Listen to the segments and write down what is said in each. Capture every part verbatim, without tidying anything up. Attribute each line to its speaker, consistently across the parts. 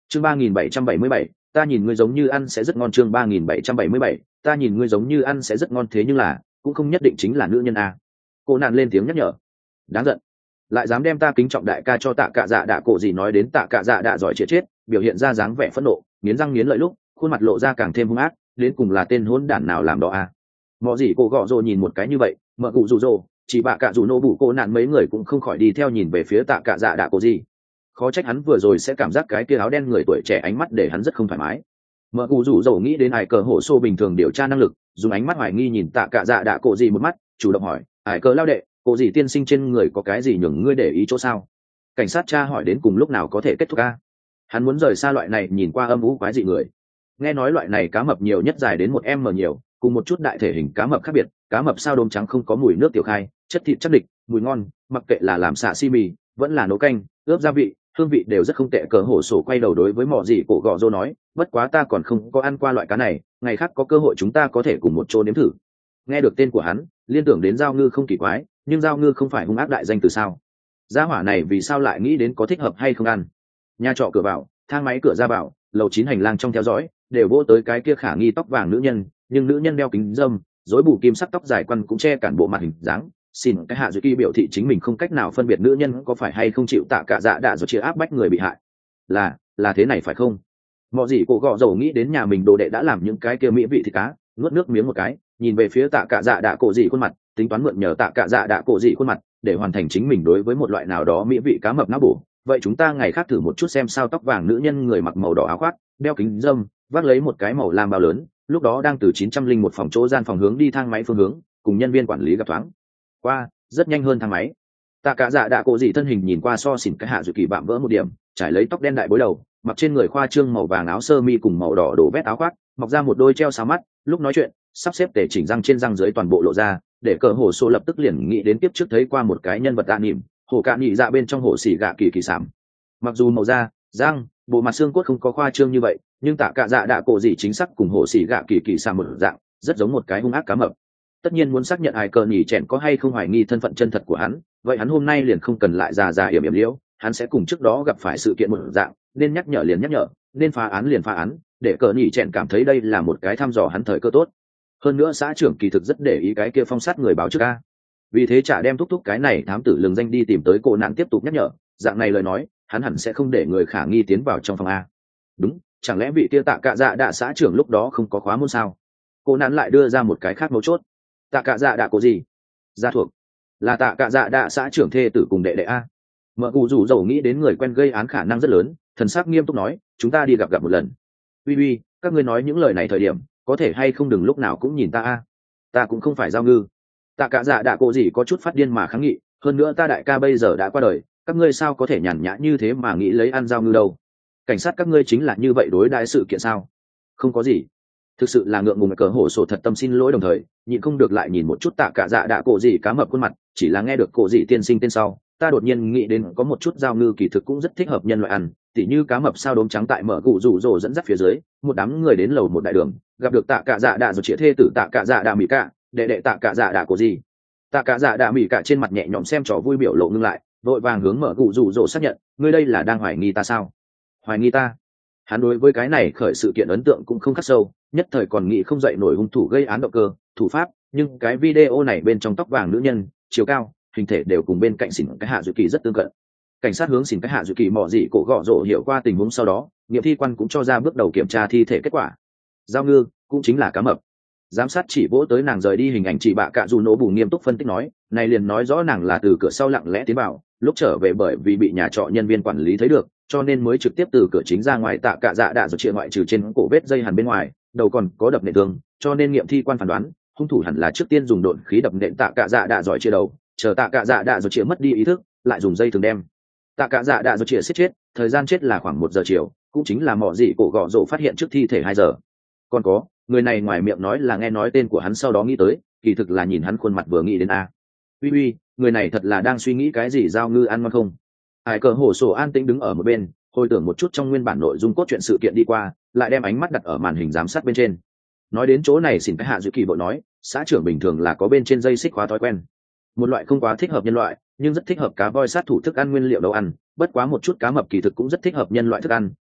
Speaker 1: chương ba nghìn bảy trăm bảy mươi bảy ta nhìn ngươi giống như ăn sẽ rất ngon. Chương ba nghìn bảy trăm bảy mươi bảy ta nhìn ngươi giống như ăn sẽ rất ngon, thế nhưng là cũng không nhất định chính là nữ nhân a. Cô nạn lên tiếng nhắc nhở. Đáng giận, lại dám đem ta kính trọng đại ca cho tạ cạ dạ đạ cổ gì nói đến tạ cạ dạ đạ giỏi chĩa chết, biểu hiện ra dáng vẻ phẫn nộ, nghiến răng nghiến lợi lúc khuôn mặt lộ ra càng thêm hung ác. Đến cùng là tên hỗn đản nào làm đó a? Mọi gì cô gọ rồ nhìn một cái như vậy, mợ cụ rủ rồ chỉ bạ cạ rủ nô bụ cô nạn mấy người cũng không khỏi đi theo nhìn về phía tạ cạ dạ đạ cổ gì. Khó trách hắn vừa rồi sẽ cảm giác cái kia áo đen người tuổi trẻ ánh mắt để hắn rất không thoải mái. Mợ cụ rủ rồ nghĩ đến ải cờ hổ xô bình thường điều tra năng lực, dùng ánh mắt hoài nghi nhìn tạ cạ dạ đạ cổ gì một mắt, chủ động hỏi, ải cờ lao đệ, cổ gì tiên sinh trên người có cái gì nhường ngươi để ý chỗ sao? Cảnh sát tra hỏi đến cùng lúc nào có thể kết thúc a? Hắn muốn rời xa loại này nhìn qua âm u quái dị người. Nghe nói loại này cá mập nhiều nhất dài đến một em m nhiều, cùng một chút đại thể hình cá mập khác biệt, cá mập sao đốm trắng không có mùi nước tiểu khai, chất thịt chắc địch, mùi ngon, mặc kệ là làm xạ xi mì, vẫn là nấu canh, ướp gia vị, hương vị đều rất không tệ. Cờ hổ sổ quay đầu đối với mọ gì cổ gọ rô nói, bất quá ta còn không có ăn qua loại cá này, ngày khác có cơ hội chúng ta có thể cùng một chỗ nếm thử. Nghe được tên của hắn, liên tưởng đến giao ngư không kỳ quái, nhưng giao ngư không phải hung ác đại danh từ sao? Gia hỏa này vì sao lại nghĩ đến có thích hợp hay không ăn? Nhà trọ cửa vào, thang máy cửa ra vào, lầu chín hành lang trong theo dõi, đều vô tới cái kia khả nghi tóc vàng nữ nhân, nhưng nữ nhân đeo kính râm, rối bù kim sắc tóc dài quăn cũng che cản bộ mặt hình dáng. Xin cái hạ duyệt kỳ biểu thị chính mình không cách nào phân biệt nữ nhân có phải hay không chịu tạ cả dạ đạ rồi chia áp bách người bị hại. Là, là thế này phải không? Mọi gì cổ gọ dầu nghĩ đến nhà mình đồ đệ đã làm những cái kia mỹ vị thịt cá, nuốt nước miếng một cái, nhìn về phía tạ cả dạ đạ cổ dị khuôn mặt, tính toán mượn nhờ tạ cả dạ đạ cổ dị khuôn mặt để hoàn thành chính mình đối với một loại nào đó mỹ vị cá mập não bổ. Vậy chúng ta ngày khác thử một chút xem sao. Tóc vàng nữ nhân người mặc màu đỏ áo khoác, đeo kính râm, vác lấy một cái màu lam bao lớn, lúc đó đang từ chín trăm linh một phòng chỗ gian phòng hướng đi thang máy phương hướng, cùng nhân viên quản lý gặp thoáng qua, rất nhanh hơn thang máy. Tạ cả dạ đạ cổ dị thân hình nhìn qua so xỉn cái hạ dự kỳ bạm vỡ một điểm, trải lấy tóc đen đại bối đầu, mặc trên người khoa trương màu vàng áo sơ mi cùng màu đỏ đổ vét áo khoác, mọc ra một đôi treo sao mắt, lúc nói chuyện sắp xếp để chỉnh răng trên răng dưới toàn bộ lộ ra, để cờ hồ sô lập tức liền nghĩ đến tiếp trước thấy qua một cái nhân vật tạ nỉm hổ cạn nhị dạ bên trong hổ xỉ gạ kỳ kỳ sảm. Mặc dù màu da, răng, bộ mặt xương cốt không có khoa trương như vậy, nhưng tạ cả dạ đạ cổ dị chính xác cùng hổ xỉ gạ kỳ kỳ sảm một dạng, rất giống một cái hung ác cá mập. Tất nhiên muốn xác nhận ai cờ nhỉ chèn có hay không hoài nghi thân phận chân thật của hắn, vậy hắn hôm nay liền không cần lại già già yểm yểm liễu, hắn sẽ cùng trước đó gặp phải sự kiện một dạng, nên nhắc nhở liền nhắc nhở, nên phá án liền phá án, để cờ nhỉ chèn cảm thấy đây là một cái thăm dò hắn thời cơ tốt. Hơn nữa xã trưởng kỳ thực rất để ý cái kia phong sát người báo trước a, vì thế chả đem thúc thúc cái này thám tử lường danh đi tìm tới cô nạn tiếp tục nhắc nhở, dạng này lời nói hắn hẳn sẽ không để người khả nghi tiến vào trong phòng a. Đúng, chẳng lẽ vị kia tạ cạ dạ đạ xã trưởng lúc đó không có khóa môn sao? Cô nạn lại đưa ra một cái khác mấu chốt. Tạ cạ dạ đạ có gì gia thuộc là tạ cạ dạ đạ xã trưởng thê tử cùng đệ đệ a. Mợ cụ rủ dầu nghĩ đến người quen gây án khả năng rất lớn, thần sắc nghiêm túc nói, chúng ta đi gặp gặp một lần. Uy uy, các ngươi nói những lời này thời điểm có thể hay không đừng lúc nào cũng nhìn ta a, ta cũng không phải giao ngư. Tạ cả dạ đạ cổ gì có chút phát điên mà kháng nghị, hơn nữa ta đại ca bây giờ đã qua đời, các ngươi sao có thể nhàn nhã như thế mà nghĩ lấy ăn giao ngư đâu? Cảnh sát các ngươi chính là như vậy đối đãi sự kiện sao? Không có gì, thực sự là ngượng ngùng. Cờ hổ sổ thật tâm xin lỗi, đồng thời nhịn không được lại nhìn một chút tạ cả dạ đạ cổ gì cá mập khuôn mặt, chỉ là nghe được cổ gì tiên sinh tên sau, ta đột nhiên nghĩ đến có một chút giao ngư kỳ thực cũng rất thích hợp nhân loại ăn, tỉ như cá mập sao đốm trắng. Tại mở cụ rủ rồ dẫn dắt phía dưới, một đám người đến lầu một đại đường, gặp được tạ cả dạ đạ rồi chĩa thê tử tạ cả dạ đạ mỹ cả, đệ đệ tạ cả dạ đạ cổ gì. Tạ cả dạ đạ mỹ cả trên mặt nhẹ nhõm xem trò vui biểu lộ ngưng lại, vội vàng hướng mở cụ rủ rồ xác nhận, ngươi đây là đang hoài nghi ta sao? Hoài nghi ta? Hắn đối với cái này khởi sự kiện ấn tượng cũng không khắc sâu, nhất thời còn nghĩ không dậy nổi hung thủ gây án động cơ, thủ pháp, nhưng cái video này bên trong tóc vàng nữ nhân, chiều cao, hình thể đều cùng bên cạnh xỉn cái hạ dự kỳ rất tương cận. Cảnh sát hướng xỉn cái hạ dự kỳ mò gì cổ gọ rộ hiểu qua tình huống sau đó, nghiệm thi quan cũng cho ra bước đầu kiểm tra thi thể kết quả. Giao ngư cũng chính là cá mập. Giám sát chỉ vỗ tới nàng rời đi hình ảnh, chỉ bạ cạ dù nổ bù nghiêm túc phân tích nói, này liền nói rõ nàng là từ cửa sau lặng lẽ tiến vào, lúc trở về bởi vì bị nhà trọ nhân viên quản lý thấy được, cho nên mới trực tiếp từ cửa chính ra ngoài. Tạ cạ dạ đạ rồi chia ngoại trừ trên cổ vết dây hằn bên ngoài, đầu còn có đập nện thương, cho nên nghiệm thi quan phán đoán hung thủ hẳn là trước tiên dùng độn khí đập nện tạ cạ dạ đạ giỏi chia đầu, chờ tạ cạ dạ đạ rồi chia mất đi ý thức, lại dùng dây thường đem tạ cạ dạ đạ rồi chia xiết chết. Thời gian chết là khoảng một giờ chiều, cũng chính là mỏ dị cổ gọ rộ phát hiện trước thi thể hai giờ. Còn có người này ngoài miệng nói là nghe nói tên của hắn sau đó nghĩ tới, kỳ thực là nhìn hắn khuôn mặt vừa nghĩ đến a. Uy uy, người này thật là đang suy nghĩ cái gì giao ngư ăn ngon không? Hải cờ hổ sổ an tĩnh đứng ở một bên, hồi tưởng một chút trong nguyên bản nội dung cốt truyện sự kiện đi qua, lại đem ánh mắt đặt ở màn hình giám sát bên trên. Nói đến chỗ này, xỉn cái hạ dự kỳ vội nói, xã trưởng bình thường là có bên trên dây xích khóa thói quen, một loại không quá thích hợp nhân loại, nhưng rất thích hợp cá voi sát thủ thức ăn nguyên liệu đâu ăn, bất quá một chút cá mập kỳ thực cũng rất thích hợp nhân loại thức ăn,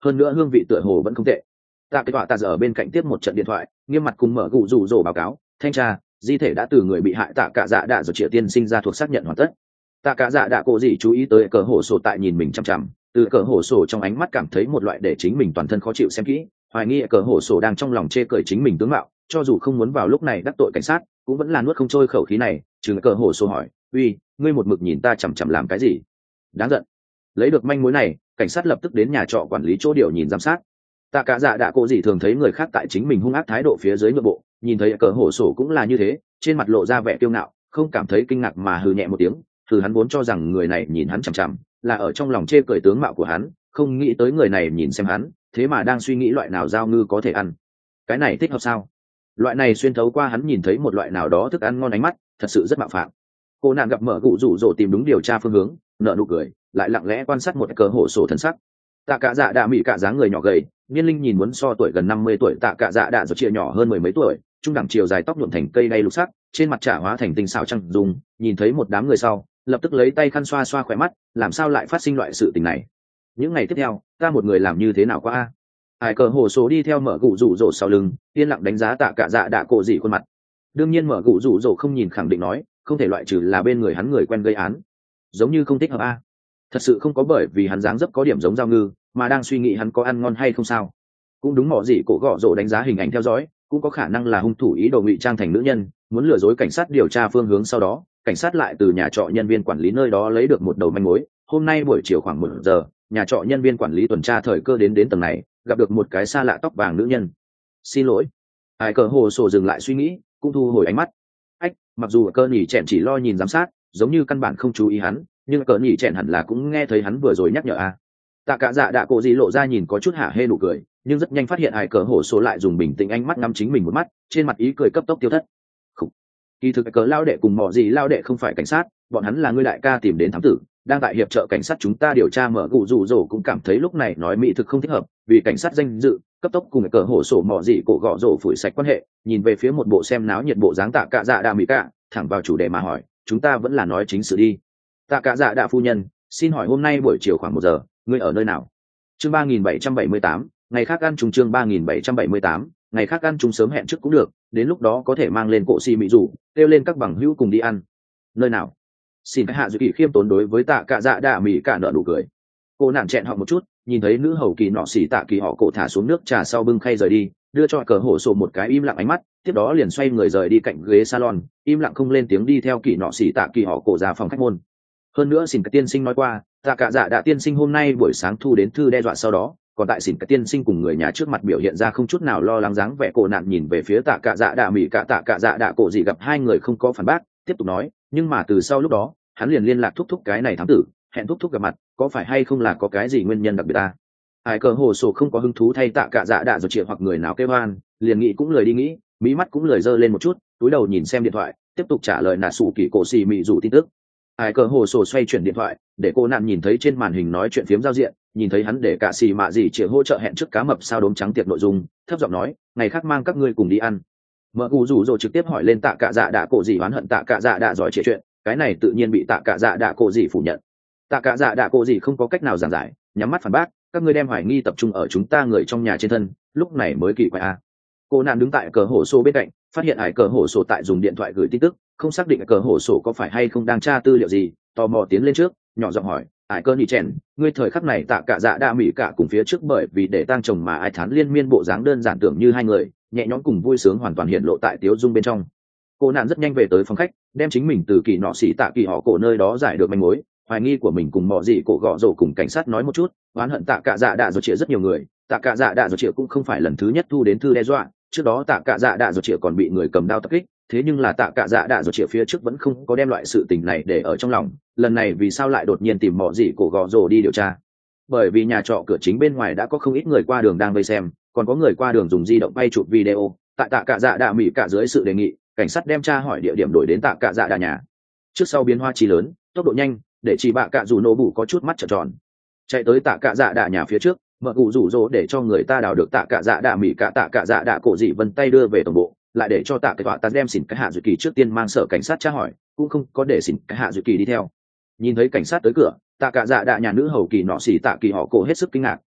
Speaker 1: hơn nữa hương vị tựa hồ vẫn không tệ. Tạ cái tọa tạ giờ ở bên cạnh tiếp một trận điện thoại, nghiêm mặt cùng mở gụ rủ rồ báo cáo thanh tra di thể đã từ người bị hại tạ cả dạ đạ rồi triệu tiên sinh ra thuộc xác nhận hoàn tất. Tạ cả dạ đạ cổ gì chú ý tới cờ hổ sổ tại nhìn mình chằm chằm, từ cờ hổ sổ trong ánh mắt cảm thấy một loại để chính mình toàn thân khó chịu xem kỹ, hoài nghi cờ hổ sổ đang trong lòng chê cười chính mình tướng mạo, cho dù không muốn vào lúc này đắc tội cảnh sát cũng vẫn là nuốt không trôi khẩu khí này. Trừ cờ hổ sổ hỏi, uy ngươi một mực nhìn ta chằm chằm làm cái gì? Đáng giận. Lấy được manh mối này, cảnh sát lập tức đến nhà trọ quản lý chỗ điều nhìn giám sát. Tạ cả dạ đạ cổ gì thường thấy người khác tại chính mình hung ác thái độ phía dưới nội bộ, nhìn thấy cờ hổ sổ cũng là như thế, trên mặt lộ ra vẻ kiêu ngạo, không cảm thấy kinh ngạc mà hừ nhẹ một tiếng. Từ hắn vốn cho rằng người này nhìn hắn chằm chằm là ở trong lòng chê cười tướng mạo của hắn, không nghĩ tới người này nhìn xem hắn thế mà đang suy nghĩ loại nào giao ngư có thể ăn. Cái này thích hợp sao? Loại này xuyên thấu qua hắn nhìn thấy một loại nào đó thức ăn ngon ánh mắt, thật sự rất mạo phạm. Cô nàng gặp mở gụ rủ rỗ tìm đúng điều tra phương hướng, nở nụ cười, lại lặng lẽ quan sát một cờ hổ sổ thần sắc. Tạ cả dạ đạ mỹ cả dáng người nhỏ gầy, niên linh nhìn muốn so tuổi gần năm mươi tuổi tạ cả dạ đạ rồi chia nhỏ hơn mười mấy tuổi, trung đẳng chiều dài tóc nhuộm thành cây đay lục sắc, trên mặt trả hóa thành tinh xảo trăng dùng, nhìn thấy một đám người sau, lập tức lấy tay khăn xoa xoa khỏe mắt, làm sao lại phát sinh loại sự tình này? Những ngày tiếp theo, ta một người làm như thế nào quá a? Ai cờ hồ số đi theo mở gụ rủ rỗ sau lưng, yên lặng đánh giá tạ cả dạ đạ cổ dị khuôn mặt. Đương nhiên mở gụ rủ rỗ không nhìn khẳng định nói, không thể loại trừ là bên người hắn người quen gây án, giống như không thích hợp a. Thật sự không có bởi vì hắn dáng dấp có điểm giống giao ngư, mà đang suy nghĩ hắn có ăn ngon hay không sao? Cũng đúng mọ gì cổ gọ rỗ đánh giá hình ảnh theo dõi, cũng có khả năng là hung thủ ý đồ ngụy trang thành nữ nhân, muốn lừa dối cảnh sát điều tra phương hướng, sau đó cảnh sát lại từ nhà trọ nhân viên quản lý nơi đó lấy được một đầu manh mối. Hôm nay buổi chiều khoảng một giờ, nhà trọ nhân viên quản lý tuần tra thời cơ đến đến tầng này, gặp được một cái xa lạ tóc vàng nữ nhân. Xin lỗi. Ai cờ hồ sổ dừng lại suy nghĩ, cũng thu hồi ánh mắt. Ách, mặc dù cờ nhỉ chẹn chỉ lo nhìn giám sát, giống như căn bản không chú ý hắn, nhưng cờ nhỉ chẹn hẳn là cũng nghe thấy hắn vừa rồi nhắc nhở a. À. Tạ cả dạ đạ cổ gì lộ ra nhìn có chút hả hê nụ cười, nhưng rất nhanh phát hiện ai cờ hồ sổ lại dùng bình tĩnh ánh mắt ngắm chính mình một mắt, trên mặt ý cười cấp tốc tiêu thất. Khủ. Kỳ thực cờ lao đệ cùng mọ gì lao đệ không phải cảnh sát, bọn hắn là người đại ca tìm đến thám tử, đang tại hiệp trợ cảnh sát chúng ta điều tra. Mở gụ rủ rỗ cũng cảm thấy lúc này nói mỹ thực không thích hợp, vì cảnh sát danh dự, cấp tốc cùng cờ hổ sổ mọ gì cổ gọ rổ phủi sạch quan hệ, nhìn về phía một bộ xem náo nhiệt bộ dáng tạ cả dạ đạ mỹ cả, thẳng vào chủ đề mà hỏi, chúng ta vẫn là nói chính sự đi. Tạ cả dạ đạ phu nhân, xin hỏi hôm nay buổi chiều khoảng một giờ, ngươi ở nơi nào? Chương ba nghìn bảy trăm bảy mươi tám, ngày khác ăn trùng. Chương ba nghìn bảy trăm bảy mươi tám, ngày khác ăn trùng, sớm hẹn trước cũng được, đến lúc đó có thể mang lên cộ xì mỹ rủ, kêu lên các bằng hữu cùng đi ăn. Nơi nào? Xin hạ dự kỳ khiêm tốn đối với tạ cả dạ đạ mỹ cả nở nụ cười. Cô nản chẹn họ một chút, nhìn thấy nữ hầu kỳ nọ xỉ tạ kỳ họ cổ thả xuống nước trà sau bưng khay rời đi, đưa cho cờ hổ sổ một cái im lặng ánh mắt, tiếp đó liền xoay người rời đi cạnh ghế salon, im lặng không lên tiếng đi theo kỳ nọ xỉ tạ kỳ họ cổ ra phòng khách môn. Hơn nữa xin cái tiên sinh nói qua, tạ cả dạ đạ tiên sinh hôm nay buổi sáng thu đến thư đe dọa, sau đó còn tại xỉn cái tiên sinh cùng người nhà trước mặt biểu hiện ra không chút nào lo lắng dáng vẻ. Cổ nạn nhìn về phía tạ cả dạ đạ mỹ cả tạ cả dạ đạ cổ gì gặp hai người không có phản bác, tiếp tục nói, nhưng mà từ sau lúc đó hắn liền liên lạc thúc thúc cái này thám tử, hẹn thúc thúc gặp mặt, có phải hay không là có cái gì nguyên nhân đặc biệt ta? Ai cờ hồ sổ không có hứng thú thay tạ cả dạ đạ rồi chuyện hoặc người nào kêu oan, liền nghĩ cũng lời đi nghĩ, mí mắt cũng lời dơ lên một chút, túi đầu nhìn xem điện thoại, tiếp tục trả lời nà sủ kỳ cổ xì mị rủ tin tức. Ai cờ hồ sổ xoay chuyển điện thoại, để cô nạn nhìn thấy trên màn hình nói chuyện phiếm giao diện, nhìn thấy hắn để cả xì mạ gì chỉ hỗ trợ hẹn trước cá mập sao đốm trắng tiệc nội dung, thấp giọng nói, ngày khác mang các ngươi cùng đi ăn. Mở gù rủ rồi trực tiếp hỏi lên tạ cả dạ đạ cổ gì oán hận tạ cả dạ đạ giỏi chuyện chuyện, cái này tự nhiên bị tạ cả dạ đạ cổ gì phủ nhận. Tạ cả dạ đạ cổ gì không có cách nào giảng giải, nhắm mắt phản bác, các ngươi đem hoài nghi tập trung ở chúng ta người trong nhà trên thân, lúc này mới kỳ quái a. Cô nạn đứng tại cờ hổ sổ bên cạnh, phát hiện ải cờ hổ sổ tại dùng điện thoại gửi tin tức, không xác định cờ hổ sổ có phải hay không đang tra tư liệu gì, tò mò tiến lên trước, nhỏ giọng hỏi, ải cờ nhị chèn, ngươi thời khắc này tạ cả dạ đạ mỹ cả cùng phía trước bởi vì để tang chồng mà ai thán liên miên bộ dáng đơn giản tưởng như hai người, nhẹ nhõm cùng vui sướng hoàn toàn hiện lộ tại tiếu dung bên trong. Cô nạn rất nhanh về tới phòng khách, đem chính mình từ kỳ nọ xỉ tạ kỳ họ cổ nơi đó giải được manh mối, hoài nghi của mình cùng mọ gì cổ gọ rổ cùng cảnh sát nói một chút, oán hận tạ cả dạ đạ rồi chĩa rất nhiều người, tạ cả dạ đạ rồi chĩa cũng không phải lần thứ nhất thu đến thư đe dọa, trước đó tạ cả dạ đạ rồi chĩa còn bị người cầm đao tập kích, thế nhưng là tạ cả dạ đạ rồi chĩa phía trước vẫn không có đem loại sự tình này để ở trong lòng, lần này vì sao lại đột nhiên tìm mọ gì cổ gọ rổ đi điều tra? Bởi vì nhà trọ cửa chính bên ngoài đã có không ít người qua đường đang vây xem, còn có người qua đường dùng di động quay chụp video, tại tạ cả dạ đạ mỹ cả dưới sự đề nghị, cảnh sát đem tra hỏi địa điểm đổi đến tạ cả dạ đạ nhà. Trước sau biến hoa chi lớn, tốc độ nhanh, để chỉ bạ cả dù nổ bù có chút mắt trợn tròn, chạy tới tạ cả dạ đạ nhà phía trước, mở cụ rủ rỗ để cho người ta đào được tạ cả dạ đạ mỹ cả tạ cả dạ đạ cổ dị vân tay đưa về tổng bộ, lại để cho tạ cái tọa ta đem xỉn cái hạ dự kỳ trước tiên mang sở cảnh sát tra hỏi, cũng không có để xỉn cái hạ dự kỳ đi theo. Nhìn thấy cảnh sát tới cửa, tạ cả dạ đạ nhà nữ hầu kỳ nọ xỉ tạ kỳ họ cổ hết sức kinh ngạc,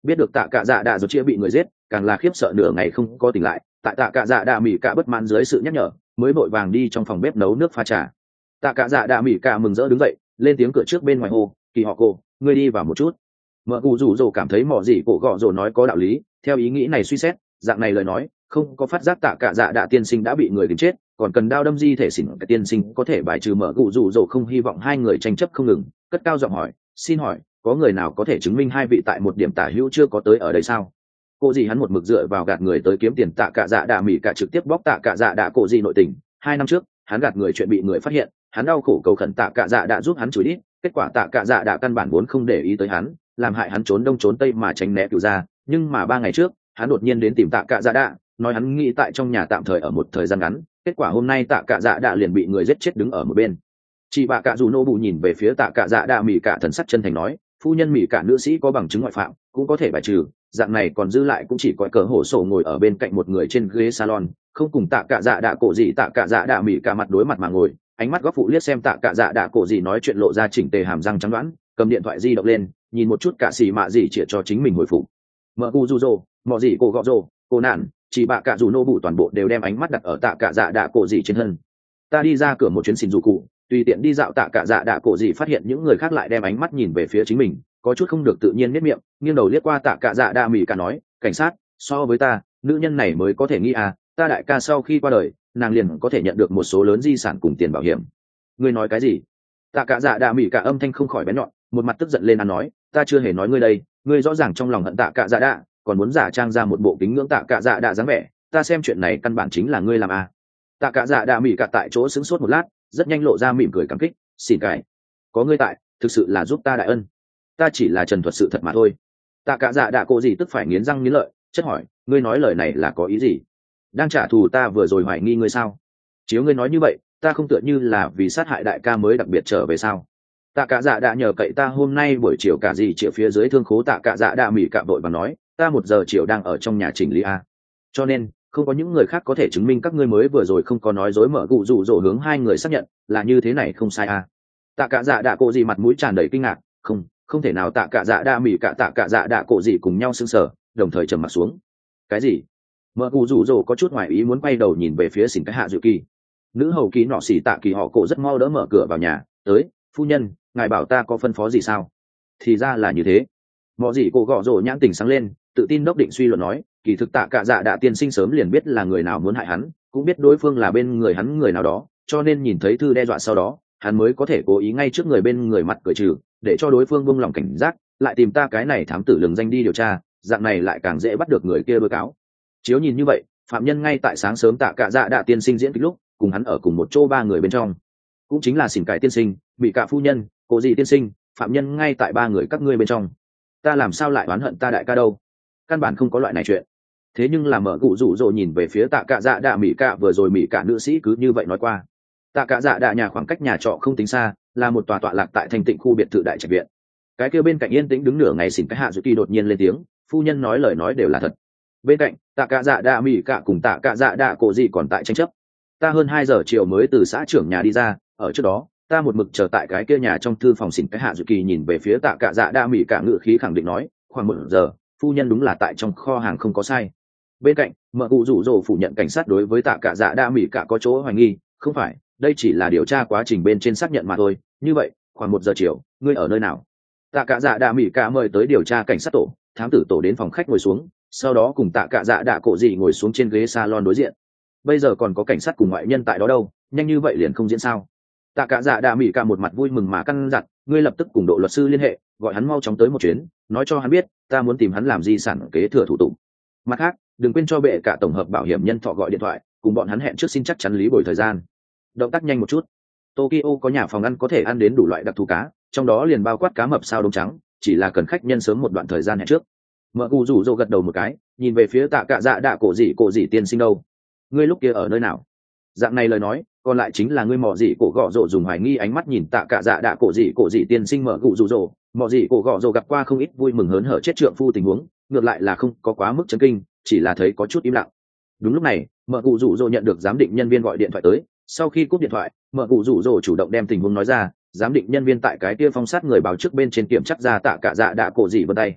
Speaker 1: biết được tạ cạ dạ đạ rồi chia bị người giết, càng là khiếp sợ nửa ngày không có tỉnh lại. Tại tạ cạ dạ đạ mỹ cả bất mãn dưới sự nhắc nhở, mới vội vàng đi trong phòng bếp nấu nước pha trà. Tạ cạ dạ đạ mỹ cả mừng rỡ đứng dậy, lên tiếng cửa trước bên ngoài hồ, kỳ họ cô, ngươi đi vào một chút. Mợ cụ rủ rồ cảm thấy mỏ gì cổ gọ rồ nói có đạo lý, theo ý nghĩ này suy xét, dạng này lời nói không có phát giác tạ cạ dạ đạ tiên sinh đã bị người tìm chết, còn cần đao đâm di thể xỉn cái tiên sinh có thể bài trừ. Mợ cụ rủ rồ không hy vọng hai người tranh chấp không ngừng, cất cao giọng hỏi, xin hỏi có người nào có thể chứng minh hai vị tại một điểm tả hữu chưa có tới ở đây sao? Cô gì hắn một mực dựa vào gạt người tới kiếm tiền. Tạ cạ dạ đạ mỹ cả trực tiếp bóc tạ cạ dạ đạ cổ gì nội tình. Hai năm trước hắn gạt người chuyện bị người phát hiện, hắn đau khổ cầu khẩn tạ cạ dạ đạ giúp hắn chửi đít, kết quả tạ cạ dạ đạ căn bản vốn không để ý tới hắn, làm hại hắn trốn đông trốn tây mà tránh né cựu ra. Nhưng mà ba ngày trước hắn đột nhiên đến tìm tạ cạ dạ đạ, nói hắn nghĩ tại trong nhà tạm thời ở một thời gian ngắn. Kết quả hôm nay tạ cạ dạ đạ liền bị người giết chết đứng ở một bên. Chị bà cạ dù nô bù nhìn về phía tạ cạ dạ đạ mỹ cả thần sắc chân thành nói, phu nhân mỹ cả nữ sĩ có bằng chứng ngoại phạm cũng có thể bài trừ, dạng này còn dư lại cũng chỉ có cờ hổ sổ ngồi ở bên cạnh một người trên ghế salon, không cùng tạ cạ dạ đạ cổ gì. Tạ cạ dạ đạ mỹ cả mặt đối mặt mà ngồi, ánh mắt góc phụ liếc xem tạ cạ dạ đạ cổ gì nói chuyện lộ ra chỉnh tề hàm răng trắng đoán, cầm điện thoại di động lên nhìn một chút cả xì mạ gì chĩa cho chính mình hồi phục. Mợ cu du rồ, mọ gì cổ gọ rồ, cô nạn, chị bà cạ dù nô bù toàn bộ đều đem ánh mắt đặt ở tạ cạ dạ đạ cổ gì trên thân. Ta đi ra cửa một chuyến xin dù cụ, tùy tiện đi dạo tạ cạ dạ đạ cổ gì phát hiện những người khác lại đem ánh mắt nhìn về phía chính mình, có chút không được tự nhiên nếp miệng, nghiêng đầu liếc qua tạ cạ dạ đạ mỹ cả nói, cảnh sát, so với ta nữ nhân này mới có thể nghĩ à, ta đại ca sau khi qua đời nàng liền có thể nhận được một số lớn di sản cùng tiền bảo hiểm. Ngươi nói cái gì? Tạ cạ dạ đạ mỹ cả âm thanh không khỏi bén nhọn, một mặt tức giận lên ăn nói, ta chưa hề nói ngươi đây, ngươi rõ ràng trong lòng hận tạ cạ dạ đạ, còn muốn giả trang ra một bộ kính ngưỡng tạ cạ dạ đạ dáng vẻ, ta xem chuyện này căn bản chính là ngươi làm à. Tạ cạ dạ đạ mỹ cả tại chỗ sững sốt một lát, rất nhanh lộ ra mỉm cười cảm kích, xin cải, có ngươi tại thực sự là giúp ta đại ân, ta chỉ là trần thuật sự thật mà thôi. Tạ cạ dạ đạ cổ gì tức phải nghiến răng nghiến lợi, chất hỏi, ngươi nói lời này là có ý gì? Đang trả thù ta vừa rồi hoài nghi ngươi sao? Chiếu ngươi nói như vậy, ta không tựa như là vì sát hại đại ca mới đặc biệt trở về sao? Tạ cạ dạ đã nhờ cậy ta hôm nay buổi chiều cả gì chiều phía dưới thương khố. Tạ cạ dạ đã mỉ cạ vội và nói, ta một giờ chiều đang ở trong nhà chỉnh lý a, cho nên không có những người khác có thể chứng minh các ngươi mới vừa rồi không có nói dối. Mở cụ rủ rỗ hướng hai người xác nhận là như thế này không sai a. Tạ cạ dạ đạ cổ gì mặt mũi tràn đầy kinh ngạc, không không thể nào. Tạ cạ dạ đạ mỉ cạ tạ cạ dạ đạ cổ gì cùng nhau sững sờ, đồng thời trầm mặt xuống. Cái gì? Mở cụ rủ rỗ có chút ngoài ý muốn quay đầu nhìn về phía xỉn cái hạ dự kỳ. Nữ hầu ký nọ xỉ tạ kỳ họ cổ rất mau đỡ mở cửa vào nhà tới, phu nhân ngài bảo ta có phân phó gì sao? Thì ra là như thế. Mọi gì cổ gõ rồ nhãn tình sáng lên, tự tin đốc định suy luận nói, kỳ thực tạ cạ dạ đạ tiên sinh sớm liền biết là người nào muốn hại hắn, cũng biết đối phương là bên người hắn người nào đó, cho nên nhìn thấy thư đe dọa sau đó hắn mới có thể cố ý ngay trước người bên người mặt cười trừ, để cho đối phương buông lòng cảnh giác, lại tìm ta cái này thám tử lừng danh đi điều tra, dạng này lại càng dễ bắt được người kia đối cáo. Chiếu nhìn như vậy, phạm nhân ngay tại sáng sớm tạ cạ dạ đạ tiên sinh diễn kịch lúc cùng hắn ở cùng một chỗ ba người bên trong, cũng chính là xỉn cải tiên sinh, bị cạ phu nhân, cô gì tiên sinh, phạm nhân ngay tại ba người các ngươi bên trong. Ta làm sao lại oán hận ta đại ca đâu? Căn bản không có loại này chuyện. Thế nhưng là mở cụ rủ rỗ nhìn về phía tạ cạ dạ đạ mỹ cạ, vừa rồi mỹ cạ nữ sĩ cứ như vậy nói qua. Tạ cạ dạ đạ nhà khoảng cách nhà trọ không tính xa, là một tòa tọa lạc tại thành tịnh khu biệt thự đại trạch viện. Cái kia bên cạnh yên tĩnh đứng nửa ngày xỉn cái hạ dự kỳ đột nhiên lên tiếng, phu nhân nói lời nói đều là thật. Bên cạnh tạ cạ dạ đạ mỹ cạ cùng tạ cạ dạ đạ cổ gì còn tại tranh chấp. Ta hơn hai giờ chiều mới từ xã trưởng nhà đi ra, ở trước đó ta một mực chờ tại cái kia nhà trong thư phòng. Xỉn cái hạ dự kỳ nhìn về phía tạ cạ dạ đạ mỹ cạ ngự khí khẳng định nói, khoảng một giờ phu nhân đúng là tại trong kho hàng không có sai. Bên cạnh mợ cụ rủ rỗ phủ nhận cảnh sát đối với tạ cạ dạ đạ mỹ cạ có chỗ hoài nghi, không phải, đây chỉ là điều tra quá trình bên trên xác nhận mà thôi. Như vậy khoảng một giờ chiều ngươi ở nơi nào? Tạ cạ dạ đạ mỹ cạ mời tới điều tra cảnh sát tổ, thám tử tổ đến phòng khách ngồi xuống, sau đó cùng tạ cạ dạ đạ cổ dị ngồi xuống trên ghế salon đối diện. Bây giờ còn có cảnh sát cùng ngoại nhân tại đó đâu, nhanh như vậy liền không diễn sao? Tạ cạ dạ đạ mỹ cạ một mặt vui mừng mà căn dặn, ngươi lập tức cùng độ luật sư liên hệ, gọi hắn mau chóng tới một chuyến, nói cho hắn biết ta muốn tìm hắn làm di sản kế thừa thủ tục. Mặt khác đừng quên cho bệ cả tổng hợp bảo hiểm nhân thọ gọi điện thoại, cùng bọn hắn hẹn trước xin chắc chắn lý bồi thời gian. Động tác nhanh một chút. Tokyo có nhà phòng ăn có thể ăn đến đủ loại đặc thù cá, trong đó liền bao quát cá mập sao đông trắng, chỉ là cần khách nhân sớm một đoạn thời gian hẹn trước. Mợ cụ rủ rỗ gật đầu một cái, nhìn về phía tạ cạ dạ đạ cổ dị cổ dị tiên sinh đâu? Ngươi lúc kia ở nơi nào? Dạng này lời nói còn lại chính là ngươi mọ dị cổ gọ rỗ dùng hoài nghi ánh mắt nhìn tạ cạ dạ đạ cổ dị cổ dị tiên sinh. Mợ cụ rủ rỗ, mọ dị cổ gọ rỗ gặp qua không ít vui mừng hớn hở chết trượng phu tình huống, ngược lại là không có quá mức chấn kinh, chỉ là thấy có chút im lặng. Đúng lúc này mợ cụ rủ rỗ nhận được giám định nhân viên gọi điện thoại tới, sau khi cúp điện thoại mợ cụ rủ rỗ chủ động đem tình huống nói ra. Giám định nhân viên tại cái kia phong sát người báo trước bên trên kiểm chắc ra tạ cạ dạ đạ cổ dị vân tay.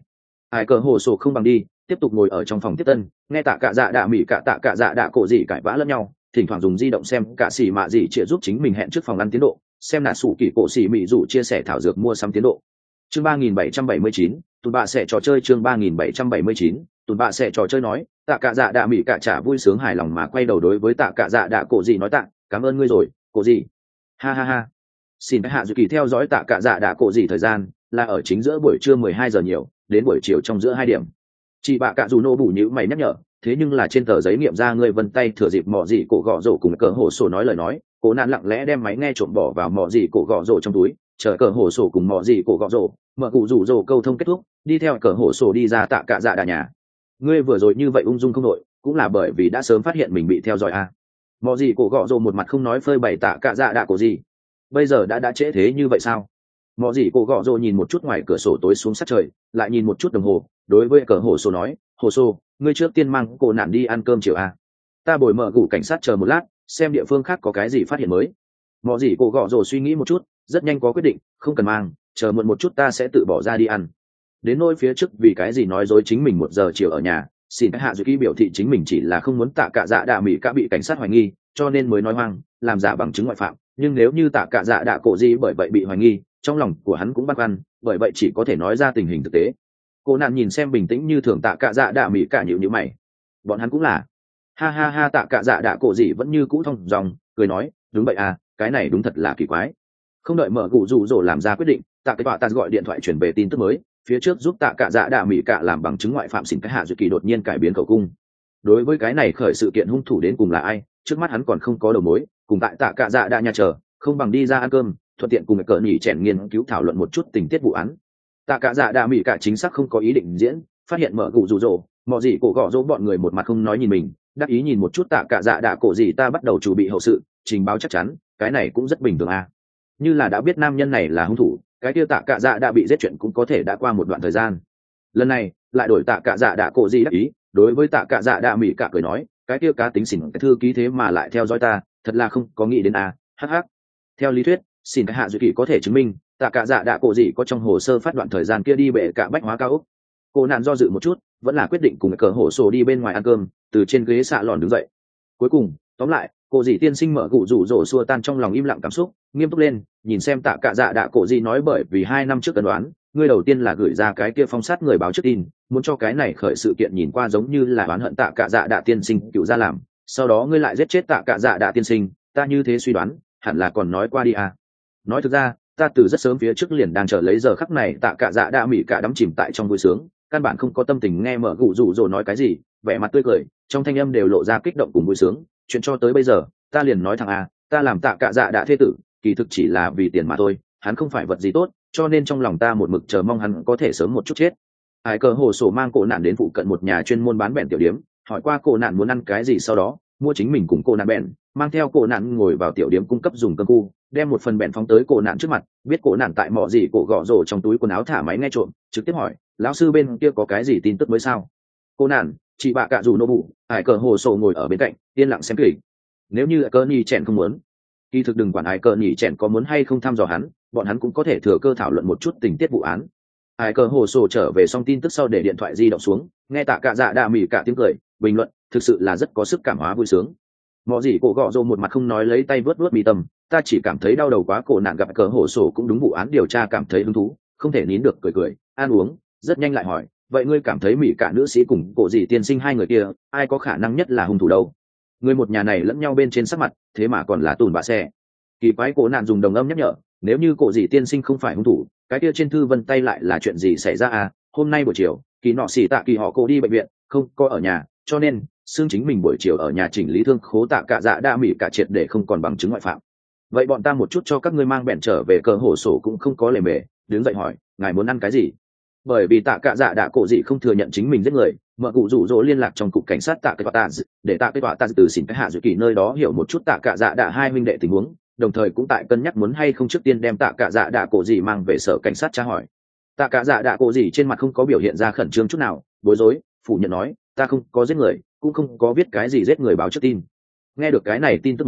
Speaker 1: Ai cờ hồ sổ không bằng đi tiếp tục ngồi ở trong phòng tiếp tân, nghe tạ cả dạ đạ mỹ cả tạ cả dạ đạ cổ gì cãi vã lẫn nhau, thỉnh thoảng dùng di động xem cả xì mạ gì chia giúp chính mình hẹn trước phòng ăn tiến độ, xem nà sủ kỳ cổ xì mỹ dụ chia sẻ thảo dược mua sắm tiến độ. Chương ba nghìn bảy trăm bảy mươi chín, tụi bạ sẽ trò chơi chương ba nghìn bảy trăm bảy mươi chín, tụi bạ sẽ trò chơi nói, tạ cả dạ đạ mỹ cả trả vui sướng hài lòng mà quay đầu đối với tạ cả dạ đạ cổ gì nói tạ, cảm ơn ngươi rồi, cổ gì. Ha ha ha. Xin hạ dự kỳ theo dõi tạ cả dạ đạ cổ gì thời gian, là ở chính giữa buổi trưa mười hai giờ nhiều, đến buổi chiều trong giữa hai điểm. Chị bạ cả dù nô bù nhữ mày nhắc nhở, thế nhưng là trên tờ giấy nghiệm ra ngươi vân tay thừa dịp mỏ gì cổ gọ rổ cùng cờ hổ sổ nói lời nói, cổ nạn lặng lẽ đem máy nghe trộm bỏ vào mỏ gì cổ gọ rổ trong túi, chờ cờ hổ sổ cùng mỏ gì cổ gọ rổ, mở cụ rủ rổ câu thông kết thúc, đi theo cờ hổ sổ đi ra tạ cả dạ đà nhà. Ngươi vừa rồi như vậy ung dung không đội, cũng là bởi vì đã sớm phát hiện mình bị theo dõi à? Mỏ gì cổ gọ rổ một mặt không nói phơi bày tạ cả dạ đà cổ gì. Bây giờ đã đã trễ thế như vậy sao? Mỏ gì cổ gọ rổ nhìn một chút ngoài cửa sổ tối xuống sát trời, lại nhìn một chút đồng hồ, đối với cờ hổ sổ nói, hồ sô ngươi trước tiên mang cô nạn đi ăn cơm chiều à? Ta bồi mở gủ cảnh sát chờ một lát, xem địa phương khác có cái gì phát hiện mới. Mỏ gì cổ gọ rổ suy nghĩ một chút, rất nhanh có quyết định, không cần mang, chờ muộn một chút ta sẽ tự bỏ ra đi ăn. Đến nỗi phía trước vì cái gì nói dối chính mình một giờ chiều ở nhà, xin hạ dự ký biểu thị chính mình chỉ là không muốn tạ cả dạ đạ mỹ cả bị cảnh sát hoài nghi, cho nên mới nói hoang, làm giả bằng chứng ngoại phạm. Nhưng nếu như tạ cả dạ đạ cổ gì bởi vậy bị hoài nghi, trong lòng của hắn cũng băn khoăn, bởi vậy chỉ có thể nói ra tình hình thực tế. Cô nạn nhìn xem bình tĩnh như thường tạ cả dạ đạ mỹ cả nhịu nhịu mày, bọn hắn cũng là. Ha ha ha, tạ cả dạ đạ cổ gì vẫn như cũ thong dòng cười nói, đúng vậy à, cái này đúng thật là kỳ quái. Không đợi mở gù rủ rỗ làm ra quyết định, tạ cái tọa tàn gọi điện thoại chuyển về tin tức mới, phía trước giúp tạ cả dạ đạ mỹ cả làm bằng chứng ngoại phạm xỉn cái hạ dự kỳ đột nhiên cải biến khẩu cung. Đối với cái này khởi sự kiện hung thủ đến cùng là ai, trước mắt hắn còn không có đầu mối, cùng tại tạ cả dạ đạ nhà chờ, không bằng đi ra ăn cơm, thuận tiện cùng cờ nhỉ chèn nghiên cứu thảo luận một chút tình tiết vụ án. Tạ cả dạ đạ mỹ cả chính xác không có ý định diễn, phát hiện mở gù rủ rỗ, mọi gì cổ gõ dỗ bọn người một mặt không nói nhìn mình, đắc ý nhìn một chút tạ cả dạ đạ cổ gì ta bắt đầu chuẩn bị hậu sự, trình báo chắc chắn, cái này cũng rất bình thường à. Như là đã biết nam nhân này là hung thủ, cái kia tạ cả dạ đã bị giết chuyện cũng có thể đã qua một đoạn thời gian. Lần này lại đổi tạ cả dạ đạ cổ gì đắc ý, đối với tạ cả dạ đạ mỹ cả cười nói, cái kia cá tính xỉn cái thư ký thế mà lại theo dõi ta, thật là không có nghĩ đến à, hắc hắc. Theo lý thuyết, xin cái hạ dự kỳ có thể chứng minh tạ cả dạ đạ cổ gì có trong hồ sơ phát đoạn thời gian kia đi bệ cả bách hóa cao ốc. Cô nạn do dự một chút, vẫn là quyết định cùng cờ hổ sổ đi bên ngoài ăn cơm, từ trên ghế xạ lòn đứng dậy. Cuối cùng tóm lại, cô dì tiên sinh mở gụ rủ rỗ xua tan trong lòng im lặng cảm xúc, nghiêm túc lên, nhìn xem tạ cả dạ đạ cổ gì nói, bởi vì hai năm trước cân đoán ngươi đầu tiên là gửi ra cái kia phong sát người báo trước tin, muốn cho cái này khởi sự kiện nhìn qua giống như là oán hận tạ cả dạ đạ tiên sinh cựu ra làm, sau đó ngươi lại giết chết tạ cả dạ đạ tiên sinh, ta như thế suy đoán hẳn là còn nói qua đi à. Nói thực ra ta từ rất sớm phía trước liền đang chờ lấy giờ khắc này, tạ cả dạ đạ mỹ cả đắm chìm tại trong vui sướng, căn bản không có tâm tình nghe mở gụ rủ rỗ nói cái gì, vẻ mặt tươi cười trong thanh âm đều lộ ra kích động cùng vui sướng. Chuyện cho tới bây giờ ta liền nói thẳng à, ta làm tạ cả dạ đã thê tử kỳ thực chỉ là vì tiền mà thôi, hắn không phải vật gì tốt, cho nên trong lòng ta một mực chờ mong hắn có thể sớm một chút chết. Ai cờ hồ sổ mang cổ nạn đến phụ cận một nhà chuyên môn bán bẹn tiểu điếm, hỏi qua cổ nạn muốn ăn cái gì, sau đó mua chính mình cùng cổ nạn bẹn, mang theo cổ nạn ngồi vào tiểu điếm cung cấp dùng cơm khu, đem một phần bẹn phóng tới cổ nạn trước mặt, biết cổ nạn tại mọ gì cổ gõ rổ trong túi quần áo thả máy nghe trộm, trực tiếp hỏi, lão sư bên kia có cái gì tin tức mới sao? Cổ nạn, chị bạ cả dù nô bụ, ai cờ hồ sổ ngồi ở bên cạnh yên lặng xem kịch. Nếu như cờ nhì chèn không muốn, kỳ thực đừng quản ai cờ nhì chèn có muốn hay không thăm dò hắn, bọn hắn cũng có thể thừa cơ thảo luận một chút tình tiết vụ án. Ai cờ hồ sổ trở về xong tin tức sau để điện thoại di động xuống, nghe tạ cả dạ đạ mỉ cả tiếng cười bình luận, thực sự là rất có sức cảm hóa vui sướng. Mọ gì cổ gọ rồ một mặt không nói, lấy tay vớt vớt mi tâm, ta chỉ cảm thấy đau đầu quá, cổ nạn gặp cờ hồ sổ cũng đúng vụ án điều tra cảm thấy hứng thú, không thể nín được cười cười ăn uống, rất nhanh lại hỏi, vậy ngươi cảm thấy mỹ cả nữ sĩ cùng cổ gì tiên sinh hai người kia ai có khả năng nhất là hung thủ đâu? Người một nhà này lẫn nhau bên trên sắc mặt, thế mà còn là tùn bạ xe. Kỳ quái, cổ nạn dùng đồng âm nhắc nhở, nếu như cổ dị tiên sinh không phải hung thủ, cái kia trên thư vân tay lại là chuyện gì xảy ra à? Hôm nay buổi chiều kỳ nọ xỉ tạ kỳ họ cô đi bệnh viện, không có ở nhà, cho nên xương chính mình buổi chiều ở nhà chỉnh lý thương khố tạ cả dạ đa mỹ cả triệt để không còn bằng chứng ngoại phạm. Vậy bọn ta một chút cho các ngươi mang bẹn trở về, cờ hổ sổ cũng không có lề mề, đứng dậy hỏi, ngài muốn ăn cái gì? Bởi vì tạ cả dạ đã cổ dị không thừa nhận chính mình giết người, mợ cụ rủ rỗ liên lạc trong cục cảnh sát tạ cái tọa tạ để tạ cái tọa tạ từ xỉn cái hạ dự kỳ nơi đó hiểu một chút tạ cả dạ đã hai huynh đệ tình huống, đồng thời cũng tại cân nhắc muốn hay không trước tiên đem tạ cả dạ đã cổ dị mang về sở cảnh sát tra hỏi. Tạ cả dạ đã cổ dị trên mặt không có biểu hiện ra khẩn trương chút nào, bối rối phủ nhận nói, ta không có giết người, cũng không có biết cái gì giết người báo trước tin. Nghe được cái này tin tức mới,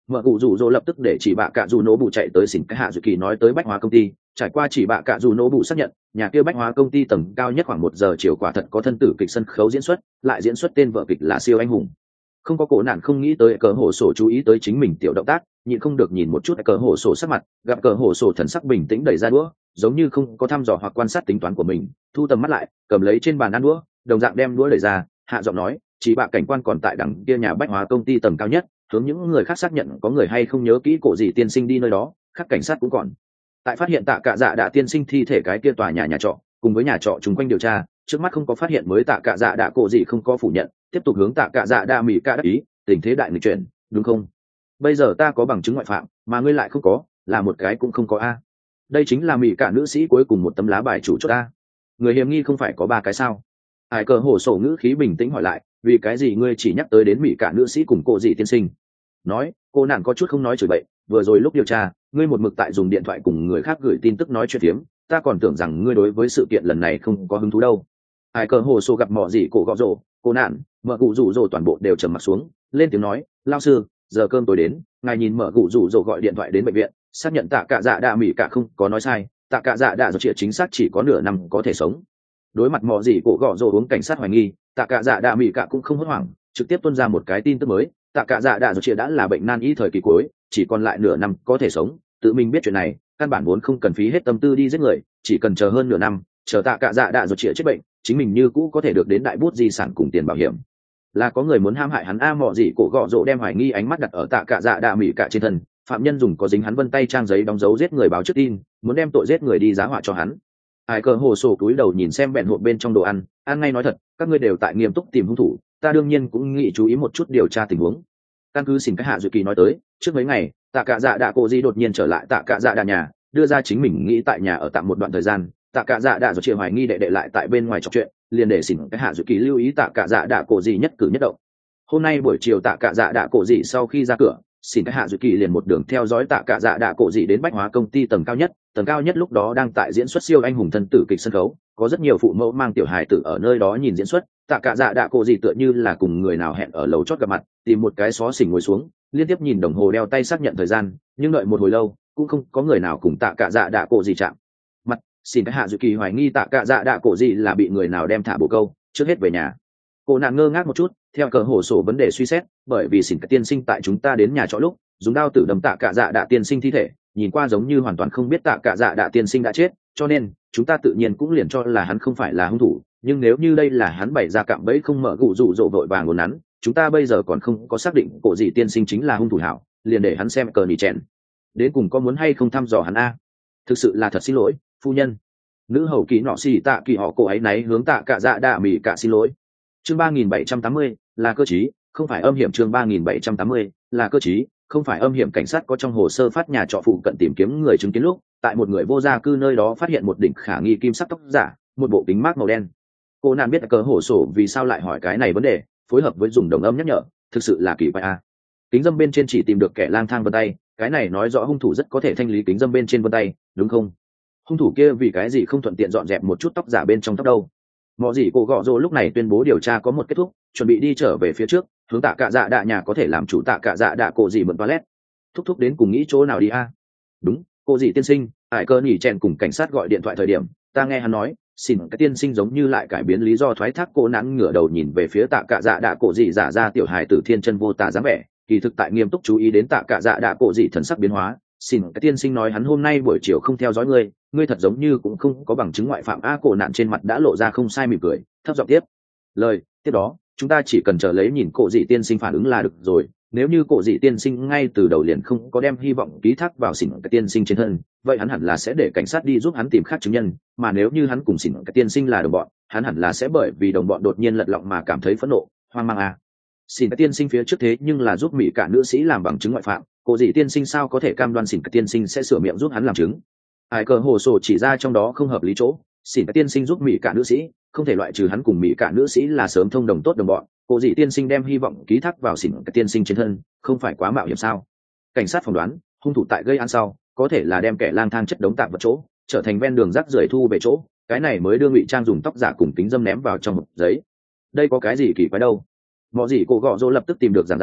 Speaker 1: Mở cụ rủ rỗ lập tức để chỉ bạ cạ dù nổ bụ chạy tới xỉn cái hạ dự kỳ nói tới bách hóa công ty. Trải qua chỉ bạ cạ dù nổ bụ xác nhận nhà kia bách hóa công ty tầng cao nhất khoảng một giờ chiều quả thật có thân tử kịch sân khấu diễn xuất, lại diễn xuất tên vợ kịch là siêu anh hùng. Không có cổ nạn không nghĩ tới cờ hổ sổ chú ý tới chính mình tiểu động tác, nhịn không được nhìn một chút cờ hổ sổ sắc mặt, gặp cờ hổ sổ thần sắc bình tĩnh đẩy ra đũa, giống như không có thăm dò hoặc quan sát tính toán của mình, thu tầm mắt lại, cầm lấy trên bàn ăn đũa, đồng dạng đem đũa đẩy ra, hạ giọng nói, chỉ bạ cảnh quan còn tại đằng kia nhà bách hóa công ty tầng cao nhất, hướng những người khác xác nhận có người hay không nhớ kỹ cổ gì tiên sinh đi nơi đó, khác cảnh sát cũng còn tại phát hiện tạ cạ dạ đã tiên sinh thi thể cái kia tòa nhà nhà trọ, cùng với nhà trọ chung quanh điều tra, trước mắt không có phát hiện mới tạ cạ dạ đã cổ gì không có phủ nhận, tiếp tục hướng tạ cạ dạ đa mỹ ca đắc ý, tình thế đại nghịch chuyển, đúng không? Bây giờ ta có bằng chứng ngoại phạm mà ngươi lại không có, là một cái cũng không có a. Đây chính là mỹ cả nữ sĩ cuối cùng một tấm lá bài chủ chốt a. Người hiểm nghi không phải có ba cái sao? Ai cờ hổ sổ ngữ khí bình tĩnh hỏi lại, vì cái gì ngươi chỉ nhắc tới đến mỹ cả nữ sĩ cùng cô gì tiên sinh? Nói, cô nàng có chút không nói chửi bậy, vừa rồi lúc điều tra, ngươi một mực tại dùng điện thoại cùng người khác gửi tin tức nói chuyện phiếm, ta còn tưởng rằng ngươi đối với sự kiện lần này không có hứng thú đâu. Ai cờ hổ sổ gặp mọ gì cổ gõ rổ, cô nạn, mở cụ rủ rổ toàn bộ đều trầm mặt xuống, lên tiếng nói, lao sư, giờ cơm tối đến, ngài nhìn mở cụ rủ rổ gọi điện thoại đến bệnh viện, xác nhận tạ cạ dạ đạ mỹ cả không có nói sai, tạ cạ dạ đạ do chuyện chính xác chỉ có nửa năm có thể sống. Đối mặt mọ gì cổ gõ rổ uống cảnh sát hoài nghi, tạ cạ dạ đạ mỹ cả cũng không hốt hoảng, trực tiếp tuôn ra một cái tin tức mới, tạ cạ dạ đạ do chuyện đã là bệnh nan y thời kỳ cuối, chỉ còn lại nửa năm có thể sống, tự mình biết chuyện này, căn bản vốn không cần phí hết tâm tư đi giết người, chỉ cần chờ hơn nửa năm, chờ tạ cạ dạ đạ do chuyện chết bệnh, chính mình như cũ có thể được đến đại bút di sản cùng tiền bảo hiểm. Là có người muốn hãm hại hắn a. Mọ gì cổ gọ rộ đem hoài nghi ánh mắt đặt ở tạ cạ dạ đạ mỹ cả trên thân, phạm nhân dùng có dính hắn vân tay trang giấy đóng dấu giết người báo trước tin, muốn đem tội giết người đi giá họa cho hắn. Ai cờ hồ sổ cúi đầu nhìn xem bẹn hộp bên trong đồ ăn, ăn ngay nói thật, các ngươi đều tại nghiêm túc tìm hung thủ, ta đương nhiên cũng nghĩ chú ý một chút điều tra tình huống. Căn cứ xin cái hạ dự kỳ nói tới, trước mấy ngày tạ cạ dạ đạ cổ di đột nhiên trở lại tạ cạ dạ đạ nhà, đưa ra chính mình nghĩ tại nhà ở tạm một đoạn thời gian, tạ cạ dạ đạ do chia hoài nghi đệ đệ lại tại bên ngoài trò chuyện, liền để xỉn cái hạ dự kỳ lưu ý tạ cạ dạ đạ cổ gì nhất cử nhất động. Hôm nay buổi chiều tạ cạ dạ đạ cổ gì sau khi ra cửa, xỉn cái hạ dự kỳ liền một đường theo dõi tạ cạ dạ đạ cổ gì đến bách hóa công ty tầng cao nhất. Tầng cao nhất lúc đó đang tại diễn xuất siêu anh hùng thân tử kịch sân khấu, có rất nhiều phụ mẫu mang tiểu hài tử ở nơi đó nhìn diễn xuất. Tạ cạ dạ đạ cổ gì tựa như là cùng người nào hẹn ở lầu chót gặp mặt, tìm một cái xó xỉnh ngồi xuống, liên tiếp nhìn đồng hồ đeo tay xác nhận thời gian, nhưng đợi một hồi lâu cũng không có người nào cùng tạ cạ dạ đạ cổ gì chạm mặt. Xin cái hạ dự kỳ hoài nghi tạ cạ dạ đạ cổ gì là bị người nào đem thả bồ câu, trước hết về nhà. Cô nạn ngơ ngác một chút, theo cờ hổ sổ vấn đề suy xét, bởi vì xỉn cái tiên sinh tại chúng ta đến nhà trọ lúc dùng đao tử đâm tạ cạ dạ đạ tiên sinh thi thể, nhìn qua giống như hoàn toàn không biết tạ cạ dạ đạ tiên sinh đã chết, cho nên chúng ta tự nhiên cũng liền cho là hắn không phải là hung thủ. Nhưng nếu như đây là hắn bày ra cạm bẫy không mở gụ rụ rỗ vội vàng ngốn nắn, chúng ta bây giờ còn không có xác định cổ gì tiên sinh chính là hung thủ hảo, liền để hắn xem cờ nỉ chèn đến cùng có muốn hay không thăm dò hắn a. Thực sự là thật xin lỗi phu nhân. Nữ hầu kỳ nọ xì tạ kỳ họ cô ấy náy hướng tạ cạ dạ đạ mỹ cả xin lỗi. Chương ba nghìn bảy trăm tám mươi là cơ chí, không phải âm hiểm. Chương ba nghìn bảy trăm tám mươi là cơ chí, không phải âm hiểm. Cảnh sát có trong hồ sơ phát nhà trọ phụ cận tìm kiếm người chứng kiến lúc, tại một người vô gia cư nơi đó phát hiện một đỉnh khả nghi kim sắc tóc giả, một bộ kính mát màu đen. Cô nạn biết cờ hổ sổ vì sao lại hỏi cái này vấn đề, phối hợp với dùng đồng âm nhắc nhở, thực sự là kỳ quái a. Kính dâm bên trên chỉ tìm được kẻ lang thang vân tay, cái này nói rõ hung thủ rất có thể thanh lý kính dâm bên trên vân tay, đúng không? Hung thủ kia vì cái gì không thuận tiện dọn dẹp một chút tóc giả bên trong tóc đâu? Mọ gì cổ gọ rồ lúc này tuyên bố điều tra có một kết thúc, chuẩn bị đi trở về phía trước, hướng tạ cạ dạ đạ nhà có thể làm chủ tạ cạ dạ đạ cổ gì mượn toilet. Thúc thúc đến cùng nghĩ chỗ nào đi a? Đúng, cô gì tiên sinh, ải cơ nhỉ chèn cùng cảnh sát gọi điện thoại thời điểm, ta nghe hắn nói, xin cái tiên sinh giống như lại cải biến lý do thoái thác. Cô nắn ngửa đầu nhìn về phía tạ cạ dạ đạ cổ gì giả ra tiểu hài tử thiên chân vô tà dáng vẻ, kỳ thực tại nghiêm túc chú ý đến tạ cạ dạ đạ cổ gì thần sắc biến hóa. Xin cái tiên sinh nói hắn hôm nay buổi chiều không theo dõi ngươi, ngươi thật giống như cũng không có bằng chứng ngoại phạm a. Cổ nạn trên mặt đã lộ ra không sai mỉm cười, thấp giọng tiếp lời, tiếp đó chúng ta chỉ cần chờ lấy nhìn cổ dị tiên sinh phản ứng là được rồi. Nếu như cổ dị tiên sinh ngay từ đầu liền không có đem hy vọng ký thác vào xỉn cái tiên sinh trên thân, vậy hắn hẳn là sẽ để cảnh sát đi giúp hắn tìm khác chứng nhân, mà nếu như hắn cùng xỉn cái tiên sinh là đồng bọn, hắn hẳn là sẽ bởi vì đồng bọn đột nhiên lật lọng mà cảm thấy phẫn nộ, hoang mang a. Xỉn cái tiên sinh phía trước thế nhưng là giúp mỹ cả nữ sĩ làm bằng chứng ngoại phạm, cổ dị tiên sinh sao có thể cam đoan xỉn cái tiên sinh sẽ sửa miệng giúp hắn làm chứng? Ai cờ hồ sổ chỉ ra trong đó không hợp lý chỗ, xỉn cái tiên sinh giúp mỹ cả nữ sĩ, không thể loại trừ hắn cùng mỹ cả nữ sĩ là sớm thông đồng tốt đồng bọn. Cổ dị tiên sinh đem hy vọng ký thác vào xỉn cái tiên sinh trên thân, không phải quá mạo hiểm sao? Cảnh sát phỏng đoán, hung thủ tại gây án sau, có thể là đem kẻ lang thang chất đống tạm vật chỗ, trở thành ven đường rác rưởi thu về chỗ, cái này mới đưa ngụy trang dùng tóc giả cùng kính dâm ném vào trong hộp giấy. Đây có cái gì kỳ quái đâu? Mọ gì cổ gọ rỗ lập tức tìm được giảng giải,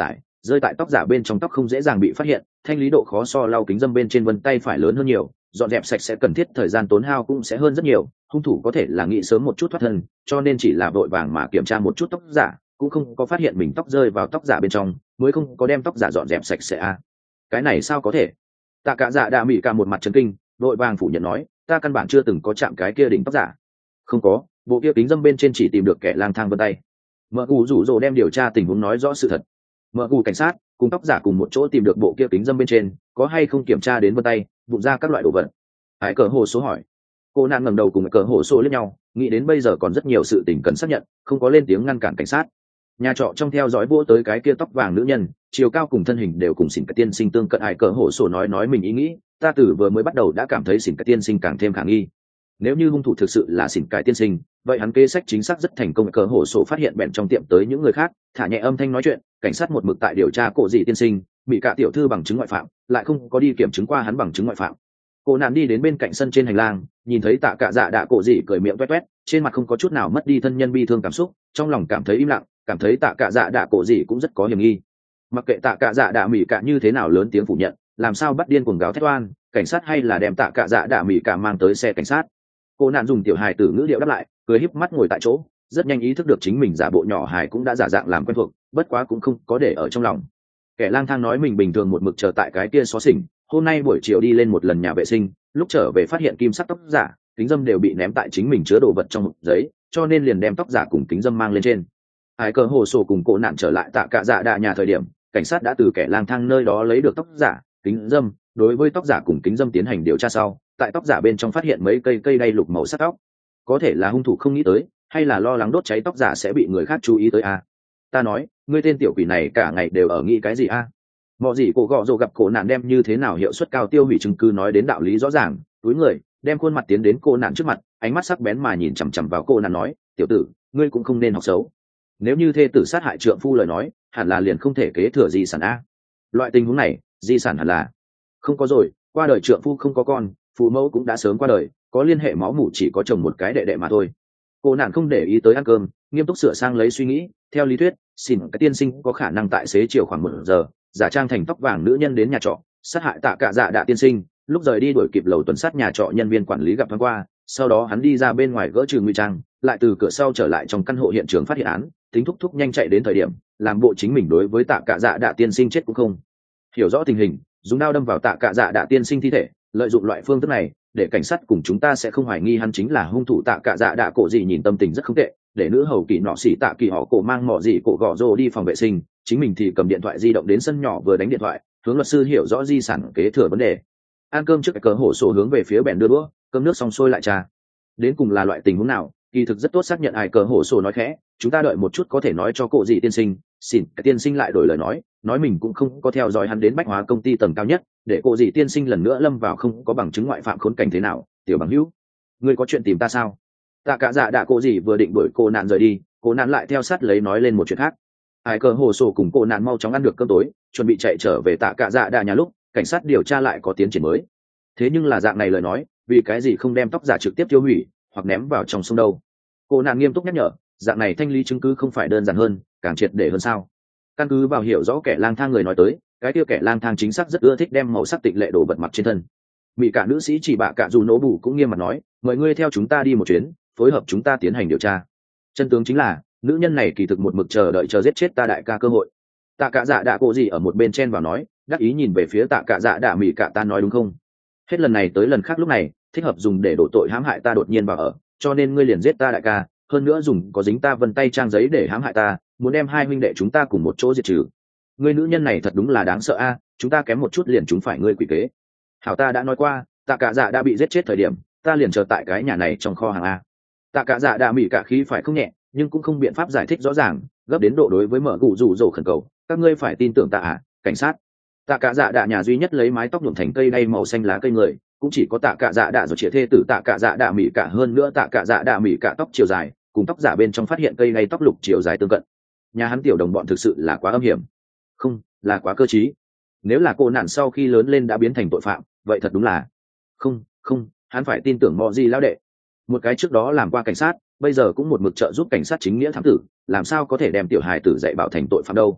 Speaker 1: rơi tại tóc giả bên trong tóc không dễ dàng bị phát hiện, thanh lý độ khó so lau kính dâm bên trên vân tay phải lớn hơn nhiều, dọn dẹp sạch sẽ cần thiết thời gian tốn hao cũng sẽ hơn rất nhiều. Hung thủ có thể là nghĩ sớm một chút thoát thân, cho nên chỉ là vội vàng mà kiểm tra một chút tóc giả, cũng không có phát hiện mình tóc rơi vào tóc giả bên trong, mới không có đem tóc giả dọn dẹp sạch sẽ à. Cái này sao có thể? Tạ Cả Dạ Đạ Mỉ Cả một mặt chấn kinh, vội vàng phủ nhận nói, ta căn bản chưa từng có chạm cái kia đỉnh tóc giả. Không có, bộ kia kính dâm bên trên chỉ tìm được kẻ lang thang vân tay. Mở cụ rủ rồ đem điều tra tình huống nói rõ sự thật. Mở cụ cảnh sát cùng tóc giả cùng một chỗ tìm được bộ kia kính dâm bên trên, có hay không kiểm tra đến vân tay, vụn ra các loại đồ vật. Hải cờ hồ số hỏi. Cô nạn ngẩng đầu cùng cờ hồ số liếc nhau, nghĩ đến bây giờ còn rất nhiều sự tình cần xác nhận, không có lên tiếng ngăn cản cảnh sát. Nhà trọ trong theo dõi vô tới cái kia tóc vàng nữ nhân, chiều cao cùng thân hình đều cùng xỉn cái tiên sinh tương cận. Hải cờ hồ số nói nói mình ý nghĩ, ta từ vừa mới bắt đầu đã cảm thấy xỉn cái tiên sinh càng thêm khả nghi. Nếu như hung thủ thực sự là xỉn cái tiên sinh, vậy hắn kế sách chính xác rất thành công. Cờ hồ số phát hiện bèn trong tiệm tới những người khác, thả nhẹ âm thanh nói chuyện, cảnh sát một mực tại điều tra cổ dị tiên sinh, bị cả tiểu thư bằng chứng ngoại phạm, lại không có đi kiểm chứng qua hắn bằng chứng ngoại phạm. Cô nạn đi đến bên cạnh sân trên hành lang, nhìn thấy Tạ Cả Dạ Đạ cổ dị cười miệng toét toét, trên mặt không có chút nào mất đi thân nhân bi thương cảm xúc, trong lòng cảm thấy im lặng, cảm thấy Tạ Cả Dạ Đạ cổ dị cũng rất có hiểm nghi. Mặc kệ Tạ Cả Dạ Đạ Mỉ Cả như thế nào lớn tiếng phủ nhận, làm sao bắt điên cuồng gào thét oan, cảnh sát hay là đem Tạ Cả Dạ Đạ Mỉ Cả mang tới xe cảnh sát. Cô nạn dùng tiểu hài tử ngữ điệu đáp lại, cười híp mắt ngồi tại chỗ, rất nhanh ý thức được chính mình giả bộ nhỏ hài cũng đã giả dạng làm quen thuộc, bất quá cũng không có để ở trong lòng. Kẻ lang thang nói mình bình thường một mực chờ tại cái kia xó xỉnh, hôm nay buổi chiều đi lên một lần nhà vệ sinh, lúc trở về phát hiện kim sắc tóc giả, kính dâm đều bị ném tại chính mình chứa đồ vật trong hộp giấy, cho nên liền đem tóc giả cùng kính dâm mang lên trên. Ai cờ hồ sổ cùng cô nạn trở lại Tạ Cả Dạ Đạ nhà thời điểm, cảnh sát đã từ kẻ lang thang nơi đó lấy được tóc giả, kính dâm, đối với tóc giả cùng kính dâm tiến hành điều tra sau, tại tóc giả bên trong phát hiện mấy cây cây đay lục màu sắc tóc. Có thể là hung thủ không nghĩ tới, hay là lo lắng đốt cháy tóc giả sẽ bị người khác chú ý tới à? Ta nói, ngươi tên tiểu quỷ này cả ngày đều ở nghĩ cái gì a? À? Mọi gì cổ gọ rồ gặp cổ nạn đem như thế nào hiệu suất cao tiêu hủy chứng cứ nói đến đạo lý rõ ràng, túi người đem khuôn mặt tiến đến cô nạn trước mặt, ánh mắt sắc bén mà nhìn chằm chằm vào cô nạn nói, tiểu tử, ngươi cũng không nên học xấu. Nếu như thê tử sát hại trượng phu lời nói, hẳn là liền không thể kế thừa di sản a. Loại tình huống này, di sản hẳn là không có rồi, qua đời trượng phu không có con, phụ mẫu cũng đã sớm qua đời, có liên hệ máu mủ chỉ có chồng một cái đệ đệ mà thôi. Cô nạn không để ý tới ăn cơm, nghiêm túc sửa sang lấy suy nghĩ, theo lý thuyết, xin cái tiên sinh có khả năng tại xế chiều khoảng một giờ, giả trang thành tóc vàng nữ nhân đến nhà trọ, sát hại Tạ Cả Dạ Đạ tiên sinh, lúc rời đi đuổi kịp lầu tuần sát nhà trọ nhân viên quản lý gặp thoáng qua, sau đó hắn đi ra bên ngoài gỡ trừ nguy trang, lại từ cửa sau trở lại trong căn hộ hiện trường phát hiện án, tính thúc thúc nhanh chạy đến thời điểm, làm bộ chính mình đối với Tạ Cả Dạ Đạ tiên sinh chết cũng không hiểu rõ tình hình, dùng đao đâm vào Tạ Cả Dạ Đạ tiên sinh thi thể, lợi dụng loại phương thức này để cảnh sát cùng chúng ta sẽ không hoài nghi hắn chính là hung thủ. Tạ Cả Dạ Đạ cổ dị nhìn tâm tình rất không tệ, để nữ hầu kỳ nọ xỉ Tạ Kỳ họ cổ mang mỏ dị cổ gõ rồ đi phòng vệ sinh, chính mình thì cầm điện thoại di động đến sân nhỏ vừa đánh điện thoại, hướng luật sư hiểu rõ di sản kế thừa vấn đề. Ăn cơm trước cái cờ hổ sổ hướng về phía bèn đưa đũa, cơm nước xong sôi lại trà. Đến cùng là loại tình huống nào, kỳ thực rất tốt xác nhận. Ai cờ hổ sổ nói khẽ, chúng ta đợi một chút có thể nói cho cổ dị tiên sinh. Xin cái tiên sinh lại đổi lời nói, nói mình cũng không có theo dõi hắn đến bách hóa công ty tầng cao nhất, để cổ dị tiên sinh lần nữa lâm vào không có bằng chứng ngoại phạm khốn cảnh thế nào. Tiểu bằng hữu, ngươi có chuyện tìm ta sao? Tạ Cả Dạ Đạ cổ dị vừa định đuổi cô nạn rời đi, cô nạn lại theo sát lấy nói lên một chuyện khác. Ai cờ hồ sổ cùng cô nạn mau chóng ăn được cơm tối, chuẩn bị chạy trở về Tạ Cả Dạ Đạ nhà lúc cảnh sát điều tra lại có tiến triển mới. Thế nhưng là dạng này lời nói, vì cái gì không đem tóc giả trực tiếp tiêu hủy hoặc ném vào trong sông đâu? Cô nạn nghiêm túc nhắc nhở, dạng này thanh lý chứng cứ không phải đơn giản hơn, càng triệt để hơn sao? Căn cứ vào hiểu rõ kẻ lang thang người nói tới, cái kia kẻ lang thang chính xác rất ưa thích đem màu sắc tịnh lệ đồ vật mặc trên thân. Mỹ cả nữ sĩ chỉ bạ cả dù nỗ bù cũng nghiêm mặt nói, mời ngươi theo chúng ta đi một chuyến, phối hợp chúng ta tiến hành điều tra. Chân tướng chính là, nữ nhân này kỳ thực một mực chờ đợi chờ giết chết ta đại ca cơ hội. Tạ Cả Dạ Đạ cổ gì ở một bên chen vào nói, đắc ý nhìn về phía Tạ Cả Dạ Đạ Mỹ cả, ta nói đúng không? Hết lần này tới lần khác lúc này, thích hợp dùng để đổ tội hãm hại ta đột nhiên vào ở, cho nên ngươi liền giết ta đại ca, hơn nữa dùng có dính ta vân tay trang giấy để hãm hại ta, muốn đem hai huynh đệ chúng ta cùng một chỗ diệt trừ. Ngươi nữ nhân này thật đúng là đáng sợ a, chúng ta kém một chút liền chúng phải ngươi quỷ kế. Hảo, ta đã nói qua, Tạ Cả Dạ đã bị giết chết thời điểm, ta liền chờ tại cái nhà này trong kho hàng a. Tạ Cả Dạ Đạ Mỹ cả khí phải không nhẹ, nhưng cũng không biện pháp giải thích rõ ràng, gấp đến độ đối với mở gù rủ rổ khẩn cầu, các ngươi phải tin tưởng ta à, cảnh sát. Tạ Cả Dạ Đạ nhà duy nhất lấy mái tóc nhuộm thành cây đay màu xanh lá cây người, cũng chỉ có Tạ Cả Dạ Đạ rồi chia thê tử Tạ Cả Dạ Đạ Mỹ cả, hơn nữa Tạ Cả Dạ Đạ Mỹ cả tóc chiều dài, cùng tóc giả bên trong phát hiện cây đay tóc lục chiều dài tương cận. Nhà hắn tiểu đồng bọn thực sự là quá âm hiểm, không, là quá cơ trí. Nếu là cô nạn sau khi lớn lên đã biến thành tội phạm, vậy thật đúng là không, không, hắn phải tin tưởng Mọ Gì lão đệ. Một cái trước đó làm qua cảnh sát, bây giờ cũng một mực trợ giúp cảnh sát chính nghĩa thám tử, làm sao có thể đem tiểu hài tử dạy bảo thành tội phạm đâu?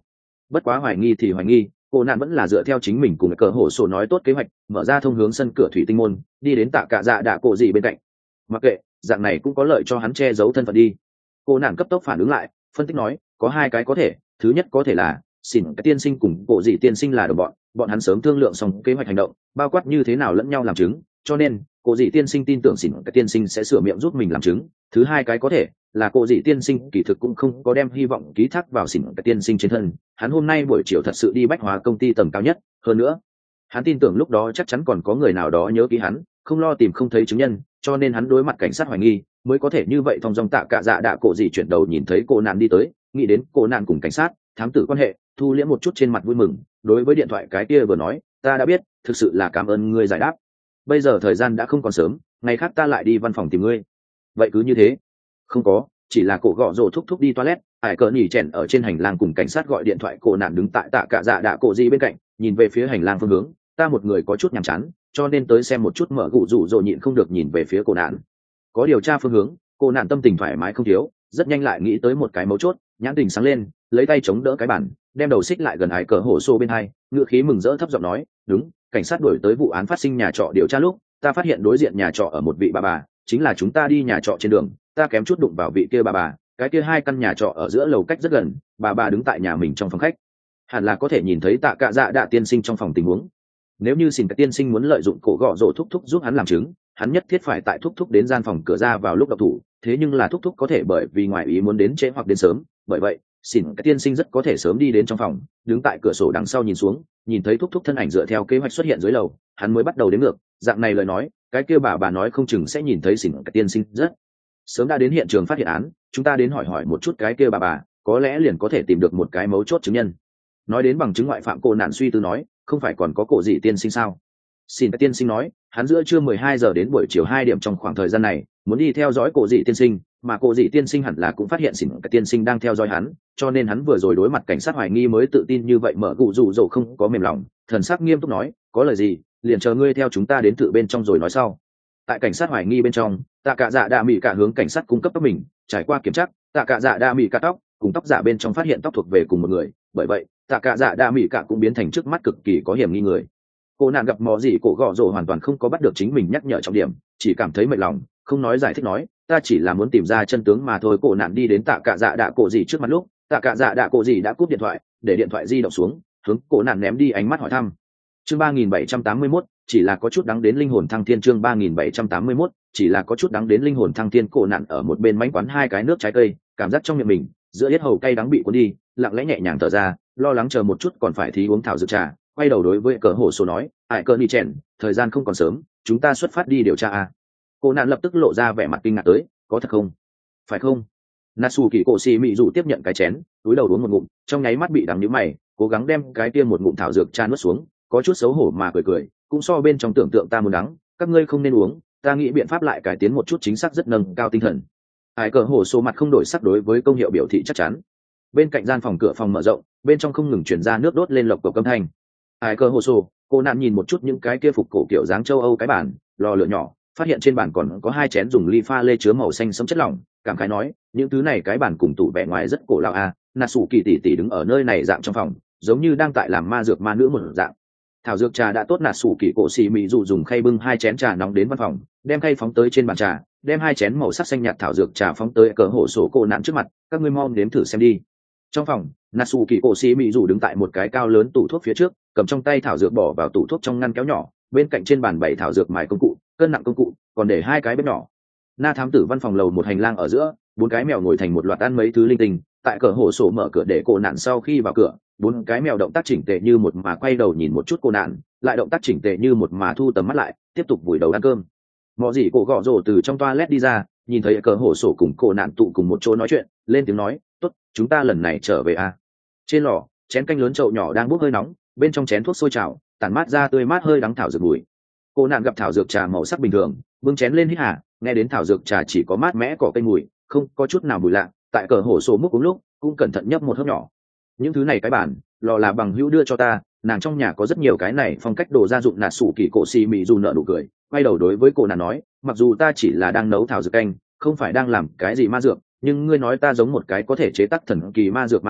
Speaker 1: bất quá hoài nghi thì hoài nghi, cô nạn vẫn là dựa theo chính mình cùng cờ hổ sổ nói tốt kế hoạch, mở ra thông hướng sân cửa thủy tinh môn, đi đến tạ cả dạ đạ cổ gì bên cạnh. Mặc kệ, dạng này cũng có lợi cho hắn che giấu thân phận đi. Cô nạn cấp tốc phản ứng lại, phân tích nói, có hai cái có thể, thứ nhất có thể là xin cái tiên sinh cùng cổ dị tiên sinh là đồng bọn, bọn hắn sớm thương lượng xong kế hoạch hành động, bao quát như thế nào lẫn nhau làm chứng, cho nên cổ dị tiên sinh tin tưởng xỉn cái tiên sinh sẽ sửa miệng giúp mình làm chứng. Thứ hai cái có thể là cổ dị tiên sinh kỳ thực cũng không có đem hy vọng ký thác vào xỉn cái tiên sinh trên thân, hắn hôm nay buổi chiều thật sự đi bách hóa công ty tầng cao nhất, hơn nữa hắn tin tưởng lúc đó chắc chắn còn có người nào đó nhớ ký hắn, không lo tìm không thấy chứng nhân, cho nên hắn đối mặt cảnh sát hoài nghi mới có thể như vậy thong dong. Tạ cả dạ đạ cổ dị chuyển đầu nhìn thấy cô nạn đi tới, nghĩ đến cô nạn cùng cảnh sát thám tử quan hệ, thu liễm một chút trên mặt vui mừng, đối với điện thoại cái kia vừa nói, ta đã biết, thực sự là cảm ơn ngươi giải đáp, bây giờ thời gian đã không còn sớm, ngày khác ta lại đi văn phòng tìm ngươi. Vậy cứ như thế. Không có, chỉ là cổ gọ rồ thúc thúc đi toilet. Ải cờ nhỉ chèn ở trên hành lang cùng cảnh sát gọi điện thoại, cô nạn đứng tại tạ cả dạ đạ cổ gì bên cạnh, nhìn về phía hành lang phương hướng, ta một người có chút nhàm chán, cho nên tới xem một chút, mở gụ rủ rồi nhịn không được nhìn về phía cô nạn. Có điều tra phương hướng, cô nạn tâm tình thoải mái không thiếu, rất nhanh lại nghĩ tới một cái mấu chốt, nhãn tình sáng lên, lấy tay chống đỡ cái bàn, đem đầu xích lại gần ải cờ hổ xô bên hai, ngựa khí mừng rỡ thấp giọng nói, đúng, cảnh sát đuổi tới vụ án phát sinh nhà trọ điều tra lúc, ta phát hiện đối diện nhà trọ ở một vị bà bà, chính là chúng ta đi nhà trọ trên đường, ta kém chút đụng vào vị kia bà bà, cái kia hai căn nhà trọ ở giữa lầu cách rất gần, bà bà đứng tại nhà mình trong phòng khách, hẳn là có thể nhìn thấy tạ cả dạ đạ tiên sinh trong phòng tình huống. Nếu như xin cái tiên sinh muốn lợi dụng cổ gọ rổ thúc thúc giúp hắn làm chứng, hắn nhất thiết phải tại thúc thúc đến gian phòng cửa ra vào lúc độc thủ, thế nhưng là thúc thúc có thể bởi vì ngoài ý muốn đến trễ hoặc đến sớm, bởi vậy xin cái tiên sinh rất có thể sớm đi đến trong phòng, đứng tại cửa sổ đằng sau nhìn xuống, nhìn thấy thúc thúc thân ảnh dựa theo kế hoạch xuất hiện dưới lầu, hắn mới bắt đầu đến ngược, dạng này lời nói, cái kia bà bà nói không chừng sẽ nhìn thấy xin cái tiên sinh rất sớm đã đến hiện trường phát hiện án, chúng ta đến hỏi hỏi một chút cái kia bà bà, có lẽ liền có thể tìm được một cái mấu chốt chứng nhân. Nói đến bằng chứng ngoại phạm, cô nạn suy tư nói, không phải còn có cổ dị tiên sinh sao? Xin cái tiên sinh nói, hắn giữa trưa mười hai giờ đến buổi chiều hai điểm trong khoảng thời gian này, muốn đi theo dõi cổ dị tiên sinh, mà cổ dị tiên sinh hẳn là cũng phát hiện xin cái tiên sinh đang theo dõi hắn, cho nên hắn vừa rồi đối mặt cảnh sát hoài nghi mới tự tin như vậy. Mở gụ rủ rỗ không có mềm lòng, thần sắc nghiêm túc nói, có lời gì, liền chờ ngươi theo chúng ta đến tự bên trong rồi nói sau. Tại cảnh sát hoài nghi bên trong, tạ cả dạ đa mỹ cả hướng cảnh sát cung cấp tóc mình, trải qua kiểm tra, tạ cả dạ đa mỹ cả tóc cùng tóc giả bên trong phát hiện tóc thuộc về cùng một người, bởi vậy tạ cả dạ đa mỹ cả cũng biến thành trước mắt cực kỳ có hiểm nghi người. Cô nạn gặp mò gì cổ gọ rồ hoàn toàn không có bắt được chính mình nhắc nhở trọng điểm, chỉ cảm thấy mệt lòng, không nói giải thích nói, ta chỉ là muốn tìm ra chân tướng mà thôi. Cô nạn đi đến tạ cả dạ đạ cổ gì trước mặt lúc, tạ cả dạ đạ cổ gì đã cúp điện thoại, để điện thoại di động xuống, hướng cô nạn ném đi ánh mắt hỏi thăm. Chương ba nghìn bảy trăm tám mươi mốt, chỉ là có chút đáng đến linh hồn thăng thiên. Chương ba nghìn bảy trăm tám mươi mốt, chỉ là có chút đáng đến linh hồn thăng thiên. Cô nạn ở một bên mánh quán hai cái nước trái cây, cảm giác trong miệng mình giữa yết hầu cay đắng bị cuốn đi, lặng lẽ nhẹ nhàng thở ra, lo lắng chờ một chút còn phải thí uống thảo dược trà, quay đầu đối với cờ hổ số nói, ải cờ đi chèn, thời gian không còn sớm, chúng ta xuất phát đi điều tra a. Cô nạn lập tức lộ ra vẻ mặt kinh ngạc tới, có thật không? Phải không? Natsu kỳ cổ xì mị dù tiếp nhận cái chén, túi đầu uống một ngụm, trong nháy mắt bị đắng nhíu mày, cố gắng đem cái kia một ngụm thảo dược trà nuốt xuống, có chút xấu hổ mà cười cười, cũng so bên trong tưởng tượng ta muốn đắng, các ngươi không nên uống, ta nghĩ biện pháp lại cải tiến một chút, chính xác rất nâng cao tinh thần. Ải cờ hổ số mặt không đổi sắc đối với công hiệu biểu thị chắc chắn. Bên cạnh gian phòng cửa phòng mở rộng, bên trong không ngừng truyền ra nước đốt lên lộc cộc âm thanh. Ải cờ hổ số, cô nạn nhìn một chút những cái kia phục cổ kiểu dáng châu Âu cái bàn, lò lửa nhỏ, phát hiện trên bàn còn có hai chén dùng ly pha lê chứa màu xanh sẫm chất lỏng, cảm khái nói, những thứ này cái bàn cùng tủ vẻ ngoài rất cổ lão a. Natsu kỳ tỷ tỷ đứng ở nơi này dạng trong phòng, giống như đang tại làm ma dược ma nữ một dạng. Thảo dược trà đã tốt, Natsu kỳ cổ xì mị dù dùng khay bưng hai chén trà nóng đến văn phòng, đem khay phóng tới trên bàn trà, đem hai chén màu sắc xanh nhạt thảo dược trà phóng tới cờ hổ sổ cô nạn trước mặt, các ngươi mau nếm thử xem đi. Trong phòng, Natsu kỳ cổ xì mị dù đứng tại một cái cao lớn tủ thuốc phía trước, cầm trong tay thảo dược bỏ vào tủ thuốc trong ngăn kéo nhỏ, bên cạnh trên bàn bày thảo dược mài công cụ, cân nặng công cụ, còn để hai cái bếp nhỏ. Na thám tử văn phòng lầu một hành lang ở giữa, bốn cái mèo ngồi thành một loạt ăn mấy thứ linh tinh. Tại cờ hổ sổ mở cửa để cô nạn sau khi vào cửa, bốn cái mèo động tác chỉnh tề như một mà quay đầu nhìn một chút cô nạn, lại động tác chỉnh tề như một mà thu tầm mắt lại, tiếp tục vùi đầu ăn cơm. Mọ gì cổ gõ rổ từ trong toilet đi ra, nhìn thấy cờ hổ sổ cùng cô nạn tụ cùng một chỗ nói chuyện, lên tiếng nói, tốt, chúng ta lần này trở về à. Trên lò, chén canh lớn chậu nhỏ đang bốc hơi nóng, bên trong chén thuốc sôi trào, tản mát ra tươi mát hơi đắng thảo dược mùi. Cô nạn gặp thảo dược trà màu sắc bình thường, bưng chén lên hít hà, nghe đến thảo dược trà chỉ có mát mẽ cỏ cây mùi, không có chút nào mùi lạ. Tại cờ hổ sổ múc uống lúc, cũng cẩn thận nhấp một hớp nhỏ. Những thứ này cái bản, lò là bằng hữu đưa cho ta, nàng trong nhà có rất nhiều cái này phong cách đồ gia dụng. Natsu kỳ cổ xì mị dù nợ nụ cười, quay đầu đối với cô nàng nói, mặc dù ta chỉ là đang nấu thảo dược canh, không phải đang làm cái gì ma dược, nhưng ngươi nói ta giống một cái có thể chế tác thần kỳ ma dược ma nữ,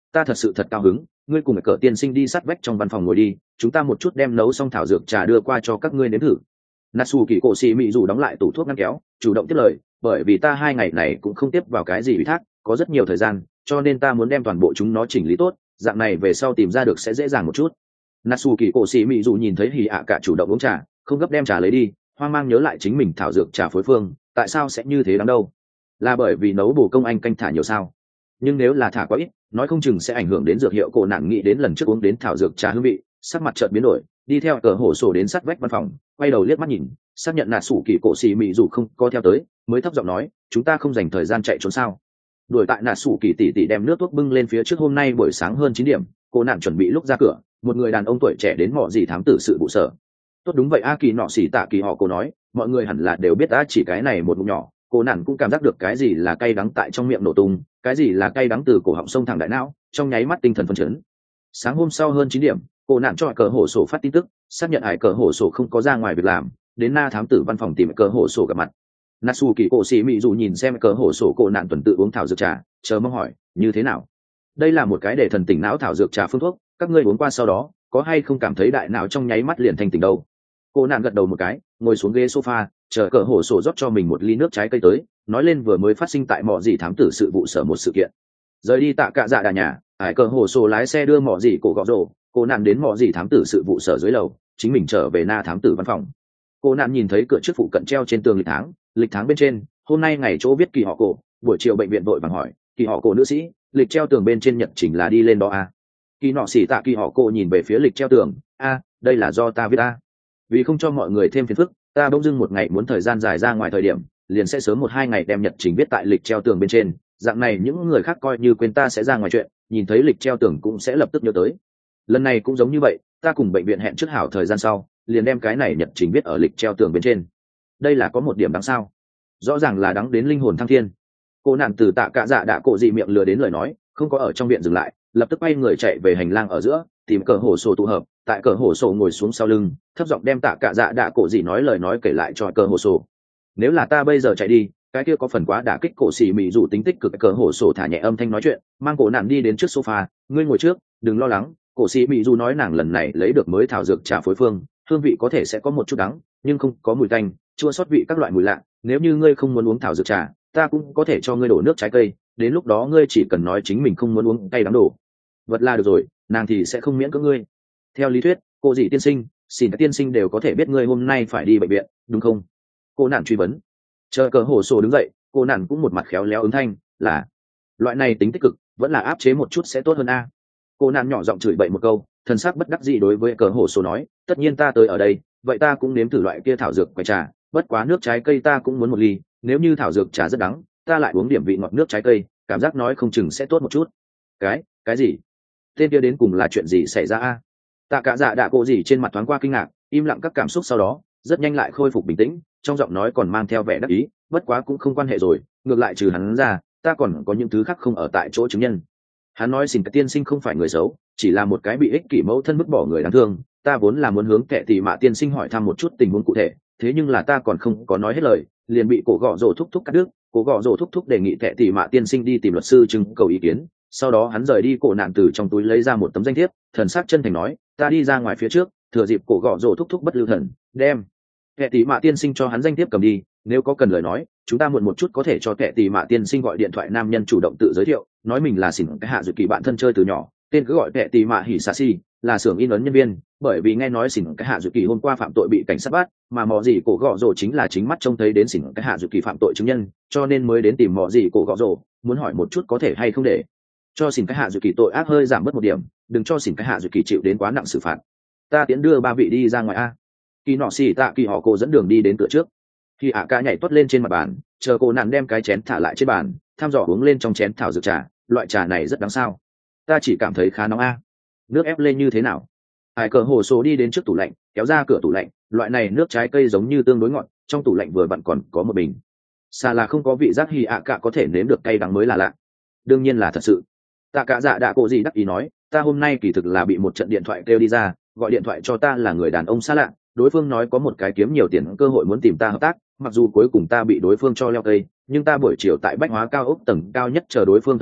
Speaker 1: ta thật sự thật cao hứng, ngươi cùng cờ tiên sinh đi sát vách trong văn phòng ngồi đi, chúng ta một chút đem nấu xong thảo dược trà đưa qua cho các ngươi nếm thử. Natsu kỳ cổ xì mị dù đóng lại tủ thuốc ngăn kéo, chủ động tiếp lời, bởi vì ta hai ngày này cũng không tiếp vào cái gì ủy thác, có rất nhiều thời gian, cho nên ta muốn đem toàn bộ chúng nó chỉnh lý tốt, dạng này về sau tìm ra được sẽ dễ dàng một chút. Natsu kỳ cổ xì mị dù nhìn thấy hỉ ạ cả chủ động uống trà, không gấp đem trà lấy đi, hoang mang nhớ lại chính mình thảo dược trà phối phương, tại sao sẽ như thế đáng đâu? Là bởi vì nấu bổ công anh canh thả nhiều sao? Nhưng nếu là thả quá ít, nói không chừng sẽ ảnh hưởng đến dược hiệu. Cổ nạn nghĩ đến lần trước uống đến thảo dược trà hương vị, sắc mặt chợt biến đổi, đi theo cờ hổ sổ đến sát vách văn phòng, quay đầu liếc mắt nhìn, xác nhận nạt sủ kỳ cổ xì mị dù không có theo tới, mới thấp giọng nói, chúng ta không dành thời gian chạy trốn sao? Đuổi tại nạt sủ kỳ tỷ tỷ đem nước thuốc bưng lên phía trước. Hôm nay buổi sáng hơn chín điểm, cô nạn chuẩn bị lúc ra cửa, một người đàn ông tuổi trẻ đến mọ gì thám tử sự vụ sở. Tốt đúng vậy, a kỳ nọ xỉ tạ kỳ họ cô nói, mọi người hẳn là đều biết, a chỉ cái này một ngụm nhỏ, cô nạn cũng cảm giác được cái gì là cay đắng tại trong miệng nổ tung, cái gì là cay đắng từ cổ họng sông thẳng đại não, trong nháy mắt tinh thần phấn chấn. Sáng hôm sau hơn chín điểm, cô nạn cho cờ hổ sổ phát tin tức, xác nhận hải cờ hổ sổ không có ra ngoài việc làm, đến na thám tử văn phòng tìm cờ hổ sổ gặp mặt. Natsu kỳ cổ xì mị dù nhìn xem cờ hổ sổ cô nạn tuần tự uống thảo dược trà, chờ mong hỏi, như thế nào? Đây là một cái để thần tỉnh não thảo dược trà phương thuốc, các ngươi uống qua sau đó có hay không cảm thấy đại não trong nháy mắt liền thành tỉnh đâu? Cô nạn gật đầu một cái, ngồi xuống ghế sofa, chờ cờ hổ sổ rót cho mình một ly nước trái cây tới, nói lên vừa mới phát sinh tại mọ gì thám tử sự vụ sở một sự kiện. Rời đi tạ cạ dạ đà nhà, hải cờ hổ sổ lái xe đưa mọ gì cổ gọ rổ, cô nạn đến mọ gì thám tử sự vụ sở dưới lầu, chính mình trở về na thám tử văn phòng. Cô nạn nhìn thấy cửa trước phụ cận treo trên tường lịch tháng, lịch tháng bên trên hôm nay ngày chỗ viết kỳ họ cổ. Buổi chiều bệnh viện vội vàng hỏi, kỳ họ cổ nữ sĩ, lịch treo tường bên trên nhật trình là đi lên đó à? Kỳ nọ xỉ tạ kỳ họ cổ nhìn về phía lịch treo tường, a đây là do ta viết a. Vì không cho mọi người thêm phiền phức, ta bỗng dưng một ngày muốn thời gian dài ra ngoài thời điểm, liền sẽ sớm một hai ngày đem nhật trình viết tại lịch treo tường bên trên, dạng này những người khác coi như quên ta sẽ ra ngoài chuyện, nhìn thấy lịch treo tường cũng sẽ lập tức nhớ tới. Lần này cũng giống như vậy, ta cùng bệnh viện hẹn trước hảo thời gian sau, liền đem cái này nhật trình viết ở lịch treo tường bên trên. Đây là có một điểm đáng sao? Rõ ràng là đáng đến linh hồn thăng thiên. Cô nạn từ tạ cạ dạ đã cổ dị miệng lừa đến lời nói, không có ở trong viện dừng lại, lập tức quay người chạy về hành lang ở giữa, tìm cờ hổ sổ tụ hợp. Tại cờ hổ sổ ngồi xuống sau lưng, thấp giọng đem tạ cạ dạ đã cổ dị nói lời nói kể lại cho cờ hổ sổ. Nếu là ta bây giờ chạy đi, cái kia có phần quá đả kích cổ xì mị dù tính tích cực. Cờ hổ sổ thả nhẹ âm thanh nói chuyện, mang cổ nạn đi đến trước sofa, ngươi ngồi trước, đừng lo lắng. Cổ xì mị dù nói nàng lần này lấy được mới thảo dược trà phối phương, hương vị có thể sẽ có một chút đắng, nhưng không có mùi tanh, chua xót vị các loại mùi lạ. Nếu như ngươi không muốn uống thảo dược trà, ta cũng có thể cho ngươi đổ nước trái cây, đến lúc đó ngươi chỉ cần nói chính mình không muốn uống cay đắng đổ vật là được rồi, nàng thì sẽ không miễn cưỡng ngươi. Theo lý thuyết, cô dì tiên sinh, xin tiên sinh đều có thể biết ngươi hôm nay phải đi bệnh viện, đúng không? Cô nạn truy vấn. Chờ cờ hổ sổ đứng dậy, cô nạn cũng một mặt khéo léo ứng thanh, là loại này tính tích cực, vẫn là áp chế một chút sẽ tốt hơn a. Cô nạn nhỏ giọng chửi bậy một câu, thần sắc bất đắc dĩ đối với cờ hổ sổ nói, tất nhiên ta tới ở đây, vậy ta cũng nếm thử loại kia thảo dược quầy trà, bất quá nước trái cây ta cũng muốn một ly, nếu như thảo dược trà rất đắng, ta lại uống điểm vị ngọt nước trái cây, cảm giác nói không chừng sẽ tốt một chút. Cái, cái gì? Tên kia đến cùng là chuyện gì xảy ra a? Tạ cả dạ đạ cổ gì trên mặt thoáng qua kinh ngạc, im lặng các cảm xúc sau đó, rất nhanh lại khôi phục bình tĩnh, trong giọng nói còn mang theo vẻ đắc ý, bất quá cũng không quan hệ rồi, ngược lại trừ hắn ra, ta còn có những thứ khác không ở tại chỗ chứng nhân. Hắn nói xin cái tiên sinh không phải người xấu, chỉ là một cái bị ích kỷ mẫu thân vứt bỏ người đáng thương, ta vốn là muốn hướng kệ tỷ mạ tiên sinh hỏi thăm một chút tình huống cụ thể, thế nhưng là ta còn không có nói hết lời, liền bị cổ gọ rổ thúc thúc cắt đứt. Cổ gọ rổ thúc thúc đề nghị kệ tỷ mạ tiên sinh đi tìm luật sư trưng cầu ý kiến, sau đó hắn rời đi. Cổ nạn từ trong túi lấy ra một tấm danh thiếp, thần sắc chân thành nói, ta đi ra ngoài phía trước, thừa dịp cổ gọ rổ thúc thúc bất lưu thần, đem kệ tỷ mạ tiên sinh cho hắn danh thiếp cầm đi, nếu có cần lời nói, chúng ta muộn một chút có thể cho kệ tỷ mạ tiên sinh gọi điện thoại. Nam nhân chủ động tự giới thiệu, nói mình là xỉn cái hạ dự kỳ bạn thân chơi từ nhỏ, tên cứ gọi kệ tỷ mạ hỉ xà xi, là xưởng in ấn nhân viên, bởi vì nghe nói xỉn cái hạ dự kỳ hôm qua phạm tội bị cảnh sát bắt, mà mò gì cổ gọ rổ chính là chính mắt trông thấy đến xỉn cái hạ dự kỳ phạm tội chứng nhân, cho nên mới đến tìm mò gì cổ gọ rổ, muốn hỏi một chút có thể hay không để cho xỉn cái hạ dự kỳ tội ác hơi giảm bớt một điểm, đừng cho xỉn cái hạ dự kỳ chịu đến quá nặng xử phạt. Ta tiến đưa ba vị đi ra ngoài a. Kỳ nọ xì tạ kỳ họ cô dẫn đường đi đến cửa trước, khi ạ ca nhảy tuốt lên trên mặt bàn, chờ cô nạn đem cái chén thả lại trên bàn, thăm dò uống lên trong chén thảo dược trà. Loại trà này rất đáng sao? Ta chỉ cảm thấy khá nóng a. Nước ép lên như thế nào? Hải cờ hồ số đi đến trước tủ lạnh, kéo ra cửa tủ lạnh, loại này nước trái cây giống như tương đối ngọt, trong tủ lạnh vừa vặn còn có một bình. Xa là không có vị giác hì ạ cả có thể nếm được cay đắng mới là lạ. Đương nhiên là thật sự. Tạ cả dạ đạ cổ gì đắc ý nói, ta hôm nay kỳ thực là bị một trận điện thoại kêu đi ra, gọi điện thoại cho ta là người đàn ông xa lạ, đối phương nói có một cái kiếm nhiều tiền cơ hội muốn tìm ta hợp tác, mặc dù cuối cùng ta bị đối phương cho leo cây, nhưng ta buổi chiều tại bách hóa cao ốc tầng cao nhất chờ đối phương thời điểm,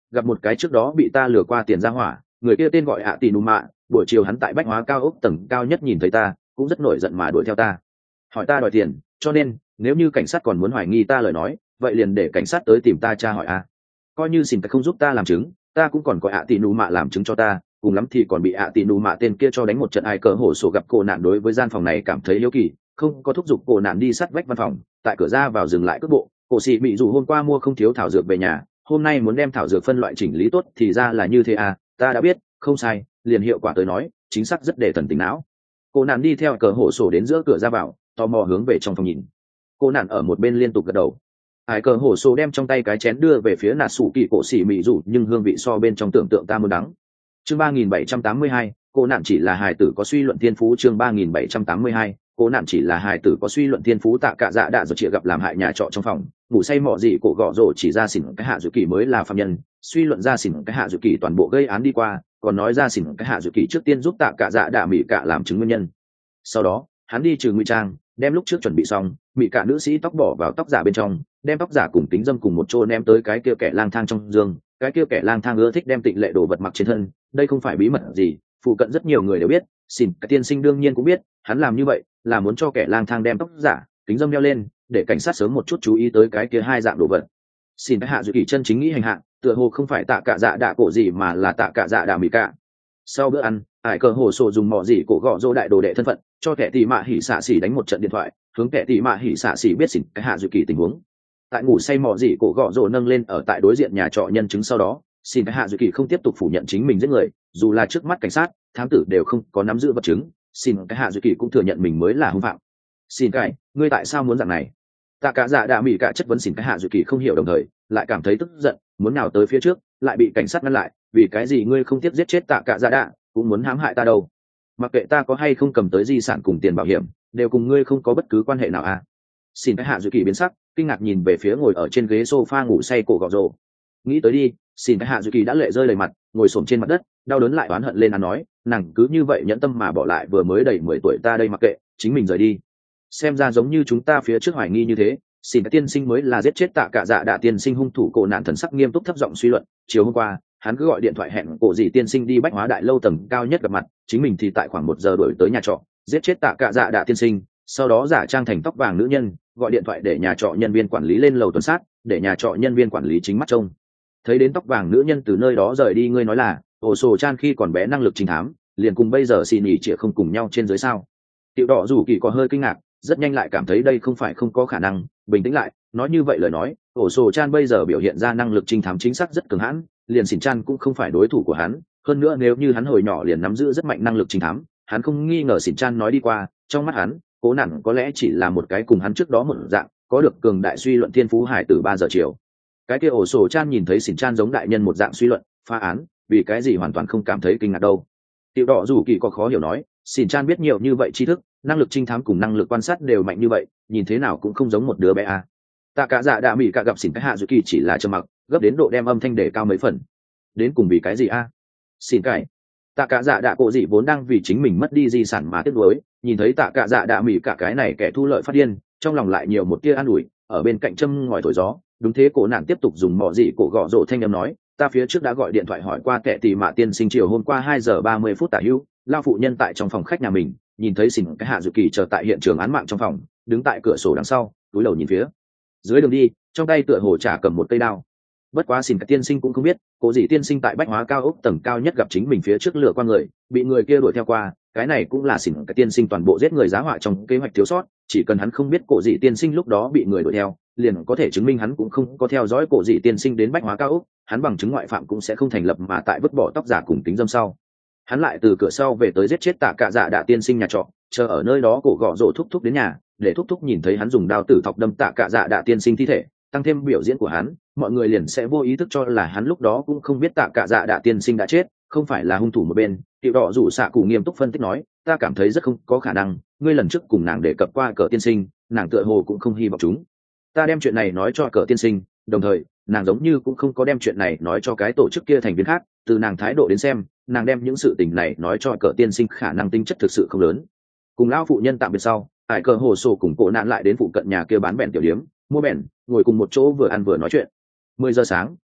Speaker 1: gặp một cái trước đó bị ta lừa qua tiền ra hỏa, người kia tên gọi ạ tỷ nụ mạ, buổi chiều hắn tại bách hóa cao ốc tầng cao nhất nhìn thấy ta, cũng rất nổi giận mà đuổi theo ta, hỏi ta đòi tiền, cho nên nếu như cảnh sát còn muốn hoài nghi ta lời nói, vậy liền để cảnh sát tới tìm ta tra hỏi a. Coi như xin cái không giúp ta làm chứng, ta cũng còn có ạ tỷ nụ mạ làm chứng cho ta, cùng lắm thì còn bị ạ tỷ nụ mạ tên kia cho đánh một trận ai cờ hổ sổ gặp cô nạn đối với gian phòng này cảm thấy hiếu kỳ, không có thúc giục cô nạn đi sát vách văn phòng, tại cửa ra vào dừng lại cước bộ. Cổ sĩ bị dù hôm qua mua không thiếu thảo dược về nhà, hôm nay muốn đem thảo dược phân loại chỉnh lý tốt thì ra là như thế à, ta đã biết, không sai, liền hiệu quả tới nói, chính xác rất để thần tính não. Cô nạn đi theo cờ hổ sổ đến giữa cửa ra vào, tò mò hướng về trong phòng nhìn. Cô nạn ở một bên liên tục gật đầu. Ai cờ hổ sổ đem trong tay cái chén đưa về phía nạt sủ kỳ cổ sĩ mị rủ, nhưng hương vị so bên trong tưởng tượng ta muốn đắng. Chương ba nghìn bảy trăm tám mươi hai, cô nạn chỉ là hài tử có suy luận thiên phú. Chương ba nghìn bảy trăm tám mươi hai, cô nạn chỉ là hài tử có suy luận thiên phú. Tạ Cả Dạ đã rồi chị gặp làm hại nhà trọ trong phòng, ngủ say mọ gì cổ gọ rổ chỉ ra xỉn cái hạ dự kỳ mới là phạm nhân, suy luận ra xỉn cái hạ dự kỳ toàn bộ gây án đi qua, còn nói ra xỉn cái hạ dự kỳ trước tiên giúp Tạ Cả Dạ đã mị cả làm chứng nguyên nhân. Sau đó hắn đi trừ ngụy trang, đem lúc trước chuẩn bị xong mị cả nữ sĩ tóc bỏ vào tóc giả bên trong, đem tóc giả cùng kính dâm cùng một chỗ ném tới cái kia kẻ lang thang trong giường. Cái kia kẻ lang thang ưa thích đem tịnh lệ đồ vật mặc trên thân, đây không phải bí mật gì, phụ cận rất nhiều người đều biết, xỉn cái tiên sinh đương nhiên cũng biết, hắn làm như vậy là muốn cho kẻ lang thang đem tóc giả kính dâm đeo lên, để cảnh sát sớm một chút chú ý tới cái kia hai dạng đồ vật. Xin cái hạ dự kỳ chân chính nghĩ hành hạ, tựa hồ không phải Tạ Cả Dạ đạ cổ gì mà là Tạ Cả Dạ đạ mị cả. Sau bữa ăn, Hải cờ hồ sổ dùng mỏ gì cổ gọ dỗ đại đồ đệ thân phận, cho kẻ tỉ mạ hỉ xạ xỉ đánh một trận điện thoại, hướng kẻ tỉ mạ hỉ xạ xỉ biết xỉn cái hạ dự kỳ tình huống. Tại ngủ say mỏ gì cổ gọ dỗ nâng lên ở tại đối diện nhà trọ nhân chứng sau đó, xin cái hạ dự kỳ không tiếp tục phủ nhận chính mình giết người, dù là trước mắt cảnh sát, thám tử đều không có nắm giữ vật chứng, xin cái hạ dự kỳ cũng thừa nhận mình mới là hung phạm. Xin cái, ngươi tại sao muốn dạng này? Tạ Cả Dạ đã mỉ cả chất vấn xin cái hạ dự kỳ không hiểu, đồng thời lại cảm thấy tức giận, muốn nào tới phía trước, lại bị cảnh sát ngăn lại. Vì cái gì ngươi không tiếp giết chết Tạ Cả Dạ đã, cũng muốn hãm hại ta đâu? Mặc kệ ta có hay không cầm tới di sản cùng tiền bảo hiểm, đều cùng ngươi không có bất cứ quan hệ nào à? Xin cái hạ dự kỳ biến sắc, kinh ngạc nhìn về phía ngồi ở trên ghế sofa ngủ say cổ gọ rồ. Nghĩ tới đi, xin cái hạ dự kỳ đã lệ rơi đầy mặt, ngồi xổm trên mặt đất, đau đớn lại oán hận lên ăn nói, nàng cứ như vậy nhẫn tâm mà bỏ lại vừa mới đầy mười tuổi ta đây, mặc kệ, chính mình rời đi. Xem ra giống như chúng ta phía trước hoài nghi như thế, xin cái tiên sinh mới là giết chết Tạ Cả Dạ đạ tiên sinh hung thủ. Cổ nạn thần sắc nghiêm túc thấp giọng suy luận, chiều hôm qua hắn cứ gọi điện thoại hẹn cổ dì tiên sinh đi bách hóa đại lâu tầng cao nhất gặp mặt, chính mình thì tại khoảng một giờ đuổi tới nhà trọ, giết chết Tạ Cả Dạ đạ tiên sinh, sau đó giả trang thành tóc vàng nữ nhân, gọi điện thoại để nhà trọ nhân viên quản lý lên lầu tuần sát, để nhà trọ nhân viên quản lý chính mắt trông thấy đến tóc vàng nữ nhân từ nơi đó rời đi. Ngươi nói là ổ sổ chan khi còn bé năng lực trinh thám, liền cùng bây giờ xì nhỉ chĩa không cùng nhau trên dưới sao? Tiểu đỏ rủ kỳ có hơi kinh ngạc, rất nhanh lại cảm thấy đây không phải không có khả năng, bình tĩnh lại, nói như vậy lời nói, ổ sổ chan bây giờ biểu hiện ra năng lực trinh thám chính xác rất cường hãn, liền xỉn chan cũng không phải đối thủ của hắn. Hơn nữa nếu như hắn hồi nhỏ liền nắm giữ rất mạnh năng lực trinh thám, hắn không nghi ngờ xỉn chan nói đi qua, trong mắt hắn cố nản có lẽ chỉ là một cái cùng hắn trước đó một dạng có được cường đại suy luận thiên phú hải từ ba giờ chiều. Cái kia ổ sổ chan nhìn thấy xỉn chan giống đại nhân một dạng suy luận phá án, vì cái gì hoàn toàn không cảm thấy kinh ngạc đâu? Tiểu đỏ rủ kỳ có khó hiểu nói, xỉn chan biết nhiều như vậy tri thức, năng lực trinh thám cùng năng lực quan sát đều mạnh như vậy, nhìn thế nào cũng không giống một đứa bé à. Tạ Cả Dạ đã mỉ cả gặp xỉn cái hạ dự kỳ chỉ là trầm mặc, gấp đến độ đem âm thanh để cao mấy phần. Đến cùng vì cái gì a? À? Xỉn cái. Tạ Cả Dạ đã cổ dị vốn đang vì chính mình mất đi di sản mà tiếc nuối, nhìn thấy Tạ Cả Dạ đã mỉ cả cái này kẻ thu lợi phát điên, trong lòng lại nhiều một tia an ủi, ở bên cạnh châm ngòi thổi gió. Đúng thế, cổ nạn tiếp tục dùng mỏ dị cổ gõ rổ thanh âm nói, ta phía trước đã gọi điện thoại hỏi qua kẻ tỷ mạ tiên sinh chiều hôm qua hai giờ ba mươi phút tả hữu, lao phụ nhân tại trong phòng khách nhà mình, nhìn thấy xỉn cái hạ dự kỳ chờ tại hiện trường án mạng trong phòng, đứng tại cửa sổ đằng sau, túi đầu nhìn phía dưới đường đi, trong tay tựa hồ trả cầm một cây đao. Bất quá xỉn cái tiên sinh cũng không biết, cổ dị tiên sinh tại bách hóa cao ốc tầng cao nhất gặp chính mình phía trước lửa qua người, bị người kia đuổi theo qua, cái này cũng là xỉn cái tiên sinh toàn bộ giết người giá họa trong kế hoạch thiếu sót, chỉ cần hắn không biết cổ dị tiên sinh lúc đó bị người đuổi theo, liền có thể chứng minh hắn cũng không có theo dõi cổ dị tiên sinh đến bách hóa cao ốc, hắn bằng chứng ngoại phạm cũng sẽ không thành lập, mà tại vứt bỏ tóc giả cùng kính dâm sau, hắn lại từ cửa sau về tới giết chết Tạ Cả Dạ đạ tiên sinh nhà trọ, chờ ở nơi đó cổ gọ rổ thúc thúc đến nhà, để thúc thúc nhìn thấy hắn dùng đao tử thọc đâm Tạ Cả Dạ đạ tiên sinh thi thể, tăng thêm biểu diễn của hắn, mọi người liền sẽ vô ý thức cho là hắn lúc đó cũng không biết Tạ Cả Dạ đạ tiên sinh đã chết, không phải là hung thủ một bên. Tiểu đỏ rủ xạ cụ nghiêm túc phân tích nói, ta cảm thấy rất không có khả năng, ngươi lần trước cùng nàng đề cập qua cờ tiên sinh, nàng tựa hồ cũng không hy vọng chúng ta đem chuyện này nói cho cờ tiên sinh, đồng thời nàng giống như cũng không có đem chuyện này nói cho cái tổ chức kia thành viên khác, từ nàng thái độ đến xem, nàng đem những sự tình này nói cho cờ tiên sinh khả năng tính chất thực sự không lớn. Cùng lão phụ nhân tạm biệt sau, Hải cờ hồ sổ cùng cổ nạn lại đến phụ cận nhà kia bán bèn tiểu điếm, mua bèn, ngồi cùng một chỗ vừa ăn vừa nói chuyện. Mười giờ sáng,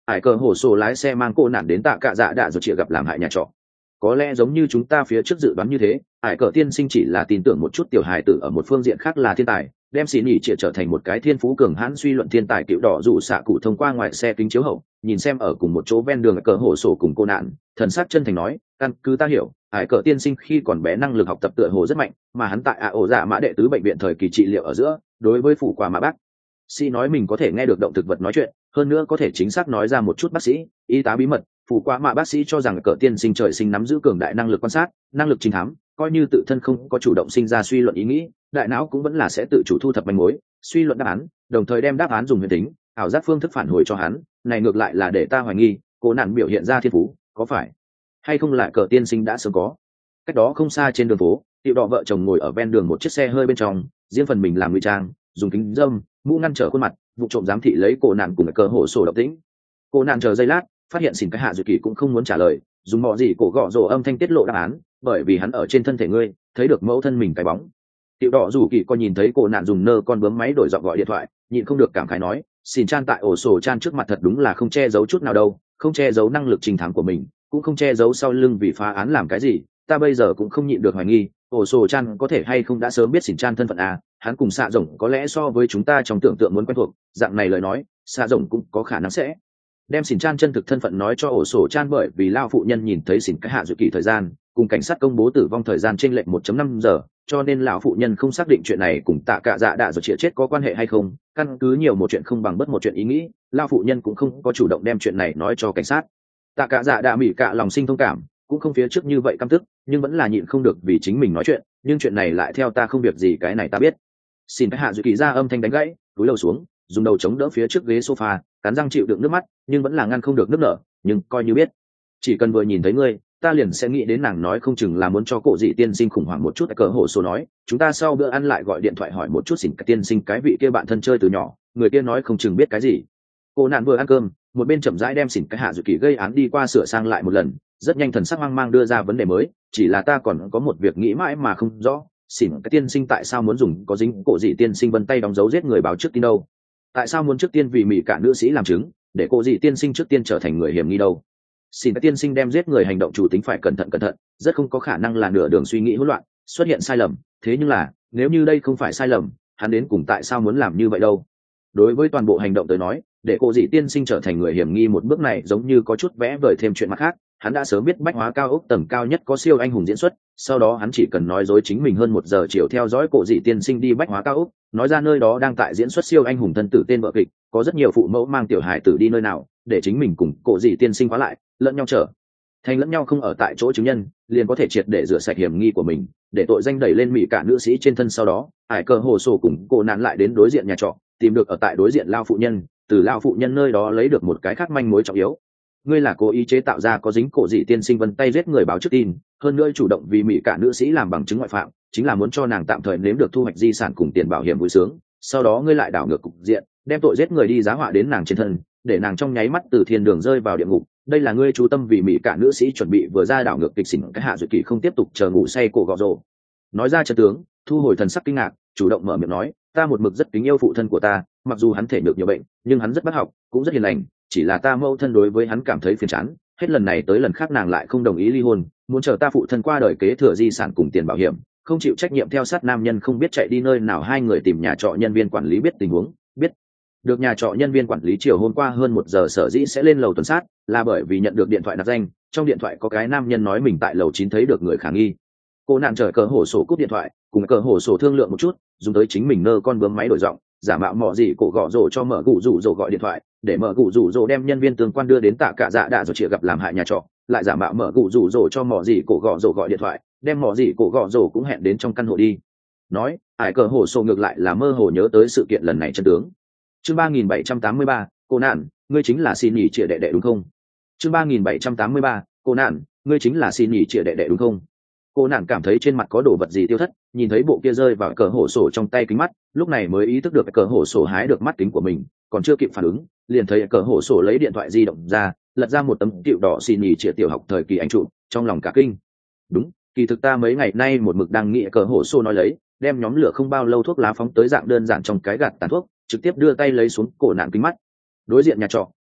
Speaker 1: ải cờ hổ sổ lái xe mang cô nạn đến tạ cạ dạ đạ rồi chịa gặp làm hại nhà trọ. Có lẽ giống như chúng ta phía trước dự đoán như thế, ải cờ tiên sinh chỉ là tin tưởng một chút tiểu hài tử ở một phương diện khác là thiên tài, đem xì nhỉ chịa trở thành một cái thiên phú cường hãn suy luận thiên tài cựu đỏ rủ xạ cụ thông qua ngoài xe kính chiếu hậu, nhìn xem ở cùng một chỗ ven đường cờ hổ sổ cùng cô nạn, thần sắc chân thành nói, căn cứ ta hiểu, ải cờ tiên sinh khi còn bé năng lực học tập tựa hồ rất mạnh, mà hắn tại ạ ổ dạ mã đệ tứ bệnh viện thời kỳ trị liệu ở giữa, đối với phụ quả mà bác sĩ nói mình có thể nghe được động thực vật nói chuyện, hơn nữa có thể chính xác nói ra một chút bác sĩ y tá bí mật. Phụ quả mạ bác sĩ cho rằng cờ tiên sinh trời sinh nắm giữ cường đại năng lực quan sát, năng lực trinh thám, coi như tự thân không có chủ động sinh ra suy luận ý nghĩ, đại não cũng vẫn là sẽ tự chủ thu thập manh mối, suy luận đáp án, đồng thời đem đáp án dùng huyền tính ảo giác phương thức phản hồi cho hắn. Này ngược lại là để ta hoài nghi cô nạn biểu hiện ra thiên phú có phải hay không là cờ tiên sinh đã sớm có. Cách đó không xa trên đường phố, Tiểu Đỏ vợ chồng ngồi ở ven đường một chiếc xe hơi bên trong, riêng phần mình làm ngụy trang, dùng kính dâm mũ ngăn trở khuôn mặt, vụ trộm giám thị lấy cô nạn cùng cờ hổ sổ động tĩnh. Cô nạn chờ giây lát, phát hiện xỉn cái hạ dự kỳ cũng không muốn trả lời, dùng mọ gì cổ gõ rổ âm thanh tiết lộ đáp án, bởi vì hắn ở trên thân thể ngươi thấy được mẫu thân mình cái bóng. Tiểu Đỏ dù kỳ coi nhìn thấy cô nạn dùng nơ con bướm máy đổi giọng gọi điện thoại, nhịn không được cảm khái nói, xỉn chan tại ổ sổ chan trước mặt thật đúng là không che giấu chút nào đâu, không che giấu năng lực trình thám của mình, cũng không che giấu sau lưng vì phá án làm cái gì. Ta bây giờ cũng không nhịn được hoài nghi, ổ sổ chan có thể hay không đã sớm biết xỉn chan thân phận à, hắn cùng xạ rồng có lẽ so với chúng ta trong tưởng tượng muốn quen thuộc, dạng này lời nói xạ rồng cũng có khả năng sẽ đem xỉn chan chân thực thân phận nói cho ổ sổ chan, bởi vì lao phụ nhân nhìn thấy xỉn cái hạ dự kỳ thời gian cùng cảnh sát công bố tử vong thời gian trên lệch một phẩy năm giờ, cho nên lão phụ nhân không xác định chuyện này cùng tạ cạ dạ đạ rồi chĩa chết có quan hệ hay không. Căn cứ nhiều một chuyện không bằng bất một chuyện ý nghĩ, lao phụ nhân cũng không có chủ động đem chuyện này nói cho cảnh sát. Tạ cạ dạ đạ mỉ cạ lòng sinh thông cảm, cũng không phía trước như vậy căm tức, nhưng vẫn là nhịn không được vì chính mình nói chuyện, nhưng chuyện này lại theo ta không việc gì, cái này ta biết. Xin cái hạ dự kỳ ra âm thanh đánh gãy, cúi đầu xuống, dùng đầu chống đỡ phía trước ghế sofa, cắn răng chịu đựng nước mắt, nhưng vẫn là ngăn không được nước nở. Nhưng coi như biết, chỉ cần vừa nhìn thấy ngươi, ta liền sẽ nghĩ đến nàng nói không chừng là muốn cho cổ dị tiên sinh khủng hoảng một chút. Cờ hổ số nói, chúng ta sau bữa ăn lại gọi điện thoại hỏi một chút xỉn cái tiên sinh cái vị kia bạn thân chơi từ nhỏ, người kia nói không chừng biết cái gì. Cô nạn vừa ăn cơm, một bên chậm rãi đem xỉn cái hạ dự kỳ gây án đi qua sửa sang lại một lần, rất nhanh thần sắc hoang mang đưa ra vấn đề mới, chỉ là ta còn có một việc nghĩ mãi mà không rõ, xỉn cái tiên sinh tại sao muốn dùng có dính cổ dị tiên sinh vân tay đóng dấu giết người báo trước tin đâu? Tại sao muốn trước tiên vì mỹ cả nữ sĩ làm chứng, để cổ dị tiên sinh trước tiên trở thành người hiểm nghi đâu? Xỉn cái tiên sinh đem giết người hành động chủ tính phải cẩn thận cẩn thận, rất không có khả năng là nửa đường suy nghĩ hỗn loạn xuất hiện sai lầm. Thế nhưng là nếu như đây không phải sai lầm, hắn đến cùng tại sao muốn làm như vậy đâu? Đối với toàn bộ hành động tới nói, để cổ dị tiên sinh trở thành người hiểm nghi một bước này giống như có chút vẽ vời thêm chuyện mặt khác. Hắn đã sớm biết bách hóa cao ốc tầng cao nhất có siêu anh hùng diễn xuất, sau đó hắn chỉ cần nói dối chính mình hơn một giờ chiều theo dõi cổ dị tiên sinh đi bách hóa cao ốc, nói ra nơi đó đang tại diễn xuất siêu anh hùng thân tử tên vợ kịch, có rất nhiều phụ mẫu mang tiểu hài tử đi nơi nào, để chính mình cùng cổ dị tiên sinh khóa lại, lẫn nhau trở thành lẫn nhau không ở tại chỗ chứng nhân, liền có thể triệt để rửa sạch hiểm nghi của mình, để tội danh đẩy lên mỹ cả nữ sĩ trên thân. Sau đó ải cờ hồ sổ cùng cô nạn lại đến đối diện nhà trọ, tìm được ở tại đối diện lao phụ nhân, từ lao phụ nhân nơi đó lấy được một cái khác manh mối trọng yếu. Ngươi là cố ý chế tạo ra có dính cổ dị tiên sinh vân tay giết người báo trước tin, hơn nữa chủ động vì mỹ cả nữ sĩ làm bằng chứng ngoại phạm, chính là muốn cho nàng tạm thời nếm được thu hoạch di sản cùng tiền bảo hiểm vui sướng. Sau đó ngươi lại đảo ngược cục diện, đem tội giết người đi giá họa đến nàng trên thân, để nàng trong nháy mắt từ thiên đường rơi vào địa ngục. Đây là ngươi chú tâm vì mỹ cả nữ sĩ chuẩn bị vừa ra đảo ngược kịch xỉn cái hạ dự kỳ không tiếp tục chờ ngủ say cổ gọ rồ. Nói ra chân tướng, thu hồi thần sắc kinh ngạc, chủ động mở miệng nói, ta một mực rất kính yêu phụ thân của ta, mặc dù hắn thể nhược nhiều bệnh, nhưng hắn rất bác học, cũng rất hiền lành, chỉ là ta mẫu thân đối với hắn cảm thấy phiền chán, hết lần này tới lần khác nàng lại không đồng ý ly hôn, muốn chờ ta phụ thân qua đời kế thừa di sản cùng tiền bảo hiểm, không chịu trách nhiệm theo sát nam nhân không biết chạy đi nơi nào. Hai người tìm nhà trọ nhân viên quản lý biết tình huống, biết được nhà trọ nhân viên quản lý chiều hôm qua hơn một giờ sở dĩ sẽ lên lầu tuần sát, là bởi vì nhận được điện thoại nạp danh, trong điện thoại có cái nam nhân nói mình tại lầu chín thấy được người khả nghi. Cô nạn chờ cờ hổ sổ cúp điện thoại, cùng cờ hổ sổ thương lượng một chút, dùng tới chính mình nơ con bướm máy đổi giọng, giả mạo mọ gì cổ gõ rổ cho mở gụ rủ rổ gọi điện thoại, để mở gụ rủ rổ đem nhân viên tương quan đưa đến tạ cạ dạ đạ rồi chịa gặp làm hại nhà trọ, lại giả mạo mở gụ rủ rổ cho mọ gì cổ gõ rổ gọi điện thoại, đem mọ gì cổ gõ rổ cũng hẹn đến trong căn hộ đi. Nói ải cờ hổ sổ ngược lại là mơ hồ nhớ tới sự kiện lần này chân tướng. Chương ba nghìn bảy trăm tám mươi ba, cô nạn, ngươi chính là xin nhỉ chĩa đệ đệ đúng không? Chương ba nghìn bảy trăm tám mươi ba, cô nạn, ngươi chính là xin nhỉ chĩa đệ đệ đúng không? Cô nạn cảm thấy trên mặt có đồ vật gì tiêu thất, nhìn thấy bộ kia rơi vào cờ hổ sổ trong tay kính mắt, lúc này mới ý thức được cờ hổ sổ hái được mắt kính của mình, còn chưa kịp phản ứng, liền thấy cờ hổ sổ lấy điện thoại di động ra, lật ra một tấm tiểu đỏ xin nhỉ chĩa tiểu học thời kỳ ảnh chụp, trong lòng cả kinh. Đúng, kỳ thực ta mấy ngày nay một mực đang nghĩ. Cờ hổ sổ nói lấy, đem nhóm lửa không bao lâu thuốc lá phóng tới dạng đơn giản trong cái gạt tàn thuốc, trực tiếp đưa tay lấy xuống cổ nạn kính mắt. Đối diện nhà trọ,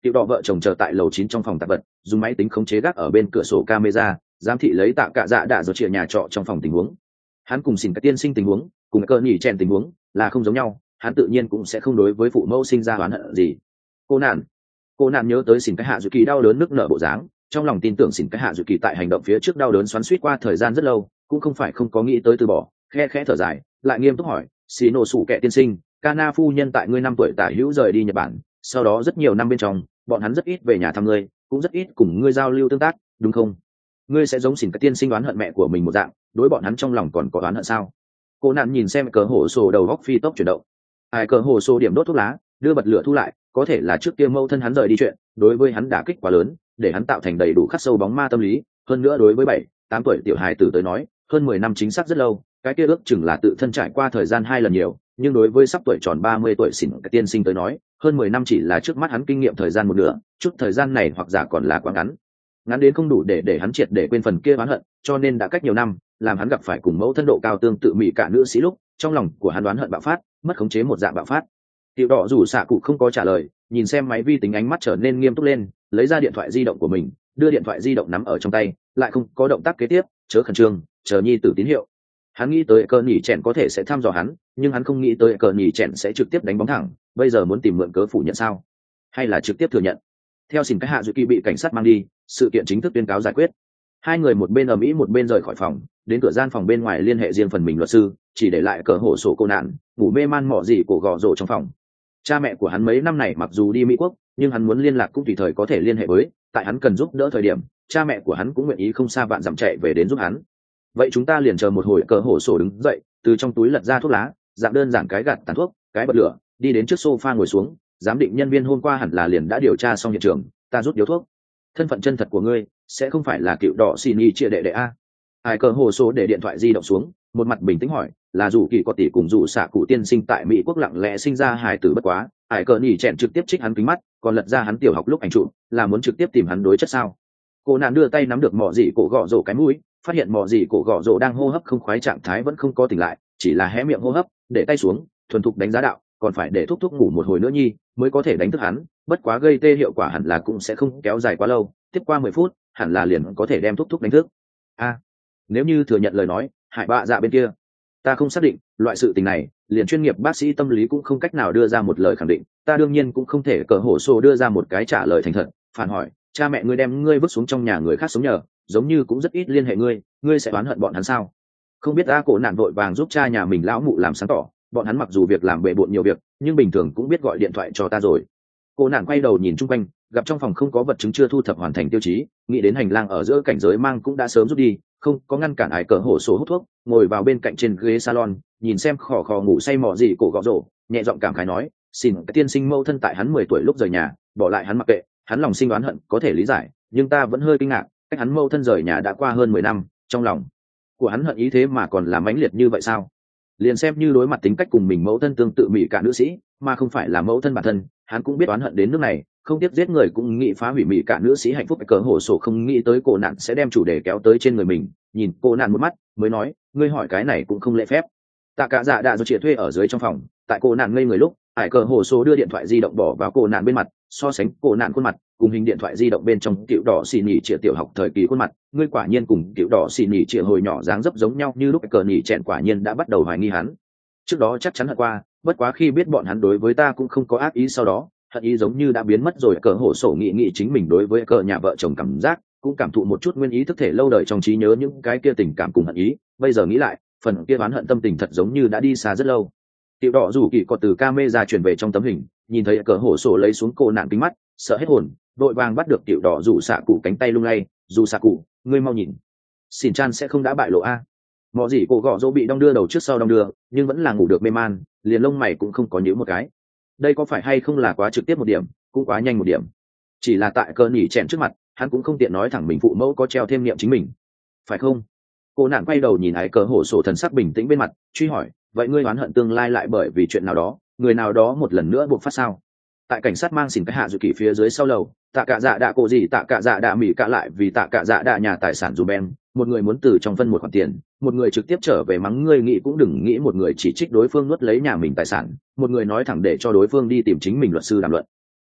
Speaker 1: Tiểu đỏ vợ chồng chờ tại lầu chín trong phòng tạp vật, dùng máy tính khống chế gác ở bên cửa sổ camera, giám thị lấy tạ cả dạ đạ rồi chia nhà trọ trong phòng tình huống. Hắn cùng xin cái tiên sinh tình huống, cùng cơ nhỉ chèn tình huống là không giống nhau, hắn tự nhiên cũng sẽ không đối với phụ mẫu sinh ra oán hận gì. Cô nạn, cô nạn nhớ tới xin cái hạ dự kỳ đau đớn nức nở bộ dáng, trong lòng tin tưởng xin cái hạ dự kỳ tại hành động phía trước đau đớn xoắn xuýt qua thời gian rất lâu, cũng không phải không có nghĩ tới từ bỏ, khe khẽ thở dài, lại nghiêm túc hỏi, xì nổ sủ kệ tiên sinh, Kana phu nhân tại ngươi năm tuổi tả hữu rời đi Nhật Bản, sau đó rất nhiều năm bên trong, bọn hắn rất ít về nhà thăm ngươi, cũng rất ít cùng ngươi giao lưu tương tác, đúng không? Ngươi sẽ giống xỉn cái tiên sinh đoán hận mẹ của mình một dạng, đối bọn hắn trong lòng còn có đoán hận sao? Cô nạn nhìn xem cờ hổ sổ đầu góc phi tốc chuyển động. Ai cờ hổ sổ điểm đốt thuốc lá, đưa bật lửa thu lại, có thể là trước kia mâu thân hắn rời đi chuyện, đối với hắn đả kích quá lớn, để hắn tạo thành đầy đủ khắc sâu bóng ma tâm lý, hơn nữa đối với bảy, tám tuổi tiểu hài tử tới nói, hơn mười năm chính xác rất lâu, cái kia ước chừng là tự thân trải qua thời gian hai lần nhiều, nhưng đối với sắp tuổi tròn ba mươi tuổi xỉn cái tiên sinh tới nói, hơn mười năm chỉ là trước mắt hắn kinh nghiệm thời gian một nửa, chút thời gian này hoặc giả còn là quá ngắn. Ngắn đến không đủ để để hắn triệt để quên phần kia oán hận, cho nên đã cách nhiều năm, làm hắn gặp phải cùng mẫu thân độ cao tương tự mỹ cả nữ sĩ lúc, trong lòng của hắn đoán hận bạo phát, mất khống chế một dạng bạo phát. Tiểu đỏ rủ xạ cụ không có trả lời, nhìn xem máy vi tính ánh mắt trở nên nghiêm túc lên, lấy ra điện thoại di động của mình, đưa điện thoại di động nắm ở trong tay, lại không có động tác kế tiếp, chớ khẩn trương, chờ nhi tử tín hiệu. Hắn nghĩ tới cờ nhỉ chèn có thể sẽ thăm dò hắn, nhưng hắn không nghĩ tới cờ nhỉ chèn sẽ trực tiếp đánh bóng thẳng, bây giờ muốn tìm mượn cớ phủ nhận sao, hay là trực tiếp thừa nhận. Theo xin cái hạ dự kỳ bị cảnh sát mang đi, sự kiện chính thức tuyên cáo giải quyết. Hai người một bên ầm ĩ một bên rời khỏi phòng, đến cửa gian phòng bên ngoài liên hệ riêng phần mình luật sư, chỉ để lại cờ hổ sổ cô nạn ngủ mê man mỏ gì cổ gò rổ trong phòng. Cha mẹ của hắn mấy năm này mặc dù đi Mỹ quốc, nhưng hắn muốn liên lạc cũng tùy thời có thể liên hệ với, tại hắn cần giúp đỡ thời điểm, cha mẹ của hắn cũng nguyện ý không xa vạn dặm chạy về đến giúp hắn. Vậy chúng ta liền chờ một hồi. Cờ hổ sổ đứng dậy, từ trong túi lật ra thuốc lá, dạng đơn giản cái gạt tàn thuốc, cái bật lửa, đi đến trước sofa ngồi xuống. Giám định nhân viên hôm qua hẳn là liền đã điều tra xong hiện trường, ta rút điếu thuốc. Thân phận chân thật của ngươi sẽ không phải là cựu đỏ xin y chia đệ đệ a? Ai cờ hồ số để điện thoại di động xuống, một mặt bình tĩnh hỏi, là dù kỳ có tỷ cùng dù xạ cụ tiên sinh tại Mỹ quốc lặng lẽ sinh ra hài tử bất quá. Ai cờ nhỉ chẹn trực tiếp trích hắn kính mắt, còn lật ra hắn tiểu học lúc ảnh trụ, là muốn trực tiếp tìm hắn đối chất sao? Cô nạn đưa tay nắm được mỏ dị cổ gõ rổ cái mũi, phát hiện mỏ dị cổ gõ rổ đang hô hấp không khoái, trạng thái vẫn không có tỉnh lại, chỉ là hé miệng hô hấp, để tay xuống, thuần thục đánh giá đạo, còn phải để thúc thúc ngủ một hồi nữa nhi mới có thể đánh thức hắn, bất quá gây tê hiệu quả hẳn là cũng sẽ không kéo dài quá lâu, tiếp qua mười phút hẳn là liền có thể đem thúc thúc đánh thức. A, à, nếu như thừa nhận lời nói, Hải Bạ Dạ bên kia ta không xác định, loại sự tình này liền chuyên nghiệp bác sĩ tâm lý cũng không cách nào đưa ra một lời khẳng định, ta đương nhiên cũng không thể cờ hổ sổ đưa ra một cái trả lời thành thật. Phản hỏi, cha mẹ ngươi đem ngươi vứt xuống trong nhà người khác sống nhờ, giống như cũng rất ít liên hệ ngươi, ngươi sẽ oán hận bọn hắn sao? Không biết. A cổ nạn vội vàng giúp cha nhà mình lão mụ làm sáng tỏ, bọn hắn mặc dù việc làm bề bộn nhiều việc, nhưng bình thường cũng biết gọi điện thoại cho ta rồi. Cô nạn quay đầu nhìn chung quanh, gặp trong phòng không có vật chứng chưa thu thập hoàn thành tiêu chí, nghĩ đến hành lang ở giữa cảnh giới mang cũng đã sớm rút đi, không có ngăn cản Ải cờ hổ số hút thuốc, ngồi vào bên cạnh trên ghế salon, nhìn xem khò khò ngủ say mò gì cổ gõ rổ, nhẹ giọng cảm khái nói, xin cái tiên sinh mâu thân tại hắn mười tuổi lúc rời nhà, bỏ lại hắn mặc kệ, hắn lòng sinh oán hận có thể lý giải, nhưng ta vẫn hơi kinh ngạc, cách hắn mâu thân rời nhà đã qua hơn mười năm, trong lòng của hắn hận ý thế mà còn là mãnh liệt như vậy sao? Liền xem như đối mặt tính cách cùng mình mẫu thân tương tự mỹ cả nữ sĩ, mà không phải là mẫu thân bản thân, hắn cũng biết oán hận đến nước này, không tiếc giết người cũng nghĩ phá hủy mỹ cả nữ sĩ hạnh phúc. Cờ hổ sổ không nghĩ tới cô nạn sẽ đem chủ đề kéo tới trên người mình, nhìn cô nạn một mắt mới nói, ngươi hỏi cái này cũng không lễ phép. Tạ cả dạ đã do chị thuê ở dưới trong phòng, tại cô nạn ngây người lúc, Ải cờ hổ sổ đưa điện thoại di động bỏ vào cô nạn bên mặt, so sánh cô nạn khuôn mặt cùng hình điện thoại di động bên trong cựu đỏ xì nhì trịa tiểu học thời kỳ khuôn mặt, ngươi quả nhiên cùng cựu đỏ xì nhì trịa hồi nhỏ dáng dấp giống nhau như lúc. Cờ nhì chẹn quả nhiên đã bắt đầu hoài nghi hắn. Trước đó chắc chắn hận qua, bất quá khi biết bọn hắn đối với ta cũng không có ác ý, sau đó hận ý giống như đã biến mất rồi. Cờ hổ sổ nghĩ nghĩ chính mình đối với cờ nhà vợ chồng cảm giác, cũng cảm thụ một chút nguyên ý thức thể lâu đời trong trí nhớ những cái kia tình cảm cùng hận ý, bây giờ nghĩ lại, phần kia oán hận tâm tình thật giống như đã đi xa rất lâu. Tiểu đỏ rủ kỳ có từ camera chuyển về trong tấm hình, nhìn thấy cờ hổ sổ lấy xuống cô nạn kính mắt, sợ hết hồn, vội vàng bắt được tiểu đỏ rủ xạ cụ cánh tay lung lay, dù xạ cụ, ngươi mau nhìn, xỉn chan sẽ không đã bại lộ a? Mọ gì cổ gọ dỗ bị đong đưa đầu trước sau đong đưa, nhưng vẫn là ngủ được mê man, liền lông mày cũng không có nhíu một cái. Đây có phải hay không là quá trực tiếp một điểm, cũng quá nhanh một điểm. Chỉ là tại cờ nhỉ chèn trước mặt, hắn cũng không tiện nói thẳng mình phụ mẫu có treo thêm niệm chính mình, phải không? Cô nạn quay đầu nhìn Ái cờ hổ sổ thần sắc bình tĩnh bên mặt, truy hỏi, vậy ngươi oán hận tương lai lại bởi vì chuyện nào đó, người nào đó một lần nữa buộc phát sao? Tại cảnh sát mang xỉn cái hạ dự kỷ phía dưới sau lầu, tạ cả dạ đạ cổ gì tạ cả dạ đạ mỉ cả lại vì tạ cả dạ đạ nhà tài sản dù ben, một người muốn từ trong phân một khoản tiền, một người trực tiếp trở về mắng ngươi nghĩ cũng đừng nghĩ, một người chỉ trích đối phương nuốt lấy nhà mình tài sản, một người nói thẳng để cho đối phương đi tìm chính mình luật sư đàm luận.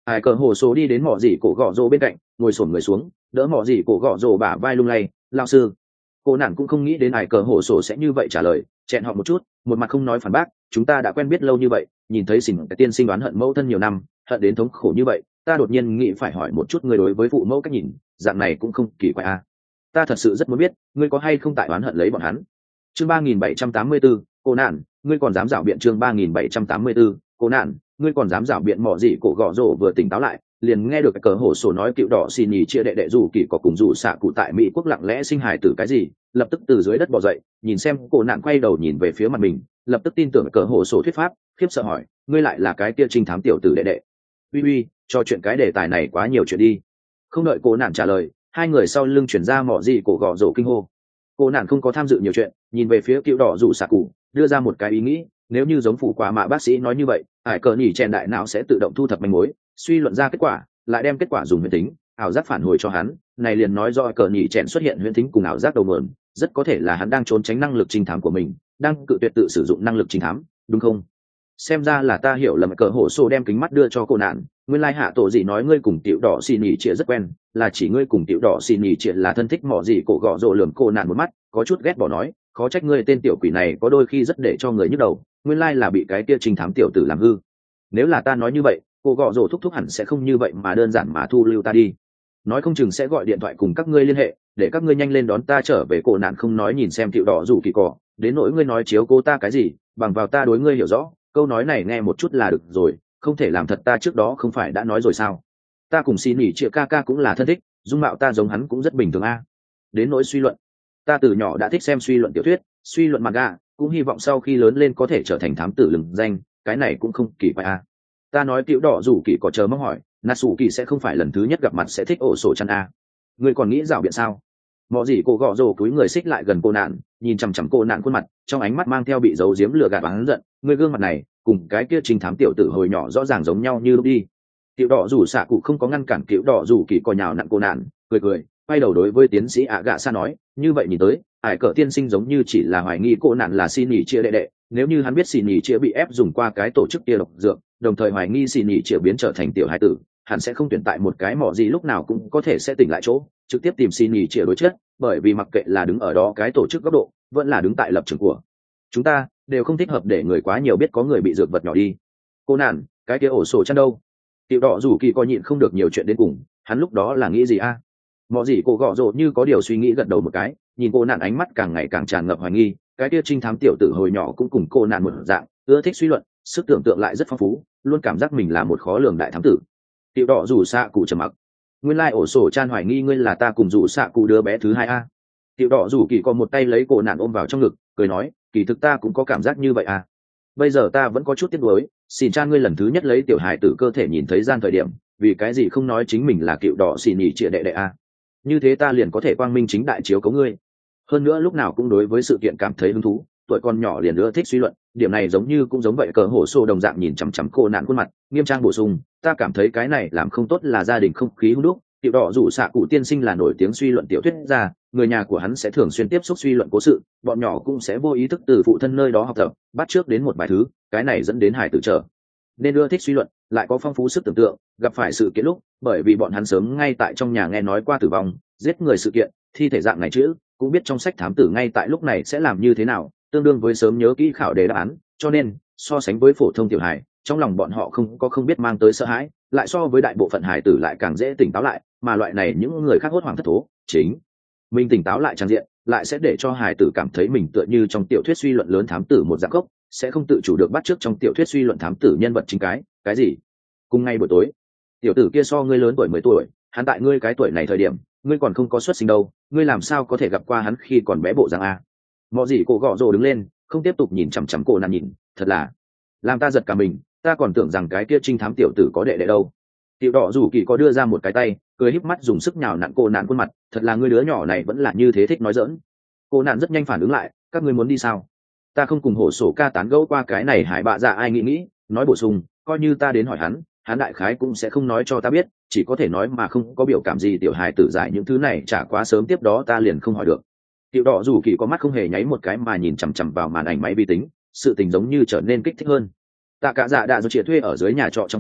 Speaker 1: Ai cờ hồ số đi đến mỏ gì cổ gọ rồ bên cạnh, ngồi xổm người xuống, đỡ mỏ gì cổ gọ rồ bả vai lung lay. Lao sư. Cô nạn cũng không nghĩ đến ai cờ hồ số sẽ như vậy trả lời, chẹn họ một chút, một mặt không nói phản bác. Chúng ta đã quen biết lâu như vậy, nhìn thấy xỉn cái tiên sinh đoán hận mẫu thân nhiều năm, hận đến thống khổ như vậy, ta đột nhiên nghĩ phải hỏi một chút ngươi đối với phụ mẫu cách nhìn, dạng này cũng không kỳ quái à. Ta thật sự rất muốn biết, ngươi có hay không tại oán hận lấy bọn hắn. Chương ba nghìn bảy trăm tám mươi 784, cô nạn, ngươi còn dám dạo biện. Chương ba nghìn bảy trăm tám mươi 784, cô nạn, ngươi còn dám dạo biện. Mỏ gì cổ gọ rồ vừa tỉnh táo lại, liền nghe được cái cờ hổ sổ nói cựu đỏ xì nhì chia đệ đệ dù kỳ có cùng dù xạ cụ tại Mỹ quốc lặng lẽ sinh hài tử cái gì, lập tức từ dưới đất bò dậy, nhìn xem cô nạn quay đầu nhìn về phía mặt mình, lập tức tin tưởng cờ hổ sổ thuyết pháp, khiếp sợ hỏi, ngươi lại là cái kia trinh thám tiểu tử đệ đệ? Uy uy, cho chuyện cái đề tài này quá nhiều chuyện đi. Không đợi cô nạn trả lời, hai người sau lưng chuyển ra mỏ gì cổ gọ rổ kinh hô. Cô nạn không có tham dự nhiều chuyện, nhìn về phía cựu đỏ dù xạ cụ, đưa ra một cái ý nghĩ, nếu như giống phụ quả mạ bác sĩ nói như vậy, ải cờ nhỉ chèn đại não sẽ tự động thu thập manh mối, suy luận ra kết quả, lại đem kết quả dùng huyền tính ảo giác phản hồi cho hắn, này liền nói do cờ nhỉ chèn xuất hiện huyền tính cùng ảo giác đầu nguồn, rất có thể là hắn đang trốn tránh năng lực trinh thám của mình, đang cự tuyệt tự sử dụng năng lực trinh thám, đúng không? Xem ra là ta hiểu lầm. Cờ hổ sổ đem kính mắt đưa cho cô nạn, nguyên lai hạ tổ gì nói ngươi cùng tiểu đỏ xì nhì trịa rất quen, là chỉ ngươi cùng tiểu đỏ xì nhì trịa là thân thích. Mỏ gì cổ gọ rồ lườm cô nạn một mắt, có chút ghét bỏ nói, khó trách ngươi tên tiểu quỷ này có đôi khi rất để cho người nhức đầu, nguyên lai là bị cái kia trinh thám tiểu tử làm hư. Nếu là ta nói như vậy, cô gọ rồ thúc thúc hẳn sẽ không như vậy mà đơn giản mà thu lưu ta đi, nói không chừng sẽ gọi điện thoại cùng các ngươi liên hệ, để các ngươi nhanh lên đón ta trở về. Cô nạn không nói nhìn xem tiểu đỏ rủ kỳ cỏ, đến nỗi ngươi nói chiếu cô ta cái gì, bằng vào ta đối ngươi hiểu rõ, câu nói này nghe một chút là được rồi, không thể làm thật. Ta trước đó không phải đã nói rồi sao, ta cùng xin nghỉ chia ca ca cũng là thân thích, dung mạo ta giống hắn cũng rất bình thường a. Đến nỗi suy luận, ta từ nhỏ đã thích xem suy luận tiểu thuyết, suy luận manga, cũng hy vọng sau khi lớn lên có thể trở thành thám tử lừng danh, cái này cũng không kỳ quái a. Ta nói tiểu đỏ rủ kỳ có chờ mong hỏi, Natsu kỳ sẽ không phải lần thứ nhất gặp mặt sẽ thích ổ sổ chăn a? Ngươi còn nghĩ rảo biện sao? Mọ gì cô gọ rồ cúi người xích lại gần cô nạn, nhìn chằm chằm cô nạn khuôn mặt, trong ánh mắt mang theo bị giấu giếm lừa gạt và hắn giận. Ngươi gương mặt này cùng cái kia trinh thám tiểu tử hồi nhỏ rõ ràng giống nhau như lúc đi. Tiểu đỏ rủ xạ cụ không có ngăn cản tiểu đỏ rủ kỳ cò nhào nặn cô nạn, cười cười quay đầu đối với tiến sĩ ạ gạ sa nói, như vậy nhìn tới ải cờ tiên sinh giống như chỉ là hoài nghi cô nạn là xin nhì chia đệ đệ. Nếu như hắn biết xin nhì chia bị ép dùng qua cái tổ chức kia độc dược, đồng thời hoài nghi xin nhì chia biến trở thành tiểu hải tử, hắn sẽ không tuyển tại một cái mỏ gì lúc nào cũng có thể sẽ tỉnh lại chỗ, trực tiếp tìm xin nhì chia đối chất, bởi vì mặc kệ là đứng ở đó cái tổ chức góc độ, vẫn là đứng tại lập trường của chúng ta, đều không thích hợp để người quá nhiều biết có người bị dược vật nhỏ đi. Cô nạn, cái kia ổ sổ chăn đâu? Tiểu đỏ rủ kỳ coi nhịn không được nhiều chuyện đến cùng, hắn lúc đó là nghĩ gì a? À? Mọi gì cô gọ rồ như có điều suy nghĩ gật đầu một cái, nhìn cô nạn ánh mắt càng ngày càng tràn ngập hoài nghi, cái kia trinh thám tiểu tử hồi nhỏ cũng cùng cô nạn một dạng, ưa thích suy luận, sức tưởng tượng lại rất phong phú, luôn cảm giác mình là một khó lường đại thám tử. Tiểu đỏ rủ xạ cụ trầm mặc, nguyên lai ổ sổ chan hoài nghi ngươi là ta cùng rủ xạ cụ đứa bé thứ hai a. Tiểu đỏ rủ kỳ còn một tay lấy cô nạn ôm vào trong ngực, cười nói, kỳ thực ta cũng có cảm giác như vậy à. Bây giờ ta vẫn có chút tiếc nuối, xin chan ngươi lần thứ nhất lấy tiểu hài tử cơ thể nhìn thấy gian thời điểm, vì cái gì không nói chính mình là cựu đỏ xì nhì trịa đệ đệ a? Như thế ta liền có thể quang minh chính đại chiếu cấu ngươi. Hơn nữa lúc nào cũng đối với sự kiện cảm thấy hứng thú, tuổi con nhỏ liền ưa thích suy luận, điểm này giống như cũng giống vậy. Cờ hổ xô đồng dạng nhìn chằm chằm cô nạn khuôn mặt, nghiêm trang bổ sung, ta cảm thấy cái này làm không tốt là gia đình không khí hung đúc. Tiểu đỏ rủ xạ cụ tiên sinh là nổi tiếng suy luận tiểu thuyết gia, người nhà của hắn sẽ thường xuyên tiếp xúc suy luận cố sự, bọn nhỏ cũng sẽ vô ý thức từ phụ thân nơi đó học tập, bắt trước đến một vài thứ, cái này dẫn đến hài tử trở nên ưa thích suy luận, lại có phong phú sức tưởng tượng, gặp phải sự kiện lúc, bởi vì bọn hắn sớm ngay tại trong nhà nghe nói qua tử vong, giết người sự kiện, thi thể dạng này chữ, cũng biết trong sách thám tử ngay tại lúc này sẽ làm như thế nào, tương đương với sớm nhớ kỹ khảo đề đáp án, cho nên so sánh với phổ thông tiểu hài, trong lòng bọn họ không có không biết mang tới sợ hãi, lại so với đại bộ phận hài tử lại càng dễ tỉnh táo lại, mà loại này những người khác hốt hoảng thất thố, chính mình tỉnh táo lại trang diện, lại sẽ để cho hài tử cảm thấy mình tựa như trong tiểu thuyết suy luận lớn thám tử một dạng gốc, sẽ không tự chủ được bắt chước trong tiểu thuyết suy luận thám tử nhân vật chính cái cái gì. Cùng ngay buổi tối, tiểu tử kia so ngươi lớn tuổi mười tuổi, hắn tại ngươi cái tuổi này thời điểm, ngươi còn không có xuất sinh đâu, ngươi làm sao có thể gặp qua hắn khi còn bé bộ dạng a? Mọi gì cổ gọ rồ đứng lên, không tiếp tục nhìn chằm chằm cô nạn nhìn, thật là làm ta giật cả mình, ta còn tưởng rằng cái kia trinh thám tiểu tử có đệ đệ đâu. Tiểu đỏ rủ kỳ có đưa ra một cái tay, cười híp mắt dùng sức nhào nặn cô nạn khuôn mặt, thật là ngươi đứa nhỏ này vẫn là như thế thích nói giỡn. Cô nạn rất nhanh phản ứng lại, các ngươi muốn đi sao? Ta không cùng hổ sổ ca tán gẫu qua cái này hải bạ dạ ai nghĩ nghĩ, nói bổ sung, coi như ta đến hỏi hắn, hắn đại khái cũng sẽ không nói cho ta biết, chỉ có thể nói mà không có biểu cảm gì. Tiểu hài tử giải những thứ này chả quá sớm, tiếp đó ta liền không hỏi được. Tiểu đỏ rủ kỳ có mắt không hề nháy một cái mà nhìn chằm chằm vào màn ảnh máy vi tính, sự tình giống như trở nên kích thích hơn. Tạ cả dạ đã do chia thuê ở dưới nhà trọ trong phòng,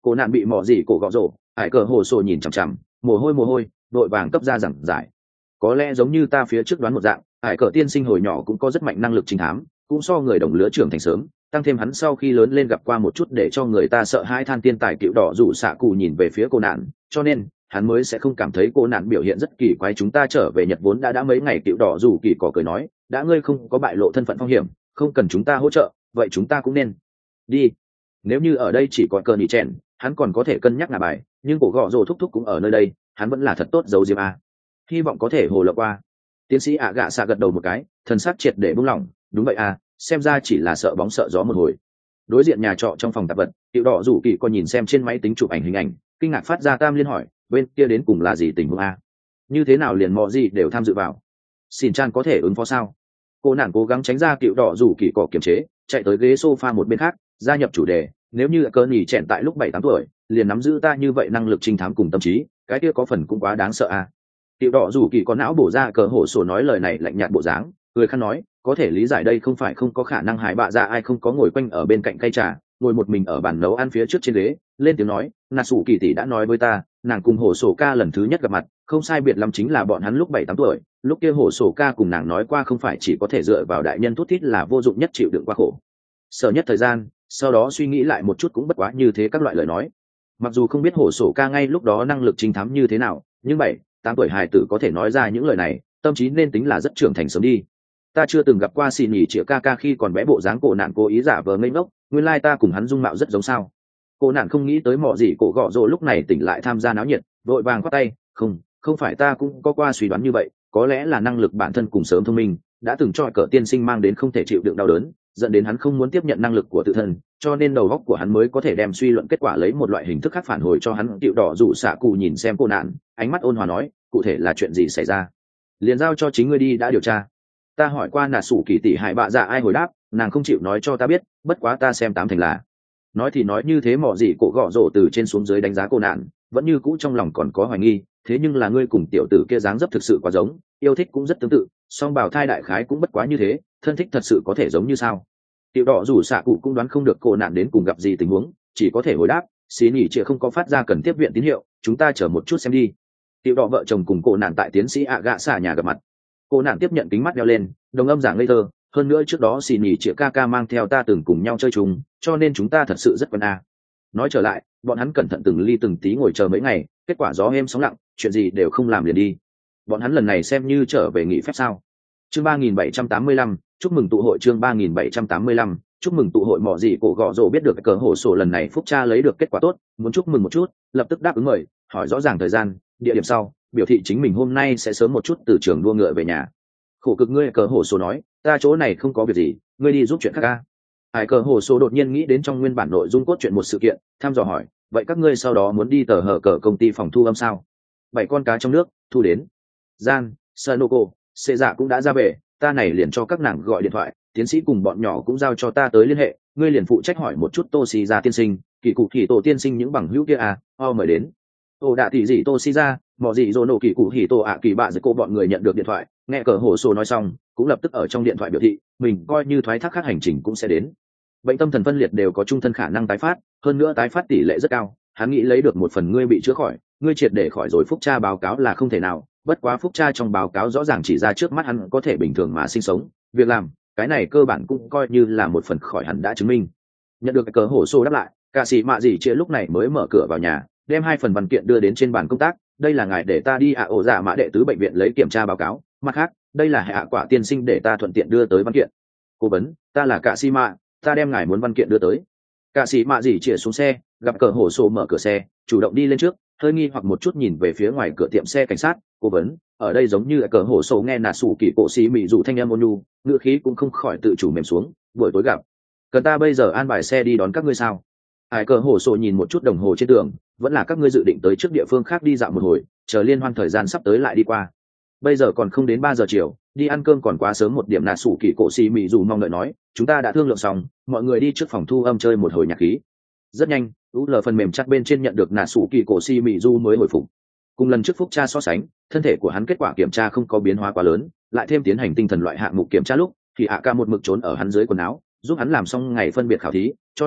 Speaker 1: Cô nạn bị mỏ gì cổ gọ rổ, ải cờ hồ sổ nhìn chằm chằm, mồ hôi mồ hôi, đội vàng cấp ra giảng giải. Có lẽ giống như ta phía trước đoán một dạng, ải cờ tiên sinh hồi nhỏ cũng có rất mạnh năng lực trinh thám, cũng so người đồng lứa trưởng thành sớm, tăng thêm hắn sau khi lớn lên gặp qua một chút để cho người ta sợ hãi than tiên tài cựu đỏ rủ xạ cụ nhìn về phía cô nạn, cho nên hắn mới sẽ không cảm thấy cô nạn biểu hiện rất kỳ quái. Chúng ta trở về Nhật vốn đã đã mấy ngày, cựu đỏ rủ kỳ cỏ cười nói, đã ngươi không có bại lộ thân phận phong hiểm, không cần chúng ta hỗ trợ, vậy chúng ta cũng nên đi. Nếu như ở đây chỉ có cờ nỉ chèn, hắn còn có thể cân nhắc ngả bài, nhưng cổ gọ rồ thúc thúc cũng ở nơi đây, hắn vẫn là thật tốt giấu diêm a, hy vọng có thể hồ lộ qua. Tiến sĩ ạ gạ xạ gật đầu một cái, thần sắc triệt để buông lỏng. Đúng vậy à, xem ra chỉ là sợ bóng sợ gió một hồi. Đối diện nhà trọ trong phòng tạp vật, tiểu đỏ rủ kỳ còn nhìn xem trên máy tính chụp ảnh hình ảnh, kinh ngạc phát ra tam liên hỏi, bên kia đến cùng là gì tình huống a? Như thế nào liền mò gì đều tham dự vào? Xin chan có thể ứng phó sao? Cô nàng cố gắng tránh ra tiểu đỏ rủ kỳ cỏ kiềm chế, chạy tới ghế sofa một bên khác, gia nhập chủ đề. Nếu như cơn nhỉ chèn tại lúc bảy tám tuổi liền nắm giữ ta như vậy năng lực trinh thám cùng tâm trí, cái kia có phần cũng quá đáng sợ à. Tiểu đỏ rủ kỳ có não bổ ra cờ hổ sổ nói lời này lạnh nhạt bộ dáng, cười khăn nói, có thể lý giải đây không phải không có khả năng hại bạ ra ai không có ngồi quanh ở bên cạnh cây trà, ngồi một mình ở bàn nấu ăn phía trước trên ghế, lên tiếng nói, nà sủ kỳ tỷ đã nói với ta, nàng cùng hổ sổ ca lần thứ nhất gặp mặt, không sai biệt lắm chính là bọn hắn lúc bảy tám tuổi, lúc kia hổ sổ ca cùng nàng nói qua không phải chỉ có thể dựa vào đại nhân thút thít là vô dụng nhất chịu đựng qua khổ sợ nhất thời gian, sau đó suy nghĩ lại một chút cũng bất quá như thế các loại lời nói. Mặc dù không biết hổ sổ ca ngay lúc đó năng lực trinh thám như thế nào, nhưng bảy tám tuổi hài tử có thể nói ra những lời này, tâm trí nên tính là rất trưởng thành sớm đi. Ta chưa từng gặp qua xì nhì chĩa ca ca khi còn bé bộ dáng cổ nạn cố ý giả vờ ngây ngốc, nguyên lai ta cùng hắn dung mạo rất giống sao. Cô nạn không nghĩ tới mọ gì cổ gọ rồ lúc này tỉnh lại tham gia náo nhiệt, vội vàng khoát tay, không không phải, ta cũng có qua suy đoán như vậy, có lẽ là năng lực bản thân cùng sớm thông minh đã từng cho cỡ tiên sinh mang đến không thể chịu đựng đau đớn, dẫn đến hắn không muốn tiếp nhận năng lực của tự thân, cho nên đầu óc của hắn mới có thể đem suy luận kết quả lấy một loại hình thức khác phản hồi cho hắn. Tiểu đỏ rủ xạ cụ nhìn xem cô nạn, ánh mắt ôn hòa nói, cụ thể là chuyện gì xảy ra liền giao cho chính ngươi đi đã điều tra. Ta hỏi qua nà sủ kỳ tỷ hại bạ dạ ai hồi đáp, nàng không chịu nói cho ta biết, bất quá ta xem tám thành là. Nói thì nói như thế, mỏ gì cổ gọ rổ từ trên xuống dưới đánh giá cô nạn, vẫn như cũ trong lòng còn có hoài nghi, thế nhưng là ngươi cùng tiểu tử kia dáng dấp thực sự quá giống, yêu thích cũng rất tương tự, song bào thai đại khái cũng bất quá như thế, thân thích thật sự có thể giống như sao? Tiểu đỏ rủ xạ cụ cũng đoán không được cô nạn đến cùng gặp gì tình huống, chỉ có thể hồi đáp, xí nhỉ chịa không có phát ra cần tiếp viện tín hiệu, chúng ta chờ một chút xem đi. Tiểu đỏ vợ chồng cùng cô nạn tại tiến sĩ ạ gạ xả nhà gặp mặt. Cô nạn tiếp nhận kính mắt đeo lên, đồng âm giảng ngây thơ, hơn nữa trước đó xì nhỉ chịa ca ca mang theo ta từng cùng nhau chơi chung, cho nên chúng ta thật sự rất quen à. Nói trở lại, bọn hắn cẩn thận từng ly từng tí ngồi chờ mấy ngày, kết quả gió êm sóng lặng, chuyện gì đều không làm liền đi. Bọn hắn lần này xem như trở về nghỉ phép sao? Chương ba nghìn bảy trăm tám mươi lăm, chúc mừng tụ hội. Chương ba nghìn bảy trăm tám mươi lăm, chúc mừng tụ hội. Mọ gì cổ gọ rồ biết được cờ hổ sổ lần này phúc cha lấy được kết quả tốt, muốn chúc mừng một chút, lập tức đáp ứng mời, hỏi rõ ràng thời gian, địa điểm sau, biểu thị chính mình hôm nay sẽ sớm một chút từ trường đua ngựa về nhà. Khổ cực ngươi, cờ hổ sổ nói, ta chỗ này không có việc gì, ngươi đi giúp chuyện khác ca. Hải cờ hổ sổ đột nhiên nghĩ đến trong nguyên bản nội dung cốt truyện một sự kiện, thăm dò hỏi, vậy các ngươi sau đó muốn đi tờ hở cờ công ty phòng thu âm sao? Bảy con cá trong nước thu đến. Gian, Sanogo, xê dạ cũng đã ra về, ta này liền cho các nàng gọi điện thoại, tiến sĩ cùng bọn nhỏ cũng giao cho ta tới liên hệ, ngươi liền phụ trách hỏi một chút Toshi ra tiên sinh, kỳ cụ kỳ tổ tiên sinh những bằng hữu kia à, o mời đến. Ô đã tỷ gì Toshi ra, mọ gì dồ nổ kỳ cụ hỉ tổ ạ kỳ bạ giật cô bọn người nhận được điện thoại, nghe cờ hổ sổ nói xong, cũng lập tức ở trong điện thoại biểu thị, mình coi như thoái thác khác hành trình cũng sẽ đến. Bệnh tâm thần phân liệt đều có trung thân khả năng tái phát, hơn nữa tái phát tỷ lệ rất cao, hắn nghĩ lấy được một phần ngươi bị chữa khỏi, ngươi triệt để khỏi rồi phúc cha báo cáo là không thể nào, bất quá phúc cha trong báo cáo rõ ràng chỉ ra trước mắt hắn có thể bình thường mà sinh sống, việc làm, cái này cơ bản cũng coi như là một phần khỏi hẳn đã chứng minh. Nhận được cái cờ hổ sổ đáp lại, cả sĩ mạ gì chia lúc này mới mở cửa vào nhà, đem hai phần văn kiện đưa đến trên bàn công tác, đây là ngài để ta đi ạ ổ dạ mã đệ tứ bệnh viện lấy kiểm tra báo cáo, mặt khác, đây là hạ quả tiên sinh để ta thuận tiện đưa tới văn kiện. Cố vấn, ta là cả sĩ mạ, ta đem ngài muốn văn kiện đưa tới. Cả sĩ mạ gì chĩa xuống xe, gặp cờ hổ sổ mở cửa xe, chủ động đi lên trước, hơi nghi hoặc một chút nhìn về phía ngoài cửa tiệm xe cảnh sát. Cố vấn, ở đây giống như là cờ hổ sổ nghe nà sủ kỳ cổ xí mị dụ thanh em ôn nhu, ngựa khí cũng không khỏi tự chủ mềm xuống. Buổi tối gặp, cần ta bây giờ an bài xe đi đón các ngươi sao? Hải cờ hổ sổ nhìn một chút đồng hồ trên tường, vẫn là các ngươi dự định tới trước địa phương khác đi dạo một hồi, chờ liên hoan thời gian sắp tới lại đi qua. Bây giờ còn không đến ba giờ chiều, đi ăn cơm còn quá sớm một điểm. Nà sủ kỳ cổ xì mị dù mong đợi nói, chúng ta đã thương lượng xong, mọi người đi trước phòng thu âm chơi một hồi nhạc khí. Rất nhanh, u lờ phần mềm chắc bên trên nhận được nà sủ kỳ cổ xì mị dù mới hồi phục. Cùng lần trước phúc cha so sánh, thân thể của hắn kết quả kiểm tra không có biến hóa quá lớn, lại thêm tiến hành tinh thần loại hạng mục kiểm tra lúc thì ạ ca một mực trốn ở hắn dưới quần áo, giúp hắn làm xong ngày phân biệt khảo thí, cho nên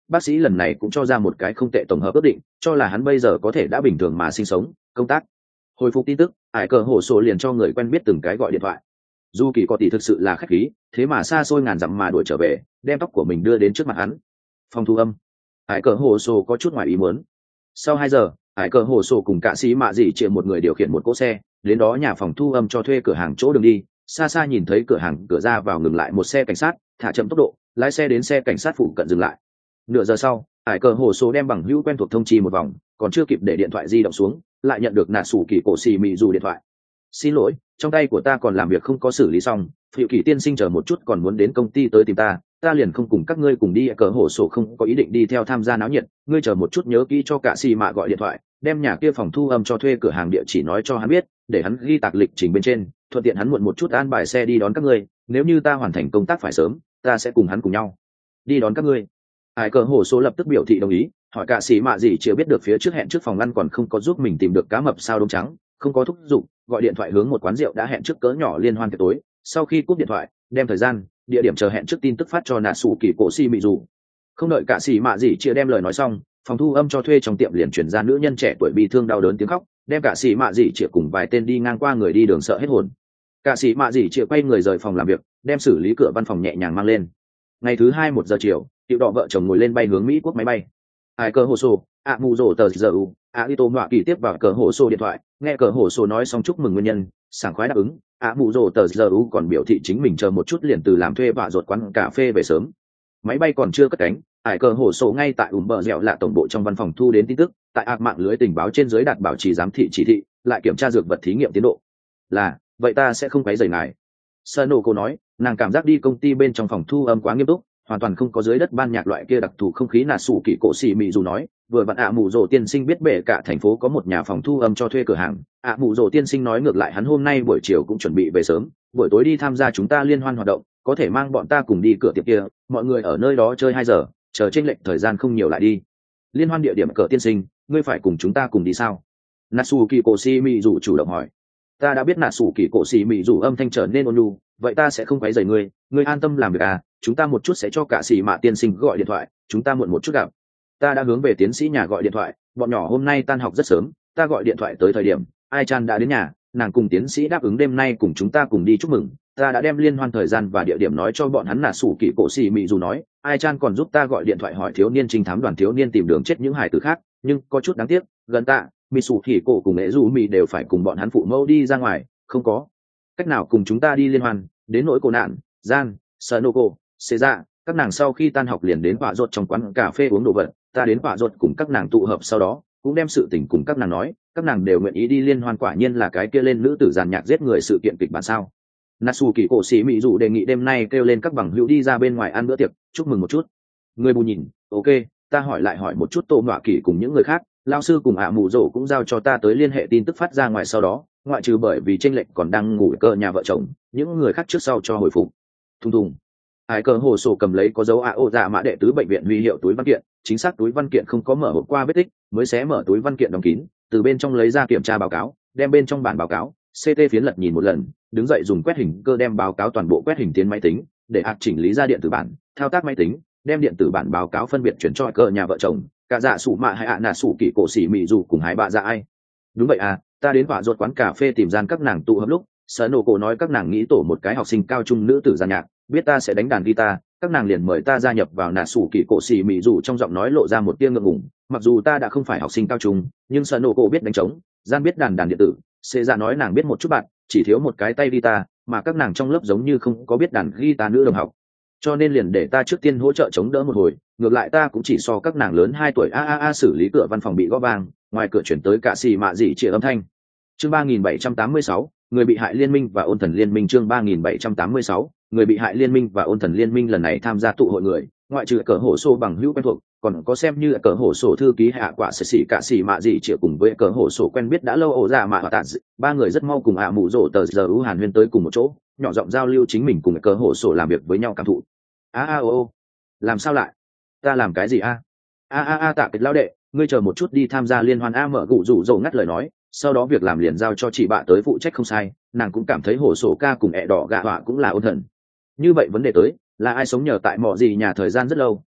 Speaker 1: bác sĩ lần này cũng cho ra một cái không tệ tổng hợp ước định, cho là hắn bây giờ có thể đã bình thường mà sinh sống công tác. Hồi phục tin tức, hải cờ hổ sổ liền cho người quen biết từng cái gọi điện thoại. Dù kỳ có tỷ thực sự là khách khí, thế mà xa xôi ngàn dặm mà đuổi trở về, đem tóc của mình đưa đến trước mặt hắn. Phòng thu âm. Hải cờ hổ sổ có chút ngoài ý muốn. Sau hai giờ, hải cờ hổ sổ cùng cả sĩ mạ dị chịu một người điều khiển một cỗ xe đến đó nhà phòng thu âm cho thuê cửa hàng chỗ đường đi. Xa xa nhìn thấy cửa hàng cửa ra vào ngừng lại một xe cảnh sát, thả chậm tốc độ, lái xe đến xe cảnh sát phụ cận dừng lại. Nửa giờ sau, hải cờ hổ sổ đem bằng hữu quen thuộc thông chi một vòng, còn chưa kịp để điện thoại di động xuống, lại nhận được nạ sủ kỳ cổ xì mị dù điện thoại. Xin lỗi, trong tay của ta còn làm việc không có xử lý xong, phiệu kỳ tiên sinh chờ một chút còn muốn đến công ty tới tìm ta, ta liền không cùng các ngươi cùng đi. Cờ hổ sổ không có ý định đi theo tham gia náo nhiệt, ngươi chờ một chút nhớ kỹ cho cả xì mạ gọi điện thoại, đem nhà kia phòng thu âm cho thuê cửa hàng địa chỉ nói cho hắn biết, để hắn ghi tạc lịch trình bên trên, thuận tiện hắn muộn một chút an bài xe đi đón các ngươi, nếu như ta hoàn thành công tác phải sớm, ta sẽ cùng hắn cùng nhau đi đón các ngươi. Hải cờ hổ số lập tức biểu thị đồng ý, hỏi cả sĩ mạ gì chưa biết được phía trước hẹn trước phòng ăn còn không có giúp mình tìm được cá mập sao đông trắng, không có thúc giục, gọi điện thoại hướng một quán rượu đã hẹn trước cỡ nhỏ liên hoan tiệc tối. Sau khi cúp điện thoại, đem thời gian, địa điểm chờ hẹn trước tin tức phát cho nạ sủ kỳ cổ xì mị dù. Không đợi cả sĩ mạ gì chưa đem lời nói xong, phòng thu âm cho thuê trong tiệm liền chuyển ra nữ nhân trẻ tuổi bị thương đau đớn tiếng khóc, đem cả sĩ mạ gì chưa cùng vài tên đi ngang qua người đi đường sợ hết hồn. Cả sĩ mạ gì chưa quay người rời phòng làm việc, đem xử lý cửa văn phòng nhẹ nhàng mang lên. Ngày thứ hai một giờ chiều, Tiểu Đỏ vợ chồng ngồi lên bay hướng Mỹ quốc máy bay. Ai cờ hồ sổ, ạ mù rổ tờ giờ u, ạ ito ngoạ kỳ tiếp vào cờ hồ sổ điện thoại, nghe cờ hồ sổ nói xong chúc mừng nguyên nhân, sảng khoái đáp ứng. ạ mù rổ tờ giờ u còn biểu thị chính mình chờ một chút liền từ làm thuê vạ ruột quán cà phê về sớm. Máy bay còn chưa cất cánh, Ai cờ hồ sổ ngay tại ủm bờ dẻo lạ tổng bộ trong văn phòng thu đến tin tức, tại ạc mạng lưới tình báo trên dưới đạt bảo trì giám thị chỉ thị, lại kiểm tra dược vật thí nghiệm tiến độ. Là, vậy ta sẽ không quấy rầy ngài. Sano cô nói, nàng cảm giác đi công ty bên trong phòng thu âm quá nghiêm túc, hoàn toàn không có dưới đất ban nhạc loại kia đặc thù không khí. Nà sủ kỳ cổ xì mị dù nói, vừa vặn ạ mù rồ tiên sinh biết bể cả thành phố có một nhà phòng thu âm cho thuê cửa hàng. ạ mù rồ tiên sinh nói ngược lại hắn hôm nay buổi chiều cũng chuẩn bị về sớm, buổi tối đi tham gia chúng ta liên hoan hoạt động, có thể mang bọn ta cùng đi cửa tiệm kia, mọi người ở nơi đó chơi hai giờ, chờ chênh lệch thời gian không nhiều lại đi. Liên hoan địa điểm cờ tiên sinh, ngươi phải cùng chúng ta cùng đi sao? Natsu kỳ cổ xì mị dù chủ động hỏi. Ta đã biết nà sủ kỳ cổ xì mị dù âm thanh trở nên ôn nhu, vậy ta sẽ không quấy rầy ngươi, ngươi an tâm làm việc à, chúng ta một chút sẽ cho cả xì mạ tiên sinh gọi điện thoại, chúng ta muộn một chút gặp. Ta đã hướng về tiến sĩ nhà gọi điện thoại, bọn nhỏ hôm nay tan học rất sớm, ta gọi điện thoại tới thời điểm ai chan đã đến nhà, nàng cùng tiến sĩ đáp ứng đêm nay cùng chúng ta cùng đi chúc mừng, ta đã đem liên hoan thời gian và địa điểm nói cho bọn hắn. Nà sủ kỳ cổ xì mị dù nói, ai chan còn giúp ta gọi điện thoại hỏi thiếu niên trinh thám đoàn thiếu niên tìm đường chết những hài tử khác, nhưng có chút đáng tiếc, gần tạ mỹ sủ thì cổ cùng nghệ dù mỹ đều phải cùng bọn hắn phụ mẫu đi ra ngoài, không có cách nào cùng chúng ta đi liên hoan. Đến nỗi cổ nạn, gian, Sanoko, xê ra, các nàng sau khi tan học liền đến vạ ruột trong quán cà phê uống đồ vật, ta đến vạ ruột cùng các nàng tụ hợp, sau đó cũng đem sự tình cùng các nàng nói, các nàng đều nguyện ý đi liên hoan. Quả nhiên là cái kia lên nữ tử giàn nhạc giết người sự kiện kịch bản sao. Natsu kỳ cổ sĩ mỹ dụ đề nghị đêm nay kêu lên các bằng hữu đi ra bên ngoài ăn bữa tiệc, chúc mừng một chút. Người bù nhìn, ok, ta hỏi lại hỏi một chút Tô Ngoạ Kỳ cùng những người khác, lao sư cùng ạ mù rổ cũng giao cho ta tới liên hệ tin tức phát ra ngoài, sau đó ngoại trừ bởi vì tranh lệch còn đang ngủ cơ nhà vợ chồng, những người khác trước sau cho hồi phục. Thùng thùng. Ai cờ hồ sổ cầm lấy có dấu a ô dạ mã đệ tứ bệnh viện huy hiệu túi văn kiện, chính xác túi văn kiện không có mở hộp qua vết tích, mới xé mở túi văn kiện đóng kín, từ bên trong lấy ra kiểm tra báo cáo, đem bên trong bản báo cáo xê tê phiến lật nhìn một lần, đứng dậy dùng quét hình cơ đem báo cáo toàn bộ quét hình tiến máy tính, để ạt chỉnh lý ra điện tử bản, thao tác máy tính, đem điện tử bản báo cáo phân biệt chuyển cho cờ nhà vợ chồng, cả dạ sủ mạ hay ạ nà sủ kỳ cổ xỉ mị dù cùng hai bà dạ ai. Đúng vậy à, ta đến vạ ruột quán cà phê tìm gian các nàng tụ hợp lúc, sở nổ cổ nói các nàng nghĩ tổ một cái học sinh cao trung nữ tử giàn nhạc, biết ta sẽ đánh đàn guitar, các nàng liền mời ta gia nhập vào. Nà sủ kỳ cổ xỉ mị dù trong giọng nói lộ ra một tia ngượng ngùng, mặc dù ta đã không phải học sinh cao trung, nhưng sở nổ cổ biết đánh trống, gian biết đàn đàn điện tử, xê ra nói nàng biết một chút bạn, chỉ thiếu một cái tay guitar, mà các nàng trong lớp giống như không có biết đàn guitar nữ đồng học, cho nên liền để ta trước tiên hỗ trợ chống đỡ một hồi, ngược lại ta cũng chỉ so các nàng lớn hai tuổi. a a a xử lý cửa văn phòng bị gõ vang, ngoài cửa chuyển tới cả xì mạ dị chĩa âm thanh. Chương ba nghìn bảy trăm tám mươi sáu, người bị hại liên minh và ôn thần liên minh. Chương ba nghìn bảy trăm tám mươi sáu, người bị hại liên minh và ôn thần liên minh lần này tham gia tụ hội người, ngoại trừ cờ hổ sổ bằng hữu quen thuộc, còn có xem như cờ hổ sổ thư ký hạ quả sẽ xỉ cả xì mạ dị chĩa cùng với cờ hổ sổ quen biết đã lâu ổ dạ mạ và tạ dị. Ba người rất mau cùng ạ mụ rổ tờ giờ ưu hàn huyên tới cùng một chỗ, nhỏ giọng giao lưu chính mình cùng cờ hổ sổ làm việc với nhau cảm thụ. a a ô ô làm sao lại, ta làm cái gì a a a a tạ kịch lao đệ, ngươi chờ một chút đi tham gia liên hoan a. Mở gụ rủ dầu ngắt lời nói, sau đó việc làm liền giao cho chị bạ tới phụ trách. Không sai, nàng cũng cảm thấy hổ sổ ca cùng ẹ đỏ gạ họa cũng là ôn thần. Như vậy vấn đề tới là ai sống nhờ tại mọ gì nhà thời gian rất lâu,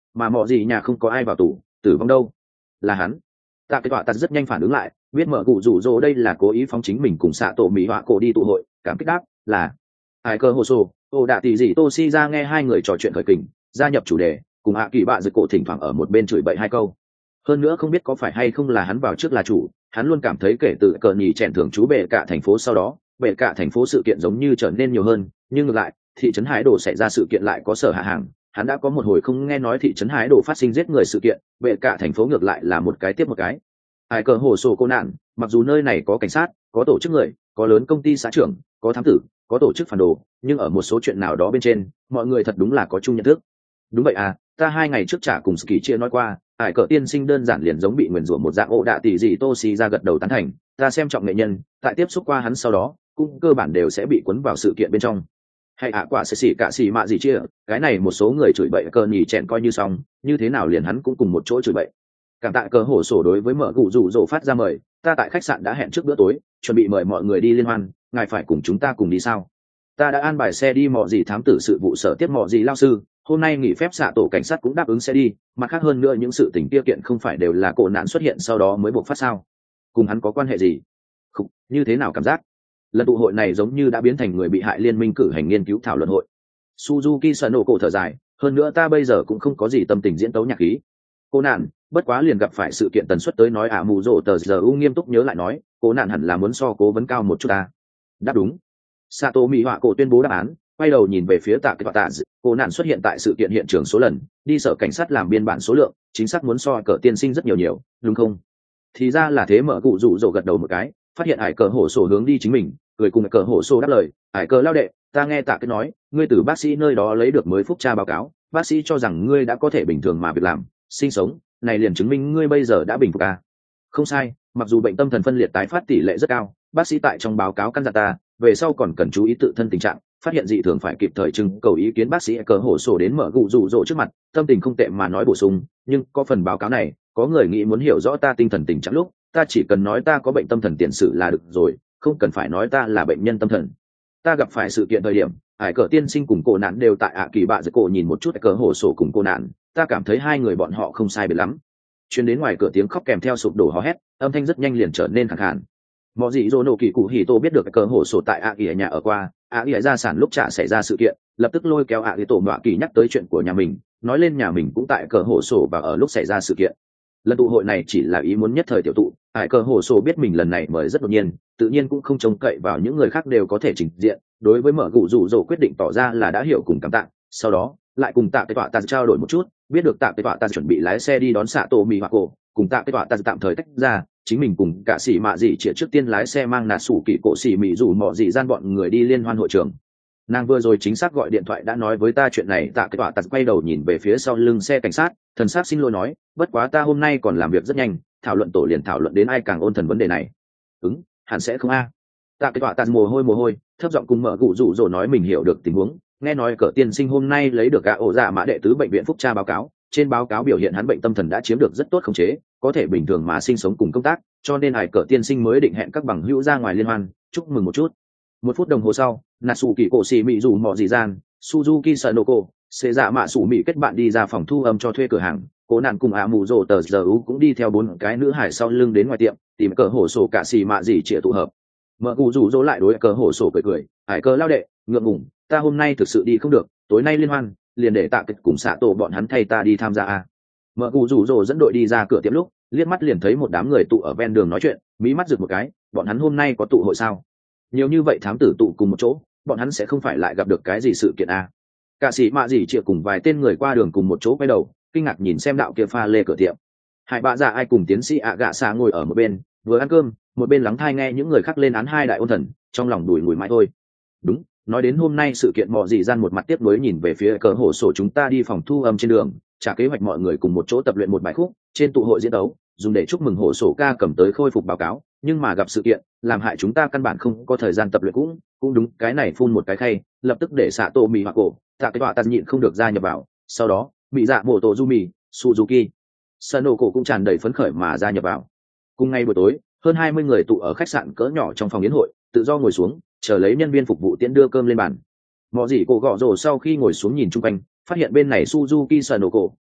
Speaker 1: mà mọi gì nhà không có ai vào tù, tử vong đâu? Là hắn. Tạ cái tọa tạt rất nhanh phản ứng lại, biết mở cụ rủ rỗ đây là cố ý phóng chính mình cùng xạ tổ mỹ họa cổ đi tụ hội, cảm kích đáp là ai cơ hồ sô. Ô đạ tỷ dị tô si ra nghe hai người trò chuyện khởi kình, gia nhập chủ đề, cùng hạ kỳ bạ giật cổ thỉnh thoảng ở một bên chửi bậy hai câu. Hơn nữa không biết có phải hay không là hắn vào trước là chủ, hắn luôn cảm thấy kể từ cờ nhì chèn thưởng chú bệ cả thành phố sau đó, bệ cả thành phố sự kiện giống như trở nên nhiều hơn, nhưng ngược lại, thị trấn Hải Đồ xảy ra sự kiện lại có sở hạ hàng. Hắn đã có một hồi không nghe nói thị trấn Hải Đồ phát sinh giết người sự kiện, bệ cả thành phố ngược lại là một cái tiếp một cái. Ai cờ hồ sổ cô nạn, mặc dù nơi này có cảnh sát, có tổ chức người, có lớn công ty xã trưởng, có thám tử, có tổ chức phản đồ, nhưng ở một số chuyện nào đó bên trên, mọi người thật đúng là có chung nhận thức. Đúng vậy à, ta hai ngày trước trả cùng Ski chia nói qua, ải cờ tiên sinh đơn giản liền giống bị nguyền rủa một dạng. Ổ đạ tỷ dị tô xì ra gật đầu tán thành, ta xem trọng nghệ nhân, tại tiếp xúc qua hắn sau đó, cũng cơ bản đều sẽ bị cuốn vào sự kiện bên trong. Hay ạ à, quả sẽ xỉ cả xỉ mạ gì chia, cái này một số người chửi bậy cờ nhì chèn coi như xong, như thế nào liền hắn cũng cùng một chỗ chửi bậy. Cảm tạ cờ hổ sổ đối với mở cụ rủ rỗ phát ra mời, ta tại khách sạn đã hẹn trước bữa tối, chuẩn bị mời mọi người đi liên hoan, ngài phải cùng chúng ta cùng đi sao? Ta đã an bài xe đi mọ gì thám tử sự vụ sở tiếp mọ gì lao sư, hôm nay nghỉ phép xạ tổ cảnh sát cũng đáp ứng sẽ đi, mặt khác hơn nữa những sự tình kia kiện không phải đều là cổ nạn xuất hiện sau đó mới buộc phát sao? Cùng hắn có quan hệ gì? Không, như thế nào cảm giác? Lần tụ hội này giống như đã biến thành người bị hại liên minh cử hành nghiên cứu thảo luận hội. Suzuki sợ nổ cổ thở dài, hơn nữa ta bây giờ cũng không có gì tâm tình diễn tấu nhạc khí. Cô nạn, bất quá liền gặp phải sự kiện tần suất tới nói ả mù rộ tờ giờ u nghiêm túc nhớ lại nói, cô nạn hẳn là muốn so cố vấn cao một chút ta. Đáp đúng. Sato mỹ họa cổ tuyên bố đáp án, quay đầu nhìn về phía tạ cái tạ dị, cô nạn xuất hiện tại sự kiện hiện trường số lần, đi sở cảnh sát làm biên bản số lượng, chính xác muốn so cờ tiên sinh rất nhiều nhiều, đúng không? Thì ra là thế. Mở cụ rủ rỗ gật đầu một cái, phát hiện ải cờ hổ sổ hướng đi chính mình, cười cùng cờ hổ sổ đáp lời, ải cờ lao đệ, ta nghe tạ cái nói, ngươi từ bác sĩ nơi đó lấy được mới phúc tra báo cáo, bác sĩ cho rằng ngươi đã có thể bình thường mà việc làm, sinh sống, này liền chứng minh ngươi bây giờ đã bình phục à? Không sai, mặc dù bệnh tâm thần phân liệt tái phát tỷ lệ rất cao, bác sĩ tại trong báo cáo căn dặn ta, về sau còn cần chú ý tự thân tình trạng, phát hiện dị thường phải kịp thời trưng cầu ý kiến bác sĩ. Cờ hổ sổ đến mở cụ rủ rỗ trước mặt, tâm tình không tệ mà nói bổ sung, nhưng có phần báo cáo này, có người nghĩ muốn hiểu rõ ta tinh thần tình trạng lúc, ta chỉ cần nói ta có bệnh tâm thần tiền sử là được rồi, không cần phải nói ta là bệnh nhân tâm thần. Ta gặp phải sự kiện thời điểm, hải cờ tiên sinh cùng cô nạn đều tại ạ kỳ bạ giật cổ nhìn một chút cờ hổ sổ cùng cô nạn, ta cảm thấy hai người bọn họ không sai biệt lắm. Chuyến đến ngoài cửa tiếng khóc kèm theo sụp đổ hò hét, âm thanh rất nhanh liền trở nên khẳng khàn. Mọi gì dỗ nổ kỳ cụ hì tô biết được cờ hổ sổ tại ạ kỳ ở nhà ở qua, ạ kỳ gia sản lúc trả xảy ra sự kiện, lập tức lôi kéo ạ kỳ tổ mọa kỳ nhắc tới chuyện của nhà mình, nói lên nhà mình cũng tại cờ hổ sổ và ở lúc xảy ra sự kiện. Lần tụ hội này chỉ là ý muốn nhất thời tiểu tụ, hải cờ hổ sổ biết mình lần này mời rất đột nhiên, tự nhiên cũng không trông cậy vào những người khác đều có thể trình diện, đối với mở cụ rủ rỗ quyết định tỏ ra là đã hiểu cùng cảm tạ, sau đó lại cùng tạ cái tọa ta trao đổi một chút, biết được tạ cái tọa ta chuẩn bị lái xe đi đón xạ tổ mì hoặc cổ, cùng tạ cái tọa ta tạm thời tách ra, chính mình cùng cả xỉ mạ dị chỉ trước tiên lái xe mang nạt sủ kỳ cổ xỉ mị rủ mọ dị gian bọn người đi liên hoan hội trường. Nàng vừa rồi chính xác gọi điện thoại đã nói với ta chuyện này. Tạ cái tọa ta quay đầu nhìn về phía sau lưng xe cảnh sát, thần sắc xin lỗi nói, bất quá ta hôm nay còn làm việc rất nhanh, thảo luận tổ liền thảo luận đến ai càng ôn thần vấn đề này. Ứng, hẳn sẽ không a. Tạ cái tọa ta mồ hôi mồ hôi, thấp giọng cùng mở cụ rủ rỗ nói mình hiểu được tình huống, nghe nói cờ tiên sinh hôm nay lấy được cả ổ dạ mã đệ tứ bệnh viện phúc tra báo cáo, trên báo cáo biểu hiện hắn bệnh tâm thần đã chiếm được rất tốt khống chế, có thể bình thường mà sinh sống cùng công tác, cho nên hải cờ tiên sinh mới định hẹn các bằng hữu ra ngoài liên hoan, chúc mừng một chút. Một phút đồng hồ sau, Natsu kỳ cổ xì mị rủ mọ dị gian, Suzuki Sanoko, xê dạ mạ sủ mị kết bạn đi ra phòng thu âm cho thuê cửa hàng, cố nạn cùng ạ mù rồ tờ giờ u cũng đi theo bốn cái nữ hải sau lưng đến ngoài tiệm, tìm cờ hổ sổ cả xì mạ dị chĩa tụ hợp. Mở cụ rủ rỗ lại đối cờ hổ sổ cười cười, hải cờ lao đệ, ngượng ngùng, ta hôm nay thực sự đi không được, tối nay liên hoan, liền để tạ kịch cùng xạ tổ bọn hắn thay ta đi tham gia a. Mở cụ rủ rỗ dẫn đội đi ra cửa tiệm lúc, liếc mắt liền thấy một đám người tụ ở ven đường nói chuyện, mí mắt rực một cái, bọn hắn hôm nay có tụ hội sao? Nhiều như vậy thám tử tụ cùng một chỗ, bọn hắn sẽ không phải lại gặp được cái gì sự kiện a? Cả sĩ mạ gì chịa cùng vài tên người qua đường cùng một chỗ quay đầu, kinh ngạc nhìn xem đạo kia pha lê cửa tiệm. Hai bạ dạ ai cùng tiến sĩ ạ gạ xạ ngồi ở một bên, vừa ăn cơm, một bên lắng thai nghe những người khác lên án hai đại ôn thần, trong lòng đùi ngùi mãi thôi. Đúng, nói đến hôm nay sự kiện mọ dị gian một mặt tiếp nối nhìn về phía cờ hổ sổ chúng ta đi phòng thu âm trên đường, trả kế hoạch mọi người cùng một chỗ tập luyện một bài khúc, trên tụ hội diễn đấu, dùng để chúc mừng hổ sổ ca cầm tới khôi phục báo cáo, nhưng mà gặp sự kiện, làm hại chúng ta căn bản không có thời gian tập luyện cũng, cũng đúng, cái này phun một cái khay, lập tức để xạ tổ mì hoặc cổ, tạ cái tọa tàn nhịn không được ra nhập vào, sau đó, bị dạ mổ tổ Yumi, Suzuki, Sanoko cũng tràn đầy phấn khởi mà ra nhập vào. Cùng ngày buổi tối, hơn hai mươi người tụ ở khách sạn cỡ nhỏ trong phòng yến hội, tự do ngồi xuống, chờ lấy nhân viên phục vụ tiễn đưa cơm lên bàn. Mọ gì cổ gọ rồ sau khi ngồi xuống nhìn chung quanh, phát hiện bên này Suzuki Sanoko,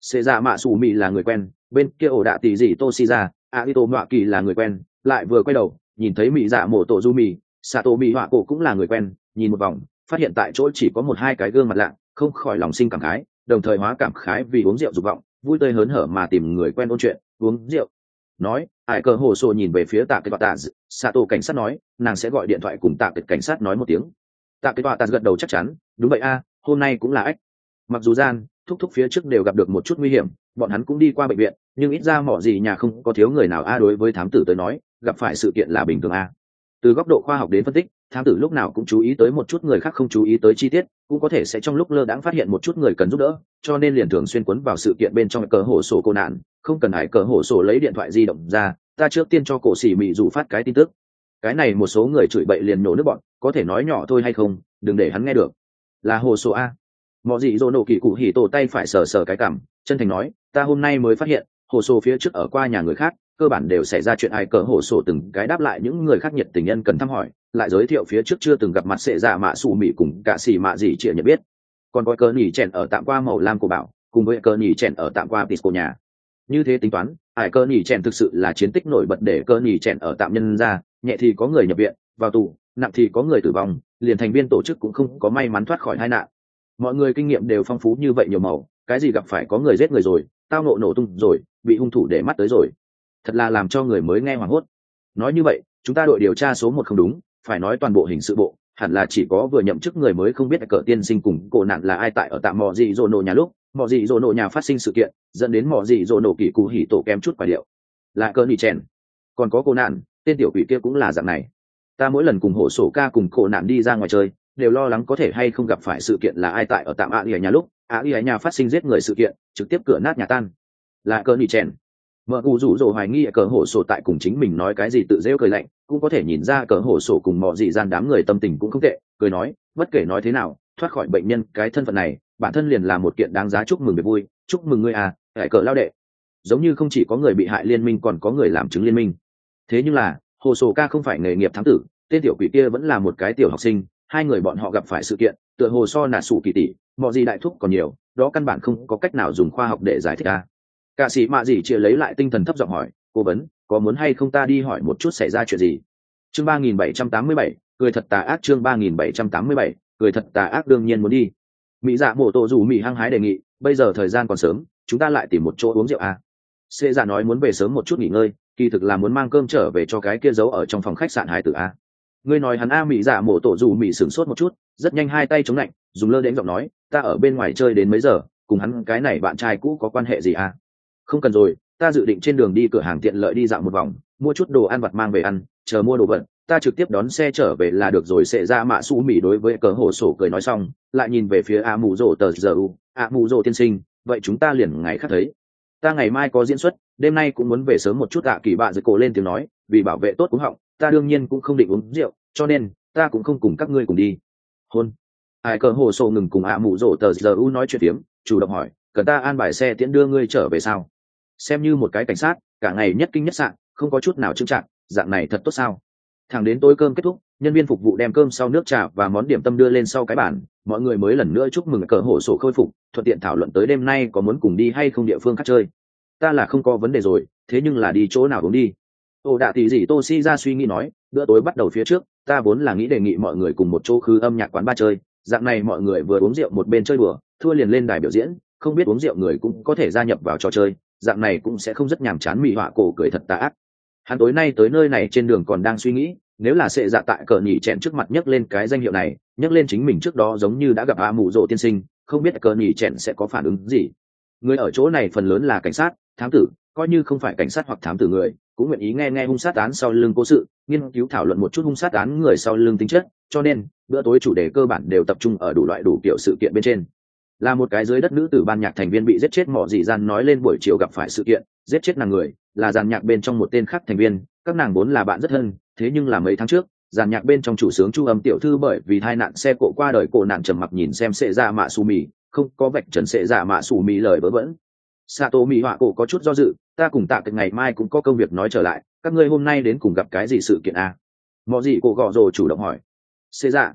Speaker 1: xê dạ mạ xù mì là người quen, bên kia ổ đạ tỷ dị tô si ra a ito mạ kỳ là người quen, lại vừa quay đầu nhìn thấy mỹ dạ mổ tổ du mì sato mỹ họa cổ cũng là người quen, nhìn một vòng phát hiện tại chỗ chỉ có một hai cái gương mặt lạ, không khỏi lòng sinh cảm khái, đồng thời hóa cảm khái vì uống rượu dục vọng, vui tươi hớn hở mà tìm người quen ôn chuyện uống rượu. Nói ải cờ hồ sô nhìn về phía tạ cái tọa tạ sato cảnh sát nói nàng sẽ gọi điện thoại cùng tạ cái cảnh sát nói một tiếng. Tạ cái tọa tạ gật đầu chắc chắn đúng vậy a, hôm nay cũng là ách. Mặc dù gian thúc thúc phía trước đều gặp được một chút nguy hiểm, bọn hắn cũng đi qua bệnh viện, nhưng ít ra mỏ gì nhà không có thiếu người nào a. Đối với thám tử tới nói gặp phải sự kiện là bình thường a. Từ góc độ khoa học đến phân tích, thám tử lúc nào cũng chú ý tới một chút người khác không chú ý tới chi tiết, cũng có thể sẽ trong lúc lơ đãng phát hiện một chút người cần giúp đỡ, cho nên liền thường xuyên quấn vào sự kiện bên trong cờ hổ sổ cô nạn. Không cần hải cờ hổ sổ lấy điện thoại di động ra, ta trước tiên cho cổ xỉ mị dù phát cái tin tức. Cái này một số người chửi bậy liền nổ nước bọn, có thể nói nhỏ thôi hay không, đừng để hắn nghe được. Là hồ sổ a. Mọi gì dỗ nổ kỳ cụ hỉ tổ tay phải sờ sờ cái cằm, chân thành nói ta hôm nay mới phát hiện hồ sổ phía trước ở qua nhà người khác, cơ bản đều xảy ra chuyện ai cờ hồ sổ từng cái đáp lại những người khác nhiệt tình nhân cần thăm hỏi, lại giới thiệu phía trước chưa từng gặp mặt sệ dạ mạ xù mị cùng cả xì mạ gì chị nhận biết. Còn có cờ nhỉ chèn ở tạm qua màu lam của bảo cùng với cờ nhỉ chèn ở tạm qua tisco nhà. Như thế tính toán ai cờ nhỉ chèn thực sự là chiến tích nổi bật để cờ nhỉ chèn ở tạm nhân ra, nhẹ thì có người nhập viện vào tù, nặng thì có người tử vong, liền thành viên tổ chức cũng không có may mắn thoát khỏi tai nạn. Mọi người kinh nghiệm đều phong phú như vậy nhiều màu, cái gì gặp phải có người giết người rồi, tao nộ nổ tung rồi, bị hung thủ để mắt tới rồi, thật là làm cho người mới nghe hoảng hốt. Nói như vậy chúng ta đội điều tra số một không đúng, phải nói toàn bộ hình sự bộ hẳn là chỉ có vừa nhậm chức người mới không biết cỡ tiên sinh cùng cổ nạn là ai tại ở tạm mỏ dị dỗ nổ nhà lúc mỏ dị dỗ nổ nhà phát sinh sự kiện, dẫn đến mỏ dị dỗ nổ kỳ cụ hỉ tổ kém chút quả điệu là cỡ nỉ chèn. Còn có cổ nạn, tên tiểu quỷ kia cũng là dạng này. Ta mỗi lần cùng hổ sổ ca cùng cổ nạn đi ra ngoài chơi đều lo lắng có thể hay không gặp phải sự kiện là ai tại ở tạm a ỉa nhà lúc a ỉa nhà phát sinh giết người sự kiện, trực tiếp cửa nát nhà tan. Là cỡ nỉ chèn. Mợ cụ rủ rỗ hoài nghi cờ hổ sổ tại cùng chính mình nói cái gì tự rêu cười lạnh, cũng có thể nhìn ra cờ hổ sổ cùng mọ dị gian đám người tâm tình cũng không tệ, cười nói bất kể nói thế nào thoát khỏi bệnh nhân cái thân phận này bản thân liền là một kiện đáng giá chúc mừng việc vui. Chúc mừng ngươi à hải cờ lao đệ. Giống như không chỉ có người bị hại liên minh còn có người làm chứng liên minh. Thế nhưng là hồ sổ ca không phải nghề nghiệp thám tử, tên tiểu quỷ kia vẫn là một cái tiểu học sinh, hai người bọn họ gặp phải sự kiện tựa hồ so nà sủ kỳ tỷ mọ gì đại thúc còn nhiều, đó căn bản không có cách nào dùng khoa học để giải thích à. Cả sĩ mạ gì chia lấy lại tinh thần thấp giọng hỏi cố vấn có muốn hay không ta đi hỏi một chút xảy ra chuyện gì. Chương ba nghìn bảy trăm tám mươi bảy cười thật tà ác. Chương ba nghìn bảy trăm tám mươi bảy cười thật tà ác. Đương nhiên muốn đi. Mỹ dạ mổ tổ dù Mỹ hăng hái đề nghị bây giờ thời gian còn sớm, chúng ta lại tìm một chỗ uống rượu à. Xê dạ nói muốn về sớm một chút nghỉ ngơi, kỳ thực là muốn mang cơm trở về cho cái kia giấu ở trong phòng khách sạn hải tử a. Ngươi nói hắn a. Mỹ dạ mổ tổ dù Mỹ sửng sốt một chút, rất nhanh hai tay chống lạnh dùng lơ đến giọng nói ta ở bên ngoài chơi đến mấy giờ, cùng hắn cái này bạn trai cũ có quan hệ gì à. Không cần rồi, ta dự định trên đường đi cửa hàng tiện lợi đi dạo một vòng, mua chút đồ ăn vặt mang về ăn, chờ mua đồ vật ta trực tiếp đón xe trở về là được rồi. Sẽ ra mạ su mỉ đối với cờ hổ sổ cười nói xong lại nhìn về phía a mù rồ tờ giờ u a mù rồ tiên sinh vậy chúng ta liền ngày khác thấy. Ta ngày mai có diễn xuất, đêm nay cũng muốn về sớm một chút. ạ kỳ bạ giật cổ lên tiếng nói vì bảo vệ tốt cúng họng ta đương nhiên cũng không định uống rượu, cho nên ta cũng không cùng các ngươi cùng đi. Hôn. Ai cờ hồ sổ ngừng cùng ạ mù rồ tờ giờ u nói chuyện tiếm, chủ động hỏi cần ta an bài xe tiễn đưa ngươi trở về sao. Xem như một cái cảnh sát cả ngày nhất kinh nhất sạn, không có chút nào chững chạc, dạng này thật tốt sao. Thẳng đến tối cơm kết thúc, nhân viên phục vụ đem cơm sau nước trà và món điểm tâm đưa lên sau cái bàn, mọi người mới lần nữa chúc mừng cờ hổ sổ khôi phục, thuận tiện thảo luận tới đêm nay có muốn cùng đi hay không địa phương khác chơi. Ta là không có vấn đề rồi, thế nhưng là đi chỗ nào uống đi. Ô đạ tỷ gì Toshi ra suy nghĩ nói bữa tối bắt đầu phía trước ta vốn là nghĩ đề nghị mọi người cùng một chỗ khứ âm nhạc quán ba chơi, dạng này mọi người vừa uống rượu một bên chơi đùa, thua liền lên đài biểu diễn, không biết uống rượu người cũng có thể gia nhập vào trò chơi, dạng này cũng sẽ không rất nhàm chán. Mị họa cổ cười thật tà ác. Hắn tối nay tới nơi này trên đường còn đang suy nghĩ nếu là sệ dạ tại cờ nhỉ chèn trước mặt nhấc lên cái danh hiệu này, nhấc lên chính mình trước đó giống như đã gặp a mù rộ tiên sinh, không biết cờ nhỉ chèn sẽ có phản ứng gì. Người ở chỗ này phần lớn là cảnh sát thám tử, coi như không phải cảnh sát hoặc thám tử người cũng nguyện ý nghe nghe hung sát án sau lưng cố sự, nghiên cứu thảo luận một chút hung sát án người sau lưng tính chất, cho nên bữa tối chủ đề cơ bản đều tập trung ở đủ loại đủ kiểu sự kiện bên trên. Là một cái dưới đất nữ tử ban nhạc thành viên bị giết chết, mỏ dị gian nói lên buổi chiều gặp phải sự kiện giết chết nàng người là dàn nhạc bên trong một tên khác thành viên, các nàng vốn là bạn rất thân, thế nhưng là mấy tháng trước dàn nhạc bên trong chủ sướng chu âm tiểu thư bởi vì tai nạn xe cộ qua đời. Cổ nạn trầm mặc nhìn xem sệ dạ mạ su mì, không có vạch trần sệ dạ mạ su mì lời vớ vẩn. Sato mì họa cổ có chút do dự ta cùng tạ cái ngày mai cũng có công việc nói trở lại, các ngươi hôm nay đến cùng gặp cái gì sự kiện à? Mọ gì cổ gọ rồ chủ động hỏi. Sệ dạ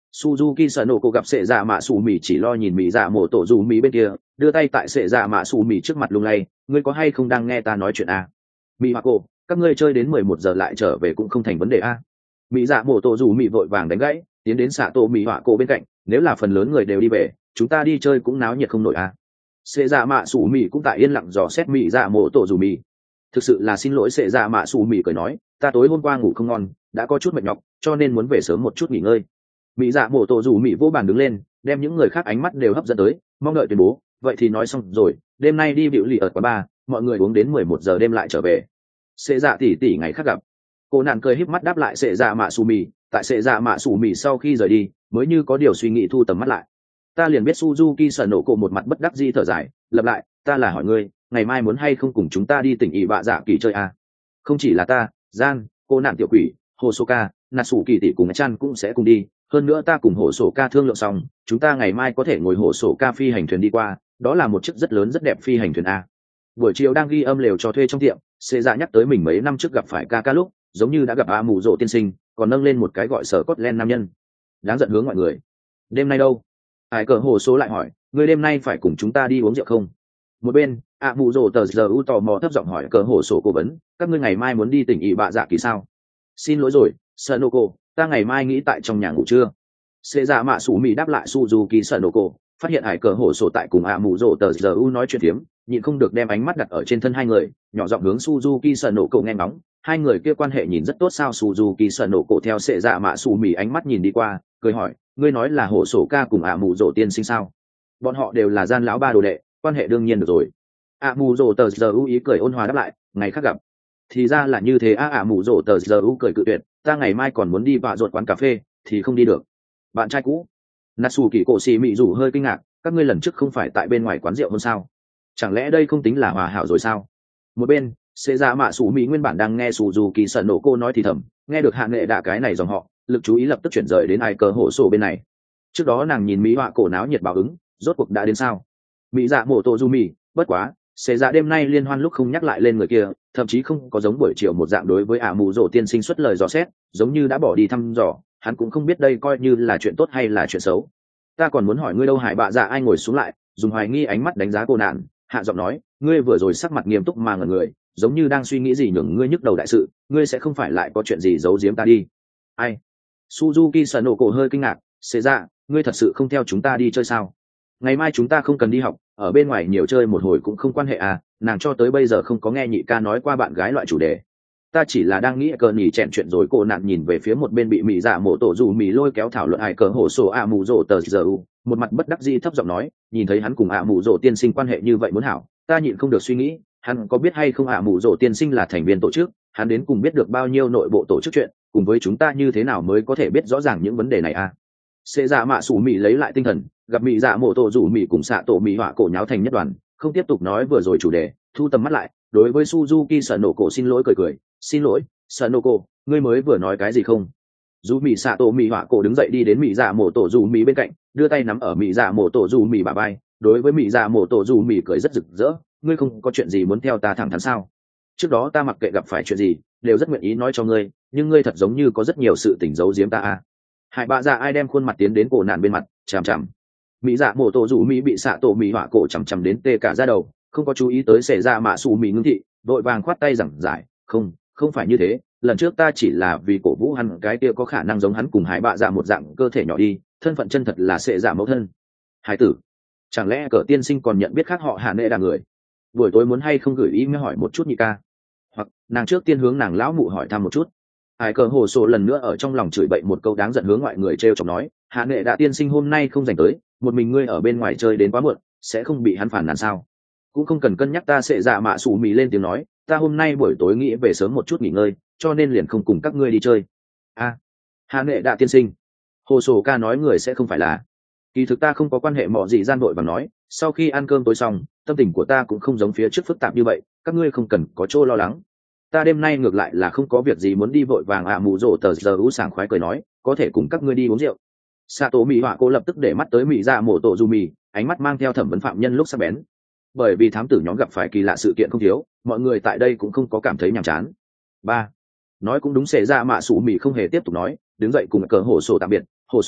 Speaker 1: Suzuki sợ nổ cô gặp sệ dạ mạ xù mì chỉ lo nhìn mì dạ mổ tổ dù mì bên kia, đưa tay tại sệ dạ mạ xù mì trước mặt lung lay, ngươi có hay không đang nghe ta nói chuyện à? Mì hoa cô, các ngươi chơi đến mười một giờ lại trở về cũng không thành vấn đề à? Mì dạ mổ tổ dù mì vội vàng đánh gãy, tiến đến xạ tổ mì hoa cô bên cạnh, nếu là phần lớn người đều đi về, chúng ta đi chơi cũng náo nhiệt không nổi à? Sệ dạ mạ xù mì cũng tại yên lặng dò xét mì dạ mổ tổ dù mì. Thực sự là xin lỗi sệ dạ mạ xù mì cười nói, ta tối hôm qua ngủ không ngon, đã có chút mệt nhọc, cho nên muốn về sớm một chút nghỉ ngơi. Mỹ dạ mổ tổ dù mỹ vô bàn đứng lên, đem những người khác ánh mắt đều hấp dẫn tới, mong đợi tuyên bố, vậy thì nói xong rồi, đêm nay đi bịu lì ở quán bar, mọi người uống đến mười một giờ đêm lại trở về. Sệ dạ tỷ tỷ ngày khác gặp. Cô nạn cười híp mắt đáp lại sệ dạ mạ xù mì, tại sệ dạ mạ xù mì sau khi rời đi, mới như có điều suy nghĩ thu tầm mắt lại. Ta liền biết Suzuki sợ nổ cổ một mặt bất đắc dĩ thở dài, lập lại, ta là hỏi ngươi, ngày mai muốn hay không cùng chúng ta đi tỉnh ỷ bạ dạ kỳ chơi à? Không chỉ là ta, Gian, cô nạn tiểu quỷ, Hosoka, Natsu kỳ tỷ cùng Chan cũng sẽ cùng đi. Hơn nữa ta cùng hổ sổ ca thương lượng xong, chúng ta ngày mai có thể ngồi hổ sổ ca phi hành thuyền đi qua, đó là một chiếc rất lớn rất đẹp phi hành thuyền a. Buổi chiều đang ghi âm lều cho thuê trong tiệm, xê dạ nhắc tới mình mấy năm trước gặp phải ca ca lúc, giống như đã gặp a mù rộ tiên sinh, còn nâng lên một cái gọi sở cốt len nam nhân. Đáng giận hướng mọi người. Đêm nay đâu? Ai cờ hồ số lại hỏi, người đêm nay phải cùng chúng ta đi uống rượu không? Một bên, a mù rộ tờ giờ u tò mò thấp giọng hỏi cờ hồ số cố vấn, các ngươi ngày mai muốn đi tỉnh ỷ bạ dạ kỳ sao? Xin lỗi rồi, Sanoko, ta ngày mai nghĩ tại trong nhà ngủ trưa. Xê dạ mạ sủ mì đáp lại Suzuki Sanoko, phát hiện hải cờ hổ sổ tại cùng ạ mù rộ tờ giờ u nói chuyện phiếm, nhịn không được đem ánh mắt đặt ở trên thân hai người, nhỏ giọng hướng Suzuki Sanoko nghe ngóng, hai người kia quan hệ nhìn rất tốt sao? Suzuki Sanoko theo xê dạ mạ sủ mì ánh mắt nhìn đi qua, cười hỏi, ngươi nói là hổ sổ ca cùng ạ mù rộ tiên sinh sao? Bọn họ đều là Gian lão ba đồ đệ, quan hệ đương nhiên được rồi. ạ mù rộ tờ giờ u ý cười ôn hòa đáp lại, ngày khác gặp. Thì ra là như thế. a ạ mù rộ tờ giờ u cười cự tuyệt, ta ngày mai còn muốn đi vạ ruột quán cà phê thì không đi được. Bạn trai cũ Natsu kỳ cổ xì mị rủ hơi kinh ngạc, các ngươi lần trước không phải tại bên ngoài quán rượu hơn sao? Chẳng lẽ đây không tính là hòa hảo rồi sao? Một bên, xê ra mạ sủ mỹ nguyên bản đang nghe Suzuki sợ nổ cô nói thì thầm, nghe được hạ nghệ đạ cái này dòng họ, lực chú ý lập tức chuyển rời đến ai cờ hổ sổ bên này. Trước đó nàng nhìn mỹ họa cổ náo nhiệt báo ứng, rốt cuộc đã đến sao? Mỹ dạ mổ tổ du mì, bất quá xê ra đêm nay liên hoan lúc không nhắc lại lên người kia, thậm chí không có giống buổi chiều một dạng đối với ả mù rổ tiên sinh xuất lời dò xét, giống như đã bỏ đi thăm dò, hắn cũng không biết đây coi như là chuyện tốt hay là chuyện xấu. Ta còn muốn hỏi ngươi đâu? Hải bạ dạ ai ngồi xuống lại, dùng hoài nghi ánh mắt đánh giá cô nạn, hạ giọng nói, ngươi vừa rồi sắc mặt nghiêm túc mà ngẩn người, giống như đang suy nghĩ gì nhường ngươi nhức đầu đại sự, ngươi sẽ không phải lại có chuyện gì giấu giếm ta đi? Ai? Suzuki Sanoko hơi kinh ngạc, xê ra, ngươi thật sự không theo chúng ta đi chơi sao? Ngày mai chúng ta không cần đi học, ở bên ngoài nhiều chơi một hồi cũng không quan hệ à? Nàng cho tới bây giờ không có nghe nhị ca nói qua bạn gái loại chủ đề. Ta chỉ là đang nghĩ cờ nhỉ chẹn chuyện rồi. Cô nạn nhìn về phía một bên bị mị dạ mổ tổ dù mì lôi kéo thảo luận ai cờ hổ sổ a mù rổ tờ giờ u, một mặt bất đắc dĩ thấp giọng nói, nhìn thấy hắn cùng a mù rổ tiên sinh quan hệ như vậy muốn hảo, ta nhịn không được suy nghĩ, hắn có biết hay không a mù rổ tiên sinh là thành viên tổ chức, hắn đến cùng biết được bao nhiêu nội bộ tổ chức chuyện, cùng với chúng ta như thế nào mới có thể biết rõ ràng những vấn đề này à? Xê dạ mạ sủ mị lấy lại tinh thần, gặp mị dạ mổ tổ dù mị cùng xạ tổ mị họa cổ nháo thành nhất đoàn, không tiếp tục nói vừa rồi chủ đề, thu tầm mắt lại, đối với Suzuki sợ nổ cổ xin lỗi cười cười, xin lỗi, sợ nổ cổ, ngươi mới vừa nói cái gì không? Dù mị xạ tổ mị họa cổ đứng dậy đi đến mị dạ mổ tổ dù mị bên cạnh, đưa tay nắm ở mị dạ mổ tổ dù mị bả vai, đối với mị dạ mổ tổ dù mị cười rất rực rỡ, ngươi không có chuyện gì muốn theo ta thẳng thắn sao? Trước đó ta mặc kệ gặp phải chuyện gì, đều rất nguyện ý nói cho ngươi, nhưng ngươi thật giống như có rất nhiều sự tình giấu giếm ta à? Hải bạ dạ ai đem khuôn mặt tiến đến cổ nạn bên mặt, chằm chằm. Mỹ dạ mổ tổ rủ mỹ bị xạ tổ mỹ họa cổ chằm chằm đến tê cả ra đầu, không có chú ý tới xảy ra mạ xù mỹ ngưng thị, đội vàng khoát tay giảng giải, không, không phải như thế, lần trước ta chỉ là vì cổ vũ hắn cái kia có khả năng giống hắn cùng hải bạ dạ một dạng cơ thể nhỏ đi, thân phận chân thật là sẽ giả mẫu thân. Hải tử, chẳng lẽ cờ tiên sinh còn nhận biết khác họ hạ nệ đà người? Buổi tối muốn hay không gửi ý mới hỏi một chút nhị ca, hoặc nàng trước tiên hướng nàng lão mụ hỏi thăm một chút. Hải cờ hồ sổ lần nữa ở trong lòng chửi bậy một câu đáng giận hướng ngoại người t r e o chọc nói, hạ nghệ đã tiên sinh hôm nay không dành tới, một mình ngươi ở bên ngoài chơi đến quá muộn, sẽ không bị hắn phản nàn sao? Cũng không cần cân nhắc, ta sẽ dạ mạ xù mì lên tiếng nói, ta hôm nay buổi tối nghĩ về sớm một chút nghỉ ngơi, cho nên liền không cùng các ngươi đi chơi. A, à, hạ nghệ đã tiên sinh, hồ sổ ca nói người sẽ không phải là, kỳ thực ta không có quan hệ mọ gì gian vội và nói, sau khi ăn cơm tối xong, tâm tình của ta cũng không giống phía trước phức tạp như vậy, các ngươi không cần có chỗ lo lắng. Ta đêm nay ngược lại là không có việc gì muốn đi vội vàng. ạ mù rổ tờ giờ u sảng khoái cười nói, có thể cùng các ngươi đi uống rượu. Xạ tổ mỹ họa cô lập tức để mắt tới mỹ dạ mổ tổ du mì, ánh mắt mang theo thẩm vấn phạm nhân lúc sắc bén. Bởi vì thám tử nhóm gặp phải kỳ lạ sự kiện không thiếu, mọi người tại đây cũng không có cảm thấy nhàm chán. Ba, nói cũng đúng, xệ ra mạ sủ mì không hề tiếp tục nói, đứng dậy cùng cờ hồ sổ tạm biệt, hồ sổ ca,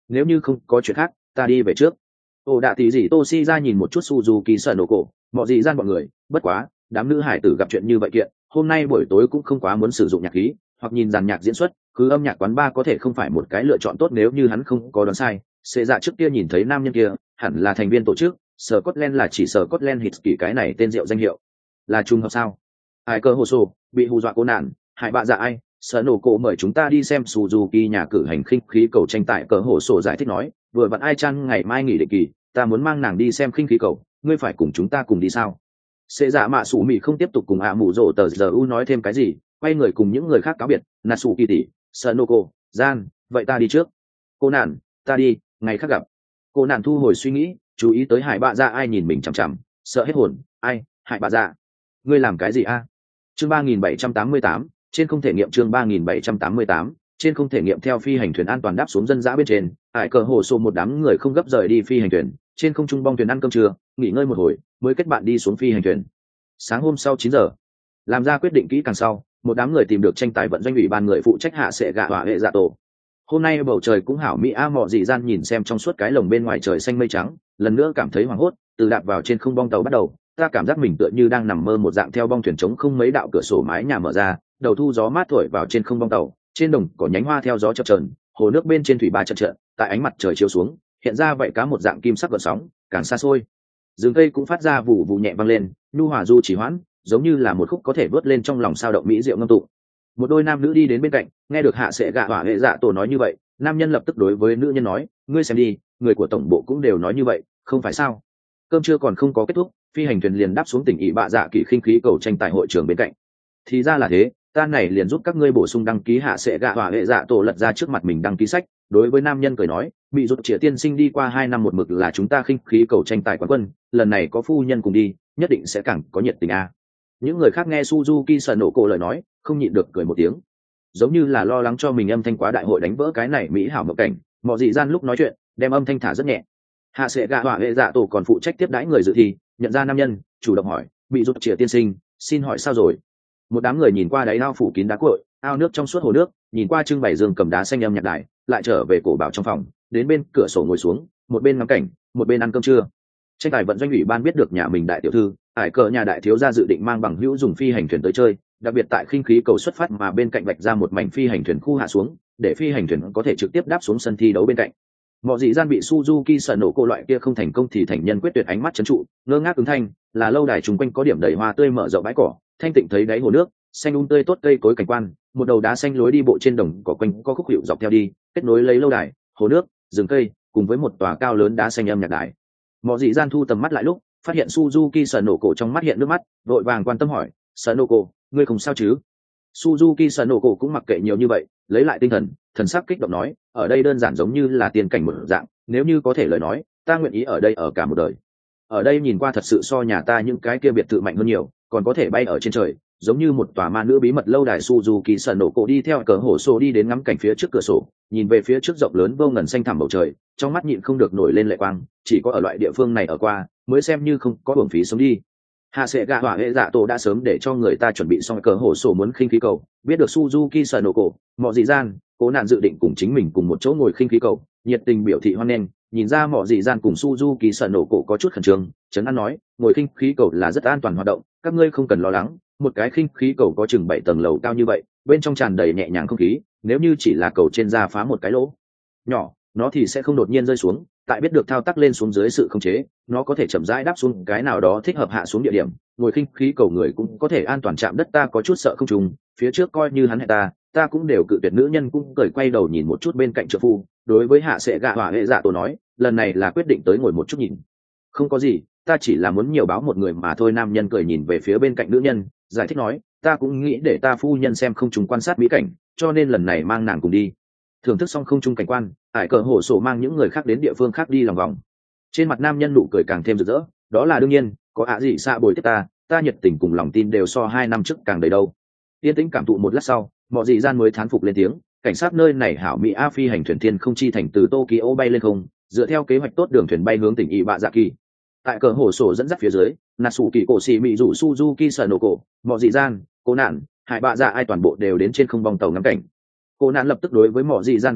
Speaker 1: nếu như không có chuyện khác ta đi về trước. Ồ đạ tỷ gì Toshi ra nhìn một chút Suzuki sợ nổ cổ, mọi gì gian mọi người, bất quá, đám nữ hải tử gặp chuyện như vậy kiện, hôm nay buổi tối cũng không quá muốn sử dụng nhạc khí, hoặc nhìn dàn nhạc diễn xuất, cứ âm nhạc quán bar có thể không phải một cái lựa chọn tốt nếu như hắn không có đoán sai. Xê dạ trước kia nhìn thấy nam nhân kia, hẳn là thành viên tổ chức, Scotland là chỉ Scotland Hits kỳ cái này tên rượu danh hiệu. Là trùng hợp sao? Ai cơ hồ sổ, bị hù dọa cô nạn, hại bạ dạ ai, sợ nổ cổ mời chúng ta đi xem Suzuki nhà cử hành khinh khí cầu tranh tại cờ hồ sổ giải thích nói, vừa vặn ai chăng ngày mai nghỉ định kỳ, ta muốn mang nàng đi xem khinh khí cầu, ngươi phải cùng chúng ta cùng đi sao? Xê dạ mạ sủ mị không tiếp tục cùng ạ mù rổ tờ giờ u nói thêm cái gì, quay người cùng những người khác cáo biệt, Natsu kỳ tỷ, sợ nổ cổ, gian, vậy ta đi trước. Cô nạn, ta đi, ngày khác gặp. Cô nạn thu hồi suy nghĩ, chú ý tới hải bạ dạ ai nhìn mình chằm chằm, sợ hết hồn, ai, hải bạ dạ, ngươi làm cái gì a? Chương ba nghìn bảy trăm tám mươi tám, trên không thể nghiệm chương ba nghìn bảy trăm tám mươi tám, trên không thể nghiệm theo phi hành thuyền an toàn đáp xuống dân dã bên trên, hải cờ hồ sổ một đám người không gấp rời đi phi hành thuyền, trên không trung bong thuyền ăn cơm trưa, nghỉ ngơi một hồi, mới kết bạn đi xuống phi hành thuyền. Sáng hôm sau chín giờ, làm ra quyết định kỹ càng sau, một đám người tìm được tranh tài vận doanh ủy ban người phụ trách hạ sẽ gạ hỏa hệ dạ tổ. Hôm nay bầu trời cũng hảo mỹ a mọ dị gian nhìn xem trong suốt cái lồng bên ngoài trời xanh mây trắng, lần nữa cảm thấy hoảng hốt, từ đạp vào trên không bong tàu bắt đầu, ta cảm giác mình tựa như đang nằm mơ một dạng theo bong thuyền trống không mấy đạo cửa sổ mái nhà mở ra, đầu thu gió mát thổi vào trên không bong tàu, trên đồng cỏ nhánh hoa theo gió chập chờn, hồ nước bên trên thủy ba chợt chợt, tại ánh mặt trời chiếu xuống, hiện ra vậy cá một dạng kim sắc gợn sóng, càng xa xôi. Rừng cây cũng phát ra vụ vụ nhẹ vang lên, nhu hòa du chỉ hoãn, giống như là một khúc có thể vớt lên trong lòng sao động mỹ diệu ngâm tụng. Một đôi nam nữ đi đến bên cạnh, nghe được hạ sẽ gạ hỏa hệ dạ tổ nói như vậy, nam nhân lập tức đối với nữ nhân nói, ngươi xem đi, người của tổng bộ cũng đều nói như vậy, không phải sao? Cơm trưa còn không có kết thúc, phi hành thuyền liền đáp xuống tỉnh ỵ bạ dạ kỳ khinh khí cầu tranh tài hội trường bên cạnh. Thì ra là thế, ta này liền giúp các ngươi bổ sung đăng ký hạ sẽ gạ hỏa hệ dạ tổ lật ra trước mặt mình đăng ký sách, đối với nam nhân cười nói, bị rụt chĩa tiên sinh đi qua hai năm một mực là chúng ta khinh khí cầu tranh tài quán quân, lần này có phu nhân cùng đi, nhất định sẽ càng có nhiệt tình a. Những người khác nghe Suzuki sợ nổ cổ lời nói, không nhịn được cười một tiếng, giống như là lo lắng cho mình âm thanh quá đại hội đánh vỡ cái này mỹ hảo mộng cảnh. Mọi dị gian lúc nói chuyện đem âm thanh thả rất nhẹ. Hạ sẽ gạ hỏa hệ dạ tổ còn phụ trách tiếp đãi người dự thi, nhận ra nam nhân, chủ động hỏi, bị rụt chĩa tiên sinh, xin hỏi sao rồi? Một đám người nhìn qua đáy ao phủ kín đá cội, ao nước trong suốt hồ nước, nhìn qua trưng bày giường cầm đá xanh âm nhạc đài, lại trở về cổ bảo trong phòng, đến bên cửa sổ ngồi xuống, một bên ngắm cảnh, một bên ăn cơm trưa. Tranh tài vận doanh ủy ban biết được nhà mình đại tiểu thư, ải cờ nhà đại thiếu gia dự định mang bằng hữu dùng phi hành thuyền tới chơi, đặc biệt tại khinh khí cầu xuất phát mà bên cạnh vạch ra một mảnh phi hành thuyền khu hạ xuống, để phi hành thuyền có thể trực tiếp đáp xuống sân thi đấu bên cạnh. Mọi dị gian bị Suzuki sợ nổ cô loại kia không thành công thì thành nhân quyết tuyệt ánh mắt chấn trụ, ngơ ngác ứng thanh, là lâu đài chung quanh có điểm đầy hoa tươi mở rộng bãi cỏ, thanh tịnh thấy đáy hồ nước, xanh um tươi tốt cây cối cảnh quan, một đầu đá xanh lối đi bộ trên đồng cỏ quanh có khúc hiệu dọc theo đi, kết nối lấy lâu đài, hồ nước, rừng cây, cùng với một tòa cao lớn đá xanh âm nhạc đài. Mọi dị gian thu tầm mắt lại lúc, phát hiện Suzuki sợ nổ cổ trong mắt hiện nước mắt, vội vàng quan tâm hỏi, sợ nổ cổ, ngươi không sao chứ? Suzuki sợ nổ cổ cũng mặc kệ nhiều như vậy, lấy lại tinh thần, thần sắc kích động nói, ở đây đơn giản giống như là tiên cảnh một dạng, nếu như có thể lời nói, ta nguyện ý ở đây ở cả một đời. Ở đây nhìn qua thật sự so nhà ta những cái kia biệt thự mạnh hơn nhiều, còn có thể bay ở trên trời, giống như một tòa ma nữ bí mật lâu đài. Suzuki sợ nổ cổ đi theo cờ hổ xô đi đến ngắm cảnh phía trước cửa sổ, nhìn về phía trước rộng lớn vô ngần xanh thẳm bầu trời, trong mắt nhịn không được nổi lên lệ quang, chỉ có ở loại địa phương này ở qua, mới xem như không có uổng phí sống đi. Hạ sẽ gạ hỏa hệ dạ tổ đã sớm để cho người ta chuẩn bị xong cờ hổ sổ muốn khinh khí cầu, biết được Suzuki sợ nổ cổ, mọi dị gian, cố nạn dự định cùng chính mình cùng một chỗ ngồi khinh khí cầu, nhiệt tình biểu thị hoan nghênh. Nhìn ra mọi dị gian cùng Suzuki sợ nổ cổ có chút khẩn trương, Trấn An nói, ngồi khinh khí cầu là rất an toàn hoạt động, các ngươi không cần lo lắng, một cái khinh khí cầu có chừng bảy tầng lầu cao như vậy, bên trong tràn đầy nhẹ nhàng không khí, nếu như chỉ là cầu trên da phá một cái lỗ nhỏ, nó thì sẽ không đột nhiên rơi xuống, tại biết được thao tác lên xuống dưới sự khống chế, nó có thể chậm rãi đáp xuống cái nào đó thích hợp hạ xuống địa điểm, ngồi khinh khí cầu người cũng có thể an toàn chạm đất. Ta có chút sợ không trùng, phía trước coi như hắn hẹn ta, ta cũng đều cự tuyệt. Nữ nhân cũng cười quay đầu nhìn một chút bên cạnh trợ phu, đối với hạ sẽ gạ hỏa hệ dạ tổ nói, lần này là quyết định tới ngồi một chút nhìn. Không có gì, ta chỉ là muốn nhiều báo một người mà thôi. Nam nhân cười nhìn về phía bên cạnh nữ nhân, giải thích nói, ta cũng nghĩ để ta phu nhân xem không trùng quan sát mỹ cảnh, cho nên lần này mang nàng cùng đi. Thưởng thức xong không trung cảnh quan, ải cờ hổ sổ mang những người khác đến địa phương khác đi lòng vòng. Trên mặt nam nhân nụ cười càng thêm rực rỡ, đó là đương nhiên, có ạ gì xa bồi tiếp ta, ta nhiệt tình cùng lòng tin đều so hai năm trước càng đầy đâu. Yên tĩnh cảm thụ một lát sau, mọi dị gian mới thán phục lên tiếng, cảnh sát nơi này hảo mỹ a. Phi hành thuyền thiên không chi thành từ Tokyo bay lên không, dựa theo kế hoạch tốt đường thuyền bay hướng tỉnh ỵ bạ dạ kỳ. Tại cờ hổ sổ dẫn dắt phía dưới, Natsu kỳ cổ xì mỹ rủ Suzuki sợ nổ cổ, mọi dị gian, cố nạn, hải bạ dạ ai toàn bộ đều đến trên không bong tàu ngắm cảnh. Cô nạn lập tức đối với mọi dị gian gật đầu,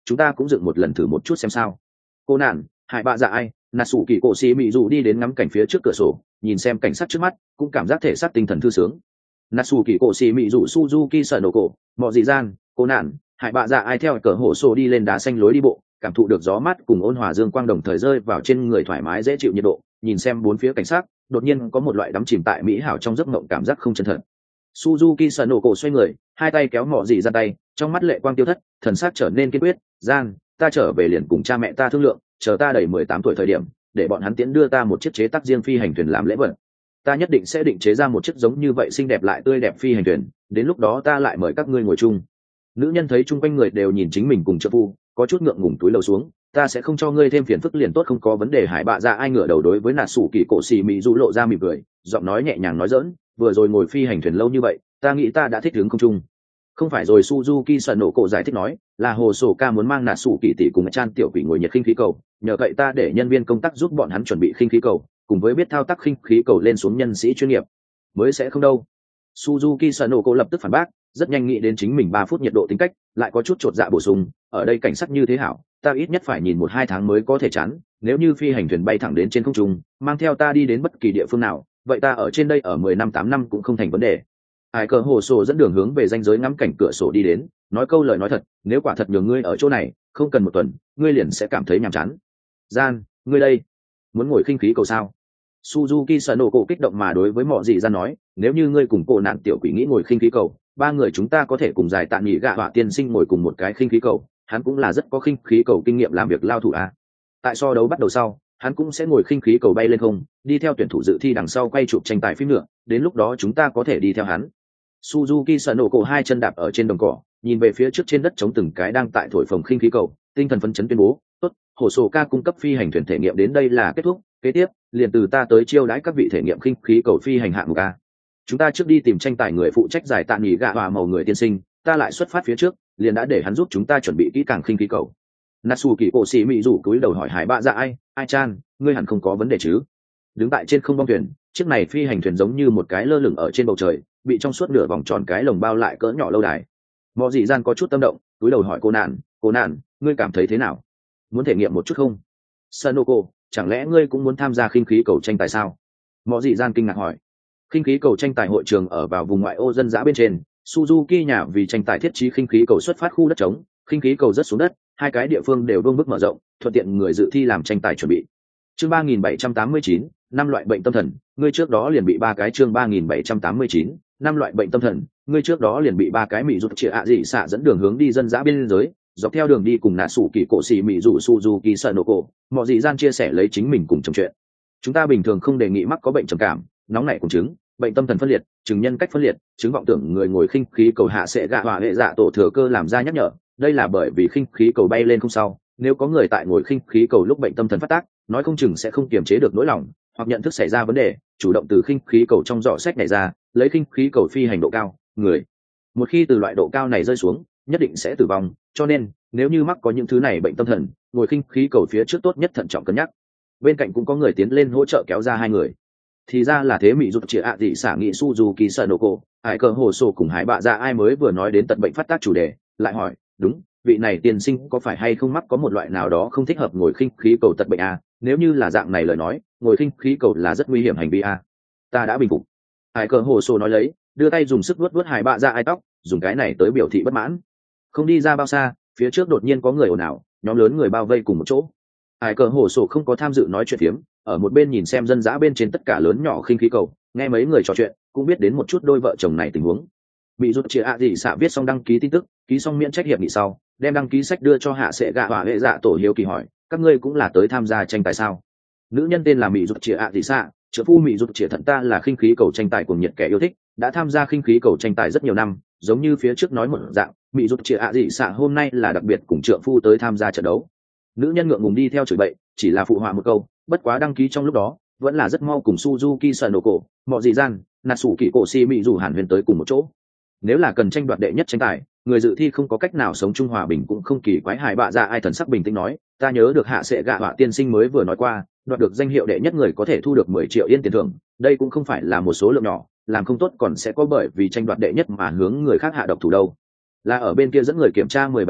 Speaker 1: chúng ta cũng dựng một lần thử một chút xem sao. Cô nạn Hải Bạ Dạ Ai, nà sủ kỳ cổ xì mị dù đi đến ngắm cảnh phía trước cửa sổ, nhìn xem cảnh sát trước mắt, cũng cảm giác thể xác tinh thần thư sướng. Nà sủ kỳ cổ xì mị dù Suzuki sợ nổ cổ, mọi dị gian, cô nạn Hải Bạ Dạ Ai theo cờ hổ sổ đi lên đá xanh lối đi bộ, cảm thụ được gió mát cùng ôn hòa dương quang đồng thời rơi vào trên người thoải mái dễ chịu nhiệt độ, nhìn xem bốn phía cảnh sát, đột nhiên có một loại đắm chìm tại mỹ hảo trong giấc mộng cảm giác không chân thật. Suzuki sợ nổ cổ xoay người, hai tay kéo mọ dị ra tay, trong mắt lệ quang tiêu thất, thần sắc trở nên kiên quyết. Gian, ta trở về liền cùng cha mẹ ta thương lượng, chờ ta đầy mười tám tuổi thời điểm, để bọn hắn tiễn đưa ta một chiếc chế tác riêng phi hành thuyền làm lễ vật. Ta nhất định sẽ định chế ra một chiếc giống như vậy xinh đẹp lại tươi đẹp phi hành thuyền, đến lúc đó ta lại mời các ngươi ngồi chung. Nữ nhân thấy chung quanh người đều nhìn chính mình cùng trợ phu, có chút ngượng ngùng túi lầu xuống. Ta sẽ không cho ngươi thêm phiền phức liền tốt, không có vấn đề. Hải Bạ Dạ Ai ngửa đầu đối với nà sủ kỳ cổ xì mị dù lộ ra mỉm cười, giọng nói nhẹ nhàng nói giỡn, vừa rồi ngồi phi hành thuyền lâu như vậy, ta nghĩ ta đã thích ứng không chung. Không phải rồi. Suzuki sợ nổ cổ giải thích nói, là hồ sổ ca muốn mang nà sủ kỳ tỷ cùng Chan tiểu quỷ ngồi nhiệt khinh khí cầu, nhờ vậy ta để nhân viên công tác giúp bọn hắn chuẩn bị khinh khí cầu, cùng với biết thao tác khinh khí cầu lên xuống nhân sĩ chuyên nghiệp. Mới sẽ không đâu. Suzuki sợ nổ cổ lập tức phản bác, rất nhanh nghĩ đến chính mình ba phút nhiệt độ tính cách, lại có chút chột dạ bổ sung, ở đây cảnh sát như thế hảo, ta ít nhất phải nhìn một hai tháng mới có thể chán, nếu như phi hành thuyền bay thẳng đến trên không trung, mang theo ta đi đến bất kỳ địa phương nào, vậy ta ở trên đây ở mười năm tám năm cũng không thành vấn đề. Hải cờ hồ sổ dẫn đường hướng về ranh giới ngắm cảnh cửa sổ đi đến, nói câu lời nói thật, nếu quả thật nhường ngươi ở chỗ này, không cần một tuần, ngươi liền sẽ cảm thấy nhàm chán. Gian, ngươi đây, muốn ngồi khinh khí cầu sao? Suzuki sợ nổ cổ kích động mà đối với mọi gì ra nói, nếu như ngươi cùng cô nạn tiểu quỷ nghĩ ngồi khinh khí cầu, ba người chúng ta có thể cùng giải tạ nghỉ gạ họa tiên sinh ngồi cùng một cái khinh khí cầu, hắn cũng là rất có khinh khí cầu kinh nghiệm làm việc lao thủ à. Tại so đấu bắt đầu sau, hắn cũng sẽ ngồi khinh khí cầu bay lên không, đi theo tuyển thủ dự thi đằng sau quay chụp tranh tài phim nữa, đến lúc đó chúng ta có thể đi theo hắn. Suzuki sợ nổ cổ hai chân đạp ở trên đồng cỏ, nhìn về phía trước trên đất trống từng cái đang tại thổi phồng khinh khí cầu, tinh thần phấn chấn tuyên bố, tốt, hồ sổ ca cung cấp phi hành thuyền thể nghiệm đến đây là kết thúc, kế tiếp liền từ ta tới chiêu đãi các vị thể nghiệm khinh khí cầu phi hành hạng mục a. Chúng ta trước đi tìm tranh tài người phụ trách giải tạ nghỉ gạ hòa màu người tiên sinh, ta lại xuất phát phía trước, liền đã để hắn giúp chúng ta chuẩn bị kỹ càng khinh khí cầu. Natsu kỳ cổ sĩ mỹ rủ cúi đầu hỏi Hải Bạ Dạ Ai, ai chan, ngươi hẳn không có vấn đề chứ? Đứng tại trên không bong thuyền, chiếc này phi hành thuyền giống như một cái lơ lửng ở trên bầu trời, bị trong suốt nửa vòng tròn cái lồng bao lại cỡ nhỏ lâu đài. Mọ dị gian có chút tâm động, cúi đầu hỏi cô nạn, cô nạn, ngươi cảm thấy thế nào? Muốn thể nghiệm một chút không? Sanoko, chẳng lẽ ngươi cũng muốn tham gia khinh khí cầu tranh tài sao? Mọ dị gian kinh ngạc hỏi. Khinh khí cầu tranh tài hội trường ở vào vùng ngoại ô dân dã bên trên, Suzuki nhà vì tranh tài thiết trí khinh khí cầu xuất phát khu đất trống, khinh khí cầu rớt xuống đất, hai cái địa phương đều đôn bước mở rộng, thuận tiện người dự thi làm tranh tài chuẩn bị. Chương ba nghìn bảy trăm tám mươi chín, năm loại bệnh tâm thần, ngươi trước đó liền bị ba cái chương ba nghìn bảy trăm tám mươi chín, năm loại bệnh tâm thần, ngươi trước đó liền bị ba cái mị rụt trịa ạ dị xạ dẫn đường hướng đi dân dã biên giới, dọc theo đường đi cùng nạ sủ kỳ cổ xì mị rủ Suzuki sợ nổ cổ, mọi dị gian chia sẻ lấy chính mình cùng chồng chuyện. Chúng ta bình thường không đề nghị mắc có bệnh trầm cảm, nóng nảy cùng chứng, bệnh tâm thần phân liệt, chứng nhân cách phân liệt, chứng vọng tưởng người ngồi khinh khí cầu hạ sẽ gạ hỏa hệ dạ tổ thừa cơ làm ra nhắc nhở, đây là bởi vì khinh khí cầu bay lên không sau, nếu có người tại ngồi khinh khí cầu lúc bệnh tâm thần phát tác, nói không chừng sẽ không kiềm chế được nỗi lòng, hoặc nhận thức xảy ra vấn đề, chủ động từ khinh khí cầu trong giỏ sách này ra, lấy khinh khí cầu phi hành độ cao, người một khi từ loại độ cao này rơi xuống, nhất định sẽ tử vong, cho nên nếu như mắc có những thứ này bệnh tâm thần, ngồi khinh khí cầu phía trước tốt nhất thận trọng cân nhắc. Bên cạnh cũng có người tiến lên hỗ trợ kéo ra hai người. Thì ra là thế. Mỹ rụt chỉ ạ dị xả nghị Suzuki sợ nổ cổ, Hải cờ hồ sổ cùng Hải Bạ Dạ Ai mới vừa nói đến tận bệnh phát tác chủ đề, lại hỏi, đúng, vị này tiên sinh có phải hay không mắc có một loại nào đó không thích hợp ngồi khinh khí cầu tật bệnh à? Nếu như là dạng này lời nói, ngồi khinh khí cầu là rất nguy hiểm hành vi à? Ta đã bình phục. Hải cờ hồ sổ nói lấy, đưa tay dùng sức vuốt vuốt Hải Bạ Dạ Ai tóc, dùng cái này tới biểu thị bất mãn. Không đi ra bao xa, phía trước đột nhiên có người ồn ào, nhóm lớn người bao vây cùng một chỗ. Hải cờ hồ sổ không có tham dự nói chuyện phiếm, ở một bên nhìn xem dân dã bên trên tất cả lớn nhỏ khinh khí cầu, nghe mấy người trò chuyện, cũng biết đến một chút đôi vợ chồng này tình huống. Bị rút chia ạ gì xạ viết xong đăng ký tin tức, ký xong miễn trách hiệp nghị sau, đem đăng ký sách đưa cho hạ sẽ gạ hỏa hệ dạ tổ hiếu kỳ hỏi, các ngươi cũng là tới tham gia tranh tài sao? Nữ nhân tên là Mỹ rút chia ạ gì xạ, trợ phu Mỹ rút chia thận ta là khinh khí cầu tranh tài cuồng nhiệt kẻ yêu thích, đã tham gia khinh khí cầu tranh tài rất nhiều năm, giống như phía trước nói một dạng, Mỹ rút chia ạ gì xạ hôm nay là đặc biệt cùng trợ phu tới tham gia trận đấu. Nữ nhân ngượng ngùng đi theo chửi bậy, chỉ là phụ họa một câu, bất quá đăng ký trong lúc đó vẫn là rất mau cùng Suzuki sợ nổ cổ, mọi gì gian, nà sủ kỳ cổ si mỹ dù hàn huyền tới cùng một chỗ. Nếu là cần tranh đoạt đệ nhất tranh tài, người dự thi không có cách nào sống chung hòa bình cũng không kỳ quái. Hải Bạ Dạ Ai thần sắc bình tĩnh nói, ta nhớ được hạ sẽ gạ họa tiên sinh mới vừa nói qua, đoạt được danh hiệu đệ nhất người có thể thu được mười triệu yên tiền thưởng, đây cũng không phải là một số lượng nhỏ, làm không tốt còn sẽ có bởi vì tranh đoạt đệ nhất mà hướng người khác hạ độc thủ đâu. Là ở bên kia dẫn người kiểm tra mười bảy hảo,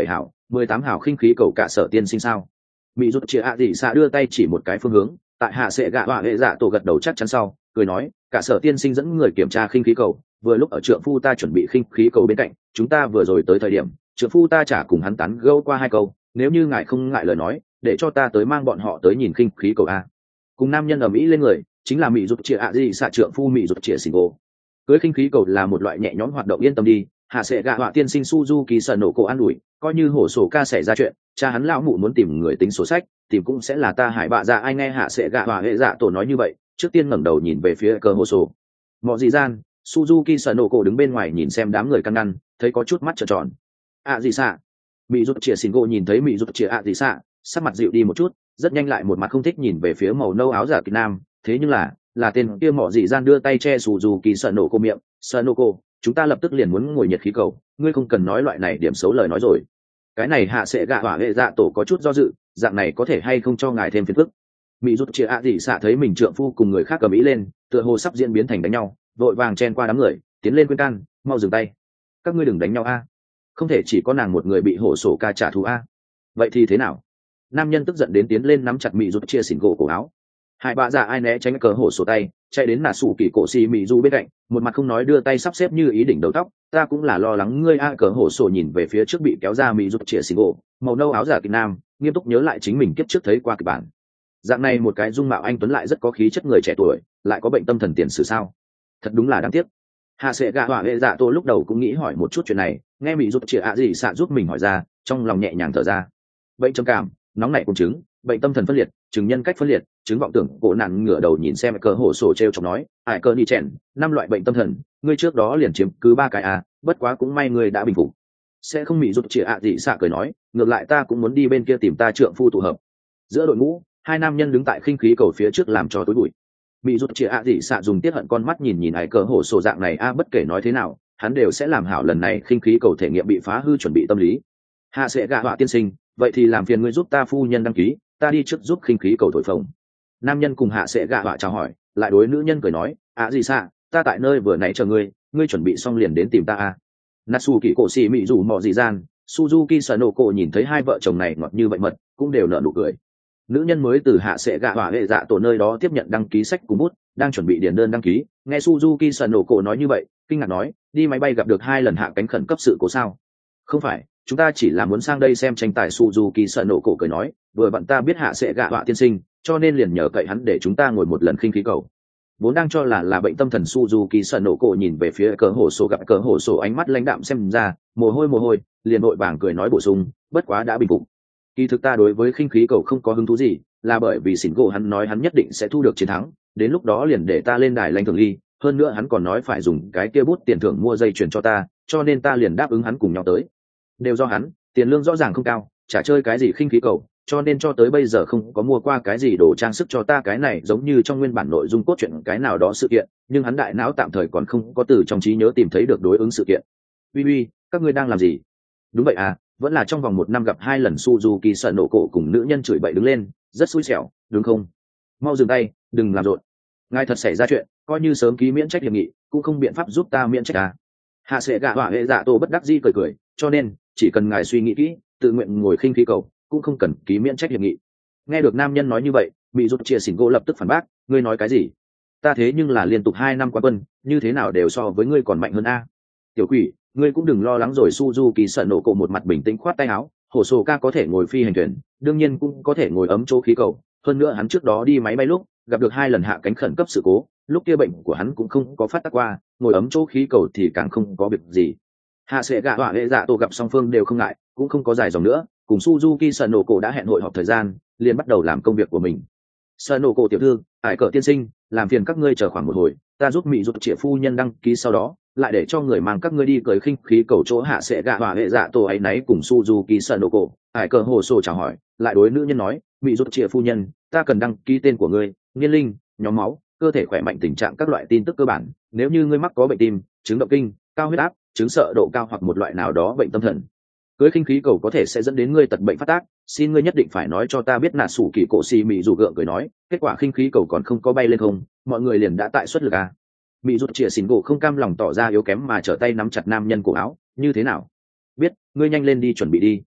Speaker 1: mười tám hào khinh khí cầu cả sở tiên sinh sao? Mỹ rút chia ạ dị xạ đưa tay chỉ một cái phương hướng, tại hạ sẽ gạ họa hệ dạ tổ gật đầu chắc chắn sau, cười nói, cả sở tiên sinh dẫn người kiểm tra khinh khí cầu, vừa lúc ở trượng phu ta chuẩn bị khinh khí cầu bên cạnh, chúng ta vừa rồi tới thời điểm, trượng phu ta chả cùng hắn tán gẫu qua hai câu, nếu như ngài không ngại lời nói, để cho ta tới mang bọn họ tới nhìn khinh khí cầu a. Cùng nam nhân ở Mỹ lên người, chính là Mỹ rút chia ạ dị xạ trượng phu Mỹ rút chia xỉn gỗ. Cưới khinh khí cầu là một loại nhẹ nhõm hoạt động, yên tâm đi, hạ sẽ gạ họa tiên sinh Suzuki sợ nổ cổ an ủi, coi như hổ sổ ca xảy ra chuyện, cha hắn lão mụ muốn tìm người tính sổ sách, tìm cũng sẽ là ta hải bạ dạ. Ai nghe hạ sẽ gạ họa hệ dạ tổ nói như vậy, trước tiên ngẩng đầu nhìn về phía cờ hồ sổ. Mọi gì gian, Suzuki sợ nổ cổ đứng bên ngoài nhìn xem đám người căn ngăn, thấy có chút mắt trợn tròn. À gì xạ? Mỹ rút chia xin gỗ nhìn thấy Mỹ rút chia à gì xạ, sắc mặt dịu đi một chút, rất nhanh lại một mặt không thích nhìn về phía màu nâu áo giả Việt Nam, thế nhưng là, là tên kia mọ dị gian đưa tay che Suzuki sợ nổ cổ miệng, sợ nổ cổ, chúng ta lập tức liền muốn ngồi nhiệt khí cầu, ngươi không cần nói loại này điểm xấu lời nói rồi. Cái này hạ sẽ gạ hỏa hệ dạ tổ có chút do dự, dạng này có thể hay không cho ngài thêm phiền phức. Mỹ rút chia ạ dị xạ thấy mình trượng phu cùng người khác cầm ý lên, tựa hồ sắp diễn biến thành đánh nhau, vội vàng chen qua đám người, tiến lên khuyên can, mau dừng tay, các ngươi đừng đánh nhau a, không thể chỉ có nàng một người bị hổ sổ ca trả thù a. Vậy thì thế nào? Nam nhân tức giận đến tiến lên nắm chặt Mỹ rút chia xỉn gỗ cổ áo. Hai bà già ai né tránh cờ hổ sổ tay, chạy đến nà sủ kỳ cổ xì Mỹ du bên cạnh, một mặt không nói đưa tay sắp xếp như ý đỉnh đầu tóc, ta cũng là lo lắng ngươi a. Cờ hổ sổ nhìn về phía trước bị kéo ra Mỹ rút chia xỉn gỗ, màu nâu áo giả Việt Nam, nghiêm túc nhớ lại chính mình kiếp trước thấy qua kịch bản. Dạng này một cái dung mạo anh tuấn lại rất có khí chất người trẻ tuổi, lại có bệnh tâm thần tiền sử sao? Thật đúng là đáng tiếc. Hạ sẽ gạ hỏa hệ dạ tô lúc đầu cũng nghĩ hỏi một chút chuyện này, nghe Mỹ rút chia ạ gì xạ giúp mình hỏi ra, trong lòng nhẹ nhàng thở ra. Bệnh trầm cảm, nóng nảy cùng chứng, bệnh tâm thần phân liệt, chứng nhân cách phân liệt, chứng vọng tưởng, cổ nạn ngửa đầu nhìn xem cờ hổ sổ treo chọc nói, ải cờ đi chèn, năm loại bệnh tâm thần, ngươi trước đó liền chiếm cứ ba cái à, bất quá cũng may ngươi đã bình phục. Sẽ không Mỹ rút chia ạ gì xạ cười nói, ngược lại ta cũng muốn đi bên kia tìm ta trượng phu tụ hợp. Giữa đội ngũ, hai nam nhân đứng tại khinh khí cầu phía trước làm cho tối bụi. Mỹ rút chia ạ gì xạ dùng tiết hận con mắt nhìn nhìn ải cờ hổ sổ dạng này a, bất kể nói thế nào, hắn đều sẽ làm hảo lần này khinh khí cầu thể nghiệm bị phá hư chuẩn bị tâm lý. Hạ sẽ gạ họa tiên sinh, vậy thì làm phiền ngươi giúp ta phu nhân đăng ký, ta đi trước giúp khinh khí cầu thổi phồng. Nam nhân cùng hạ sẽ gạ họa chào hỏi, lại đối nữ nhân cười nói, ạ gì xạ, ta tại nơi vừa nãy chờ ngươi, ngươi chuẩn bị xong liền đến tìm ta à. Natsu kỳ cổ xì Mỹ rủ mọ gì gian, Suzuki Sanoko nhìn thấy hai vợ chồng này ngọt như vậy mật, cũng đều nở nụ cười. Nữ nhân mới từ hạ sẽ gạ họa hệ dạ tổ nơi đó tiếp nhận đăng ký sách cùng bút, đang chuẩn bị điền đơn đăng ký, nghe Suzuki Sanoko nói như vậy, kinh ngạc nói, đi máy bay gặp được hai lần hạ cánh khẩn cấp sự cố sao? Không phải, chúng ta chỉ là muốn sang đây xem tranh tài. Suzuki Sanoko cười nói, vừa vặn ta biết hạ sẽ gạ họa tiên sinh, cho nên liền nhờ cậy hắn để chúng ta ngồi một lần khinh khí cầu. Vốn đang cho là là bệnh tâm thần Suzuki Sanoko nhìn về phía cờ hổ sổ, gặp cờ hổ sổ ánh mắt lãnh đạm xem ra, mồ hôi mồ hôi, liền vội vàng cười nói bổ sung, bất quá đã bình phục. Kỳ thực ta đối với khinh khí cầu không có hứng thú gì, là bởi vì xỉn gỗ hắn nói hắn nhất định sẽ thu được chiến thắng, đến lúc đó liền để ta lên đài lãnh thưởng ly, hơn nữa hắn còn nói phải dùng cái kia bút tiền thưởng mua dây chuyền cho ta, cho nên ta liền đáp ứng hắn cùng nhau tới. Đều do hắn, tiền lương rõ ràng không cao, chả chơi cái gì khinh khí cầu, cho nên cho tới bây giờ không có mua qua cái gì đồ trang sức cho ta. Cái này giống như trong nguyên bản nội dung cốt truyện cái nào đó sự kiện, nhưng hắn đại não tạm thời còn không có từ trong trí nhớ tìm thấy được đối ứng sự kiện. Uy uy, các ngươi đang làm gì? Đúng vậy à, vẫn là trong vòng một năm gặp hai lần Suzuki Sanoko cùng nữ nhân chửi bậy đứng lên, rất xui xẻo, đúng không? Mau dừng tay, đừng làm rộn. Ngài thật xảy ra chuyện, coi như sớm ký miễn trách hiệp nghị, cũng không biện pháp giúp ta miễn trách à? Hạ sẽ gạ hỏa hệ dạ tổ bất đắc dĩ cười cười, cho nên chỉ cần ngài suy nghĩ kỹ, tự nguyện ngồi khinh khí cầu, cũng không cần ký miễn trách hiệp nghị. Nghe được nam nhân nói như vậy, bị rút chia xỉn gỗ lập tức phản bác, ngươi nói cái gì? Ta thế nhưng là liên tục hai năm quán quân, như thế nào đều so với ngươi còn mạnh hơn a. Tiểu quỷ, ngươi cũng đừng lo lắng rồi. Suzuki Sanoko một mặt bình tĩnh khoát tay áo, hổ sổ ca có thể ngồi phi hành thuyền, đương nhiên cũng có thể ngồi ấm chỗ khí cầu, hơn nữa hắn trước đó đi máy bay lúc gặp được hai lần hạ cánh khẩn cấp sự cố, lúc kia bệnh của hắn cũng không có phát tác qua, ngồi ấm chỗ khí cầu thì càng không có việc gì. Hạ sẽ gạ hỏa hệ dạ tổ gặp song phương đều không ngại, cũng không có dài dòng nữa, cùng Suzuki Sanoko đã hẹn hội họp thời gian, liền bắt đầu làm công việc của mình. Sanoko tiểu thư, ải cờ tiên sinh, làm phiền các ngươi chờ khoảng một hồi, ta giúp mỹ rút triệu phu nhân đăng ký, sau đó lại để cho người mang các ngươi đi cưới khinh khí cầu chỗ. Hạ sẽ gạ hỏa hệ dạ tổ ấy náy cùng Suzuki Sanoko, ải cờ hồ sổ chào hỏi, lại đối nữ nhân nói, mỹ rút triệu phu nhân, ta cần đăng ký tên của ngươi, niên linh, nhóm máu, cơ thể khỏe mạnh, tình trạng các loại tin tức cơ bản, nếu như ngươi mắc có bệnh tim, chứng động kinh, cao huyết áp, chứng sợ độ cao hoặc một loại nào đó bệnh tâm thần, cưới khinh khí cầu có thể sẽ dẫn đến ngươi tật bệnh phát tác, xin ngươi nhất định phải nói cho ta biết. Nà sủ kỳ cổ xì Mỹ dù gượng cười nói, kết quả khinh khí cầu còn không có bay lên không, mọi người liền đã tại suất lực à. Mỹ rút chĩa xỉn gỗ không cam lòng tỏ ra yếu kém mà trở tay nắm chặt nam nhân cổ áo, như thế nào? Biết, ngươi nhanh lên đi chuẩn bị đi.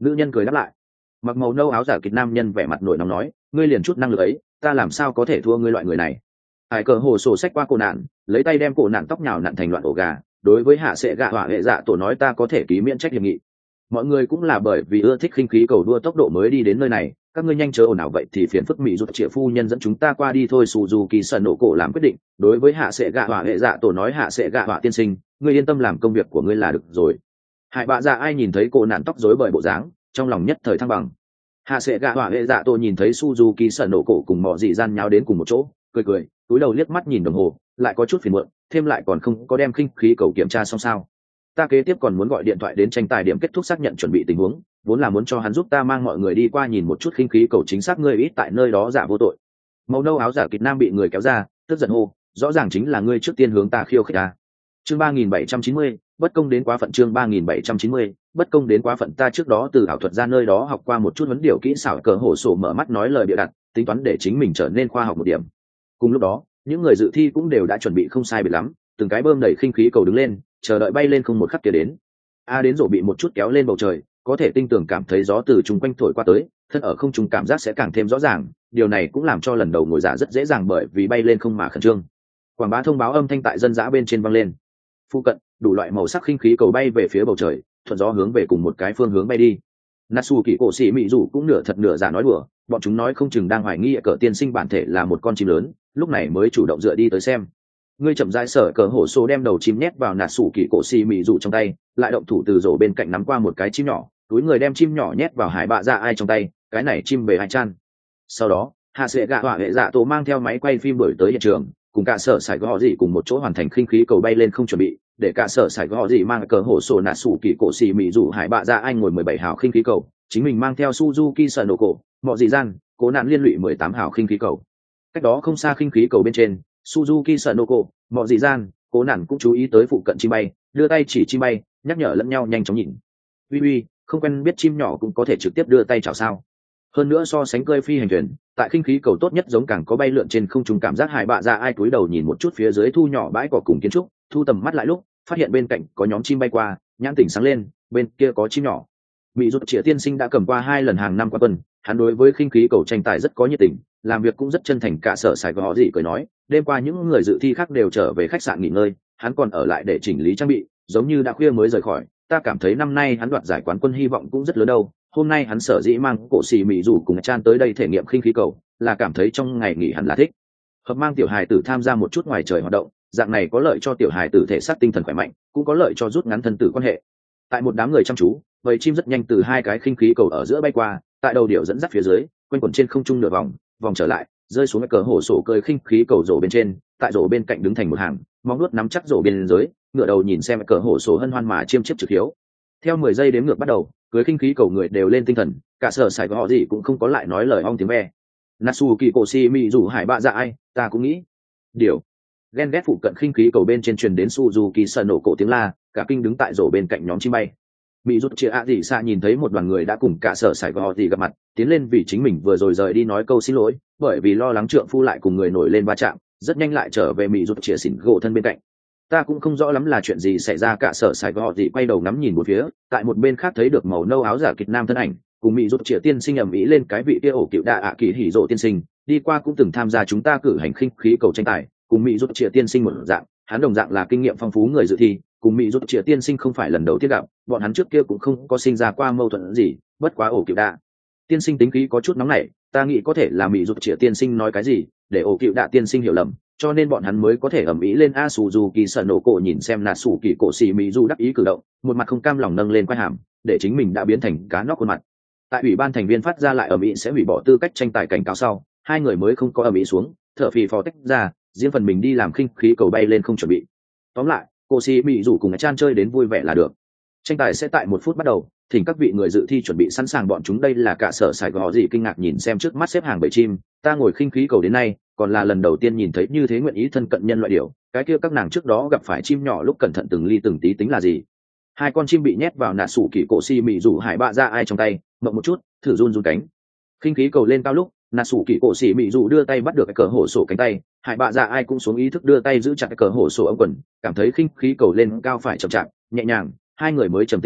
Speaker 1: Nữ nhân cười đáp lại. Mặc màu nâu áo giả kịch nam nhân vẻ mặt nổi nóng nói, ngươi liền chút năng lực ấy, ta làm sao có thể thua ngươi loại người này. Hải cờ hồ sổ sách qua cổ nạn, lấy tay đem cổ nạn tóc nhào nặn thành loạn ổ gà, đối với hạ sẽ gạ hỏa hệ dạ tổ nói ta có thể ký miễn trách hiệp nghị. Mọi người cũng là bởi vì ưa thích khinh khí cầu đua tốc độ mới đi đến nơi này, các ngươi nhanh chớ ồn ào vậy thì phiền phức mỹ rút triệu phu nhân dẫn chúng ta qua đi thôi. Suzuki sần nổ cổ làm quyết định, đối với hạ sẽ gạ hỏa hệ dạ tổ nói hạ sẽ gạ hỏa tiên sinh, ngươi yên tâm làm công việc của ngươi là được rồi. Hải bạ dạ ai nhìn thấy cô nạn tóc rối bời bộ dáng, trong lòng nhất thời thăng bằng. Hạ sẽ gạ hỏa hệ dạ tổ nhìn thấy Suzuki sần nổ cổ cùng mọi dị gian nháo đến cùng một chỗ, cười cười, túi đầu liếc mắt nhìn đồng hồ, lại có chút phiền muộn, thêm lại còn không có đem khinh khí cầu kiểm tra xong sao. Ta kế tiếp còn muốn gọi điện thoại đến tranh tài điểm kết thúc xác nhận chuẩn bị tình huống, vốn là muốn cho hắn giúp ta mang mọi người đi qua nhìn một chút khinh khí cầu chính xác ngươi ít tại nơi đó giả vô tội. Màu nâu áo giả kịch nam bị người kéo ra, tức giận hô, rõ ràng chính là ngươi trước tiên hướng ta khiêu khích ta. Chương ba nghìn bảy trăm chín mươi, bất công đến quá phận. Chương ba nghìn bảy trăm chín mươi, bất công đến quá phận. Ta trước đó từ ảo thuật ra nơi đó học qua một chút huấn điều kỹ xảo cờ hổ sổ mở mắt nói lời bịa đặt, tính toán để chính mình trở nên khoa học một điểm. Cùng lúc đó, những người dự thi cũng đều đã chuẩn bị không sai biệt lắm, từng cái bơm đẩy khinh khí cầu đứng lên, chờ đợi bay lên không một khắc kia đến. A đến rổ bị một chút kéo lên bầu trời, có thể tinh tường cảm thấy gió từ chung quanh thổi qua tới, thân ở không trung cảm giác sẽ càng thêm rõ ràng, điều này cũng làm cho lần đầu ngồi giả rất dễ dàng bởi vì bay lên không mà khẩn trương. Quảng bá thông báo âm thanh tại dân dã bên trên vang lên. Phu cận, đủ loại màu sắc khinh khí cầu bay về phía bầu trời, thuận gió hướng về cùng một cái phương hướng bay đi. Natsu Kỳ cổ sĩ mỹ dù cũng nửa thật nửa giả nói đùa, bọn chúng nói không chừng đang hoài nghi cờ tiên sinh bản thể là một con chim lớn, lúc này mới chủ động dựa đi tới xem. Ngươi chậm rãi sở cờ hổ số đem đầu chim nhét vào Natsu Kỳ cổ sĩ mỹ dù trong tay, lại động thủ từ rổ bên cạnh nắm qua một cái chim nhỏ, túi người đem chim nhỏ nhét vào hải bạ dạ ai trong tay, cái này chim về hai chan. Sau đó, hạ sẽ gạ hỏa hệ dạ tổ mang theo máy quay phim đổi tới hiện trường, cùng cả sở sải gõ gì cùng một chỗ hoàn thành khinh khí cầu bay lên không chuẩn bị, để cả sở sải gõ gì mang cờ hổ sổ nạt sủ kỳ cổ xì mỹ rủ hải bạ dạ anh ngồi mười bảy hào khinh khí cầu, chính mình mang theo Suzuki sờ nổ cổ, mọi dị gian, cố nạn liên lụy mười tám hào khinh khí cầu. Cách đó không xa khinh khí cầu bên trên, Suzuki sờ nổ cổ, mọi dị gian, cố nạn cũng chú ý tới phụ cận chim bay, đưa tay chỉ chim bay, nhắc nhở lẫn nhau nhanh chóng nhìn. Uy uy, không quen biết chim nhỏ cũng có thể trực tiếp đưa tay chào sao? Hơn nữa so sánh cơi phi hành thuyền, tại khinh khí cầu tốt nhất giống càng có bay lượn trên không trung cảm giác hải bạ dạ ai cúi đầu nhìn một chút phía dưới thu nhỏ bãi cỏ cùng kiến trúc, thu tầm mắt lại lúc phát hiện bên cạnh có nhóm chim bay qua, nhãn tỉnh sáng lên, bên kia có chim nhỏ. Mỹ rút Triệu tiên sinh đã cầm qua hai lần hàng năm qua tuần, hắn đối với khinh khí cầu tranh tài rất có nhiệt tình, làm việc cũng rất chân thành. Cả sở sài gò gì cười nói, đêm qua những người dự thi khác đều trở về khách sạn nghỉ ngơi, hắn còn ở lại để chỉnh lý trang bị, giống như đã khuya mới rời khỏi. Ta cảm thấy năm nay hắn đoạt giải quán quân hy vọng cũng rất lớn đâu. Hôm nay hắn sở dĩ mang cổ xì mỹ rủ cùng chan tới đây thể nghiệm khinh khí cầu, là cảm thấy trong ngày nghỉ hẳn là thích hợp mang tiểu hài tử tham gia một chút ngoài trời hoạt động, dạng này có lợi cho tiểu hài tử thể xác tinh thần khỏe mạnh, cũng có lợi cho rút ngắn thân tử quan hệ. Tại một đám người chăm chú, bầy chim rất nhanh từ hai cái khinh khí cầu ở giữa bay qua, tại đầu điệu dẫn dắt phía dưới, quanh quẩn trên không trung nửa vòng, vòng trở lại, rơi xuống cái cờ hổ sổ cơi khinh khí cầu rổ bên trên, tại rổ bên cạnh đứng thành một hàng, móng nuốt nắm chắc rổ bên dưới, ngửa đầu nhìn xem cờ hổ sổ hân hoan mà chiêm chiếp trực hiếu. Theo mười giây đếm ngược bắt đầu, cưới khinh khí cầu người đều lên tinh thần, cả sở sải có họ gì cũng không có lại nói lời ong tiếng ve. Natsu Kỳ cổ si mỹ rủ hải bạ dạ ai, ta cũng nghĩ. Điều. Ghen ghét phụ cận khinh khí cầu bên trên truyền đến Suzuki sờ nổ cổ tiếng la, cả kinh đứng tại rổ bên cạnh nhóm chim bay. Mỹ rút chia ạ gì xa nhìn thấy một đoàn người đã cùng cả sở sải có họ gì gặp mặt, tiến lên vì chính mình vừa rồi rời đi nói câu xin lỗi, bởi vì lo lắng trượng phu lại cùng người nổi lên va chạm, rất nhanh lại trở về Mỹ rút chia xỉn gỗ thân bên cạnh. Ta cũng không rõ lắm là chuyện gì xảy ra. Cả sở sài gò gì quay đầu ngắm nhìn một phía, tại một bên khác thấy được màu nâu áo giả kịch nam thân ảnh cùng mỹ rút chĩa tiên sinh ầm ĩ lên cái vị kia ổ cựu đạ ạ kỳ hỉ rộ tiên sinh đi qua cũng từng tham gia chúng ta cử hành khinh khí cầu tranh tài, cùng mỹ rút chĩa tiên sinh một dạng, hắn đồng dạng là kinh nghiệm phong phú người dự thi, cùng mỹ rút chĩa tiên sinh không phải lần đầu tiên gặp, bọn hắn trước kia cũng không có sinh ra qua mâu thuẫn gì, bất quá ổ cựu đạ tiên sinh tính khí có chút nóng nảy, ta nghĩ có thể là mỹ rút chĩa tiên sinh nói cái gì để ổ cựu đạ tiên sinh hiểu lầm, cho nên bọn hắn mới có thể ầm ĩ lên. A Suzuki sờ nổ cổ nhìn xem nạt sủ kỳ cổ xì mỹ du đắc ý cử động, một mặt không cam lòng nâng lên quai hàm, để chính mình đã biến thành cá nóc khuôn mặt. Tại ủy ban thành viên phát ra lại ầm ĩ sẽ hủy bỏ tư cách tranh tài cảnh cáo sau, hai người mới không có ầm ĩ xuống, thở phì phò tách ra, riêng phần mình đi làm khinh khí cầu bay lên không chuẩn bị. Tóm lại, cổ xì mỹ du cùng chan chơi đến vui vẻ là được. Tranh tài sẽ tại một phút bắt đầu, thỉnh các vị người dự thi chuẩn bị sẵn sàng. Bọn chúng đây là cả sở sài gò gì kinh ngạc nhìn xem trước mắt xếp hàng bầy chim, ta ngồi khinh khí cầu đến nay còn là lần đầu tiên nhìn thấy như thế nguyện ý thân cận nhân loại điều, cái kia các nàng trước đó gặp phải chim nhỏ lúc cẩn thận từng ly từng tí tính là gì. Hai con chim bị nhét vào nạt sủ kỳ cổ xì mị rủ hải bạ ra ai trong tay, mộng một chút thử run run cánh. Khinh khí cầu lên cao lúc nạt sủ kỳ cổ xì mị rủ đưa tay bắt được cái cờ hổ sổ cánh tay, hải bạ ra ai cũng xuống ý thức đưa tay giữ chặt cái cờ hổ sổ ống quần, cảm thấy khinh khí cầu lên cao phải chậm chạp nhẹ nhàng, hai người mới trầm tĩnh lại,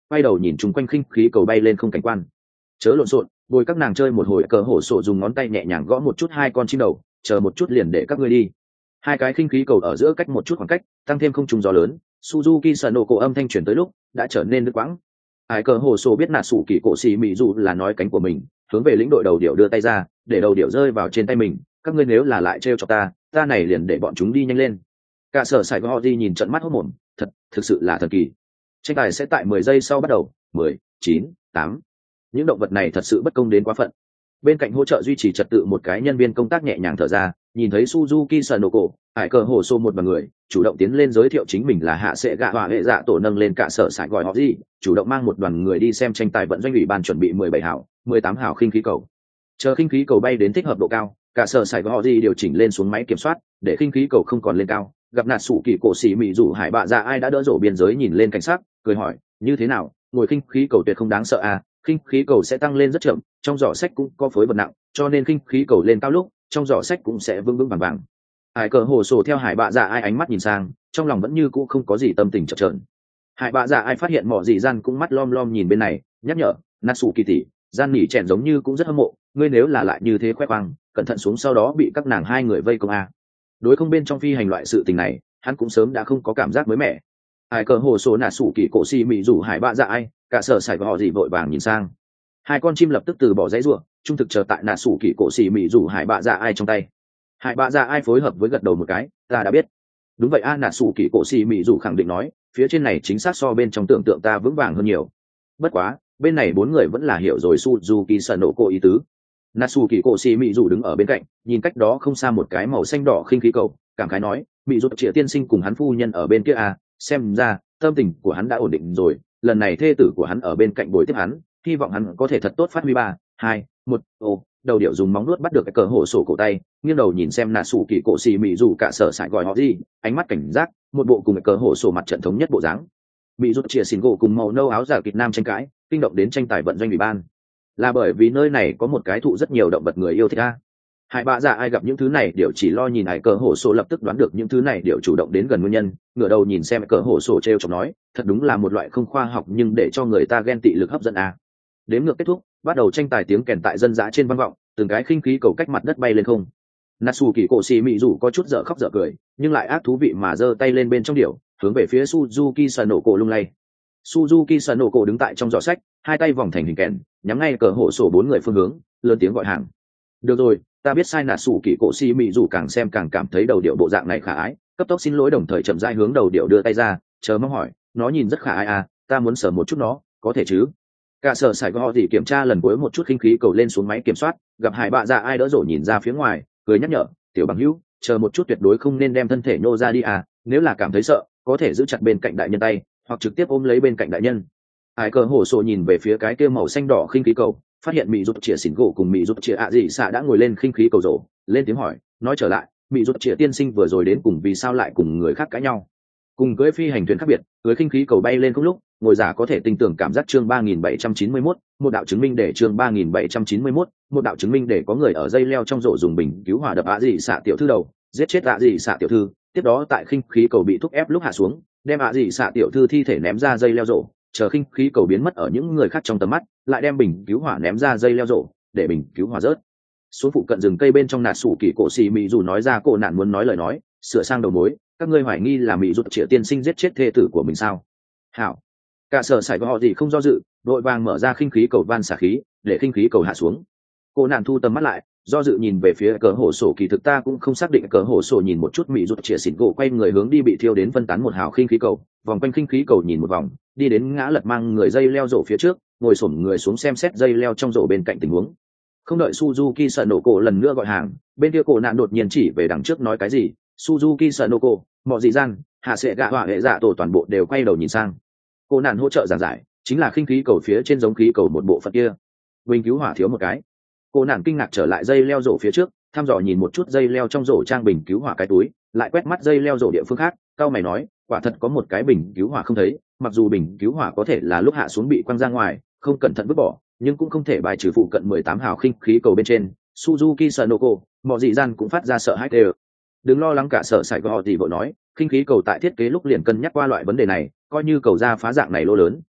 Speaker 1: quay đầu nhìn chung quanh khinh khí cầu bay lên không cảnh quan. Chớ lộn xộn, bồi các nàng chơi một hồi. Cờ hổ sổ dùng ngón tay nhẹ nhàng gõ một chút hai con chim đầu, chờ một chút liền để các ngươi đi. Hai cái khinh khí cầu ở giữa cách một chút khoảng cách, tăng thêm không trùng gió lớn, Suzuki Sanoko âm thanh truyền tới lúc đã trở nên đứt quãng. Ai cờ hồ sổ biết nạt sủ kỳ cổ xì mị dù là nói cánh của mình, hướng về lĩnh đội đầu điệu đưa tay ra, để đầu điệu rơi vào trên tay mình. Các ngươi nếu là lại trêu cho ta, ta này liền để bọn chúng đi nhanh lên. Cả sở sải gò đi nhìn trận mắt hốt mồm, thật, thực sự là thần kỳ. Tranh tài sẽ tại mười giây sau bắt đầu. Mười, chín, tám. Những động vật này thật sự bất công đến quá phận. Bên cạnh hỗ trợ duy trì trật tự một cái nhân viên công tác nhẹ nhàng thở ra, nhìn thấy Suzuki Sanoko, Hải cờ hồ sô một bằng người, chủ động tiến lên giới thiệu chính mình là hạ sẽ gạ hỏa hệ dạ tổ, nâng lên cả sở sải gọi họ gì, chủ động mang một đoàn người đi xem tranh tài vận doanh ủy ban chuẩn bị mười bảy hảo, mười tám hảo khinh khí cầu. Chờ khinh khí cầu bay đến thích hợp độ cao, cả sở sải gọi họ gì điều chỉnh lên xuống máy kiểm soát, để khinh khí cầu không còn lên cao. Gặp nạt sủ kỳ cổ xỉ mị rủ hải bạ dạ ai đã đỡ rổ biên giới nhìn lên cảnh sát, cười hỏi, như thế nào, ngồi khinh khí cầu tuyệt không đáng sợ à? Khinh khí cầu sẽ tăng lên rất chậm, trong giỏ sách cũng có phối vật nặng, cho nên khinh khí cầu lên cao lúc trong giỏ sách cũng sẽ vững vững vàng vàng. Hải cờ hồ sổ theo hải bạ dạ ai ánh mắt nhìn sang, trong lòng vẫn như cũ không có gì tâm tình chập chờn. Hải bạ dạ ai phát hiện mỏ gì gian cũng mắt lom lom nhìn bên này, nhắc nhở, Natsu kỳ tỷ, gian nỉ chèn giống như cũng rất hâm mộ, ngươi nếu là lại như thế khoe khoang, cẩn thận xuống sau đó bị các nàng hai người vây công à. Đối không bên trong phi hành loại sự tình này, hắn cũng sớm đã không có cảm giác mới mẻ. Hải cờ hồ sổ Natsu kỳ cổ xì mị rủ hải bạ dạ ai, cả sở sải họ gì vội vàng nhìn sang. Hai con chim lập tức từ bỏ dãy ruộng, trung thực chờ tại Natsu kỳ cổ xì mị rủ hải bạ dạ ai trong tay. Hải bạ dạ ai phối hợp với gật đầu một cái, ta đã biết. Đúng vậy a, nạ sủ kỳ cổ xì mị dù khẳng định nói, phía trên này chính xác so bên trong tưởng tượng ta vững vàng hơn nhiều. Bất quá, bên này bốn người vẫn là hiểu rồi Suzuki Sanoko ý tứ. Nạ sủ kỳ cổ xì mị dù đứng ở bên cạnh, nhìn cách đó không xa một cái màu xanh đỏ khinh khí cầu, cảm khái nói, mị dù triệu tiên sinh cùng hắn phu nhân ở bên kia à, xem ra tâm tình của hắn đã ổn định rồi, lần này thê tử của hắn ở bên cạnh bồi tiếp hắn, hy vọng hắn có thể thật tốt phát huy. Ba, hai, một, ô. Đầu điệu dùng móng nuốt bắt được cái cờ hổ sổ cổ tay, nghiêng đầu nhìn xem nạ sủ kỳ cổ xì mị dù cả sở sải gọi họ gì, ánh mắt cảnh giác, một bộ cùng cái cờ hổ sổ mặt trận thống nhất bộ dáng. Mị dù chia xin gỗ cùng màu nâu áo giả kịch nam tranh cãi, kinh động đến tranh tài vận doanh ủy ban, là bởi vì nơi này có một cái thụ rất nhiều động vật người yêu thích a. Hải bạ dạ ai gặp những thứ này đều chỉ lo nhìn hải cờ hổ sổ, lập tức đoán được những thứ này đều chủ động đến gần nguyên nhân, ngửa đầu nhìn xem cờ hổ sổ treo chọc nói, thật đúng là một loại không khoa học nhưng để cho người ta ghen tị lực hấp dẫn a. Đếm ngược kết thúc, bắt đầu tranh tài, tiếng kèn tại dân dã trên vang vọng, từng cái khinh khí cầu cách mặt đất bay lên không. Natsu kỳ cổ xì mị rủ có chút dở khóc dở cười, nhưng lại ác thú vị mà giơ tay lên bên trong điểu, hướng về phía Suzuki Sanoko lung lay. Suzuki Sanoko đứng tại trong giỏ sách, hai tay vòng thành hình kèn, nhắm ngay cờ hổ sổ bốn người phương hướng, lớn tiếng gọi hàng. Được rồi, ta biết sai. Natsu kỳ cổ xì mị rủ càng xem càng cảm thấy đầu điệu bộ dạng này khả ái, cấp tốc xin lỗi đồng thời chậm rãi hướng đầu điệu đưa tay ra, chờ mong hỏi, nó nhìn rất khả ái à, ta muốn sờ một chút nó, có thể chứ? Cả sở sải gò thì kiểm tra lần cuối một chút khinh khí cầu lên xuống máy kiểm soát, gặp hải bạ dạ ai đỡ rổ nhìn ra phía ngoài, cười nhắc nhở, tiểu bằng hữu, chờ một chút tuyệt đối không nên đem thân thể nhô ra đi à, nếu là cảm thấy sợ có thể giữ chặt bên cạnh đại nhân tay, hoặc trực tiếp ôm lấy bên cạnh đại nhân. Hải cờ hổ sổ nhìn về phía cái kia màu xanh đỏ khinh khí cầu, phát hiện mỹ rút chĩa xỉn gỗ cùng mỹ rút chĩa ạ dị xạ đã ngồi lên khinh khí cầu rổ, lên tiếng hỏi, nói trở lại, mỹ rút chĩa tiên sinh vừa rồi đến cùng vì sao lại cùng người khác cãi nhau? Cùng cưỡi phi hành thuyền khác biệt, cưỡi khinh khí cầu bay lên không lúc, ngồi giả có thể tinh tưởng cảm giác. Chương ba nghìn bảy trăm chín mươi mốt, một đạo chứng minh để chương ba nghìn bảy trăm chín mươi mốt, một đạo chứng minh để có người ở dây leo trong rổ dùng bình cứu hỏa đập ạ dị xạ tiểu thư đầu, giết chết ạ dị xạ tiểu thư, tiếp đó tại khinh khí cầu bị thúc ép lúc hạ xuống, đem ạ dị xạ tiểu thư thi thể ném ra dây leo rổ, chờ khinh khí cầu biến mất ở những người khác trong tầm mắt, lại đem bình cứu hỏa ném ra dây leo rổ, để bình cứu hỏa rớt xuống phụ cận rừng cây bên trong. Nạt sủ kỳ cổ xì mị dù nói ra cô nạn muốn nói lời nói, sửa sang đầu mối, các ngươi hoài nghi là mỹ rút triệu tiên sinh giết chết thê tử của mình sao? Hảo. Cả sở sải họ gì không do dự, đội vàng mở ra khinh khí cầu van xả khí, để khinh khí cầu hạ xuống. Cô nạn thu tầm mắt lại, do dự nhìn về phía cờ hổ sổ, kỳ thực ta cũng không xác định. Cờ hổ sổ nhìn một chút mỹ rút triệu xỉn gỗ, quay người hướng đi bị thiêu đến phân tán một hào khinh khí cầu, vòng quanh khinh khí cầu nhìn một vòng, đi đến ngã lật mang người dây leo rổ phía trước, ngồi xổm người xuống xem xét dây leo trong rổ bên cạnh tình huống. Không đợi Suzuki Sanoko lần nữa gọi hàng, bên kia cổ nạn đột nhiên chỉ về đằng trước nói cái gì. Suzuki Sanoko, mọi dị gian, hạ sẽ gạ hỏa hệ dạ tổ toàn bộ đều quay đầu nhìn sang. Cô nạn hỗ trợ giảng giải, chính là khinh khí cầu phía trên giống khí cầu một bộ phận kia, bình cứu hỏa thiếu một cái. Cô nạn kinh ngạc trở lại dây leo rổ phía trước, thăm dò nhìn một chút dây leo trong rổ trang bình cứu hỏa cái túi, lại quét mắt dây leo rổ địa phương khác, cao mày nói, quả thật có một cái bình cứu hỏa không thấy, mặc dù bình cứu hỏa có thể là lúc hạ xuống bị quăng ra ngoài, không cẩn thận vứt bỏ, nhưng cũng không thể bài trừ phụ cận mười tám hào khinh khí cầu bên trên. Suzuki Sanoko, mọi dị gian cũng phát ra sợ hãi đều. Đừng lo lắng, cả sở sải gò thì vội nói, khinh khí cầu tại thiết kế lúc liền cân nhắc qua loại vấn đề này, coi như cầu ra phá dạng này lỗ lớn,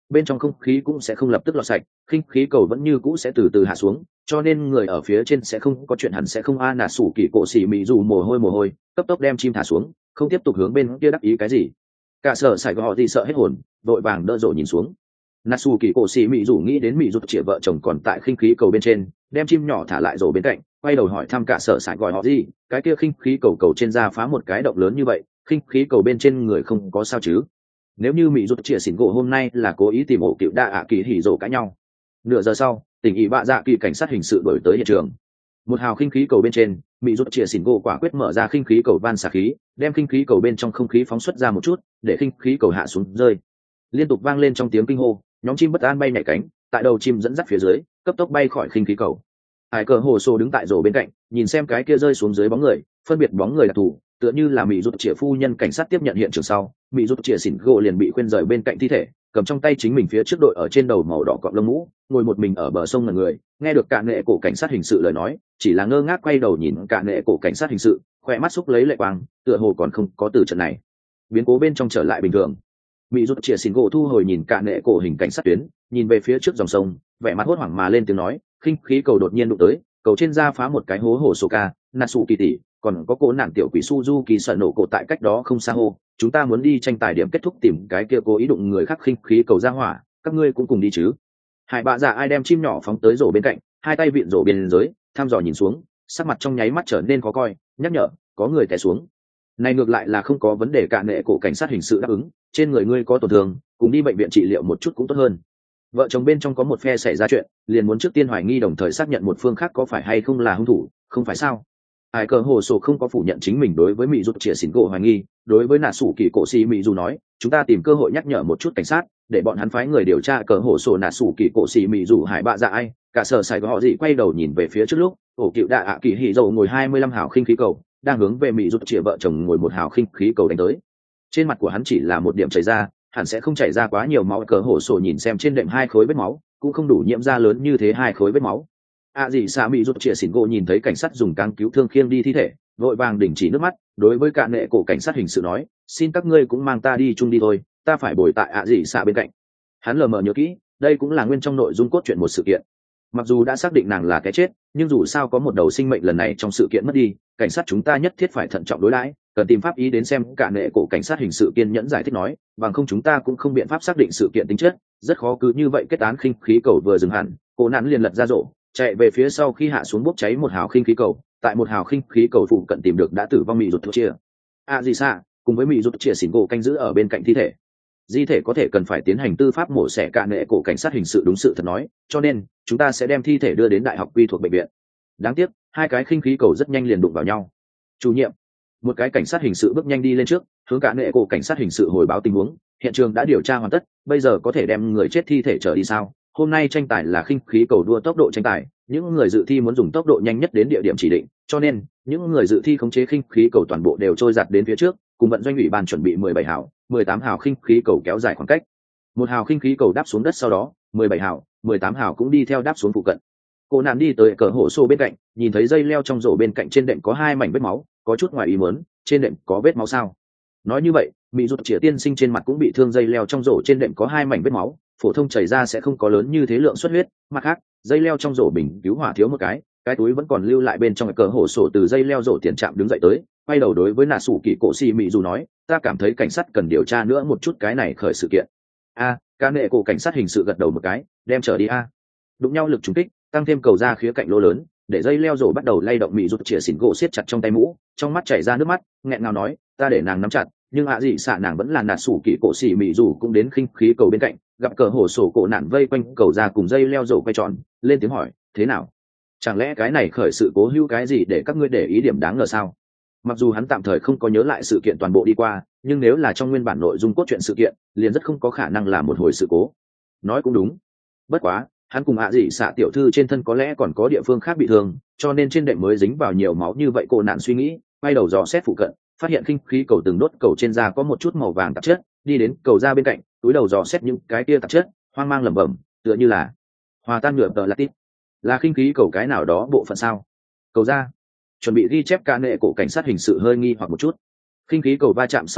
Speaker 1: bên trong không khí cũng sẽ không lập tức lọt sạch, khinh khí cầu vẫn như cũ sẽ từ từ hạ xuống, cho nên người ở phía trên sẽ không có chuyện hẳn sẽ không a nà sủ kỳ cổ xỉ mị dù mồ hôi mồ hôi cấp tốc đem chim thả xuống, không tiếp tục hướng bên kia đắc ý cái gì. Cả sở sải họ thì sợ hết hồn, vội vàng đỡ dỗ nhìn xuống. Natsu kỳ cổ xỉ mị dù nghĩ đến mị rụt chĩa vợ chồng còn tại khinh khí cầu bên trên, đem chim nhỏ thả lại rổ bên cạnh, quay đầu hỏi thăm cả sở sải gọi họ gì, cái kia khinh khí cầu cầu trên da phá một cái động lớn như vậy, khinh khí cầu bên trên người không có sao chứ? Nếu như mị rụt chĩa xỉn gỗ hôm nay là cố ý tìm ổ cựu đa ạ kỳ hỉ rổ cãi nhau. Nửa giờ sau, tỉnh ỷ bạ dạ kỳ cảnh sát hình sự đổi tới hiện trường. Một hào khinh khí cầu bên trên, mị rụt chĩa xỉn gỗ quả quyết mở ra khinh khí cầu van xả khí, đem khinh khí cầu bên trong không khí phóng xuất ra một chút, để khinh khí cầu hạ xuống rơi. Liên tục vang lên trong tiếng kinh hô, nhóm chim bất an bay nhảy cánh, tại đầu chim dẫn dắt phía dưới, cấp tốc bay khỏi khinh khí cầu. Hải cờ hồ sô đứng tại rổ bên cạnh, nhìn xem cái kia rơi xuống dưới bóng người, phân biệt bóng người đặc thù, tựa như là mỹ rụt chĩa phu nhân cảnh sát tiếp nhận hiện trường sau, mỹ rụt chĩa xỉn gỗ liền bị khuyên rời bên cạnh thi thể, cầm trong tay chính mình phía trước đội ở trên đầu màu đỏ cọp lông mũ, ngồi một mình ở bờ sông ngẩn người, nghe được cạn nệ cổ cảnh sát hình sự lời nói, chỉ là ngơ ngác quay đầu nhìn cạn nệ cổ cảnh sát hình sự, khỏe mắt xúc lấy lệ quang, tựa hồ còn không có từ trận này. Biến cố bên trong trở lại bình thường. Mỹ rút chĩa xỉn gỗ thu hồi nhìn cạn nệ cổ hình cảnh sát tuyến, nhìn về phía trước dòng sông, vẻ mặt hốt hoảng mà lên tiếng nói, khinh khí cầu đột nhiên đụng tới, cầu trên da phá một cái hố hổ sô ca, Natsu kỳ tỷ, còn có cô nàng tiểu quỷ Suzuki sợ nổ cổ tại cách đó không xa hồ, chúng ta muốn đi tranh tài điểm kết thúc tìm cái kia cố ý đụng người khác khinh khí cầu ra hỏa, các ngươi cũng cùng đi chứ? Hải bạ dạ ai đem chim nhỏ phóng tới rổ bên cạnh, hai tay vịn rổ bên dưới, thăm dò nhìn xuống, sắc mặt trong nháy mắt trở nên khó coi, nhắc nhở, có người té xuống. Này ngược lại là không có vấn đề, cạn nệ cổ cảnh sát hình sự đáp ứng, trên người ngươi có tổn thương, cùng đi bệnh viện trị liệu một chút cũng tốt hơn. Vợ chồng bên trong có một phe xảy ra chuyện, liền muốn trước tiên hoài nghi đồng thời xác nhận một phương khác có phải hay không là hung thủ, không phải sao? Hải cờ hồ sổ không có phủ nhận chính mình đối với mỹ rút chĩa xỉn gỗ hoài nghi, đối với nà sủ kỳ cổ xì mỹ dù nói, chúng ta tìm cơ hội nhắc nhở một chút cảnh sát, để bọn hắn phái người điều tra cờ hồ sổ nà sủ kỳ cổ xì mỹ dù hải bạ dạ ai. Cả sở sài họ gì quay đầu nhìn về phía trước lúc, ổ cựu đạ ạ kỳ hỉ dầu ngồi hai mươi lăm hào khinh khí cầu, đang hướng về mỹ rút chĩa vợ chồng ngồi một hào khinh khí cầu đánh tới. Trên mặt của hắn chỉ là một điểm chảy ra, hẳn sẽ không chảy ra quá nhiều máu. Cờ hổ sổ nhìn xem trên đệm hai khối vết máu, cũng không đủ nhiễm ra lớn như thế hai khối vết máu. À gì xa mỹ rút chĩa xỉn gỗ nhìn thấy cảnh sát dùng cáng cứu thương khiêng đi thi thể, vội vàng đình chỉ nước mắt, đối với cạn nệ cổ cảnh sát hình sự nói, xin các ngươi cũng mang ta đi chung đi thôi, ta phải bồi tại ạ gì xa bên cạnh. Hắn lờ mờ nhớ kỹ, đây cũng là nguyên trong nội dung cốt truyện một sự kiện. Mặc dù đã xác định nàng là cái chết, nhưng dù sao có một đầu sinh mệnh lần này trong sự kiện mất đi, cảnh sát chúng ta nhất thiết phải thận trọng đối đãi, cần tìm pháp ý đến xem. Cả nệ cổ cảnh sát hình sự kiên nhẫn giải thích nói, bằng không chúng ta cũng không biện pháp xác định sự kiện tính chất, rất khó cứ như vậy kết án. Khinh khí cầu vừa dừng hẳn, cô nắn liền lật ra rổ, chạy về phía sau, khi hạ xuống bốc cháy một hào khinh khí cầu, tại một hào khinh khí cầu phụ cận tìm được đã tử vong mỹ rụt chia. À gì xa, cùng với mỹ rụt chia xỉn gỗ canh giữ ở bên cạnh thi thể. Di thể có thể cần phải tiến hành tư pháp mổ xẻ. Cả nệ cổ cảnh sát hình sự đúng sự thật nói, cho nên chúng ta sẽ đem thi thể đưa đến đại học quy thuộc bệnh viện. Đáng tiếc, hai cái khinh khí cầu rất nhanh liền đụng vào nhau. Chủ nhiệm, một cái cảnh sát hình sự bước nhanh đi lên trước, hướng cả nệ cổ cảnh sát hình sự hồi báo tình huống. Hiện trường đã điều tra hoàn tất, bây giờ có thể đem người chết thi thể trở đi sao? Hôm nay tranh tài là khinh khí cầu đua tốc độ tranh tài, những người dự thi muốn dùng tốc độ nhanh nhất đến địa điểm chỉ định, cho nên những người dự thi khống chế khinh khí cầu toàn bộ đều trôi giặt đến phía trước, cùng vận doanh ủy ban chuẩn bị mười bảy hào, mười tám hào khinh khí cầu kéo dài khoảng cách. Một hào khinh khí cầu đáp xuống đất, sau đó mười bảy hào, mười tám hào cũng đi theo đáp xuống phụ cận. Cô nạn đi tới cờ hổ xô bên cạnh, nhìn thấy dây leo trong rổ bên cạnh trên đệm có hai mảnh vết máu, có chút ngoài ý muốn, trên đệm có vết máu sao? Nói như vậy, mỹ rút chĩa tiên sinh trên mặt cũng bị thương. Dây leo trong rổ trên đệm có hai mảnh vết máu, phổ thông chảy ra sẽ không có lớn như thế lượng xuất huyết. Mặt khác, dây leo trong rổ bình cứu hỏa thiếu một cái, cái túi vẫn còn lưu lại bên trong. Cờ hổ sổ từ dây leo rổ tiền trạm đứng dậy tới, quay đầu đối với nà sủ kỳ cổ xì mỹ dù nói, ta cảm thấy cảnh sát cần điều tra nữa một chút cái này khởi sự kiện. A, ca nệ cổ cảnh sát hình sự gật đầu một cái, đem trở đi a. Đụng nhau lực trúng kích, tăng thêm cầu ra khía cạnh lỗ lớn, để dây leo rổ bắt đầu lay động. Mỹ rút chĩa xỉn gỗ siết chặt trong tay mũ, trong mắt chảy ra nước mắt, nghẹn ngào nói, ta để nàng nắm chặt, nhưng ạ gì xạ nàng vẫn là nà sủ kỳ cổ xì mỹ dù cũng đến khinh khí cầu bên cạnh, gặp cờ hổ sổ cổ nạn vây quanh cầu ra cùng dây leo rổ quay tròn, lên tiếng hỏi, thế nào? Chẳng lẽ cái này khởi sự cố hữu cái gì để các ngươi để ý điểm đáng ngờ sao? Mặc dù hắn tạm thời không có nhớ lại sự kiện toàn bộ đi qua, nhưng nếu là trong nguyên bản nội dung cốt truyện sự kiện, liền rất không có khả năng là một hồi sự cố. Nói cũng đúng. Bất quá, hắn cùng ạ gì xạ tiểu thư trên thân có lẽ còn có địa phương khác bị thương, cho nên trên đệm mới dính vào nhiều máu như vậy. Cô nạn suy nghĩ, quay đầu dò xét phụ cận, phát hiện khinh khí cầu từng đốt cầu trên da có một chút màu vàng tạp chất, đi đến cầu da bên cạnh, túi đầu dò xét những cái kia tạp chất, hoang mang lẩm bẩm, tựa như là hòa tan nhựa tờ latit, là khinh khí cầu cái nào đó bộ phận sao? Cầu da. Chuẩn bị ghi chép ca nệ cổ cảnh sát hình sự hơi nghi hoặc một chút. Khinh khí cầu va chạm sau đó,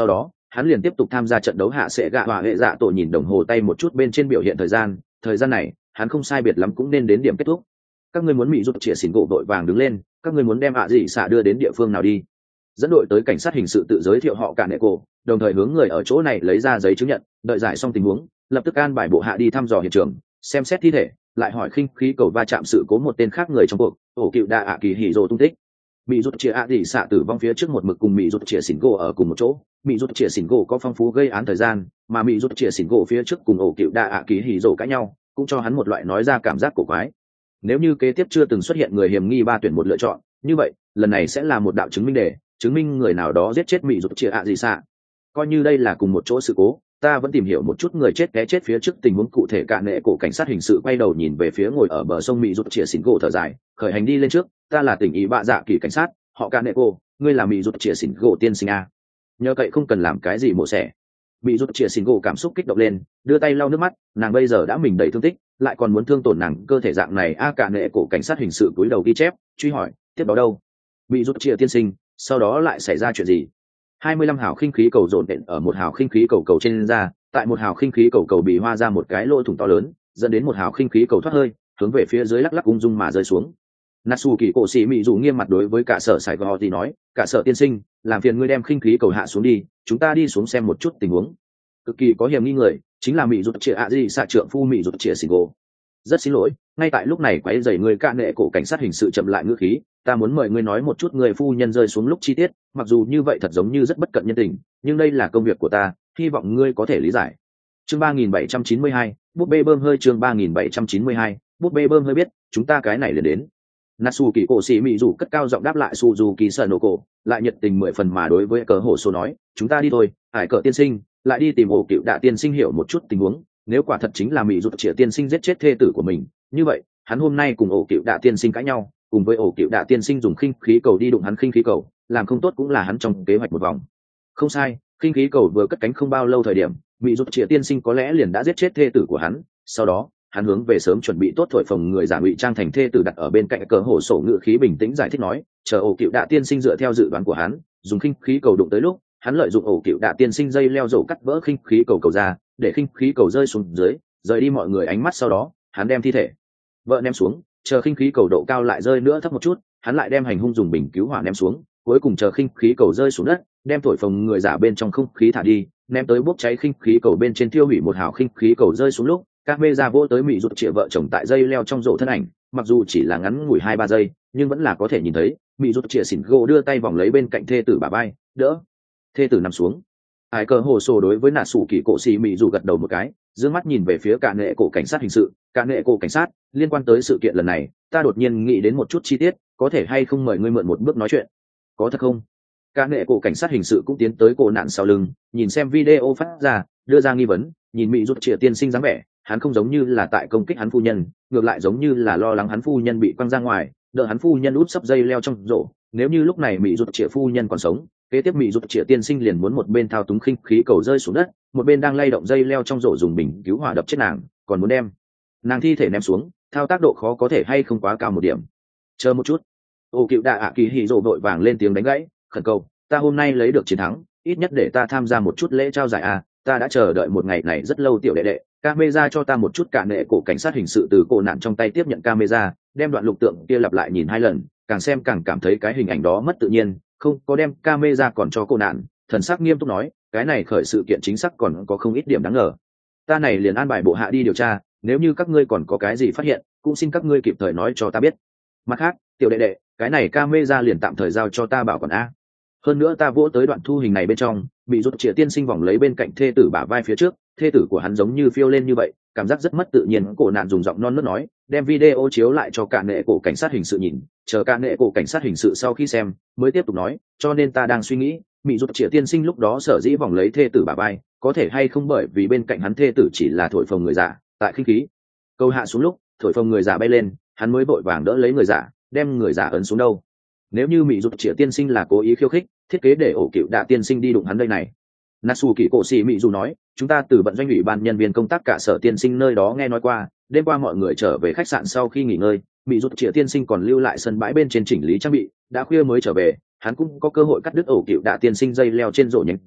Speaker 1: hắn liền tiếp tục tham gia trận đấu hạ sẽ gạ hòa hệ dạ tổ nhìn đồng hồ tay một chút bên trên biểu hiện thời gian thời gian này hắn không sai biệt lắm cũng nên đến điểm kết thúc. Các ngươi muốn mỹ rút chĩa xỉn gỗ đội vàng đứng lên, các ngươi muốn đem ạ gì xạ đưa đến địa phương nào đi. Dẫn đội tới cảnh sát hình sự tự giới thiệu họ cả nệ cổ, đồng thời hướng người ở chỗ này lấy ra giấy chứng nhận, đợi giải xong tình huống lập tức an bài bộ hạ đi thăm dò hiện trường, xem xét thi thể, lại hỏi khinh khí cầu va chạm sự cố một tên khác người trong cuộc, ổ cựu đa ạ kỳ hỉ rồ tung tích. Mỹ rút chĩa ạ gì xạ tử vong phía trước một mực cùng mỹ rút chĩa xỉn gỗ ở cùng một chỗ. Mỹ rút chĩa xỉn gỗ có phong phú gây án thời gian, mà mỹ rút chĩa xỉn gỗ phía trước cùng ổ cựu đa ạ kỳ hỉ rồ cãi nhau, cũng cho hắn một loại nói ra cảm giác cổ quái. Nếu như kế tiếp chưa từng xuất hiện người hiểm nghi ba tuyển một lựa chọn, như vậy lần này sẽ là một đạo chứng minh đề, chứng minh người nào đó giết chết mỹ rút chĩa ạ gì xạ. Coi như đây là cùng một chỗ sự cố, ta vẫn tìm hiểu một chút người chết té chết phía trước tình huống cụ thể. Cả nệ cổ cảnh sát hình sự quay đầu nhìn về phía ngồi ở bờ sông mỹ rút chĩa xỉn gỗ thở dài, khởi hành đi lên trước. Ta là tỉnh ý bạ dạ kỳ cảnh sát, họ cả nệ cổ, ngươi là mỹ rút chĩa xỉn gỗ tiên sinh a. Nhờ cậy không cần làm cái gì mổ xẻ. Mỹ rút chĩa xỉn gỗ cảm xúc kích động lên, đưa tay lau nước mắt, nàng bây giờ đã mình đầy thương tích, lại còn muốn thương tổn nàng cơ thể dạng này a. Cả nệ cổ cảnh sát hình sự cúi đầu ghi chép, truy hỏi, tiếp đó đâu? Mỹ rút chĩa tiên sinh, sau đó lại xảy ra chuyện gì? hai mươi lăm hào khinh khí cầu dồn đện ở một hào khinh khí cầu cầu trên ra, tại một hào khinh khí cầu cầu bị hoa ra một cái lỗ thủng to lớn, dẫn đến một hào khinh khí cầu thoát hơi, hướng về phía dưới lắc lắc ung dung mà rơi xuống. Natsu kỳ cổ sĩ mỹ dù nghiêm mặt đối với cả sở sài gòn thì nói, cả sở tiên sinh, làm phiền ngươi đem khinh khí cầu hạ xuống đi, chúng ta đi xuống xem một chút tình huống. Cực kỳ có hiểm nghi người chính là mỹ rút chĩa ạ gì xạ trưởng phu mỹ rút chĩa xỉn gỗ. Rất xin lỗi, ngay tại lúc này quấy rầy người cả nệ cổ cảnh sát hình sự chậm lại ngữ khí, ta muốn mời ngươi nói một chút người phu nhân rơi xuống lúc chi tiết, mặc dù như vậy thật giống như rất bất cận nhân tình, nhưng đây là công việc của ta, hy vọng ngươi có thể lý giải. Chương ba nghìn bảy trăm chín mươi hai, búp bê bơm hơi. Chương ba nghìn bảy trăm chín mươi hai, búp bê bơm hơi biết, chúng ta cái này liền đến. Natsu kỳ cổ sĩ mỹ dù cất cao giọng đáp lại Suzuki Sanoko, lại nhiệt tình mười phần mà đối với cờ hổ số nói, chúng ta đi thôi, hải cờ tiên sinh, lại đi tìm ổ cựu đạ tiên sinh hiểu một chút tình huống, nếu quả thật chính là mỹ rút chĩa tiên sinh giết chết thê tử của mình, như vậy hắn hôm nay cùng ổ cựu đạ tiên sinh cãi nhau, cùng với ổ cựu đạ tiên sinh dùng khinh khí cầu đi đụng hắn khinh khí cầu, làm không tốt cũng là hắn trong kế hoạch một vòng. Không sai, khinh khí cầu vừa cất cánh không bao lâu thời điểm, mỹ rút chĩa tiên sinh có lẽ liền đã giết chết thê tử của hắn, sau đó hắn hướng về sớm chuẩn bị tốt thổi phồng người giả ngụy trang thành thê tử đặt ở bên cạnh cờ hổ sổ ngự khí bình tĩnh giải thích nói, chờ ổ cựu đạ tiên sinh dựa theo dự đoán của hắn dùng khinh khí cầu đụng tới lúc, hắn lợi dụng ổ cựu đạ tiên sinh dây leo rổ cắt vỡ khinh khí cầu cầu ra, để khinh khí cầu rơi xuống dưới, rời đi mọi người ánh mắt. Sau đó hắn đem thi thể vợ ném xuống, chờ khinh khí cầu độ cao lại rơi nữa thấp một chút, hắn lại đem hành hung dùng bình cứu hỏa ném xuống, cuối cùng chờ khinh khí cầu rơi xuống đất, đem thổi phồng người giả bên trong không khí thả đi, ném tới bốc cháy khinh khí cầu bên trên, tiêu hủy một hào khinh khí cầu rơi xuống lúc, các mê ra vỗ tới mỹ rút chĩa vợ chồng tại dây leo trong rổ thân ảnh, mặc dù chỉ là ngắn ngủi hai ba giây, nhưng vẫn là có thể nhìn thấy mỹ rút chĩa xỉn gỗ đưa tay vòng lấy bên cạnh thê tử bà bay, đỡ thê tử nằm xuống. Ai cờ hồ sổ đối với nạ sủ kỳ cổ xì mỹ dù gật đầu một cái, dương mắt nhìn về phía cả nệ cổ cảnh sát hình sự. Cả nệ cổ cảnh sát, liên quan tới sự kiện lần này, ta đột nhiên nghĩ đến một chút chi tiết, có thể hay không mời ngươi mượn một bước nói chuyện? Có thật không? Cả nệ cổ cảnh sát hình sự cũng tiến tới cổ nạn sau lưng, nhìn xem video phát ra, đưa ra nghi vấn, nhìn mỹ rút chĩa tiên sinh dáng vẻ, hắn không giống như là tại công kích hắn phu nhân, ngược lại giống như là lo lắng hắn phu nhân bị quăng ra ngoài, đợi hắn phu nhân út sấp dây leo trong rổ. Nếu như lúc này mỹ rút chĩa phu nhân còn sống, kế tiếp mỹ rút chĩa tiên sinh liền muốn một bên thao túng khinh khí cầu rơi xuống đất, một bên đang lay động dây leo trong rổ dùng bình cứu hỏa đập chết nàng, còn muốn đem nàng thi thể ném xuống, thao tác độ khó có thể hay không quá cao một điểm. Chờ một chút, ô cựu đạ ạ kỳ hỉ rộ vội vàng lên tiếng đánh gãy, khẩn cầu, ta hôm nay lấy được chiến thắng, ít nhất để ta tham gia một chút lễ trao giải a, ta đã chờ đợi một ngày này rất lâu. Tiểu đệ đệ, camera cho ta một chút. Cả nệ cổ cảnh sát hình sự từ cổ nạn trong tay tiếp nhận camera, đem đoạn lục tượng kia lặp lại nhìn hai lần, càng xem càng cảm thấy cái hình ảnh đó mất tự nhiên, không có đem camera còn cho cổ nạn, thần sắc nghiêm túc nói, cái này khởi sự kiện chính xác còn có không ít điểm đáng ngờ, ta này liền an bài bộ hạ đi điều tra, nếu như các ngươi còn có cái gì phát hiện, cũng xin các ngươi kịp thời nói cho ta biết. Mặt khác, tiểu đệ đệ, cái này camera liền tạm thời giao cho ta bảo quản a. Hơn nữa ta vỗ tới đoạn thu hình này bên trong, bị rút chĩa tiên sinh vòng lấy bên cạnh thê tử bả vai phía trước, thê tử của hắn giống như phiêu lên như vậy, cảm giác rất mất tự nhiên. Cổ nạn dùng giọng non nớt nói, đem video chiếu lại cho cả nệ cổ cảnh sát hình sự nhìn, chờ cả nệ cổ cảnh sát hình sự sau khi xem, mới tiếp tục nói, cho nên ta đang suy nghĩ, bị rút chĩa tiên sinh lúc đó sở dĩ vòng lấy thê tử bả vai, có thể hay không bởi vì bên cạnh hắn thê tử chỉ là thổi phồng người giả, tại khinh khí câu hạ xuống lúc, thổi phồng người giả bay lên, hắn mới vội vàng đỡ lấy người giả, đem người giả ấn xuống đâu. Nếu như mỹ rút chĩa tiên sinh là cố ý khiêu khích, thiết kế để ổ cựu đạ tiên sinh đi đụng hắn đây này. Natsu kỳ cổ xì mỹ dù nói, chúng ta từ vận doanh ủy ban nhân viên công tác cả sở tiên sinh nơi đó nghe nói qua, đêm qua mọi người trở về khách sạn sau khi nghỉ ngơi, mỹ rút chĩa tiên sinh còn lưu lại sân bãi bên trên chỉnh lý trang bị, đã khuya mới trở về, hắn cũng có cơ hội cắt đứt ổ cựu đạ tiên sinh dây leo trên rổ nhánh dây,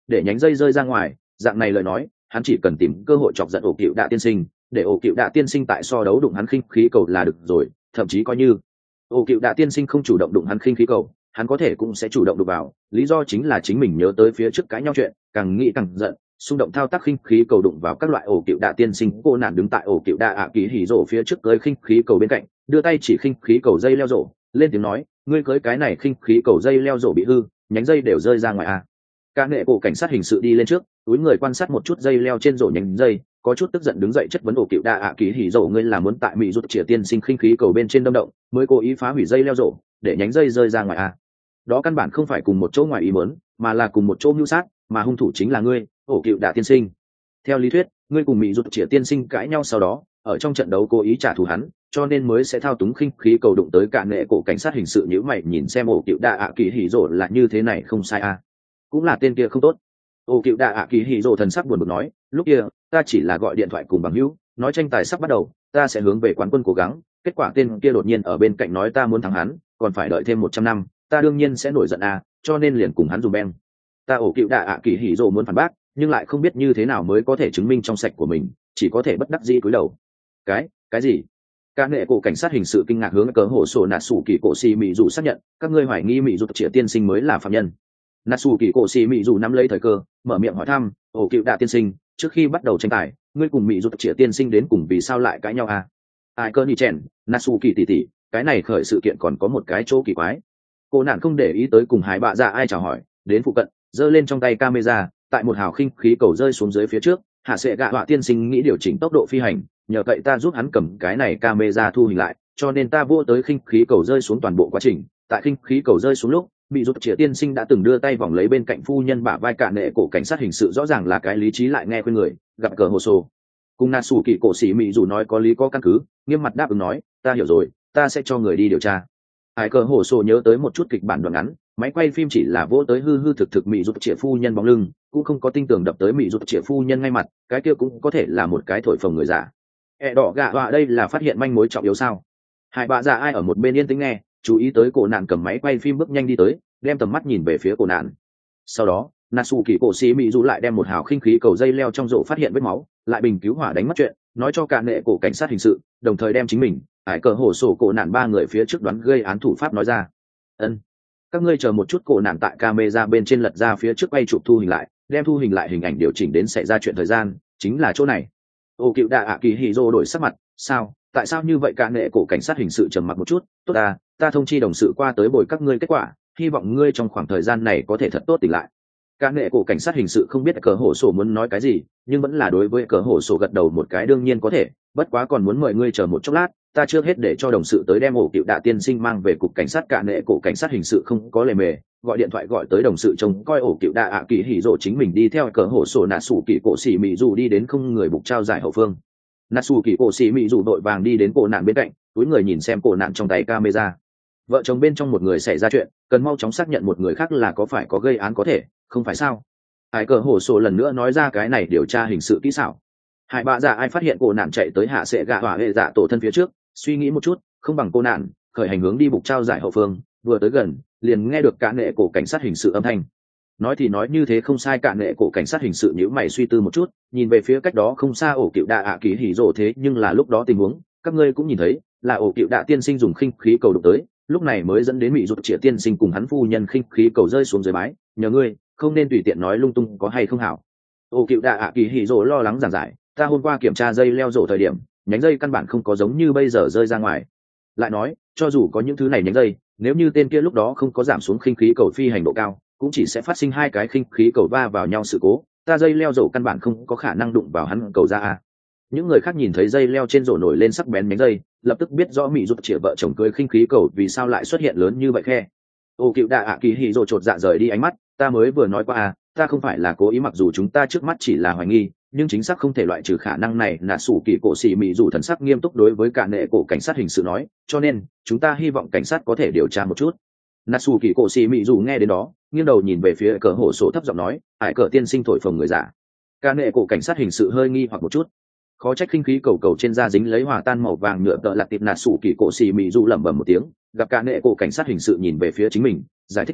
Speaker 1: để nhánh dây rơi ra ngoài, dạng này lời nói hắn chỉ cần tìm cơ hội chọc giận ổ cựu đạ tiên sinh, để ổ cựu đạ tiên sinh tại so đấu đụng hắn khinh khí cầu là được rồi. Thậm chí coi như ổ cựu đạ tiên sinh không chủ động đụng hắn khinh khí cầu, hắn có thể cũng sẽ chủ động đụng vào, lý do chính là chính mình nhớ tới phía trước cãi nhau chuyện, càng nghĩ càng giận, xung động thao tác khinh khí cầu đụng vào các loại ổ cựu đạ tiên sinh. Cô nạn đứng tại ổ cựu đạ ạ kỳ hỉ rổ phía trước cưới khinh khí cầu bên cạnh, đưa tay chỉ khinh khí cầu dây leo rổ, lên tiếng nói, ngươi cưới cái này khinh khí cầu dây leo rổ bị hư, nhánh dây đều rơi ra ngoài à. Cả nghệ cổ cảnh sát hình sự đi lên trước, túi người quan sát một chút dây leo trên rổ nhánh dây, có chút tức giận đứng dậy chất vấn ổ cựu đạ ạ kỳ hỉ rổ, ngươi là muốn tại mỹ rút chĩa tiên sinh khinh khí cầu bên trên đâm động, mới cố ý phá hủy dây leo rổ, để nhánh dây rơi ra ngoài à. Đó căn bản không phải cùng một chỗ ngoài ý muốn, mà là cùng một chỗ mưu sát, mà hung thủ chính là ngươi, ổ cựu đạ tiên sinh. Theo lý thuyết, ngươi cùng mỹ rút chĩa tiên sinh cãi nhau, sau đó ở trong trận đấu cố ý trả thù hắn, cho nên mới sẽ thao túng khinh khí cầu đụng tới cả nghệ cổ cảnh sát hình sự. Nhíu mày nhìn xem ổ cựu đạ ạ kỳ hỉ rổ, là như thế này không sai à. Cũng là tên kia không tốt. Ổ cựu đạ ạ kỳ hỉ rổ thần sắc buồn bực nói, lúc kia ta chỉ là gọi điện thoại cùng bằng hữu, nói tranh tài sắp bắt đầu, ta sẽ hướng về quán quân cố gắng, kết quả tên kia đột nhiên ở bên cạnh nói ta muốn thắng hắn, còn phải đợi thêm một trăm năm, ta đương nhiên sẽ nổi giận à, cho nên liền cùng hắn dùng beng. Ta ổ cựu đạ ạ kỳ hỉ rổ muốn phản bác, nhưng lại không biết như thế nào mới có thể chứng minh trong sạch của mình, chỉ có thể bất đắc dĩ cúi đầu. Cái, cái gì? Cả nghệ cổ cảnh sát hình sự kinh ngạc hướng cờ hổ sổ nạt sủ kỳ cổ xì mị dù xác nhận, các ngươi hoài nghi mị dù chĩa tiên sinh mới là phạm nhân. Nạt sủ kỳ cổ xì mị dù nắm lấy thời cơ, mở miệng hỏi thăm, ổ cựu đạ tiên sinh, trước khi bắt đầu tranh tài, ngươi cùng mị dù chĩa tiên sinh đến cùng vì sao lại cãi nhau à? Ai cơ đi chèn, nạt sủ kỳ tỉ tỉ, cái này khởi sự kiện còn có một cái chỗ kỳ quái. Cô nạn không để ý tới cùng hải bạ dạ ai chào hỏi, đến phụ cận, giơ lên trong tay camera, tại một hào khinh khí cầu rơi xuống dưới phía trước, hạ sẽ gạ họa tiên sinh nghĩ điều chỉnh tốc độ phi hành, nhờ cậy ta giúp hắn cầm cái này camera thu hình lại, cho nên ta vô tới khinh khí cầu rơi xuống toàn bộ quá trình. Tại khinh khí cầu rơi xuống lúc, bị rút chĩa tiên sinh đã từng đưa tay vòng lấy bên cạnh phu nhân bả vai. Cả nệ cổ cảnh sát hình sự rõ ràng là cái lý trí lại nghe khuyên người, gặp cờ hồ sô cùng nà sủ kỳ cổ xỉ mị dù nói có lý có căn cứ, nghiêm mặt đáp ứng nói, ta hiểu rồi, ta sẽ cho người đi điều tra. Hải cờ hồ sô nhớ tới một chút kịch bản đoạn ngắn, máy quay phim chỉ là vô tới hư hư thực thực mị rút chĩa phu nhân bóng lưng, cũng không có tinh tường đập tới mị rút chĩa phu nhân ngay mặt, cái kia cũng có thể là một cái thổi phồng người giả. E đỏ gạ họa đây là phát hiện manh mối trọng yếu sao? Hải bạ dạ ai ở một bên yên tĩnh nghe, chú ý tới cổ nạn cầm máy quay phim bước nhanh đi tới, đem tầm mắt nhìn về phía cổ nạn. Sau đó natsu kỳ cổ xì mỹ dù lại đem một hào khinh khí cầu dây leo trong rổ phát hiện vết máu, lại bình cứu hỏa đánh mất chuyện, nói cho cả nệ cổ cảnh sát hình sự, đồng thời đem chính mình ải cờ hổ sổ cổ nạn ba người phía trước đoán gây án thủ pháp nói ra. Ân, các ngươi chờ một chút. Cổ nạn tại camera bên trên lật ra phía trước quay chụp thu hình lại, đem thu hình lại hình ảnh điều chỉnh đến xảy ra chuyện thời gian, chính là chỗ này. Ô cựu đạ ạ kỳ hì rô đổi sắc mặt, sao tại sao như vậy? Cả nệ cổ cảnh sát hình sự trầm mặc một chút, tốt à, ta thông chi đồng sự qua tới bồi các ngươi kết quả, hy vọng ngươi trong khoảng thời gian này có thể thật tốt tỉnh lại. Cả nệ cổ cảnh sát hình sự không biết cờ hổ sổ muốn nói cái gì, nhưng vẫn là đối với cờ hổ sổ gật đầu một cái, đương nhiên có thể, bất quá còn muốn mời ngươi chờ một chốc lát, ta trước hết để cho đồng sự tới đem ổ cựu đạ tiên sinh mang về cục cảnh sát. Cả nệ cổ cảnh sát hình sự không có lề mề, gọi điện thoại gọi tới đồng sự trông coi ổ cựu đạ ạ kỳ hỉ rộ, chính mình đi theo cờ hổ sổ nà sủ kỳ cổ xỉ mị dù đi đến không người bục trao giải hậu phương. Nà sủ kỳ cổ xỉ mị dù đội vàng đi đến cổ nạn bên cạnh, túi người nhìn xem cổ nạn trong tay camera. Vợ chồng bên trong một người xảy ra chuyện, cần mau chóng xác nhận một người khác là có phải có gây án có thể, không phải sao? Hải cờ hổ sổ lần nữa nói ra cái này điều tra hình sự kỹ xảo. Hải bạ dạ ai phát hiện cổ nạn chạy tới hạ sẽ gạ hỏa hệ dạ tổ thân phía trước, suy nghĩ một chút, không bằng cô nạn, khởi hành hướng đi bục trao giải hậu phương, vừa tới gần liền nghe được cả nệ cổ cảnh sát hình sự âm thanh. Nói thì nói như thế không sai, cả nệ cổ cảnh sát hình sự nhíu mày suy tư một chút, nhìn về phía cách đó không xa ổ cựu đạ ạ kỳ hỉ rồ. Thế nhưng là lúc đó tình huống các ngươi cũng nhìn thấy, là ổ cựu đạ tiên sinh dùng khinh khí cầu đụng tới, lúc này mới dẫn đến bị rụt chĩa tiên sinh cùng hắn phu nhân khinh khí cầu rơi xuống dưới bái, nhờ ngươi không nên tùy tiện nói lung tung, có hay không hảo? Ổ cựu đạ ạ kỳ hỉ rồ lo lắng giảng giải, ta hôm qua kiểm tra dây leo rổ thời điểm, nhánh dây căn bản không có giống như bây giờ rơi ra ngoài. Lại nói, cho dù có những thứ này nhánh dây, nếu như tên kia lúc đó không có giảm xuống khinh khí cầu phi hành độ cao, cũng chỉ sẽ phát sinh hai cái khinh khí cầu va vào nhau sự cố, ta dây leo rổ căn bản không có khả năng đụng vào hắn cầu ra a. Những người khác nhìn thấy dây leo trên rổ nổi lên sắc bén nhánh dây, lập tức biết rõ mỹ rút chĩa vợ chồng cưới khinh khí cầu vì sao lại xuất hiện lớn như vậy khe. Ô cựu đạ ạ kỳ hỉ rồ chột dạ rời đi ánh mắt, ta mới vừa nói qua à, ta không phải là cố ý, mặc dù chúng ta trước mắt chỉ là hoài nghi, nhưng chính xác không thể loại trừ khả năng này. Nà sủ kỳ cổ xỉ mị dù thần sắc nghiêm túc đối với cả nệ cổ cảnh sát hình sự nói, cho nên chúng ta hy vọng cảnh sát có thể điều tra một chút. Nà sủ kỳ cổ xỉ mị dù nghe đến đó, nghiêng đầu nhìn về phía cờ hổ sổ thấp giọng nói, ải cờ tiên sinh thổi phồng người giả. Cả nệ cổ cảnh sát hình sự hơi nghi hoặc một chút, khó trách khinh khí cầu cầu trên da dính lấy hòa tan màu vàng nhựa tợ lặt tiệp. Nà sủ kỳ cổ xỉ mị dù lẩm bẩm một tiếng, gặp cả nệ cổ cảnh sát hình sự nhìn về phía chính mình, giải thích nói,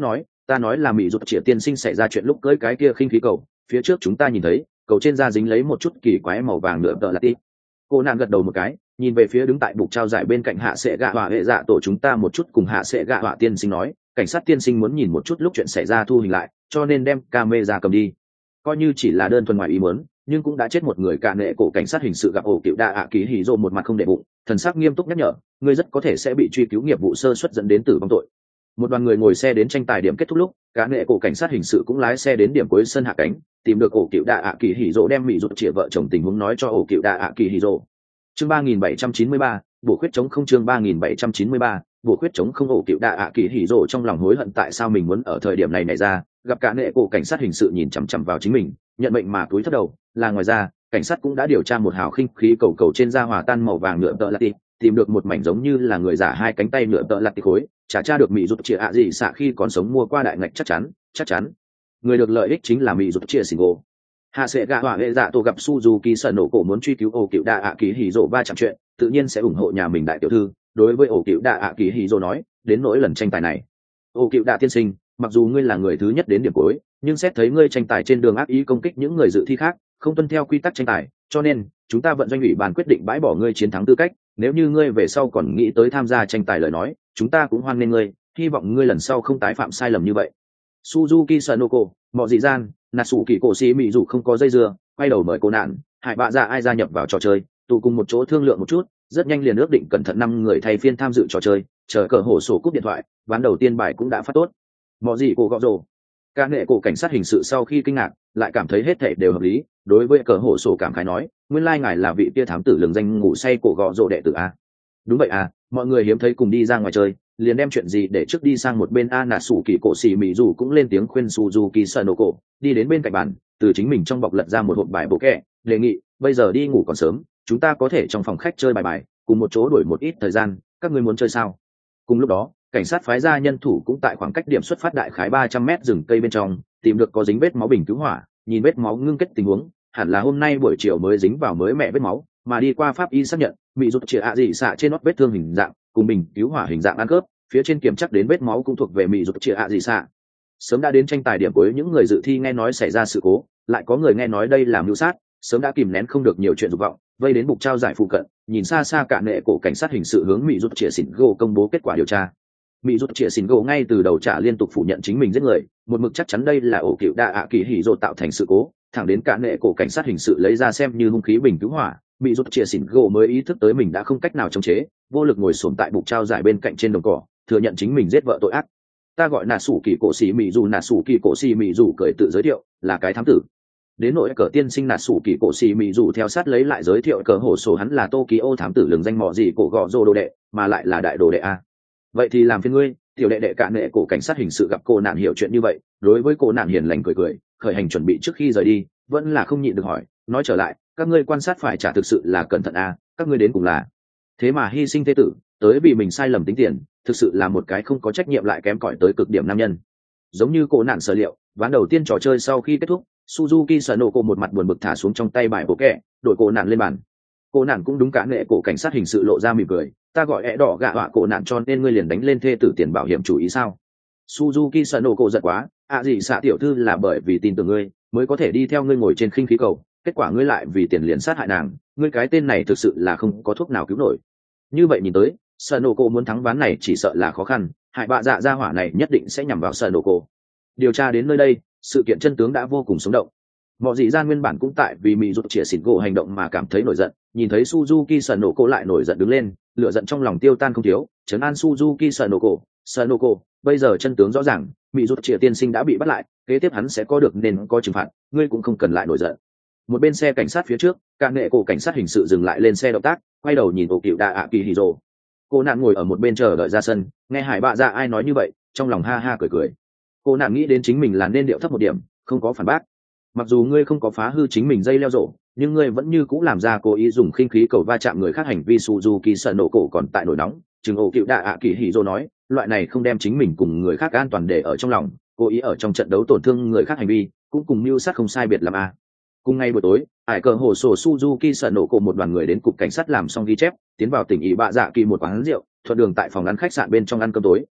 Speaker 1: ta nói là mỹ rụt chĩa tiên sinh xảy ra chuyện lúc cưới cái kia khinh khí cầu, phía trước chúng ta nhìn thấy cầu trên da dính lấy một chút kỳ quái màu vàng nửa tợ là tít. Cô nạn gật đầu một cái, nhìn về phía đứng tại bục trao giải bên cạnh hạ sệ gạ họa hệ dạ tổ chúng ta một chút, cùng hạ sệ gạ họa tiên sinh nói cảnh sát tiên sinh muốn nhìn một chút lúc chuyện xảy ra thu hình lại, cho nên đem camera cầm đi. Coi như chỉ là đơn thuần ngoài ý muốn, nhưng cũng đã chết một người. Cả nệ cổ cảnh sát hình sự gặp ổ cựu đa ạ ký hỉ rồ một mặt không để bụng, thần sắc nghiêm túc nhắc nhở, ngươi rất có thể sẽ bị truy cứu nghiệp vụ sơ suất dẫn đến tử vong tội. Một đoàn người ngồi xe đến tranh tài điểm kết thúc lúc, cả nệ cổ cảnh sát hình sự cũng lái xe đến điểm cuối sân hạ cánh, tìm được ổ cựu đa ạ kỳ hỉ rồ, đem mỹ rụt chĩa vợ chồng tình huống nói cho ổ cựu đa ạ kỳ hỉ rồ. Chương ba nghìn bảy trăm chín mươi ba, bổ khuyết chống không. Chương ba nghìn bảy trăm chín mươi ba, bổ khuyết chống không. Ổ cựu đa ạ kỳ hỉ rồ trong lòng hối hận tại sao mình muốn ở thời điểm này nảy ra, gặp cả nệ cổ cảnh sát hình sự nhìn chằm chằm vào chính mình, nhận mệnh mà túi thấp đầu. Là ngoài ra, cảnh sát cũng đã điều tra một hào khinh khí cầu cầu trên da hòa tan màu vàng nhựa tợ lạt tịp, tìm được một mảnh giống như là người giả hai cánh tay nhựa tợ lạt tịp khối, trả tra được mỹ rụt chĩa ạ gì xạ khi còn sống mua qua đại ngạch, chắc chắn chắc chắn người được lợi ích chính là mỹ rụt chĩa xỉn gỗ. Hạ sẽ gạ hỏa hệ dạ tổ gặp Suzuki sợ nổ cổ muốn truy cứu ổ cựu đa ạ kỳ hỉ rồ va chạm chuyện, tự nhiên sẽ ủng hộ nhà mình đại tiểu thư. Đối với ổ cựu đa ạ kỳ hỉ rồ nói, đến nỗi lần tranh tài này, ổ cựu đa tiên sinh, mặc dù ngươi là người thứ nhất đến điểm cuối, nhưng xét thấy ngươi tranh tài trên đường ác ý công kích những người dự thi khác, không tuân theo quy tắc tranh tài, cho nên chúng ta vận doanh ủy ban quyết định bãi bỏ ngươi chiến thắng tư cách. Nếu như ngươi về sau còn nghĩ tới tham gia tranh tài lời nói, chúng ta cũng hoan nghênh ngươi, hy vọng ngươi lần sau không tái phạm sai lầm như vậy. Suzuki Sanoko, mọi dị gian, Natsu kỳ cổ sĩ mỹ dù không có dây dưa, quay đầu mời cô nạn, Hải Bạ Dạ ai gia nhập vào trò chơi, tụ cùng một chỗ thương lượng một chút, rất nhanh liền ước định cẩn thận năm người thay phiên tham dự trò chơi. Chờ cờ hổ sổ cúp điện thoại, ván đầu tiên bài cũng đã phát tốt. Mọi gì cổ gõ rồ. Cả nghệ cổ cảnh sát hình sự sau khi kinh ngạc, lại cảm thấy hết thảy đều hợp lý, đối với cờ hổ sổ cảm khái nói, nguyên lai ngài là vị kia thám tử lừng danh ngủ say cổ gõ rồ đệ tử a. Đúng vậy à, mọi người hiếm thấy cùng đi ra ngoài chơi, liền đem chuyện gì để trước đi sang một bên. A nà sủ kỳ cổ xì mỹ dù cũng lên tiếng khuyên Suzuki Sanoko, đi đến bên cạnh bàn, từ chính mình trong bọc lật ra một hộp bài bổ kẹ, đề nghị, bây giờ đi ngủ còn sớm, chúng ta có thể trong phòng khách chơi bài bài, cùng một chỗ đổi một ít thời gian, các ngươi muốn chơi sao? Cùng lúc đó, cảnh sát phái ra nhân thủ cũng tại khoảng cách điểm xuất phát đại khái ba trăm mét rừng cây bên trong, tìm được có dính vết máu bình cứu hỏa, nhìn vết máu ngưng kết tình huống, hẳn là hôm nay buổi chiều mới dính vào mới mẹ vết máu, mà đi qua pháp y xác nhận, bị rút chĩa ạ gì xạ trên nót vết thương hình dạng, cùng bình cứu hỏa hình dạng ăn khớp, phía trên kiểm chắc đến vết máu cũng thuộc về mỹ rút chĩa ạ gì xạ. Sớm đã đến tranh tài điểm cuối, những người dự thi nghe nói xảy ra sự cố, lại có người nghe nói đây là mưu sát, sớm đã kìm nén không được nhiều chuyện dục vọng, vây đến bục trao giải phụ cận, nhìn xa xa cả nệ cổ cảnh sát hình sự hướng mỹ rút chĩa xỉn gỗ công bố kết quả điều tra. Mỹ rút chĩa xỉn gỗ ngay từ đầu trả liên tục phủ nhận chính mình giết người, một mực chắc chắn đây là ổ cựu đa ạ kỳ hỉ rồ tạo thành sự cố, thẳng đến cả nệ cổ cảnh sát hình sự lấy ra xem như hung khí bình cứu hỏa, mỹ rút chĩa xỉn gỗ mới ý thức tới mình đã không cách nào chống chế, vô lực ngồi xổm tại bục trao giải bên cạnh trên đồng cỏ, thừa nhận chính mình giết vợ tội ác. Ta gọi là sủ kỳ cổ xì mỹ dù, nà sủ kỳ cổ xì mỹ dù cười tự giới thiệu là cái thám tử. Đến nội cờ tiên sinh nà sủ kỳ cổ xì mỹ dù theo sát lấy lại giới thiệu cờ hổ sổ hắn là Tokyo thám tử lừng danh mỏ gì cổ gọ rồ đồ đệ, mà lại là đại đồ đệ a. Vậy thì làm phiền ngươi, tiểu đệ đệ cả nệ cổ cảnh sát hình sự gặp cô nạn hiểu chuyện như vậy, đối với cô nạn hiền lành cười cười, khởi hành chuẩn bị trước khi rời đi, vẫn là không nhịn được hỏi, nói trở lại, các ngươi quan sát phải trả thực sự là cẩn thận a, các ngươi đến cùng là thế mà hy sinh thế tử, tới vì mình sai lầm tính tiền, thực sự là một cái không có trách nhiệm lại kém cỏi tới cực điểm nam nhân. Giống như cô nạn sở liệu, ván đầu tiên trò chơi sau khi kết thúc, Suzuki Sanoko một mặt buồn bực thả xuống trong tay bài bổ kẹ, đội cô nạn lên bàn. Cô nạn cũng đúng, cả nghệ cổ cảnh sát hình sự lộ ra mỉm cười, ta gọi ẻ đỏ gạ họa cô nạn cho nên ngươi liền đánh lên thê tử tiền bảo hiểm chủ ý sao? Suzuki Sanoko giận quá, ạ gì xạ tiểu thư là bởi vì tin tưởng ngươi mới có thể đi theo ngươi ngồi trên khinh khí cầu, kết quả ngươi lại vì tiền liền sát hại nàng, ngươi cái tên này thực sự là không có thuốc nào cứu nổi. Như vậy nhìn tới, Sanoko muốn thắng ván này chỉ sợ là khó khăn, hại bạ dạ gia hỏa này nhất định sẽ nhằm vào Sanoko. Điều tra đến nơi đây, sự kiện chân tướng đã vô cùng sống động. Mọi dị gian nguyên bản cũng tại vì mỹ rút chĩa xỉn gỗ hành động mà cảm thấy nổi giận, nhìn thấy Suzuki Sanoko lại nổi giận đứng lên, lửa giận trong lòng tiêu tan không thiếu, trấn an Suzuki Sanoko, Sanoko, bây giờ chân tướng rõ ràng, mỹ rút chĩa tiên sinh đã bị bắt lại, kế tiếp hắn sẽ có được nên có trừng phạt, ngươi cũng không cần lại nổi giận. Một bên xe cảnh sát phía trước, cả nghệ cổ cảnh sát hình sự dừng lại lên xe động tác, quay đầu nhìn ổ cựu đa ạ kỳ hỉ rồ. Cô nạn ngồi ở một bên chờ đợi ra sân, nghe hải bạ dạ ai nói như vậy, trong lòng ha ha cười cười. Cô nạn nghĩ đến chính mình là nên điệu thấp một điểm, không có phản bác. Mặc dù ngươi không có phá hư chính mình dây leo rổ, nhưng ngươi vẫn như cũ làm ra cố ý dùng khinh khí cầu va chạm người khác hành vi. Suzuki sợ nổ cổ còn tại nổi nóng, chừng ổ cựu đa ạ kỳ hỉ rồ nói, loại này không đem chính mình cùng người khác an toàn để ở trong lòng, cố ý ở trong trận đấu tổn thương người khác hành vi, cũng cùng mưu sát không sai biệt làm a. Cùng ngày buổi tối, ải cờ hồ sổ Suzuki sợ nổ cổ một đoàn người đến cục cảnh sát làm xong ghi chép, tiến vào tỉnh ý bạ dạ kỳ một quán rượu, thuận đường tại phòng ăn khách sạn bên trong ăn cơm tối.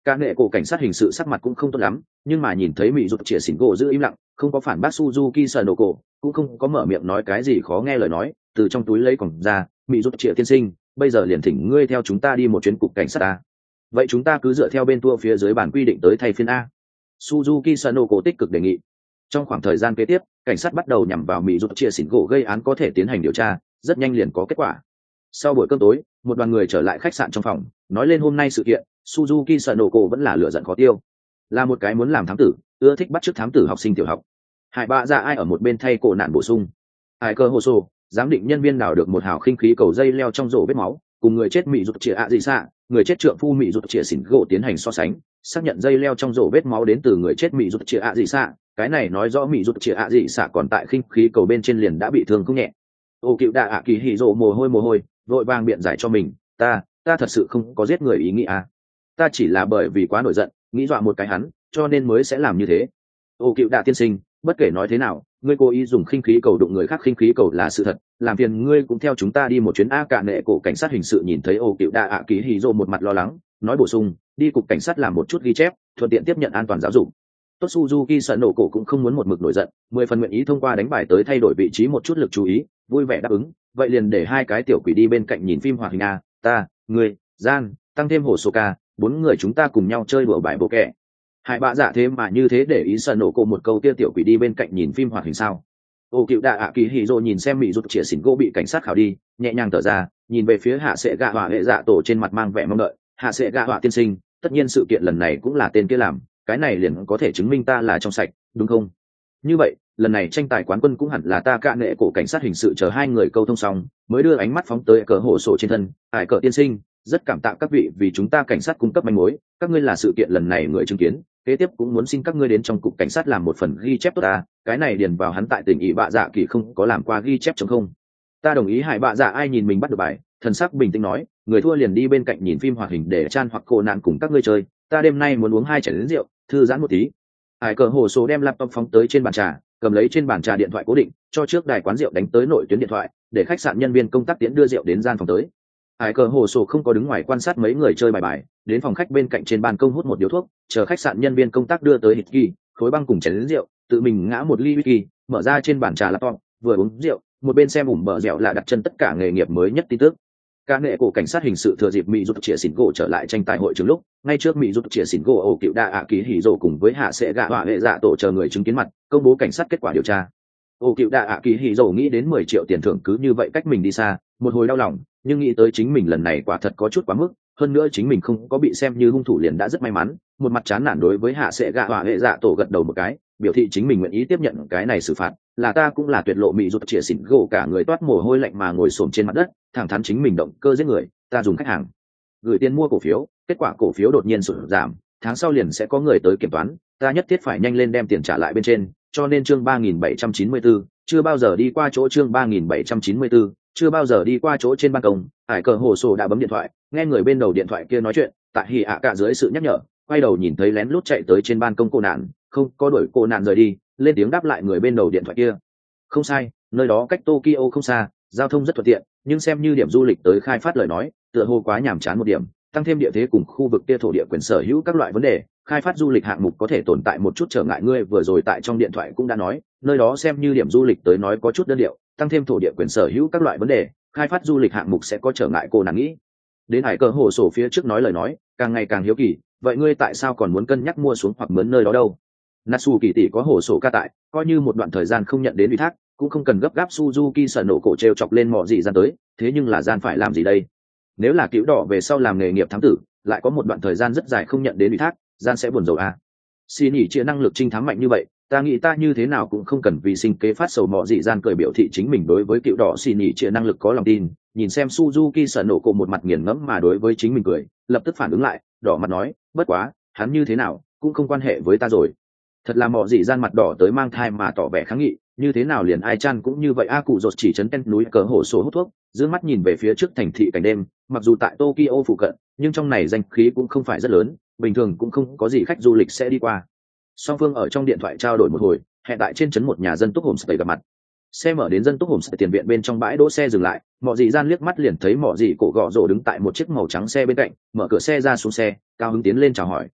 Speaker 1: cả nghệ cổ cảnh sát hình sự sắc mặt cũng không tốt lắm, nhưng mà nhìn thấy mỹ rụt chĩa xỉn gỗ giữ im lặng, không có phản bác Suzuki Sanoko, cũng không có mở miệng nói cái gì khó nghe lời nói, từ trong túi lấy còng ra, mỹ rụt chĩa tiên sinh, bây giờ liền thỉnh ngươi theo chúng ta đi một chuyến cục cảnh sát a. Vậy chúng ta cứ dựa theo bên tour phía dưới bản quy định tới thay phiên a. Suzuki Sanoko tích cực đề nghị. Trong khoảng thời gian kế tiếp, cảnh sát bắt đầu nhằm vào mỹ rụt chĩa xỉn gỗ gây án có thể tiến hành điều tra, rất nhanh liền có kết quả. Sau buổi cơm tối, một đoàn người trở lại khách sạn trong phòng, nói lên hôm nay sự kiện. Suzuki Sanoko vẫn là lửa giận khó tiêu, là một cái muốn làm thám tử, ưa thích bắt chước thám tử học sinh tiểu học. Hải bạ dạ ai ở một bên thay cổ nạn bổ sung. Hải cơ hồ sô, giám định nhân viên đào được một hào khinh khí cầu dây leo trong rổ vết máu, cùng người chết mỹ rụt chĩa ạ gì xạ, người chết trượng phu mỹ rụt chĩa xỉn gỗ tiến hành so sánh, xác nhận dây leo trong rổ vết máu đến từ người chết mỹ rụt chĩa ạ gì xạ, cái này nói rõ mỹ rụt chĩa ạ gì xạ còn tại khinh khí cầu bên trên liền đã bị thương không nhẹ. Ô cựu đạ ạ kỳ hỉ rộ mồ hôi mồ hôi, vội vàng biện giải cho mình, ta, ta thật sự không có giết người ý nghĩ à. Ta chỉ là bởi vì quá nổi giận, nghĩ dọa một cái hắn, cho nên mới sẽ làm như thế. Ô cựu đạ tiên sinh, bất kể nói thế nào, ngươi cố ý dùng khinh khí cầu đụng người khác khinh khí cầu là sự thật, làm phiền ngươi cũng theo chúng ta đi một chuyến a. Cả nệ cổ cảnh sát hình sự nhìn thấy ô cựu đạ ạ kỳ hỉ rộ một mặt lo lắng, nói bổ sung, đi cục cảnh sát làm một chút ghi chép, thuận tiện tiếp nhận an toàn giáo dục. Tốt Suzuki sợ nổ cổ cũng không muốn một mực nổi giận, mười phần nguyện ý thông qua đánh bài tới thay đổi vị trí một chút lực chú ý, vui vẻ đáp ứng, vậy liền để hai cái tiểu quỷ đi bên cạnh nhìn phim hoạt hình a, ta, ngươi, gian, tăng thêm hồ sô ca, bốn người chúng ta cùng nhau chơi đùa bài bộ kẹ. Hải bạ dạ thế mà như thế để ý sợ nổ cổ một câu kia tiểu quỷ đi bên cạnh nhìn phim hoạt hình sao. Ô cựu đạ ạ kỳ hỉ rộ nhìn xem mỹ rụt chĩa xỉn gỗ bị cảnh sát khảo đi, nhẹ nhàng thở ra, nhìn về phía hạ sệ gạ họa hệ dạ tổ trên mặt mang vẻ mong đợi. Hạ sệ gạ họa tiên sinh, tất nhiên sự kiện lần này cũng là tên kia làm, cái này liền có thể chứng minh ta là trong sạch, đúng không? Như vậy, lần này tranh tài quán quân cũng hẳn là ta. Cả nệ cổ cảnh sát hình sự chờ hai người câu thông xong, mới đưa ánh mắt phóng tới cờ hổ sổ trên thân. Hải cờ tiên sinh, rất cảm tạ các vị vì chúng ta cảnh sát cung cấp manh mối, các ngươi là sự kiện lần này người chứng kiến, kế tiếp cũng muốn xin các ngươi đến trong cục cảnh sát làm một phần ghi chép tốt ta. Cái này điền vào hắn tại tỉnh ỷ bạ dạ kỳ không có làm qua ghi chép chống không. Ta đồng ý. Hải bạ dạ ai nhìn mình bắt được bài, thần sắc bình tĩnh nói, người thua liền đi bên cạnh nhìn phim hoạt hình để chan hoặc cô nạn cùng các ngươi chơi, ta đêm nay muốn uống hai chén lớn rượu, thư giãn một tí. Hải cờ hồ số đem laptop phóng tới trên bàn trà, cầm lấy trên bàn trà điện thoại cố định, cho trước đài quán rượu đánh tới nội tuyến điện thoại, để khách sạn nhân viên công tác tiễn đưa rượu đến gian phòng tới. Hải cờ hồ sổ không có đứng ngoài quan sát mấy người chơi bài bài, đến phòng khách bên cạnh trên ban công hút một điếu thuốc, chờ khách sạn nhân viên công tác đưa tới hít ghi, khối băng cùng chén rượu, tự mình ngã một ly whisky, mở ra trên bàn trà laptop, vừa uống rượu, một bên xem ủng bờ dẻo là đặt chân tất cả nghề nghiệp mới nhất tin tức. Cả nghệ cổ cảnh sát hình sự thừa dịp mỹ rụt chĩa xỉn gỗ trở lại tranh tài hội trường lúc, ngay trước mỹ rụt chĩa xỉn gỗ ổ cựu đa ạ ký hỉ rồ cùng với hạ sẽ gạ họa hệ dạ tổ chờ người chứng kiến mặt, công bố cảnh sát kết quả điều tra. Ổ cựu đa ạ ký hỉ rồ nghĩ đến mười triệu tiền thưởng cứ như vậy cách mình đi xa, một hồi đau lòng, nhưng nghĩ tới chính mình lần này quả thật có chút quá mức, hơn nữa chính mình không có bị xem như hung thủ liền đã rất may mắn, một mặt chán nản đối với hạ sẽ gạ họa hệ dạ tổ gật đầu một cái, biểu thị chính mình nguyện ý tiếp nhận cái này xử phạt, là ta cũng là tuyệt lộ mỹ rụt chĩa xỉn gỗ cả người toát mồ hôi lạnh mà ngồi xổm trên mặt đất, thẳng thắn chính mình động cơ giết người, ta dùng khách hàng gửi tiền mua cổ phiếu, kết quả cổ phiếu đột nhiên sụt giảm, tháng sau liền sẽ có người tới kiểm toán, ta nhất thiết phải nhanh lên đem tiền trả lại bên trên, cho nên chương ba nghìn bảy trăm chín mươi tư, chưa bao giờ đi qua chỗ chương ba nghìn bảy trăm chín mươi tư, chưa bao giờ đi qua chỗ trên ban công, Hải cờ hồ sổ đã bấm điện thoại, nghe người bên đầu điện thoại kia nói chuyện, tại hỉ ạ cả dưới sự nhắc nhở, quay đầu nhìn thấy lén lút chạy tới trên ban công cô nạn, không có đuổi cô nạn rời đi, lên tiếng đáp lại người bên đầu điện thoại kia. Không sai, nơi đó cách Tokyo không xa, giao thông rất thuận tiện, nhưng xem như điểm du lịch tới khai phát lời nói, tựa hồ quá nhàm chán một điểm, tăng thêm địa thế cùng khu vực kia thổ địa quyền sở hữu các loại vấn đề, khai phát du lịch hạng mục có thể tồn tại một chút trở ngại. Ngươi vừa rồi tại trong điện thoại cũng đã nói, nơi đó xem như điểm du lịch tới nói có chút đơn điệu, tăng thêm thổ địa quyền sở hữu các loại vấn đề, khai phát du lịch hạng mục sẽ có trở ngại. Cô nàng nghĩ đến Hải cờ hồ sổ phía trước nói lời nói, càng ngày càng hiếu kỳ, vậy ngươi tại sao còn muốn cân nhắc mua xuống hoặc mướn nơi đó đâu? Natsu kỳ tỷ có hồ sổ ca tại, coi như một đoạn thời gian không nhận đến ủy thác, cũng không cần gấp gáp. Suzuki sợ nổ cổ treo chọc lên mọ gì gian tới, thế nhưng là gian phải làm gì đây? Nếu là cứu đỏ về sau làm nghề nghiệp thám tử, lại có một đoạn thời gian rất dài không nhận đến ủy thác, gian sẽ buồn rầu à? Xin nhỉ chia năng lực trinh thám mạnh như vậy, ta nghĩ ta như thế nào cũng không cần vì sinh kế phát sầu. Mọ gì gian cười biểu thị chính mình đối với cựu đỏ xin nhỉ chia năng lực có lòng tin, nhìn xem Suzuki sợ nổ cổ một mặt nghiền ngẫm mà đối với chính mình cười, lập tức phản ứng lại, đỏ mặt nói, bất quá, hắn như thế nào cũng không quan hệ với ta rồi. Thật là mọ gì gian mặt đỏ tới mang thai mà tỏ vẻ kháng nghị, như thế nào liền ai chăn cũng như vậy a. Cụ rột chỉ chấn pen núi cờ hổ số hút thuốc, dương mắt nhìn về phía trước thành thị cảnh đêm, mặc dù tại Tokyo phụ cận, nhưng trong này danh khí cũng không phải rất lớn, bình thường cũng không có gì khách du lịch sẽ đi qua. Song phương ở trong điện thoại trao đổi một hồi, hẹn tại trên trấn một nhà dân túc homestay gặp mặt. Xe mở đến dân túc homestay tiền viện bên trong bãi đỗ xe dừng lại, mọ gì gian liếc mắt liền thấy mọ gì cổ gọ rồ đứng tại một chiếc màu trắng xe bên cạnh, mở cửa xe ra xuống xe, cao hứng tiến lên chào hỏi,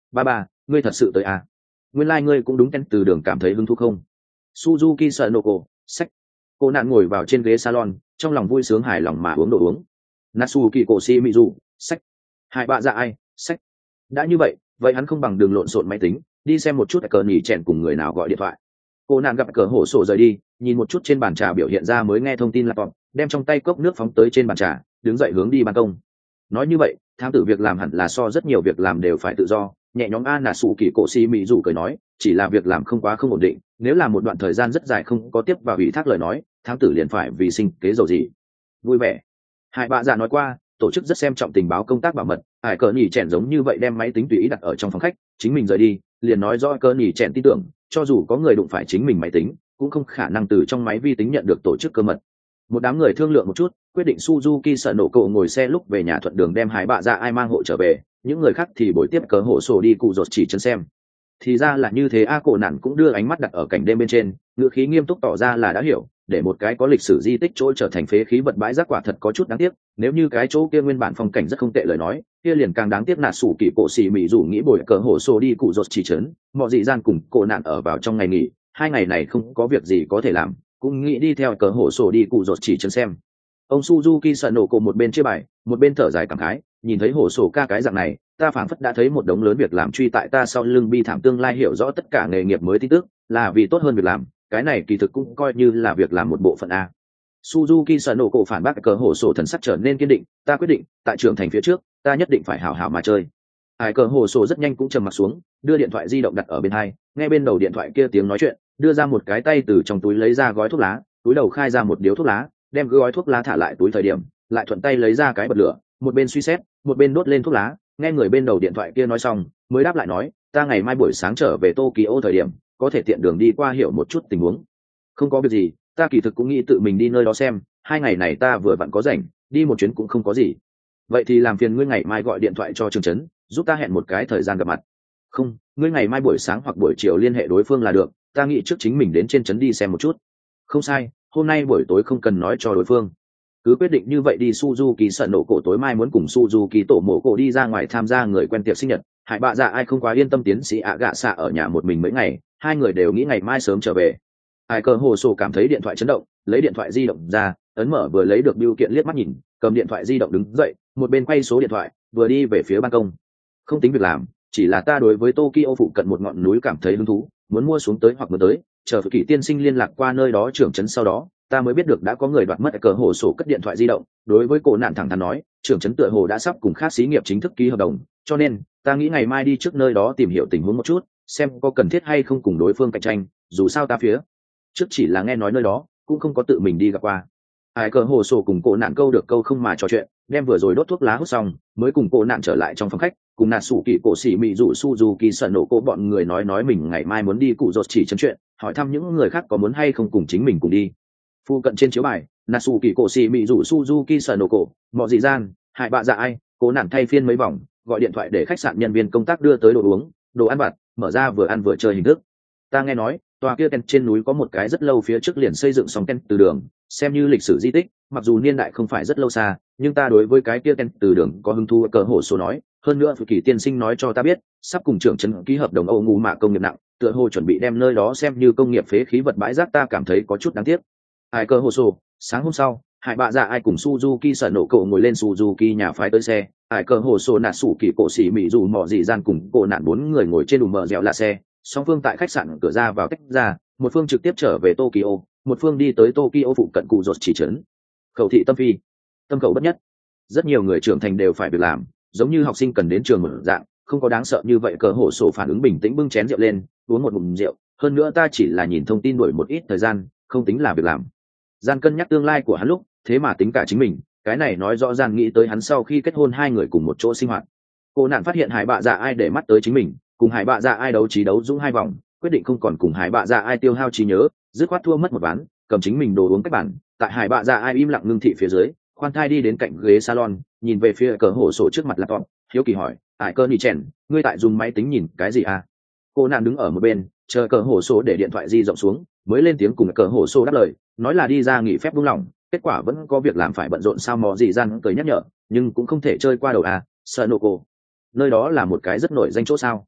Speaker 1: ba ba, ngươi thật sự tới à? Nguyên lai ngươi cũng đúng tên từ đường cảm thấy hứng thú không? Suzuki sợ nổ cổ, sách. Cô nạn ngồi vào trên ghế salon, trong lòng vui sướng hài lòng mà uống đồ uống. Natsuki cổ si Mizu, sách. Hai bạ dạ ai, sách. Đã như vậy, vậy hắn không bằng đường lộn xộn máy tính, đi xem một chút cờ nhỉ chèn cùng người nào gọi điện thoại. Cô nạn gặp cờ hổ sổ rời đi, nhìn một chút trên bàn trà biểu hiện ra mới nghe thông tin laptop, đem trong tay cốc nước phóng tới trên bàn trà, đứng dậy hướng đi ban công. Nói như vậy, thám tử việc làm hẳn là so rất nhiều việc làm đều phải tự do. Nhẹ nhõm a nà sụ kỳ cổ si mỹ dù cười nói, chỉ là việc làm không quá không ổn định, nếu là một đoạn thời gian rất dài không có tiếp vào ủy thác lời nói, thám tử liền phải vì sinh kế dầu gì. Vui vẻ. Hai bạ dạ nói qua, tổ chức rất xem trọng tình báo công tác bảo mật, hải cờ nhỉ chèn giống như vậy đem máy tính tùy ý đặt ở trong phòng khách, chính mình rời đi, liền nói rõ cờ nhỉ chèn tin tưởng, cho dù có người đụng phải chính mình máy tính, cũng không khả năng từ trong máy vi tính nhận được tổ chức cơ mật. Một đám người thương lượng một chút, quyết định Suzuki sợ nổ cậu ngồi xe lúc về nhà thuận đường đem hải bạ dạ ai mang hộ trở về, những người khác thì buổi tiếp cờ hộ sổ đi cụ rột chỉ chân xem. Thì ra là như thế a, cổ nạn cũng đưa ánh mắt đặt ở cảnh đêm bên trên, ngữ khí nghiêm túc tỏ ra là đã hiểu, để một cái có lịch sử di tích chỗ trở thành phế khí vật bãi rác quả thật có chút đáng tiếc, nếu như cái chỗ kia nguyên bản phong cảnh rất không tệ lời nói, kia liền càng đáng tiếc. Nạt sủ kỳ cổ xì mỹ dù nghĩ bồi cờ hổ xô đi cụ rột chỉ trấn, mọi dị gian cùng cổ nạn ở vào trong ngày nghỉ, hai ngày này không có việc gì có thể làm, cũng nghĩ đi theo cờ hổ xô đi cụ rột chỉ trấn xem. Ông Suzuki sợ nổ cổ một bên chia bài, một bên thở dài cảm khái, nhìn thấy hổ sổ ca cái dạng này, ta phảng phất đã thấy một đống lớn việc làm truy tại ta sau lưng bi thảm, tương lai hiểu rõ tất cả nghề nghiệp mới tin tức, là vì tốt hơn việc làm, cái này kỳ thực cũng coi như là việc làm một bộ phận a. Suzuki sợ nổ cổ phản bác cờ hổ sổ thần sắc trở nên kiên định, ta quyết định, tại trưởng thành phía trước, ta nhất định phải hảo hảo mà chơi. Ai cờ hổ sổ rất nhanh cũng trầm mặt xuống, đưa điện thoại di động đặt ở bên hai, nghe bên đầu điện thoại kia tiếng nói chuyện, đưa ra một cái tay từ trong túi lấy ra gói thuốc lá, túi đầu khai ra một điếu thuốc lá, đem gói thuốc lá thả lại túi thời điểm, lại thuận tay lấy ra cái bật lửa, một bên suy xét, một bên đốt lên thuốc lá, nghe người bên đầu điện thoại kia nói xong, mới đáp lại nói, ta ngày mai buổi sáng trở về Tokyo thời điểm, có thể tiện đường đi qua hiểu một chút tình huống. Không có việc gì, ta kỳ thực cũng nghĩ tự mình đi nơi đó xem, hai ngày này ta vừa vặn có rảnh, đi một chuyến cũng không có gì. Vậy thì làm phiền ngươi ngày mai gọi điện thoại cho Trương Chấn, giúp ta hẹn một cái thời gian gặp mặt. Không, ngươi ngày mai buổi sáng hoặc buổi chiều liên hệ đối phương là được, ta nghĩ trước chính mình đến trên trấn đi xem một chút. Không sai, hôm nay buổi tối không cần nói cho đối phương. Cứ quyết định như vậy đi. Suzuki sợ nổ cổ tối mai muốn cùng Suzuki tổ mộ cổ đi ra ngoài tham gia người quen tiệc sinh nhật, hải bạ dạ ai không quá yên tâm tiến sĩ ạ gạ xạ ở nhà một mình mấy ngày, hai người đều nghĩ ngày mai sớm trở về. Ai cờ hồ sổ cảm thấy điện thoại chấn động, lấy điện thoại di động ra, ấn mở vừa lấy được bưu kiện liếc mắt nhìn, cầm điện thoại di động đứng dậy, một bên quay số điện thoại, vừa đi về phía ban công. Không tính việc làm, chỉ là ta đối với Tokyo phụ cận một ngọn núi cảm thấy hứng thú, muốn mua xuống tới hoặc mua tới, chờ Kỷ tiên sinh liên lạc qua nơi đó trưởng trấn sau đó, ta mới biết được đã có người đoạt mất cờ hồ sổ cất điện thoại di động. Đối với cổ nạn thẳng thắn nói, trưởng trấn tựa hồ đã sắp cùng khác xí nghiệp chính thức ký hợp đồng, cho nên ta nghĩ ngày mai đi trước nơi đó tìm hiểu tình huống một chút, xem có cần thiết hay không cùng đối phương cạnh tranh, dù sao ta phía trước chỉ là nghe nói nơi đó, cũng không có tự mình đi gặp qua. Ai cờ hồ sổ cùng cổ nạn câu được câu không mà trò chuyện, đem vừa rồi đốt thuốc lá hút xong, mới cùng cổ nạn trở lại trong phòng khách, cùng nạt sủ kỳ cổ xỉ mị dụ Suzuki sợ nổ cổ bọn người nói nói mình ngày mai muốn đi cụ rột chỉ chân chuyện, hỏi thăm những người khác có muốn hay không cùng chính mình cùng đi. Phu cận trên chiếu bài, nạt sủ kỳ cổ xỉ mị dụ Suzuki sợ nổ cổ, mọi dị gian, hại bạ dạ ai, cổ nạn thay phiên mấy vòng, gọi điện thoại để khách sạn nhân viên công tác đưa tới đồ uống, đồ ăn vặt, mở ra vừa ăn vừa chơi hình thức. Ta nghe nói, tòa kia tent trên núi có một cái rất lâu phía trước liền xây dựng xong tent từ đường, xem như lịch sử di tích, mặc dù niên đại không phải rất lâu xa, nhưng ta đối với cái kia tent từ đường có hứng thú. Cờ hổ số nói, hơn nữa Kỷ tiên sinh nói cho ta biết, sắp cùng trưởng trấn ký hợp đồng Âu Ngụ Mạ công nghiệp nặng, tựa hồ chuẩn bị đem nơi đó xem như công nghiệp phế khí vật bãi rác, ta cảm thấy có chút đáng tiếc. Ai cờ hồ số, sáng hôm sau, hai bạ dạ ai cùng Suzuki sợ nổ cậu ngồi lên Suzuki nhà phái tới xe, ai cờ hồ số nạt sủ kỳ cổ xỉ mị dù mỏ dị gian cùng cổ nạn bốn người ngồi trên đùm mờ dẻo là xe, song phương tại khách sạn cửa ra vào tách ra, một phương trực tiếp trở về Tokyo, một phương đi tới Tokyo phụ cận cụ rột chỉ trấn. Khẩu thị tâm phi, tâm khẩu bất nhất. Rất nhiều người trưởng thành đều phải việc làm, giống như học sinh cần đến trường mở dạng, không có đáng sợ như vậy. Cờ hổ sổ phản ứng bình tĩnh, bưng chén rượu lên, uống một ngụm rượu. Hơn nữa ta chỉ là nhìn thông tin đuổi một ít thời gian, không tính là việc làm. Gian cân nhắc tương lai của hắn lúc, thế mà tính cả chính mình, cái này nói rõ Gian nghĩ tới hắn sau khi kết hôn hai người cùng một chỗ sinh hoạt. Cô nạn phát hiện hải bạ dạ ai để mắt tới chính mình, cùng hải bạ dạ ai đấu trí đấu dũng hai vòng, quyết định không còn cùng hải bạ dạ ai tiêu hao trí nhớ, dứt khoát thua mất một ván, cầm chính mình đồ uống cách bản, tại hải bạ dạ ai im lặng ngưng thị phía dưới, khoan thai đi đến cạnh ghế salon, nhìn về phía cờ hổ sổ trước mặt laptop, hiếu kỳ hỏi, ải cơ nỉ chèn, ngươi tại dùng máy tính nhìn cái gì à? Cô nạn đứng ở một bên, chờ cờ hổ sổ để điện thoại di rộng xuống, mới lên tiếng cùng cờ hổ sổ đáp lời, nói là đi ra nghỉ phép buông lỏng, kết quả vẫn có việc làm phải bận rộn. Sao mò gì gian cười nhắc nhở, nhưng cũng không thể chơi qua đầu à, sợ nổ cổ. Nơi đó là một cái rất nổi danh chỗ sao?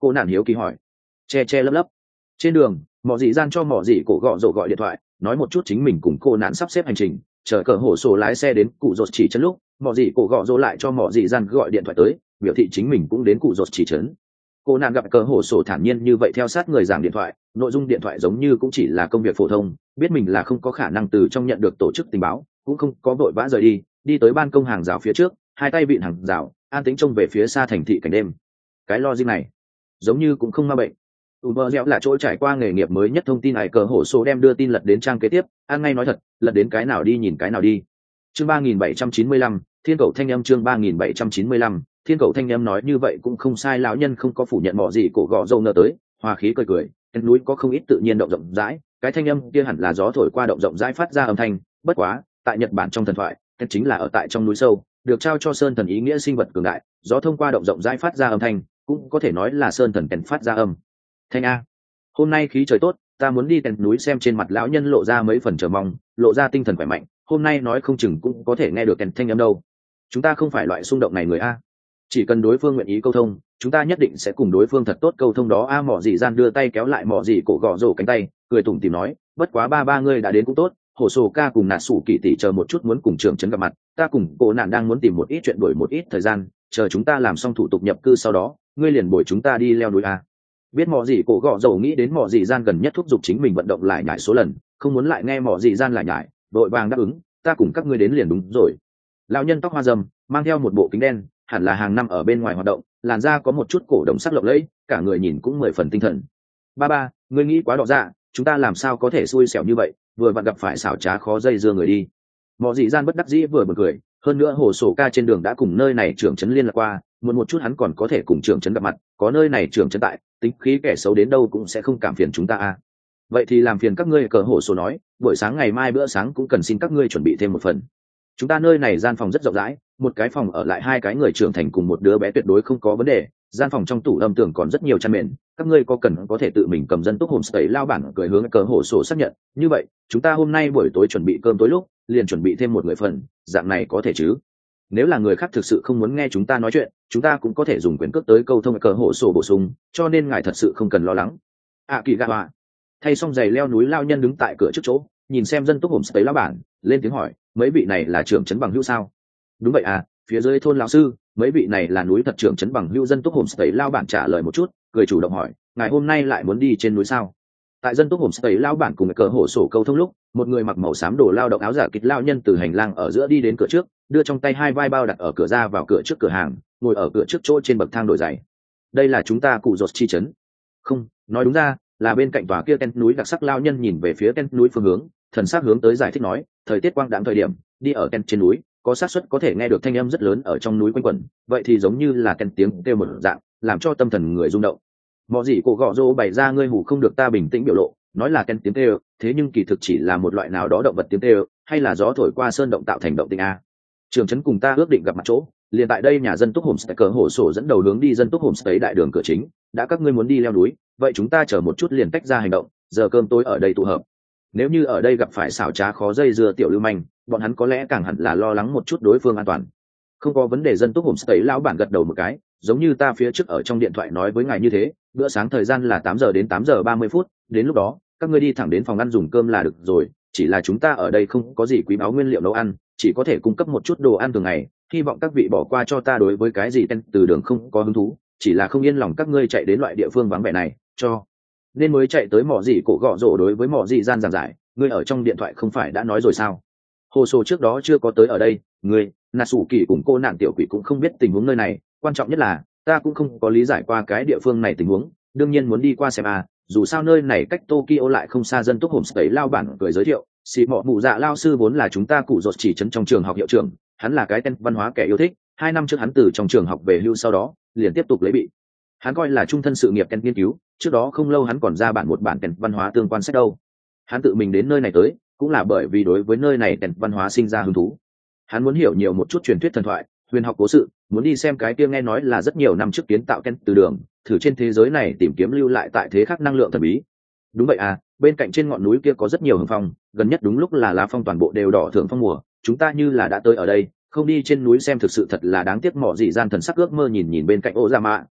Speaker 1: Cô nạn hiếu kỳ hỏi. Che che lấp lấp. Trên đường mọ dị gian cho mọ dị cổ gọ rổ gọi điện thoại nói một chút chính mình cùng cô nạn sắp xếp hành trình, chờ cờ hổ sổ lái xe đến cụ rột chỉ trấn lúc mọ dị cổ gọ rổ lại cho mọ dị gian gọi điện thoại tới biểu thị chính mình cũng đến cụ rột chỉ trấn. Cô nạn gặp cờ hổ sổ thản nhiên như vậy theo sát người giảng điện thoại, nội dung điện thoại giống như cũng chỉ là công việc phổ thông, biết mình là không có khả năng từ trong nhận được tổ chức tình báo, cũng không có vội vã rời đi, đi tới ban công hàng rào phía trước, hai tay vịn hàng rào, an tĩnh trông về phía xa thành thị cảnh đêm. Cái logic này giống như cũng không ma bệnh. Uber dẻo là chỗ trải qua nghề nghiệp mới nhất thông tin này, cờ hổ số đem đưa tin lật đến trang kế tiếp, ăn ngay nói thật, lật đến cái nào đi nhìn cái nào đi. Chương ba nghìn bảy trăm chín mươi lăm, Thiên Cầu Thanh Âm. Chương ba nghìn bảy trăm chín mươi lăm, Thiên Cầu Thanh Âm. Nói như vậy cũng không sai, lão nhân không có phủ nhận mọ gì cổ gọ dâu ngờ tới, hòa khí cười cười, trên núi có không ít tự nhiên động rộng rãi, cái thanh âm kia hẳn là gió thổi qua động rộng rãi phát ra âm thanh, bất quá, tại Nhật Bản trong thần thoại, cái chính là ở tại trong núi sâu, được trao cho sơn thần ý nghĩa sinh vật cường đại, gió thông qua động rộng rãi phát ra âm thanh, cũng có thể nói là sơn thần kèn phát ra âm thanh a. Hôm nay khí trời tốt, ta muốn đi tèn núi xem. Trên mặt lão nhân lộ ra mấy phần chờ mong, lộ ra tinh thần khỏe mạnh, hôm nay nói không chừng cũng có thể nghe được kèn thanh âm đâu. Chúng ta không phải loại xung động này người a, chỉ cần đối phương nguyện ý câu thông, chúng ta nhất định sẽ cùng đối phương thật tốt câu thông đó a. Mọ dị gian đưa tay kéo lại mọ dị cổ gọ rổ cánh tay, cười tủm tỉm nói, bất quá ba ba ngươi đã đến cũng tốt, hổ sổ ca cùng nạt sủ kỳ tỷ chờ một chút muốn cùng trưởng trấn gặp mặt, ta cùng cổ nạn đang muốn tìm một ít chuyện đổi một ít thời gian, chờ chúng ta làm xong thủ tục nhập cư sau đó, ngươi liền bồi chúng ta đi leo núi a. Biết mọ dị cổ gọ rổ nghĩ đến mọ dị gian gần nhất thúc giục chính mình vận động lại nhải số lần, không muốn lại nghe mọ dị gian lại nhải, đội vàng đáp ứng, ta cùng các ngươi đến liền đúng rồi. Lão nhân tóc hoa râm, mang theo một bộ kính đen, hẳn là hàng năm ở bên ngoài hoạt động, làn da có một chút cổ đồng sắc lộng lẫy, cả người nhìn cũng mười phần tinh thần. Ba ba, ngươi nghĩ quá đỏ dạ, chúng ta làm sao có thể xui xẻo như vậy, vừa vặn gặp phải xảo trá khó dây dưa người đi. Mọ dị gian bất đắc dĩ vừa bật cười, hơn nữa hồ sổ ca trên đường đã cùng nơi này trưởng trấn liên lạc qua, muốn một chút hắn còn có thể cùng trưởng trấn gặp mặt, có nơi này trưởng trấn tại, tính khí kẻ xấu đến đâu cũng sẽ không cảm phiền chúng ta a. Vậy thì làm phiền các ngươi. Cờ hổ sổ nói, buổi sáng ngày mai bữa sáng cũng cần xin các ngươi chuẩn bị thêm một phần. Chúng ta nơi này gian phòng rất rộng rãi, một cái phòng ở lại hai cái người trưởng thành cùng một đứa bé tuyệt đối không có vấn đề, gian phòng trong tủ âm tường còn rất nhiều chăn mền, các ngươi có cần có thể tự mình cầm dân túc homestay. Lao bản cười hướng cờ hổ sổ xác nhận, như vậy chúng ta hôm nay buổi tối chuẩn bị cơm tối lúc liền chuẩn bị thêm một người phần, dạng này có thể chứ? Nếu là người khác thực sự không muốn nghe chúng ta nói chuyện, chúng ta cũng có thể dùng quyền cước tới câu thông. Cờ hổ sổ bổ sung, cho nên ngài thật sự không cần lo lắng. À kỳ gạ họa. Thay xong giày leo núi, lao nhân đứng tại cửa trước chỗ, nhìn xem dân túc homestay lao bản, lên tiếng hỏi, mấy vị này là trưởng trấn bằng hữu sao? Đúng vậy à, phía dưới thôn lão sư, mấy vị này là núi thật trưởng trấn bằng hữu. Dân túc homestay lao bản trả lời một chút, cười chủ động hỏi, ngài hôm nay lại muốn đi trên núi sao? Tại dân túc homestay lao bản cùng cờ hổ sổ câu thông lúc, một người mặc màu xám đồ lao động áo giả kịch lao nhân từ hành lang ở giữa đi đến cửa trước, đưa trong tay hai vai bao đặt ở cửa ra vào cửa trước cửa hàng, ngồi ở cửa trước chỗ trên bậc thang đổi giày. Đây là chúng ta cụ rột chi trấn. Không, nói đúng ra là bên cạnh tòa kia ten núi đặc sắc. Lao nhân nhìn về phía ten núi phương hướng, thần sắc hướng tới giải thích nói, thời tiết quang đãng thời điểm đi ở ten trên núi có xác suất có thể nghe được thanh âm rất lớn ở trong núi quanh quẩn, vậy thì giống như là ten tiếng kêu một dạng, làm cho tâm thần người rung động. Mọ gì cổ gọ rô bày ra ngươi hủ không được ta bình tĩnh biểu lộ, nói là ten tiếng kêu, thế nhưng kỳ thực chỉ là một loại nào đó động vật tiếng kêu, hay là gió thổi qua sơn động tạo thành động tĩnh a. Trường trấn cùng ta ước định gặp mặt chỗ liền tại đây. Nhà dân túc homestay. Cờ hổ sổ dẫn đầu hướng đi dân túc homestay đại đường cửa chính. Đã các ngươi muốn đi leo núi, vậy chúng ta chờ một chút liền tách ra hành động, giờ cơm tối ở đây tụ hợp. Nếu như ở đây gặp phải xảo trá khó dây dưa tiểu lưu manh, bọn hắn có lẽ càng hẳn là lo lắng một chút đối phương an toàn. Không có vấn đề. Dân túc homestay lão bản gật đầu một cái, giống như ta phía trước ở trong điện thoại nói với ngài như thế, bữa sáng thời gian là tám giờ đến tám giờ ba mươi phút, đến lúc đó các ngươi đi thẳng đến phòng ăn dùng cơm là được rồi. Chỉ là chúng ta ở đây không có gì quý báu nguyên liệu nấu ăn, chỉ có thể cung cấp một chút đồ ăn thường ngày, hy vọng các vị bỏ qua cho ta. Đối với cái gì tên từ đường không có hứng thú, chỉ là không yên lòng các ngươi chạy đến loại địa phương vắng vẻ này, cho nên mới chạy tới mỏ gì cổ gọ rổ. Đối với mỏ gì gian giảng giải, ngươi ở trong điện thoại không phải đã nói rồi sao? Hồ sổ trước đó chưa có tới ở đây, ngươi nà sủ kỳ cùng cô nạn tiểu quỷ cũng không biết tình huống nơi này, quan trọng nhất là ta cũng không có lý giải qua cái địa phương này tình huống, đương nhiên muốn đi qua xem à, dù sao nơi này cách Tokyo lại không xa. Dân túc homestay lao bản cười giới thiệu, xì mọ mụ dạ lao sư vốn là chúng ta cụ rột chỉ trấn trong trường học hiệu trưởng, hắn là cái tên văn hóa kẻ yêu thích, hai năm trước hắn từ trong trường học về hưu, sau đó liền tiếp tục lấy bị hắn coi là trung thân sự nghiệp tên nghiên cứu. Trước đó không lâu hắn còn ra bản một bản tên văn hóa tương quan sách đâu. Hắn tự mình đến nơi này tới cũng là bởi vì đối với nơi này tên văn hóa sinh ra hứng thú, hắn muốn hiểu nhiều một chút truyền thuyết thần thoại, huyền học cố sự, muốn đi xem cái kia nghe nói là rất nhiều năm trước kiến tạo tên từ đường, thử trên thế giới này tìm kiếm lưu lại tại thế khác năng lượng thần bí. Đúng vậy à, bên cạnh trên ngọn núi kia có rất nhiều hương phong, gần nhất đúng lúc là lá phong toàn bộ đều đỏ thượng phong mùa, chúng ta như là đã tới ở đây, không đi trên núi xem thực sự thật là đáng tiếc. Mỏ dị gian thần sắc ước mơ nhìn nhìn bên cạnh ô ra mạ,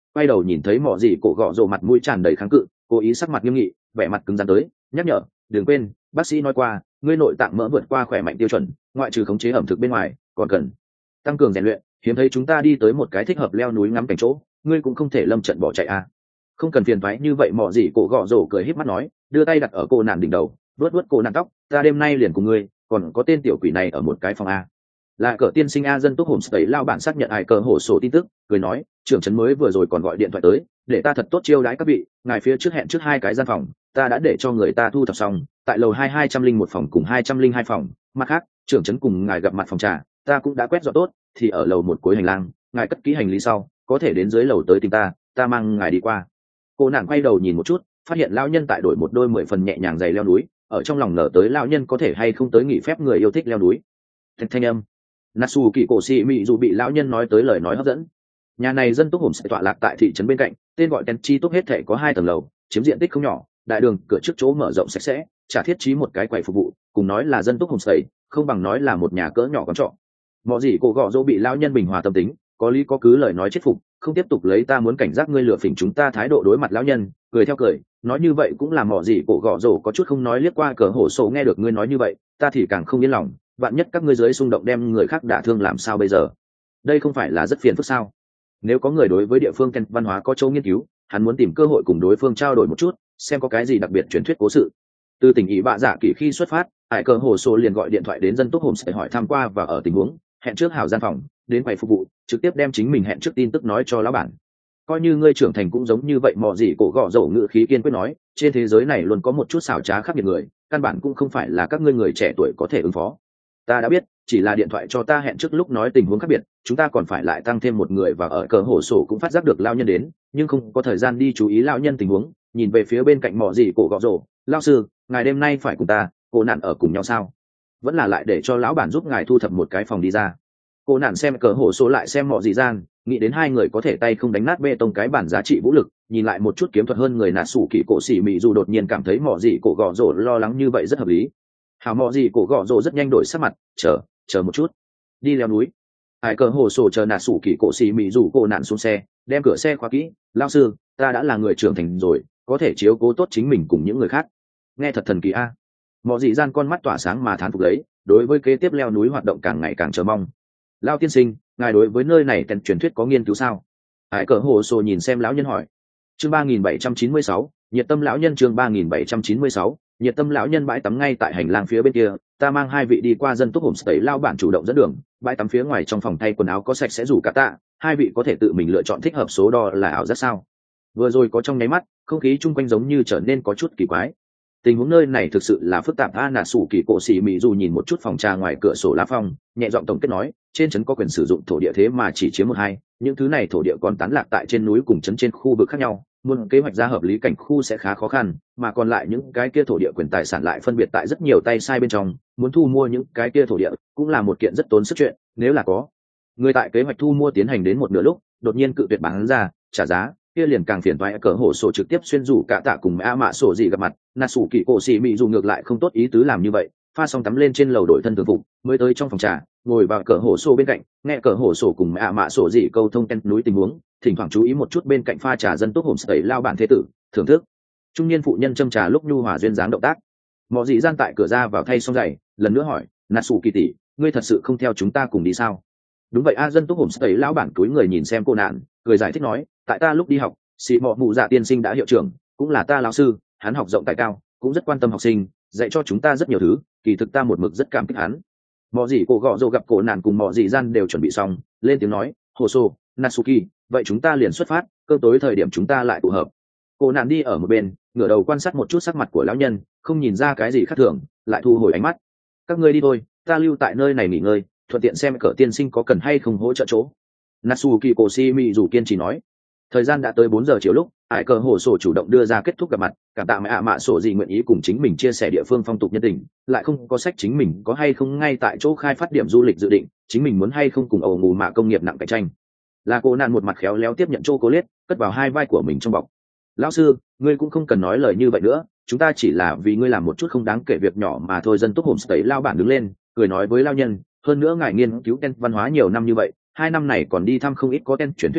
Speaker 1: quay đầu nhìn thấy mọ gì cổ gọ rồ mặt mũi tràn đầy kháng cự, cố ý sắc mặt nghiêm nghị, vẻ mặt cứng rắn tới nhắc nhở, đừng quên bác sĩ nói qua ngươi nội tạng mỡ vượt qua khỏe mạnh tiêu chuẩn, ngoại trừ khống chế ẩm thực bên ngoài còn cần tăng cường rèn luyện. Hiếm thấy chúng ta đi tới một cái thích hợp leo núi ngắm cảnh chỗ, ngươi cũng không thể lâm trận bỏ chạy à. Không cần phiền thoái như vậy. Mọ gì cổ gọ rồ cười híp mắt nói, đưa tay đặt ở cô nạn đỉnh đầu, vuốt vuốt cô nạn tóc, ta đêm nay liền cùng ngươi, còn có tên tiểu quỷ này ở một cái phòng a. Là cỡ tiên sinh a dân túc hồn sấy lao bản xác nhận ai cờ hổ sổ tin tức, cười nói, trưởng trấn mới vừa rồi còn gọi điện thoại tới, để ta thật tốt chiêu đãi các vị, ngài phía trước hẹn trước hai cái gian phòng, ta đã để cho người ta thu thập xong, tại lầu hai hai trăm linh một phòng cùng hai trăm linh hai phòng, mặt khác trưởng trấn cùng ngài gặp mặt phòng trà, ta cũng đã quét dọn tốt, thì ở lầu một cuối hành lang, ngài cất kỹ hành lý sau, có thể đến dưới lầu tới tìm ta, ta mang ngài đi qua. Cô nàng quay đầu nhìn một chút, phát hiện lão nhân tại đổi một đôi mười phần nhẹ nhàng giày leo núi, ở trong lòng nở tới lão nhân có thể hay không tới nghỉ phép người yêu thích leo núi. Thanh, thanh âm Natsu kỳ cổ xì mị dù bị lão nhân nói tới lời nói hấp dẫn. Nhà này dân túc hổm sẽ tọa lạc tại thị trấn bên cạnh, tên gọi Tenchi túc hết thể có hai tầng lầu, chiếm diện tích không nhỏ, đại đường cửa trước chỗ mở rộng sạch sẽ, trả thiết trí một cái quầy phục vụ, cùng nói là dân túc hổm sấy, không bằng nói là một nhà cỡ nhỏ quán trọ. Mọi gì cổ gọ dỗ bị lão nhân bình hòa tâm tính, có lý có cứ lời nói chết phục, không tiếp tục lấy ta muốn cảnh giác ngươi lừa phỉnh chúng ta thái độ đối mặt lão nhân, cười theo cười, nói như vậy cũng là mỏ gì cổ gọ dỗ có chút không nói liếc qua cờ hổ sổ nghe được ngươi nói như vậy, ta thì càng không yên lòng, vạn nhất các ngươi dưới xung động đem người khác đả thương làm sao bây giờ? Đây không phải là rất phiền phức sao? Nếu có người đối với địa phương Ken văn hóa có châu nghiên cứu, hắn muốn tìm cơ hội cùng đối phương trao đổi một chút, xem có cái gì đặc biệt truyền thuyết cố sự. Từ tỉnh ý bạ dạ kỳ khi xuất phát, hải cờ hồ sổ liền gọi điện thoại đến dân túc hồn sẽ hỏi tham qua và ở tình huống, hẹn trước hảo gian phòng, đến quầy phục vụ, trực tiếp đem chính mình hẹn trước tin tức nói cho lão bản. Coi như ngươi trưởng thành cũng giống như vậy. Mò gì cổ gọ dầu ngự khí kiên quyết nói, trên thế giới này luôn có một chút xảo trá khác biệt người, căn bản cũng không phải là các ngươi người trẻ tuổi có thể ứng phó. Ta đã biết, chỉ là điện thoại cho ta hẹn trước lúc nói tình huống khác biệt, chúng ta còn phải lại tăng thêm một người. Và ở cờ hổ sổ cũng phát giác được lao nhân đến, nhưng không có thời gian đi chú ý lao nhân tình huống, nhìn về phía bên cạnh mò gì cổ gọ dầu, lao sư, ngài đêm nay phải cùng ta cô nạn ở cùng nhau sao? Vẫn là lại để cho lão bản giúp ngài thu thập một cái phòng đi ra. Cô nạn xem cờ hổ số lại xem mọ gì gian, nghĩ đến hai người có thể tay không đánh nát bê tông cái bản giá trị vũ lực, nhìn lại một chút kiếm thuật hơn người nạt sủ kỳ cổ xỉ mị dù đột nhiên cảm thấy mọ gì cổ gọ rổ lo lắng như vậy rất hợp lý. Hảo, mọ gì cổ gọ rổ rất nhanh đổi sắc mặt, chờ chờ một chút, đi leo núi. Hải cờ hổ sổ chờ nạt sủ kỳ cổ xỉ mị dù cô nạn xuống xe, đem cửa xe khóa kỹ. Lao sư, ta đã là người trưởng thành rồi, có thể chiếu cố tốt chính mình cùng những người khác. Nghe thật thần kỳ a. Mọ gì gian con mắt tỏa sáng mà thán phục lấy, đối với kế tiếp leo núi hoạt động càng ngày càng chờ mong. Lao tiên sinh, ngài đối với nơi này kèn truyền thuyết có nghiên cứu sao? Hải cờ hồ sổ nhìn xem lão nhân hỏi. Chương ba nghìn bảy trăm chín mươi sáu, nhiệt tâm lão nhân. Chương ba nghìn bảy trăm chín mươi sáu, nhiệt tâm lão nhân. Bãi tắm ngay tại hành lang phía bên kia, ta mang hai vị đi qua dân túc homestay, lao bản chủ động dẫn đường. Bãi tắm phía ngoài trong phòng thay quần áo có sạch sẽ rủ cả tạ, hai vị có thể tự mình lựa chọn thích hợp số đo là ảo giác sao? Vừa rồi có trong nháy mắt, không khí chung quanh giống như trở nên có chút kỳ quái. Tình huống nơi này thực sự là phức tạp. A nà sủ kỳ cổ xỉ mị dù nhìn một chút phòng trà ngoài cửa sổ lá phong, nhẹ giọng tổng kết nói, trên trấn có quyền sử dụng thổ địa thế mà chỉ chiếm một hai, những thứ này thổ địa còn tán lạc tại trên núi cùng trấn trên khu vực khác nhau, muốn kế hoạch ra hợp lý cảnh khu sẽ khá khó khăn, mà còn lại những cái kia thổ địa quyền tài sản lại phân biệt tại rất nhiều tay sai bên trong, muốn thu mua những cái kia thổ địa cũng là một kiện rất tốn sức chuyện. Nếu là có người tại kế hoạch thu mua tiến hành đến một nửa lúc đột nhiên cự tuyệt bán ra trả giá, kia liền càng phiền toái. Cờ hổ sổ trực tiếp xuyên rủ cả tạ cùng a mạ sổ gì gặp mặt, nà sủ kỳ cổ xì mị dù ngược lại không tốt ý tứ làm như vậy, pha xong tắm lên trên lầu đổi thân thường phục mới tới trong phòng trà, ngồi vào cờ hổ sổ bên cạnh, nghe cờ hổ sổ cùng a mạ sổ gì câu thông ten núi tình huống, thỉnh thoảng chú ý một chút bên cạnh pha trà dân túc homestay lao bản thế tử, thưởng thức trung niên phụ nhân châm trà lúc nhu hòa duyên dáng động tác. Mọ dị gian tại cửa ra vào thay xong giày, lần nữa hỏi, nà sủ kỳ tỷ, ngươi thật sự không theo chúng ta cùng đi sao? Đúng vậy a. Dân túc homestay lão bản túi người nhìn xem cô nạn, cười giải thích nói, tại ta lúc đi học, xì mọ mụ dạ tiên sinh đã hiệu trưởng, cũng là ta lão sư, hắn học rộng tài cao, cũng rất quan tâm học sinh, dạy cho chúng ta rất nhiều thứ, kỳ thực ta một mực rất cảm kích hắn. Mọ gì cổ gọ rồ gặp cổ nạn cùng mọ gì gian đều chuẩn bị xong, lên tiếng nói, hồ sô Natsuki, vậy chúng ta liền xuất phát, cơm tối thời điểm chúng ta lại tụ hợp. Cổ nạn đi ở một bên, ngửa đầu quan sát một chút sắc mặt của lão nhân, không nhìn ra cái gì khác thường, lại thu hồi ánh mắt. Các ngươi đi thôi, ta lưu tại nơi này nghỉ ngơi, thuận tiện xem cỡ tiên sinh có cần hay không hỗ trợ chỗ. Natsuki Koshimi dù kiên trì nói. Thời gian đã tới bốn giờ chiều lúc, Hải cờ hồ sổ chủ động đưa ra kết thúc gặp mặt, cảm tạ mẹ ạ mạ sổ gì nguyện ý cùng chính mình chia sẻ địa phương phong tục nhân tình, lại không có sách chính mình có hay không ngay tại chỗ khai phát điểm du lịch dự định, chính mình muốn hay không cùng ẩu ngù mạ công nghiệp nặng cạnh tranh. Là cô nạn một mặt khéo léo tiếp nhận chocolate, cất vào hai vai của mình trong bọc. Lão sư, ngươi cũng không cần nói lời như vậy nữa, chúng ta chỉ là vì ngươi làm một chút không đáng kể việc nhỏ mà thôi. Dân túc homestay lao bản đứng lên, cười nói với lao nhân, hơn nữa ngài nghiên cứu ten văn hóa nhiều năm như vậy, hai năm này còn đi thăm không ít có ten chuyển thuyết chỗ,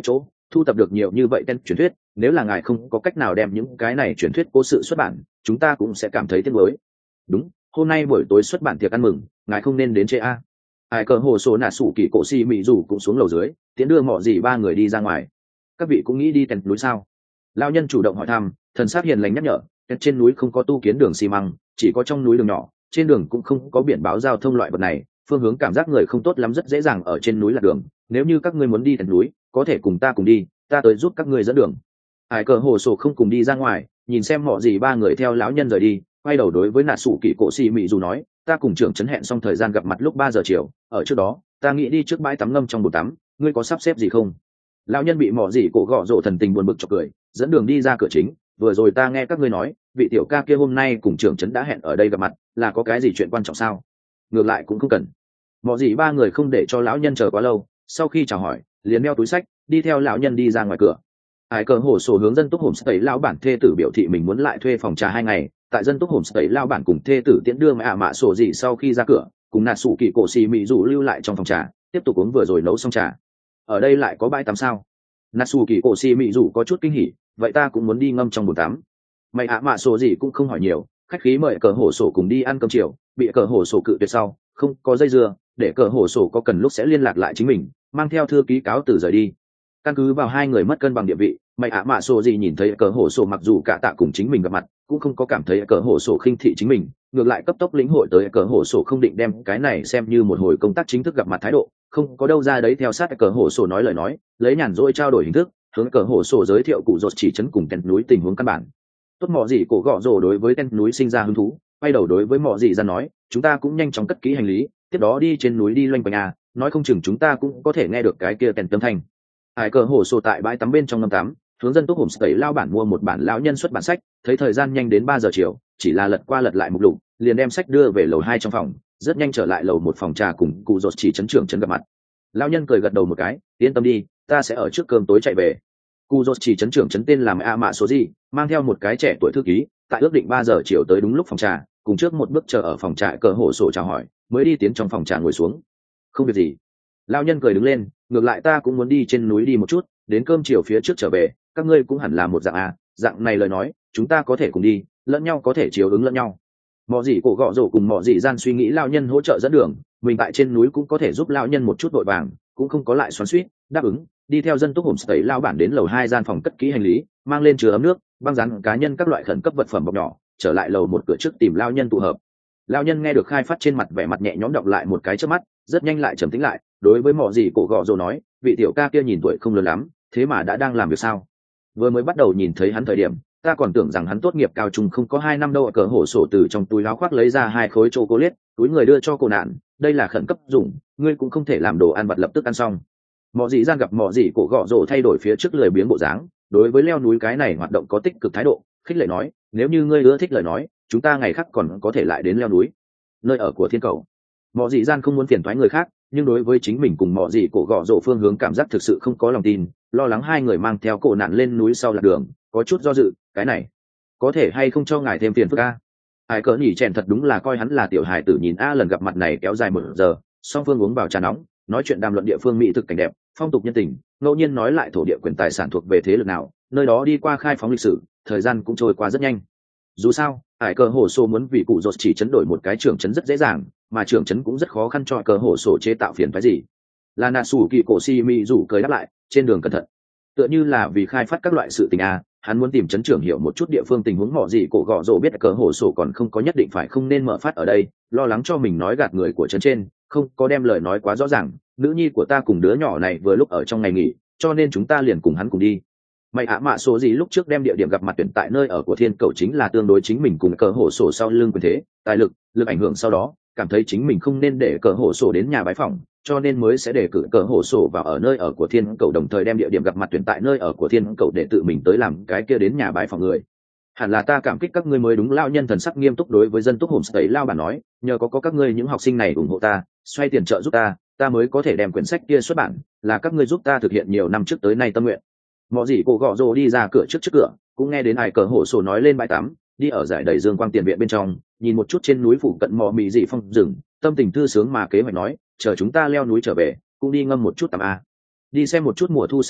Speaker 1: thu tập được nhiều như vậy tên truyền thuyết, nếu là ngài không có cách nào đem những cái này truyền thuyết cố sự xuất bản, chúng ta cũng sẽ cảm thấy tiếc nuối. Đúng, hôm nay buổi tối xuất bản tiệc ăn mừng, ngài không nên đến chế a. Ai cờ hồ số nạ sủ kỳ cổ si mỹ dù cũng xuống lầu dưới, tiến đưa mọi gì ba người đi ra ngoài. Các vị cũng nghĩ đi tên núi sao? Lão nhân chủ động hỏi thăm, thần sắc hiền lành nhắc nhở, trên núi không có tu kiến đường xi măng, chỉ có trong núi đường nhỏ, trên đường cũng không có biển báo giao thông loại vật này, phương hướng cảm giác người không tốt lắm, rất dễ dàng ở trên núi lạc đường. Nếu như các ngươi muốn đi tên núi, có thể cùng ta cùng đi, ta tới giúp các ngươi dẫn đường. Ai cờ hồ sổ không cùng đi ra ngoài, nhìn xem mọi gì ba người theo lão nhân rời đi, quay đầu đối với nạ sủ kỳ cổ xì mị dù nói, ta cùng trưởng trấn hẹn xong thời gian gặp mặt lúc ba giờ chiều, ở trước đó ta nghĩ đi trước bãi tắm ngâm trong bồn tắm, ngươi có sắp xếp gì không? Lão nhân bị mỏ gì cổ gõ rộ thần tình buồn bực chọc cười, dẫn đường đi ra cửa chính. Vừa rồi ta nghe các ngươi nói, vị tiểu ca kia hôm nay cùng trưởng trấn đã hẹn ở đây gặp mặt, là có cái gì chuyện quan trọng sao? Ngược lại cũng không cần. Mỏ gì ba người không để cho lão nhân chờ quá lâu, sau khi chào hỏi liền đeo túi sách đi theo lão nhân đi ra ngoài cửa. Ai cờ hồ sổ hướng dân túc homestay lão bản thê tử biểu thị mình muốn lại thuê phòng trà hai ngày. Tại dân túc homestay lão bản cùng thê tử tiễn đưa mẹ mạ sổ gì sau khi ra cửa, cùng nạt sủ kỳ cổ xì mị rủ lưu lại trong phòng trà, tiếp tục uống vừa rồi nấu xong trà. Ở đây lại có bãi tắm sao? Nạt sủ kỳ cổ xì mị rủ có chút kinh hỉ, vậy ta cũng muốn đi ngâm trong bồn tắm. Mẹ ạ mạ sổ gì cũng không hỏi nhiều, khách khí mời cờ hồ sổ cùng đi ăn cơm chiều, bị cờ hồ sổ cự tuyệt sau, không có dây dưa, để cờ hồ sổ có cần lúc sẽ liên lạc lại chính mình, mang theo thư ký cáo từ rời đi. Căn cứ vào hai người mất cân bằng địa vị, mẹ ạ mạ sổ gì nhìn thấy cờ hồ sổ mặc dù cả tạ cùng chính mình gặp mặt, cũng không có cảm thấy cờ hồ sổ khinh thị chính mình, ngược lại cấp tốc lĩnh hội tới cờ hồ sổ không định đem cái này xem như một hồi công tác chính thức gặp mặt thái độ, không có đâu ra đấy theo sát cờ hồ sổ nói lời nói, lấy nhàn rỗi trao đổi hình thức, hướng cờ hồ sổ giới thiệu cụ rột chỉ trấn cùng tên núi tình huống căn bản. Tốt mọ gì cổ gõ rồ đối với tên núi sinh ra hứng thú, quay đầu đối với mọ gì ra nói, chúng ta cũng nhanh chóng cất kỹ hành lý, tiếp đó đi trên núi đi loanh quanh à, nói không chừng chúng ta cũng có thể nghe được cái kia tên âm thanh. Hải cờ hồ sổ tại bãi tắm bên trong ngâm tắm, hướng dân túc homestay lao bản mua một bản lão nhân xuất bản sách, thấy thời gian nhanh đến ba giờ chiều, chỉ là lật qua lật lại mục lục, liền đem sách đưa về lầu hai trong phòng, rất nhanh trở lại lầu một phòng trà cùng cụ rột chỉ trấn trưởng trấn gặp mặt. Lão nhân cười gật đầu một cái, yên tâm đi, ta sẽ ở trước cơm tối chạy về. Cụ rột chỉ trấn trưởng trấn tên là a mạ số gì, mang theo một cái trẻ tuổi thư ký, tại ước định ba giờ chiều tới đúng lúc phòng trà, cùng trước một bước chờ ở phòng trà cờ hồ sổ chào hỏi, mới đi tiến trong phòng trà ngồi xuống. Không việc gì. Lão nhân cười đứng lên, ngược lại ta cũng muốn đi trên núi đi một chút, đến cơm chiều phía trước trở về, các ngươi cũng hẳn là một dạng à, dạng này lời nói, chúng ta có thể cùng đi, lẫn nhau có thể chiếu ứng lẫn nhau. Mọ gì cổ gọ rổ cùng mọ gì gian suy nghĩ lão nhân hỗ trợ dẫn đường, mình tại trên núi cũng có thể giúp lão nhân một chút vội vàng, cũng không có lại xoắn xuýt, đáp ứng, đi theo dân túc homestay lão bản đến lầu hai gian phòng cất kỹ hành lý, mang lên chứa ấm nước, băng dán cá nhân các loại khẩn cấp vật phẩm bọc nhỏ, trở lại lầu một cửa trước tìm lão nhân tụ hợp. Lão nhân nghe được khai phát trên mặt vẻ mặt nhẹ nhõm đọc lại một cái trước mắt, rất nhanh lại trầm tĩnh lại, đối với mọ gì cổ gọ rồ nói, vị tiểu ca kia nhìn tuổi không lớn lắm, thế mà đã đang làm việc sao? Vừa mới bắt đầu nhìn thấy hắn thời điểm, ta còn tưởng rằng hắn tốt nghiệp cao trung không có hai năm đâu. Cờ hổ sổ từ trong túi áo khoác lấy ra hai khối chocolate, túi người đưa cho cô nạn, đây là khẩn cấp dùng, ngươi cũng không thể làm đồ ăn vặt lập tức ăn xong. Mọ gì gian gặp mọ gì cổ gọ rồ thay đổi phía trước lười biếng bộ dáng, đối với leo núi cái này hoạt động có tích cực thái độ, khích lệ nói, nếu như ngươi ưa thích lời nói, chúng ta ngày khác còn có thể lại đến leo núi. Nơi ở của thiên cầu. Mọ gì gian không muốn phiền toái người khác, nhưng đối với chính mình cùng mọ gì cổ gọ rổ phương hướng cảm giác thực sự không có lòng tin, lo lắng hai người mang theo cổ nạn lên núi sau lạc đường, có chút do dự, cái này có thể hay không cho ngài thêm phiền phức a? Ai cỡ nhỉ chèn thật đúng là coi hắn là tiểu hài tử, nhìn a lần gặp mặt này kéo dài một giờ, song phương uống vào trà nóng, nói chuyện đàm luận địa phương mỹ thực cảnh đẹp, phong tục nhân tình, ngẫu nhiên nói lại thổ địa quyền tài sản thuộc về thế lực nào, nơi đó đi qua khai phóng lịch sử, thời gian cũng trôi qua rất nhanh. Dù sao, Hải cờ hổ sổ muốn vì cụ rột chỉ chấn đổi một cái trưởng chấn rất dễ dàng, mà trưởng chấn cũng rất khó khăn cho cờ hổ sổ chế tạo phiền phái gì. Là nà sủ kỳ cổ si mi rủ cười đáp lại, trên đường cẩn thận, tựa như là vì khai phát các loại sự tình a, hắn muốn tìm chấn trưởng hiểu một chút địa phương tình huống mọ gì cổ gọ rổ biết cờ hổ sổ còn không có nhất định phải không nên mở phát ở đây, lo lắng cho mình nói gạt người của chấn trên, không có đem lời nói quá rõ ràng. Nữ nhi của ta cùng đứa nhỏ này vừa lúc ở trong ngày nghỉ, cho nên chúng ta liền cùng hắn cùng đi. Mày ạ mạ số gì lúc trước đem địa điểm gặp mặt tuyển tại nơi ở của thiên cầu chính là tương đối chính mình cùng cờ hổ sổ sau lưng quyền thế, tài lực, lực ảnh hưởng, sau đó cảm thấy chính mình không nên để cờ hổ sổ đến nhà bái phỏng, cho nên mới sẽ để cử cờ hổ sổ vào ở nơi ở của thiên cầu, đồng thời đem địa điểm gặp mặt tuyển tại nơi ở của thiên cầu để tự mình tới làm cái kia đến nhà bái phỏng người. Hẳn là ta cảm kích các ngươi mới đúng. Lao nhân thần sắc nghiêm túc đối với dân túc homestay lao bản nói, nhờ có có các ngươi những học sinh này ủng hộ ta, xoay tiền trợ giúp ta, ta mới có thể đem quyển sách kia xuất bản, là các ngươi giúp ta thực hiện nhiều năm trước tới nay tâm nguyện. Mọ gì cổ gọ rồ đi ra cửa trước trước cửa, cũng nghe đến ai cờ hổ sổ nói lên bãi tắm, đi ở giải đầy dương quang tiền viện bên trong, nhìn một chút trên núi phụ cận mò mì dị phong rừng, tâm tình thư sướng mà kế hoạch nói, chờ chúng ta leo núi trở về, cũng đi ngâm một chút tắm a, đi xem một chút mùa thu sơn lâm,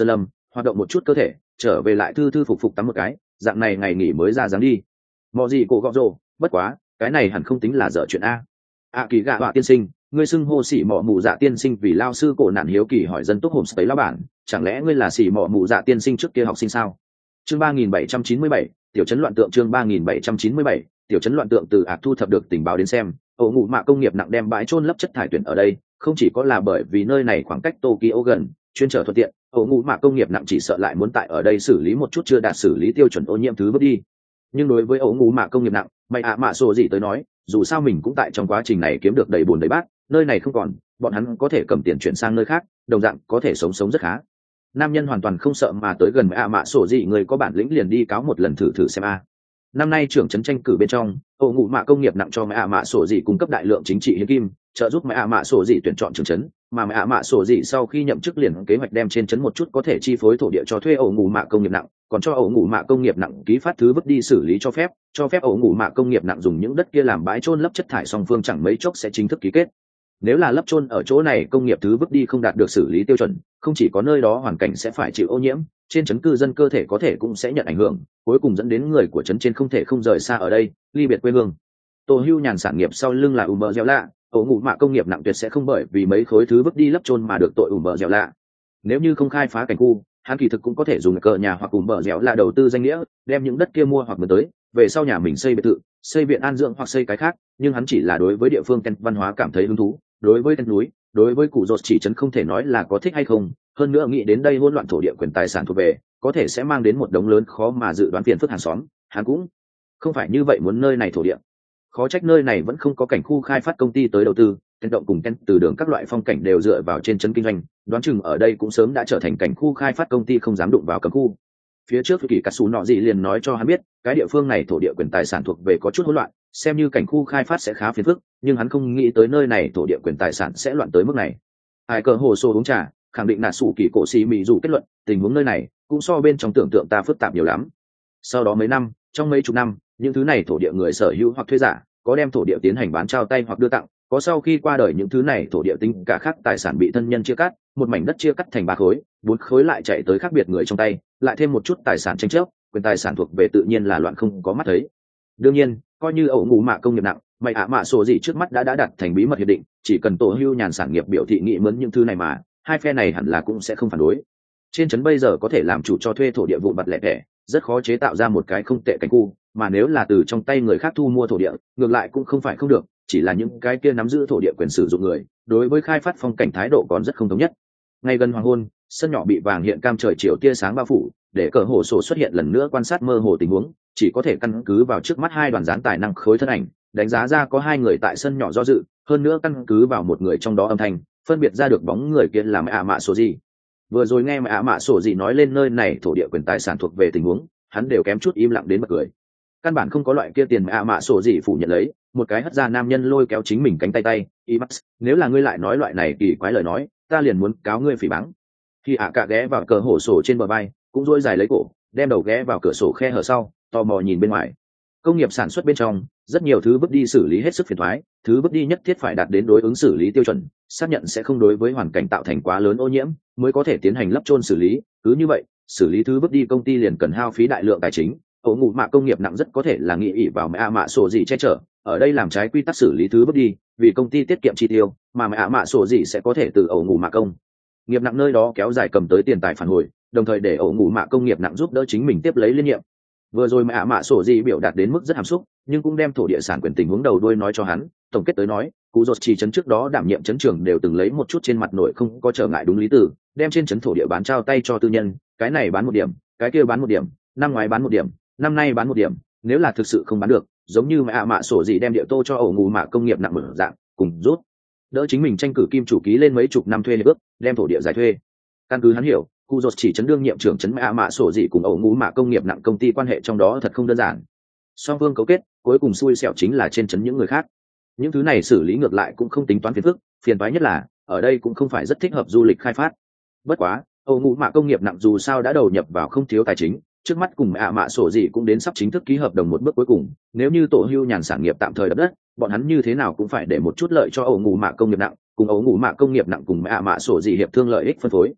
Speaker 1: hoạt động một chút cơ thể, trở về lại thư thư phục phục tắm một cái, dạng này ngày nghỉ mới ra dáng đi. Mọ gì cổ gọ rồ, bất quá cái này hẳn không tính là dở chuyện a. A kỳ gạ họa tiên sinh, ngươi xưng hô xỉ mọ mù dạ tiên sinh vì lao sư cổ nạn hiếu kỳ hỏi dân túc hồn sấy lao bản, chẳng lẽ ngươi là xỉ mọ mù dạ tiên sinh trước kia học sinh sao? Chương ba nghìn bảy trăm chín mươi bảy, tiểu trấn loạn tượng. Chương ba nghìn bảy trăm chín mươi bảy, tiểu trấn loạn tượng. Từ ạc thu thập được tình báo đến xem, ổ ngụ mạ công nghiệp nặng đem bãi trôn lấp chất thải tuyển ở đây, không chỉ có là bởi vì nơi này khoảng cách Tokyo gần, chuyên trở thuận tiện, ổ ngụ mạ công nghiệp nặng chỉ sợ lại muốn tại ở đây xử lý một chút chưa đạt xử lý tiêu chuẩn ô nhiễm thứ bước đi. Nhưng đối với ổ ngụ mạ công nghiệp nặng, mày ạ mạ sổ gì tới nói, dù sao mình cũng tại trong quá trình này kiếm được đầy bùn đầy bát, nơi này không còn, bọn hắn có thể cầm tiền chuyển sang nơi khác, đồng dạng có thể sống sống rất khá. Nam nhân hoàn toàn không sợ mà tới gần mày ạ mạ sổ gì, người có bản lĩnh liền đi cáo một lần thử thử xem a. Năm nay trưởng trấn tranh cử bên trong, ổ ngụ mạ công nghiệp nặng cho mày ạ mạ sổ gì cung cấp đại lượng chính trị hiến kim, trợ giúp mày ạ mạ sổ gì tuyển chọn trưởng trấn, mà mày ạ mạ sổ gì sau khi nhậm chức liền kế hoạch đem trên trấn một chút có thể chi phối thổ địa cho thuê ổ ngụ mạ công nghiệp nặng, còn cho ổ ngụ mạ công nghiệp nặng ký phát thứ vứt đi xử lý cho phép, cho phép ổ ngụ mạ công nghiệp nặng dùng những đất kia làm bãi trôn lấp chất thải, song phương chẳng mấy chốc sẽ chính thức ký kết. Nếu là lấp trôn ở chỗ này công nghiệp thứ vứt đi không đạt được xử lý tiêu chuẩn, không chỉ có nơi đó hoàn cảnh sẽ phải chịu ô nhiễm, trên trấn cư dân cơ thể có thể cũng sẽ nhận ảnh hưởng, cuối cùng dẫn đến người của trấn trên không thể không rời xa ở đây, ly biệt quê hương. Tô Hưu nhàn sản nghiệp sau lưng là ủ mờ dẻo lạ, ổ ngụ mạ công nghiệp nặng tuyệt sẽ không bởi vì mấy khối thứ vứt đi lấp trôn mà được tội ủ mờ dẻo lạ. Nếu như không khai phá cảnh khu, hắn kỳ thực cũng có thể dùng cờ nhà hoặc ủ mờ dẻo lạ đầu tư danh nghĩa, đem những đất kia mua hoặc mượn tới, về sau nhà mình xây biệt thự, xây viện an dưỡng hoặc xây cái khác, nhưng hắn chỉ là đối với địa phương Ken văn hóa cảm thấy hứng thú, đối với Ken núi, đối với cụ rột chỉ trấn không thể nói là có thích hay không, hơn nữa nghĩ đến đây hỗn loạn thổ địa quyền tài sản thuộc về, có thể sẽ mang đến một đống lớn khó mà dự đoán phiền phức hàng xóm, hắn cũng không phải như vậy muốn nơi này thổ địa. Khó trách nơi này vẫn không có cảnh khu khai phát công ty tới đầu tư, Ken động cùng Ken từ đường các loại phong cảnh đều dựa vào trên trấn kinh doanh, đoán chừng ở đây cũng sớm đã trở thành cảnh khu khai phát công ty không dám đụng vào cấm khu. Phía trước kỳ cắt xù nọ gì liền nói cho hắn biết, cái địa phương này thổ địa quyền tài sản thuộc về có chút hỗn loạn, xem như cảnh khu khai phát sẽ khá phiền phức, nhưng hắn không nghĩ tới nơi này thổ địa quyền tài sản sẽ loạn tới mức này. Hai cờ hồ sô uống trà, khẳng định là sủ kỳ cổ xì mị dù kết luận, tình huống nơi này cũng so bên trong tưởng tượng ta phức tạp nhiều lắm. Sau đó mấy năm, trong mấy chục năm, những thứ này thổ địa người sở hữu hoặc thuê giả, có đem thổ địa tiến hành bán trao tay hoặc đưa tặng, có sau khi qua đời những thứ này thổ địa tính cả khác tài sản bị thân nhân chia cắt, một mảnh đất chia cắt thành ba khối, bốn khối lại chạy tới khác biệt người trong tay, lại thêm một chút tài sản tranh chấp, quyền tài sản thuộc về tự nhiên là loạn không có mắt thấy. Đương nhiên, coi như ổ ngụ mạ công nghiệp nặng, mày ạ mạ sổ gì trước mắt đã đã đặt thành bí mật hiệp định, chỉ cần Tổ Hưu nhàn sản nghiệp biểu thị nghị mướn những thứ này mà hai phe này hẳn là cũng sẽ không phản đối. Trên trấn bây giờ có thể làm chủ cho thuê thổ địa vụn vặt lẻ tẻ, rất khó chế tạo ra một cái không tệ cảnh khu, mà nếu là từ trong tay người khác thu mua thổ địa, ngược lại cũng không phải không được, chỉ là những cái kia nắm giữ thổ địa quyền sử dụng người, đối với khai phát phong cảnh thái độ còn rất không thống nhất. Ngay gần hoàng hôn, sân nhỏ bị vàng hiện cam trời chiều tia sáng bao phủ, để cờ hồ sổ xuất hiện lần nữa quan sát mơ hồ tình huống, chỉ có thể căn cứ vào trước mắt hai đoàn dán tài năng khối thân ảnh, đánh giá ra có hai người tại sân nhỏ do dự, hơn nữa căn cứ vào một người trong đó âm thanh, phân biệt ra được bóng người kia là mẹ ạ mạ sổ gì. Vừa rồi nghe mẹ ạ mạ sổ gì nói lên nơi này thổ địa quyền tài sản thuộc về tình huống, hắn đều kém chút im lặng đến bật cười. Căn bản không có loại kia tiền mẹ ạ mạ sổ gì phủ nhận lấy, một cái hất ra nam nhân lôi kéo chính mình cánh tay tay, Imax, nếu là ngươi lại nói loại này kỳ quái lời nói, ta liền muốn cáo ngươi phỉ báng. Khi ạ cạ ghé vào cờ hổ sổ trên bờ bay, cũng duỗi dài lấy cổ, đem đầu ghé vào cửa sổ khe hở sau, tò mò nhìn bên ngoài. Công nghiệp sản xuất bên trong, rất nhiều thứ vứt đi xử lý hết sức phiền toái, thứ vứt đi nhất thiết phải đạt đến đối ứng xử lý tiêu chuẩn, xác nhận sẽ không đối với hoàn cảnh tạo thành quá lớn ô nhiễm, mới có thể tiến hành lấp chôn xử lý. Cứ như vậy, xử lý thứ vứt đi công ty liền cần hao phí đại lượng tài chính. Ổ ngụ mạ công nghiệp nặng rất có thể là nghĩ ỷ vào mẹ mạ sổ gì che chở, ở đây làm trái quy tắc xử lý thứ vứt đi, vì công ty tiết kiệm chi tiêu, mà mẹ mạ sổ gì sẽ có thể từ ổ ngụ mạ công nghiệp nặng nơi đó kéo dài cầm tới tiền tài phản hồi, đồng thời để ổ ngụ mạ công nghiệp nặng giúp đỡ chính mình tiếp lấy liên nhiệm. Vừa rồi mẹ mạ sổ gì biểu đạt đến mức rất hàm xúc, nhưng cũng đem thổ địa sản quyền tình huống đầu đuôi nói cho hắn. Tổng kết tới nói, cụ rột chỉ trấn trước đó đảm nhiệm trấn trưởng đều từng lấy một chút trên mặt nội không có trở ngại đúng lý tử, đem trên trấn thổ địa bán trao tay cho tư nhân, cái này bán một điểm, cái kia bán một điểm, năm ngoái bán một điểm, năm nay bán một điểm, nếu là thực sự không bán được, giống như mẹ mạ sổ gì đem địa tô cho ổ ngụ mạ công nghiệp nặng mở dạng, cùng rút đỡ chính mình tranh cử kim chủ ký lên mấy chục năm thuê hiệp ước, đem thổ địa giải thuê. Căn cứ hắn hiểu, cụ rột chỉ trấn đương nhiệm trưởng trấn mẹ mạ sổ gì cùng ổ ngụ mạ công nghiệp nặng công ty quan hệ trong đó thật không đơn giản. Song phương cấu kết, cuối cùng xui xẻo chính là trên trấn những người khác. Những thứ này xử lý ngược lại cũng không tính toán phiền phức, phiền toái nhất là ở đây cũng không phải rất thích hợp du lịch khai phát. Bất quá, ổ ngụ mạ công nghiệp nặng dù sao đã đầu nhập vào không thiếu tài chính, trước mắt cùng mẹ mạ sổ gì cũng đến sắp chính thức ký hợp đồng một bước cuối cùng. Nếu như Tổ Hưu nhàn sản nghiệp tạm thời đập đất, bọn hắn như thế nào cũng phải để một chút lợi cho ổ ngụ mạ công nghiệp nặng, cùng ổ ngụ mạ công nghiệp nặng cùng mẹ mạ sổ gì hiệp thương lợi ích phân phối.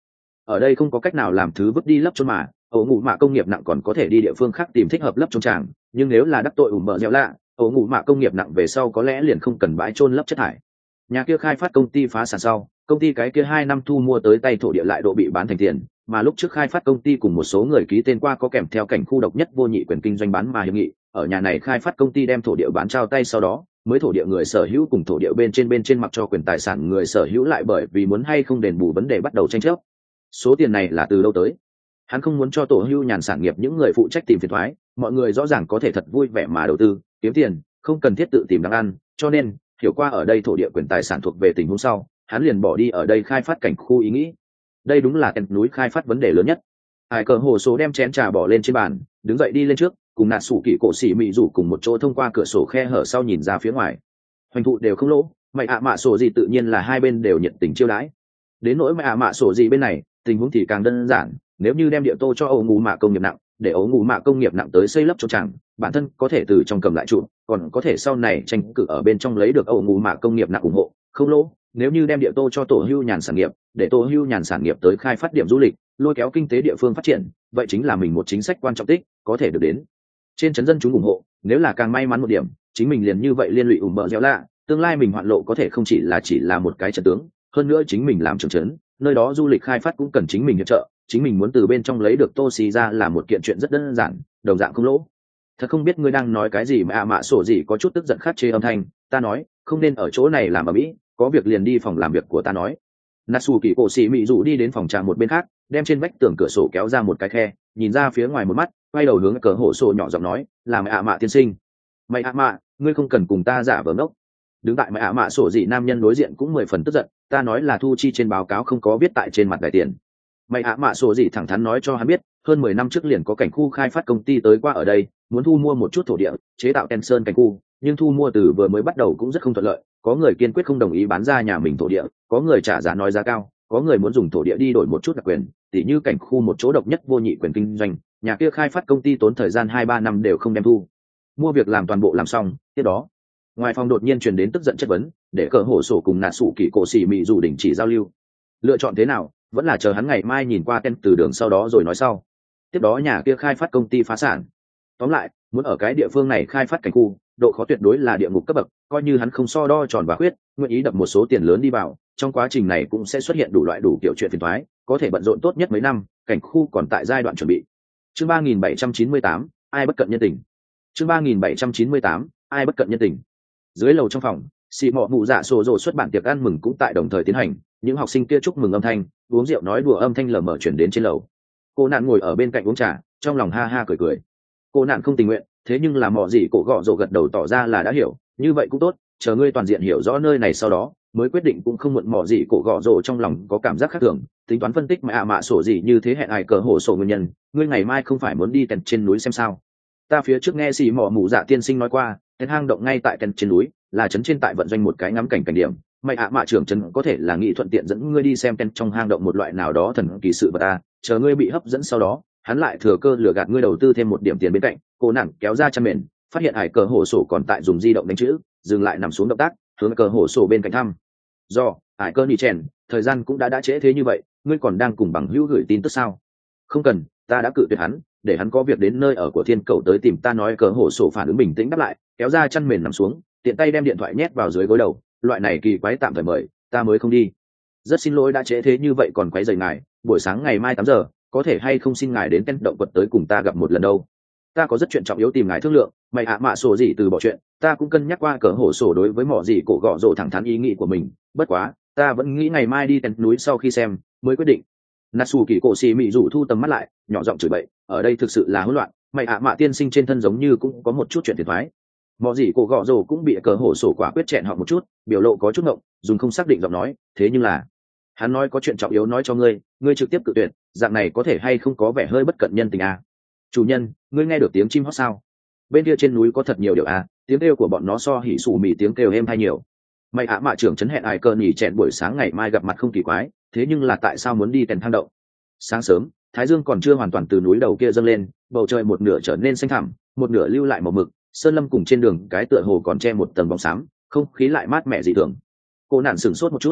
Speaker 1: ở đây không có cách nào làm thứ vứt đi lấp chôn mà ổ ngủ mạ công nghiệp nặng còn có thể đi địa phương khác tìm thích hợp lấp chôn tràng, nhưng nếu là đắc tội ủ bờ dẻo lạ, ổ ngủ mạ công nghiệp nặng về sau có lẽ liền không cần bãi chôn lấp chất thải. Nhà kia khai phát công ty phá sản sau, công ty cái kia hai năm thu mua tới tay thổ địa lại độ bị bán thành tiền, mà lúc trước khai phát công ty cùng một số người ký tên qua có kèm theo cảnh khu độc nhất vô nhị quyền kinh doanh bán mà hiệp nghị, ở nhà này khai phát công ty đem thổ địa bán trao tay sau đó, mới thổ địa người sở hữu cùng thổ địa bên trên bên trên mặc cho quyền tài sản người sở hữu lại bởi vì muốn hay không đền bù vấn đề bắt đầu tranh chấp. Số tiền này là từ đâu tới? Hắn không muốn cho tổ hưu nhàn sản nghiệp những người phụ trách tìm phiền toái, mọi người rõ ràng có thể thật vui vẻ mà đầu tư, kiếm tiền, không cần thiết tự tìm đáng ăn, cho nên hiểu qua ở đây thổ địa quyền tài sản thuộc về tình huống sau, hắn liền bỏ đi ở đây khai phát cảnh khu ý nghĩ. Đây đúng là kèn núi khai phát vấn đề lớn nhất. Hải cờ hồ số đem chén trà bỏ lên trên bàn, đứng dậy đi lên trước, cùng nạt sủ kỳ cổ xỉ mị rủ cùng một chỗ thông qua cửa sổ khe hở sau nhìn ra phía ngoài. Hoành thụ đều không lỗ, mày ạ mạ sổ gì tự nhiên là hai bên đều nhiệt tình chiêu đãi. Đến nỗi mày ạ mạ sổ gì bên này, tình huống thì càng đơn giản, nếu như đem địa tô cho ấu ngủ mạ công nghiệp nặng, để ấu ngủ mạ công nghiệp nặng tới xây lấp cho chẳng, bản thân có thể từ trong cầm lại trụ, còn có thể sau này tranh cử ở bên trong lấy được ấu ngủ mạ công nghiệp nặng ủng hộ, không lỗ. Nếu như đem địa tô cho tổ hưu nhàn sản nghiệp, để tổ hưu nhàn sản nghiệp tới khai phát điểm du lịch, lôi kéo kinh tế địa phương phát triển, vậy chính là mình một chính sách quan trọng tích, có thể được đến trên chấn dân chúng ủng hộ. Nếu là càng may mắn một điểm, chính mình liền như vậy liên lụy ủng bợ dẻo lạ, tương lai mình hoạn lộ có thể không chỉ là chỉ là một cái trận tướng, hơn nữa chính mình làm trưởng trấn, nơi đó du lịch khai phát cũng cần chính mình hỗ trợ, chính mình muốn từ bên trong lấy được tô xì ra là một kiện chuyện rất đơn giản, đồng dạng không lỗ. Thật không biết ngươi đang nói cái gì mà ạ mạ sổ gì có chút tức giận khát chế âm thanh, ta nói không nên ở chỗ này làm ở mỹ, có việc liền đi phòng làm việc của ta nói. Natsu kỳ cổ xì mị rủ đi đến phòng trà một bên khác, đem trên vách tường cửa sổ kéo ra một cái khe, nhìn ra phía ngoài một mắt, quay đầu hướng cờ hổ sổ nhỏ giọng nói, là mẹ ạ mạ tiên sinh. Mày ạ mạ, ngươi không cần cùng ta giả vờ ngốc. Đứng tại mẹ ạ mạ sổ dị nam nhân đối diện cũng mười phần tức giận, ta nói là thu chi trên báo cáo không có viết tại trên mặt đài tiền. Mày ạ mạ sổ dị thẳng thắn nói cho hắn biết, hơn mười năm trước liền có cảnh khu khai phát công ty tới qua ở đây, muốn thu mua một chút thổ địa, chế tạo ten sơn cảnh khu, nhưng thu mua từ vừa mới bắt đầu cũng rất không thuận lợi, có người kiên quyết không đồng ý bán ra nhà mình thổ địa, có người trả giá nói giá cao, có người muốn dùng thổ địa đi đổi một chút đặc quyền, tỉ như cảnh khu một chỗ độc nhất vô nhị quyền kinh doanh, nhà kia khai phát công ty tốn thời gian hai ba năm đều không đem thu mua việc làm toàn bộ làm xong. Tiếp đó ngoài phòng đột nhiên truyền đến tức giận chất vấn, để cờ hổ sổ cùng nạt sủ kỳ cổ xỉ mị dù đình chỉ giao lưu. Lựa chọn thế nào vẫn là chờ hắn ngày mai nhìn qua tên từ đường sau đó rồi nói sau. Tiếp đó nhà kia khai phát công ty phá sản. Tóm lại muốn ở cái địa phương này khai phát cảnh khu, độ khó tuyệt đối là địa ngục cấp bậc, coi như hắn không so đo tròn và khuyết, nguyện ý đập một số tiền lớn đi vào, trong quá trình này cũng sẽ xuất hiện đủ loại đủ kiểu chuyện phiền toái, có thể bận rộn tốt nhất mấy năm, cảnh khu còn tại giai đoạn chuẩn bị. Chương ba nghìn bảy trăm chín mươi tám, ai bất cận nhân tình. Chương ba nghìn bảy trăm chín mươi tám, ai bất cận nhân tình. Dưới lầu trong phòng, xì mọ mụ dạ sổ rồ xuất bản tiệc ăn mừng cũng tại đồng thời tiến hành, những học sinh kia chúc mừng âm thanh, uống rượu nói đùa âm thanh lờ mờ chuyển đến trên lầu. Cô nạn ngồi ở bên cạnh uống trà, trong lòng ha ha cười cười. Cô nạn không tình nguyện, thế nhưng là mọ gì cổ gọ rồ gật đầu tỏ ra là đã hiểu, như vậy cũng tốt, chờ ngươi toàn diện hiểu rõ nơi này sau đó mới quyết định cũng không muộn. Mọ gì cổ gọ rồ trong lòng có cảm giác khác thường, tính toán phân tích mà ạ mạ sổ gì như thế hẹn ai cờ hổ sổ nguyên nhân. Ngươi ngày mai không phải muốn đi tèn trên núi xem sao? Ta phía trước nghe xì mọ mụ dạ tiên sinh nói qua, tèn hang động ngay tại tèn trên núi, là trấn trên tại vận doanh một cái ngắm cảnh cảnh điểm. Mày ạ mạ trưởng trấn có thể là nghị thuận tiện dẫn ngươi đi xem tèn trong hang động một loại nào đó thần kỳ sự vật ta. Chờ ngươi bị hấp dẫn sau đó, hắn lại thừa cơ lừa gạt ngươi đầu tư thêm một điểm tiền bên cạnh. Cô nặng kéo ra chăn mền, phát hiện hải cờ hổ sổ còn tại dùng di động đánh chữ, dừng lại nằm xuống động tác, hướng cờ hổ sổ bên cạnh thăm. Do hải cờ nỉ chèn, thời gian cũng đã đã trễ thế như vậy, ngươi còn đang cùng bằng hữu gửi tin tức sao? Không cần, ta đã cự tuyệt hắn, để hắn có việc đến nơi ở của thiên cầu tới tìm ta. Nói cờ hổ sổ phản ứng bình tĩnh đáp lại, kéo ra chăn mền nằm xuống, tiện tay đem điện thoại nhét vào dưới gối đầu. Loại này kỳ quái tạm thời mời, ta mới không đi. Rất xin lỗi đã trễ thế như vậy còn quấy rầy ngài, buổi sáng ngày mai tám giờ, có thể hay không xin ngài đến tên động vật tới cùng ta gặp một lần đâu? Ta có rất chuyện trọng yếu tìm ngài thương lượng. Mày ạ mạ sổ gì từ bỏ chuyện, ta cũng cân nhắc qua cờ hổ sổ đối với mỏ gì cổ gọ rồ thẳng thắn ý nghĩ của mình, bất quá ta vẫn nghĩ ngày mai đi tên núi sau khi xem mới quyết định. Natsu kỳ cổ xì mị rủ thu tầm mắt lại, nhỏ giọng chửi bậy, ở đây thực sự là hỗn loạn, mày ạ mạ tiên sinh trên thân giống như cũng có một chút chuyện phiền toái. Mỏ gì cổ gọ rồ cũng bị cờ hổ sổ quả quyết chẹn họ một chút, biểu lộ có chút ngộng, dùng không xác định giọng nói, thế nhưng là hắn nói có chuyện trọng yếu nói cho ngươi, ngươi trực tiếp cự tuyệt, dạng này có thể hay không có vẻ hơi bất cận nhân tình à? Chủ nhân, ngươi nghe được tiếng chim hót sao? Bên kia trên núi có thật nhiều điều à, tiếng kêu của bọn nó so hỉ sủ mì tiếng kêu êm hay nhiều. Mày ạ mạ trưởng trấn hẹn ai cờ nhỉ chẹn buổi sáng ngày mai gặp mặt không kỳ quái, thế nhưng là tại sao muốn đi tèn thang động? Sáng sớm, thái dương còn chưa hoàn toàn từ núi đầu kia dâng lên, bầu trời một nửa trở nên xanh thẳm, một nửa lưu lại màu mực, sơn lâm cùng trên đường cái tựa hồ còn che một tầng bóng xám, không khí lại mát mẻ dị thường. Cô nạn sửng sốt một chút.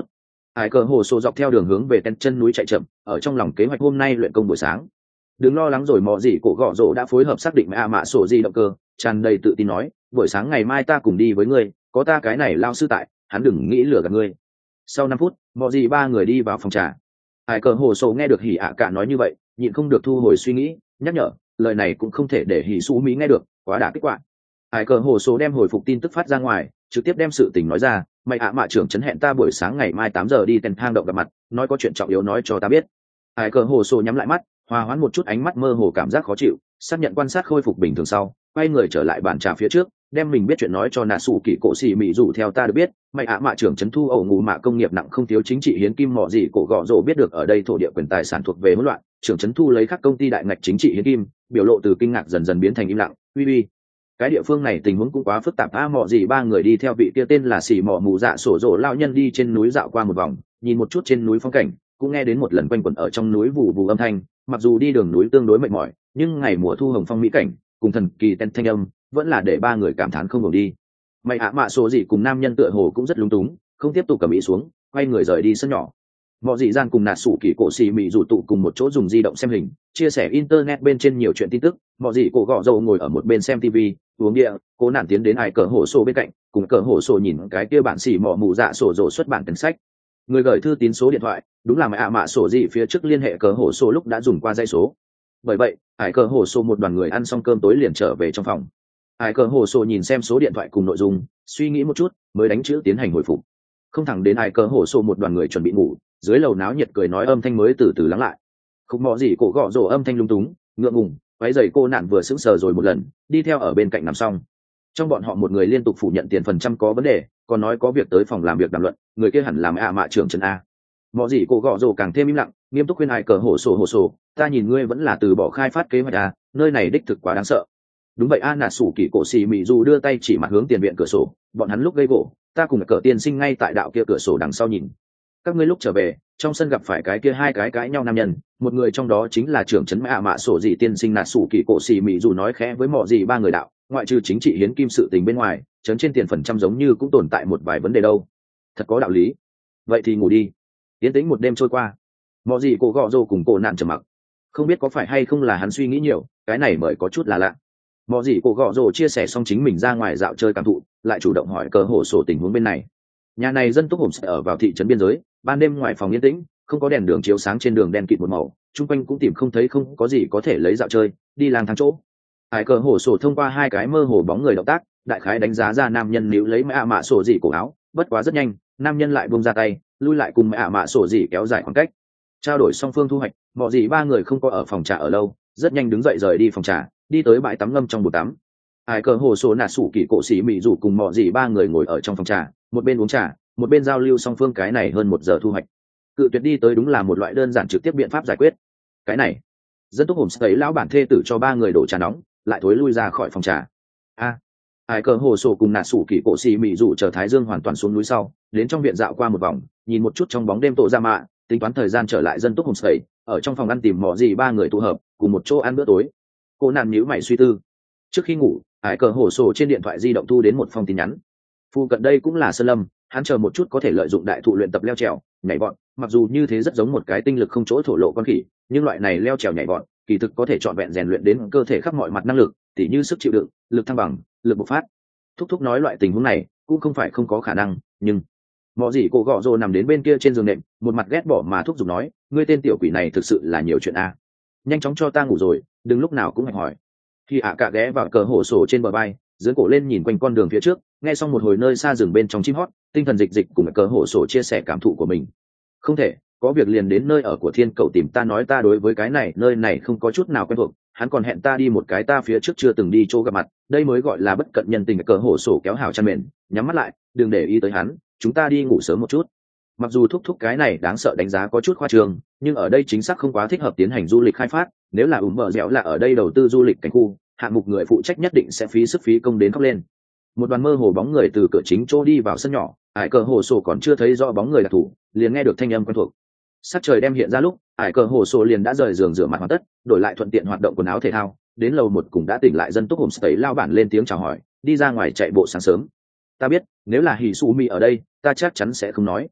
Speaker 1: Hải cờ hồ sổ dọc theo đường hướng về tên chân núi chạy chậm, ở trong lòng kế hoạch hôm nay luyện công buổi sáng. Đừng lo lắng rồi, mọ gì cổ gọ rổ đã phối hợp xác định mẹ mạ sổ gì động cơ, tràn đầy tự tin nói, buổi sáng ngày mai ta cùng đi với ngươi, có ta cái này lao sư tại, hắn đừng nghĩ lừa gạt ngươi. Sau năm phút, mọ gì ba người đi vào phòng trà. Hải cờ hồ sổ nghe được hỉ ạ cả nói như vậy, nhịn không được thu hồi suy nghĩ, nhắc nhở, lời này cũng không thể để hỉ su mỹ nghe được, quá đả kích quạ. Hải cờ hồ sổ đem hồi phục tin tức phát ra ngoài, trực tiếp đem sự tình nói ra, mày ạ mạ trưởng chấn hẹn ta buổi sáng ngày mai tám giờ đi tên hang động gặp mặt, nói có chuyện trọng yếu nói cho ta biết. Hải cờ hồ sổ nhắm lại mắt, hòa hoãn một chút ánh mắt mơ hồ cảm giác khó chịu, xác nhận quan sát khôi phục bình thường sau, quay người trở lại bàn trà phía trước, đem mình biết chuyện nói cho nà sủ kỳ cổ xì mị dù. Theo ta được biết, mày ạ mạ trưởng chấn thu ẩu ngủ mạ công nghiệp nặng không thiếu chính trị hiến kim, mọ gì cổ gọ rổ biết được ở đây thổ địa quyền tài sản thuộc về hỗn loạn, trưởng chấn thu lấy các công ty đại ngạch chính trị hiến kim, biểu lộ từ kinh ngạc dần dần biến thành im lặng. Uy uy, cái địa phương này tình huống cũng quá phức tạp a. Mọ gì ba người đi theo vị kia tên là xì mọ mù dạ sổ rổ lao nhân đi trên núi dạo qua một vòng, nhìn một chút trên núi phong cảnh, cũng nghe đến một lần quanh quẩn ở trong núi vù vù âm thanh. Mặc dù đi đường núi tương đối mệt mỏi, nhưng ngày mùa thu hồng phong mỹ cảnh cùng thần kỳ tên thanh âm vẫn là để ba người cảm thán không ngừng đi. Mày ạ mạ số gì cùng nam nhân tựa hồ cũng rất lúng túng, không tiếp tục cầm ý xuống, quay người rời đi sân nhỏ. Mọi dị gian cùng nạt sủ kỳ cổ xì mị rủ tụ cùng một chỗ dùng di động xem hình, chia sẻ internet bên trên nhiều chuyện tin tức. Mọi dị cổ gọ dầu ngồi ở một bên xem tivi uống địa, cố nạn tiến đến ai cờ hổ sổ bên cạnh, cùng cờ hổ sổ nhìn cái kia bản xỉ mọ mù dạ sổ rổ xuất bản tên sách. Người gửi thư tín số điện thoại đúng là mẹ ạ mạ sổ gì phía trước liên hệ cờ hổ sổ lúc đã dùng qua dây số. Bởi vậy hải cờ hổ sổ một đoàn người ăn xong cơm tối liền trở về trong phòng. Hải cờ hổ sổ nhìn xem số điện thoại cùng nội dung, suy nghĩ một chút mới đánh chữ tiến hành hồi phục. Không thẳng đến hải cờ hổ sổ một đoàn người chuẩn bị ngủ, dưới lầu náo nhiệt cười nói âm thanh mới từ từ lắng lại. Không mọ gì cổ gọ rổ âm thanh lung túng ngượng ngùng, váy giày cô nạn vừa sững sờ rồi một lần, đi theo ở bên cạnh nằm xong. Trong bọn họ một người liên tục phủ nhận tiền phần trăm có vấn đề, còn nói có việc tới phòng làm việc đàm luận, người kia hẳn là mẹ ạ mạ trưởng trần a. Mọ gì cổ gọ rổ càng thêm im lặng, nghiêm túc khuyên ai cờ hổ sổ hổ sổ, ta nhìn ngươi vẫn là từ bỏ khai phát kế hoạch a, nơi này đích thực quá đáng sợ. Đúng vậy a. Nà sủ kỳ cổ xì mị dù đưa tay chỉ mặt hướng tiền viện cửa sổ, bọn hắn lúc gây gỗ, ta cùng cờ tiên sinh ngay tại đạo kia cửa sổ đằng sau nhìn. Các ngươi lúc trở về trong sân gặp phải cái kia hai cái cãi nhau nam nhân, một người trong đó chính là trưởng trấn mẹ ạ mạ sổ dị tiên sinh. Nà sủ kỳ cổ xì mị dù nói khẽ với mọ gì ba người đạo, ngoại trừ chính trị hiến kim sự tình bên ngoài, trấn trên tiền phần trăm giống như cũng tồn tại một vài vấn đề đâu. Thật có đạo lý. Vậy thì ngủ đi. Tiến tĩnh một đêm trôi qua, mọ gì cổ gọ rồ cùng cổ nạn trầm mặc. Không biết có phải hay không là hắn suy nghĩ nhiều, cái này mới có chút là lạ. Mọ gì cổ gọ rồ chia sẻ xong chính mình ra ngoài dạo chơi cảm thụ, lại chủ động hỏi cờ hổ sổ tình huống bên này. Nhà này dân túc hổm sẽ ở vào thị trấn biên giới, ban đêm ngoài phòng yên tĩnh, không có đèn đường chiếu sáng, trên đường đen kịt một màu, chung quanh cũng tìm không thấy không có gì có thể lấy dạo chơi, đi lang thang chỗ. Hải cờ hổ sổ thông qua hai cái mơ hồ bóng người động tác, đại khái đánh giá ra nam nhân níu lấy mẹ ạ mạ sổ dị cổ áo, bất quá rất nhanh, nam nhân lại buông ra tay, lui lại cùng mẹ ạ mạ sổ dị kéo dài khoảng cách. Trao đổi song phương thu hoạch, mọi gì ba người không có ở phòng trà ở lâu, rất nhanh đứng dậy rời đi phòng trà, đi tới bãi tắm ngâm trong bồn tắm. Hải cờ hồ sổ nà sủ kỳ cổ xỉ mị rủ cùng mọi gì ba người ngồi ở trong phòng trà, một bên uống trà, một bên giao lưu song phương cái này hơn một giờ thu hoạch. Cự tuyệt đi tới đúng là một loại đơn giản trực tiếp biện pháp giải quyết. Cái này, dân túc hổm sấy lão bản thê tử cho ba người đổ trà nóng, lại thối lui ra khỏi phòng trà. A, Hải cờ hồ sổ cùng nà sủ kỳ cổ xỉ mị rủ chờ thái dương hoàn toàn xuống núi sau, đến trong viện dạo qua một vòng, nhìn một chút trong bóng đêm tổ ra mạ, tính toán thời gian trở lại dân túc hổm sấy, ở trong phòng ăn tìm mỏ gì ba người tụ hợp, cùng một chỗ ăn bữa tối. Cô nàng nhíu mày suy tư. Trước khi ngủ, Hải cờ hồ sổ trên điện thoại di động thu đến một phong tin nhắn. Phu cận đây cũng là sơn lâm, hắn chờ một chút có thể lợi dụng đại thụ luyện tập leo trèo, nhảy vọt, mặc dù như thế rất giống một cái tinh lực không chỗ thổ lộ con khỉ, nhưng loại này leo trèo nhảy vọt, kỳ thực có thể trọn vẹn rèn luyện đến cơ thể khắp mọi mặt năng lực, tỉ như sức chịu đựng, lực thăng bằng, lực bộc phát. Thúc thúc nói loại tình huống này cũng không phải không có khả năng, nhưng mọ gì cổ gọ rồ nằm đến bên kia trên giường nệm, một mặt ghét bỏ mà thúc giục nói, ngươi tên tiểu quỷ này thực sự là nhiều chuyện a, nhanh chóng cho ta ngủ rồi, đừng lúc nào cũng hạch hỏi. Khi ạ cả ghé vào cờ hổ sổ trên bờ bay, dưỡng cổ lên nhìn quanh con đường phía trước, nghe xong một hồi nơi xa rừng bên trong chim hót, tinh thần dịch dịch cùng cờ hổ sổ chia sẻ cảm thụ của mình. Không thể có việc liền đến nơi ở của thiên cầu tìm ta, nói ta đối với cái này nơi này không có chút nào quen thuộc, hắn còn hẹn ta đi một cái ta phía trước chưa từng đi chỗ gặp mặt, đây mới gọi là bất cận nhân tình. Cờ hổ sổ kéo hào chăn mền, nhắm mắt lại, đừng để ý tới hắn, chúng ta đi ngủ sớm một chút. Mặc dù thúc thúc cái này đáng sợ đánh giá có chút khoa trương, nhưng ở đây chính xác không quá thích hợp tiến hành du lịch khai phát, nếu là ủng mở dẻo là ở đây đầu tư du lịch cảnh khu, hạng mục người phụ trách nhất định sẽ phí sức phí công đến khóc lên. Một đoàn mơ hồ bóng người từ cửa chính chỗ đi vào sân nhỏ, Hải cờ hồ sổ còn chưa thấy rõ bóng người đặc thủ, liền nghe được thanh âm quen thuộc. Sắc trời đem hiện ra lúc, Hải cờ hồ sổ liền đã rời giường rửa mặt hoàn tất, đổi lại thuận tiện hoạt động quần áo thể thao, đến lầu một cùng đã tỉnh lại dân túc homestay lao bản lên tiếng chào hỏi, đi ra ngoài chạy bộ sáng sớm. Ta biết, nếu là Hỉ Su Mi ở đây, ta chắc chắn sẽ không nói.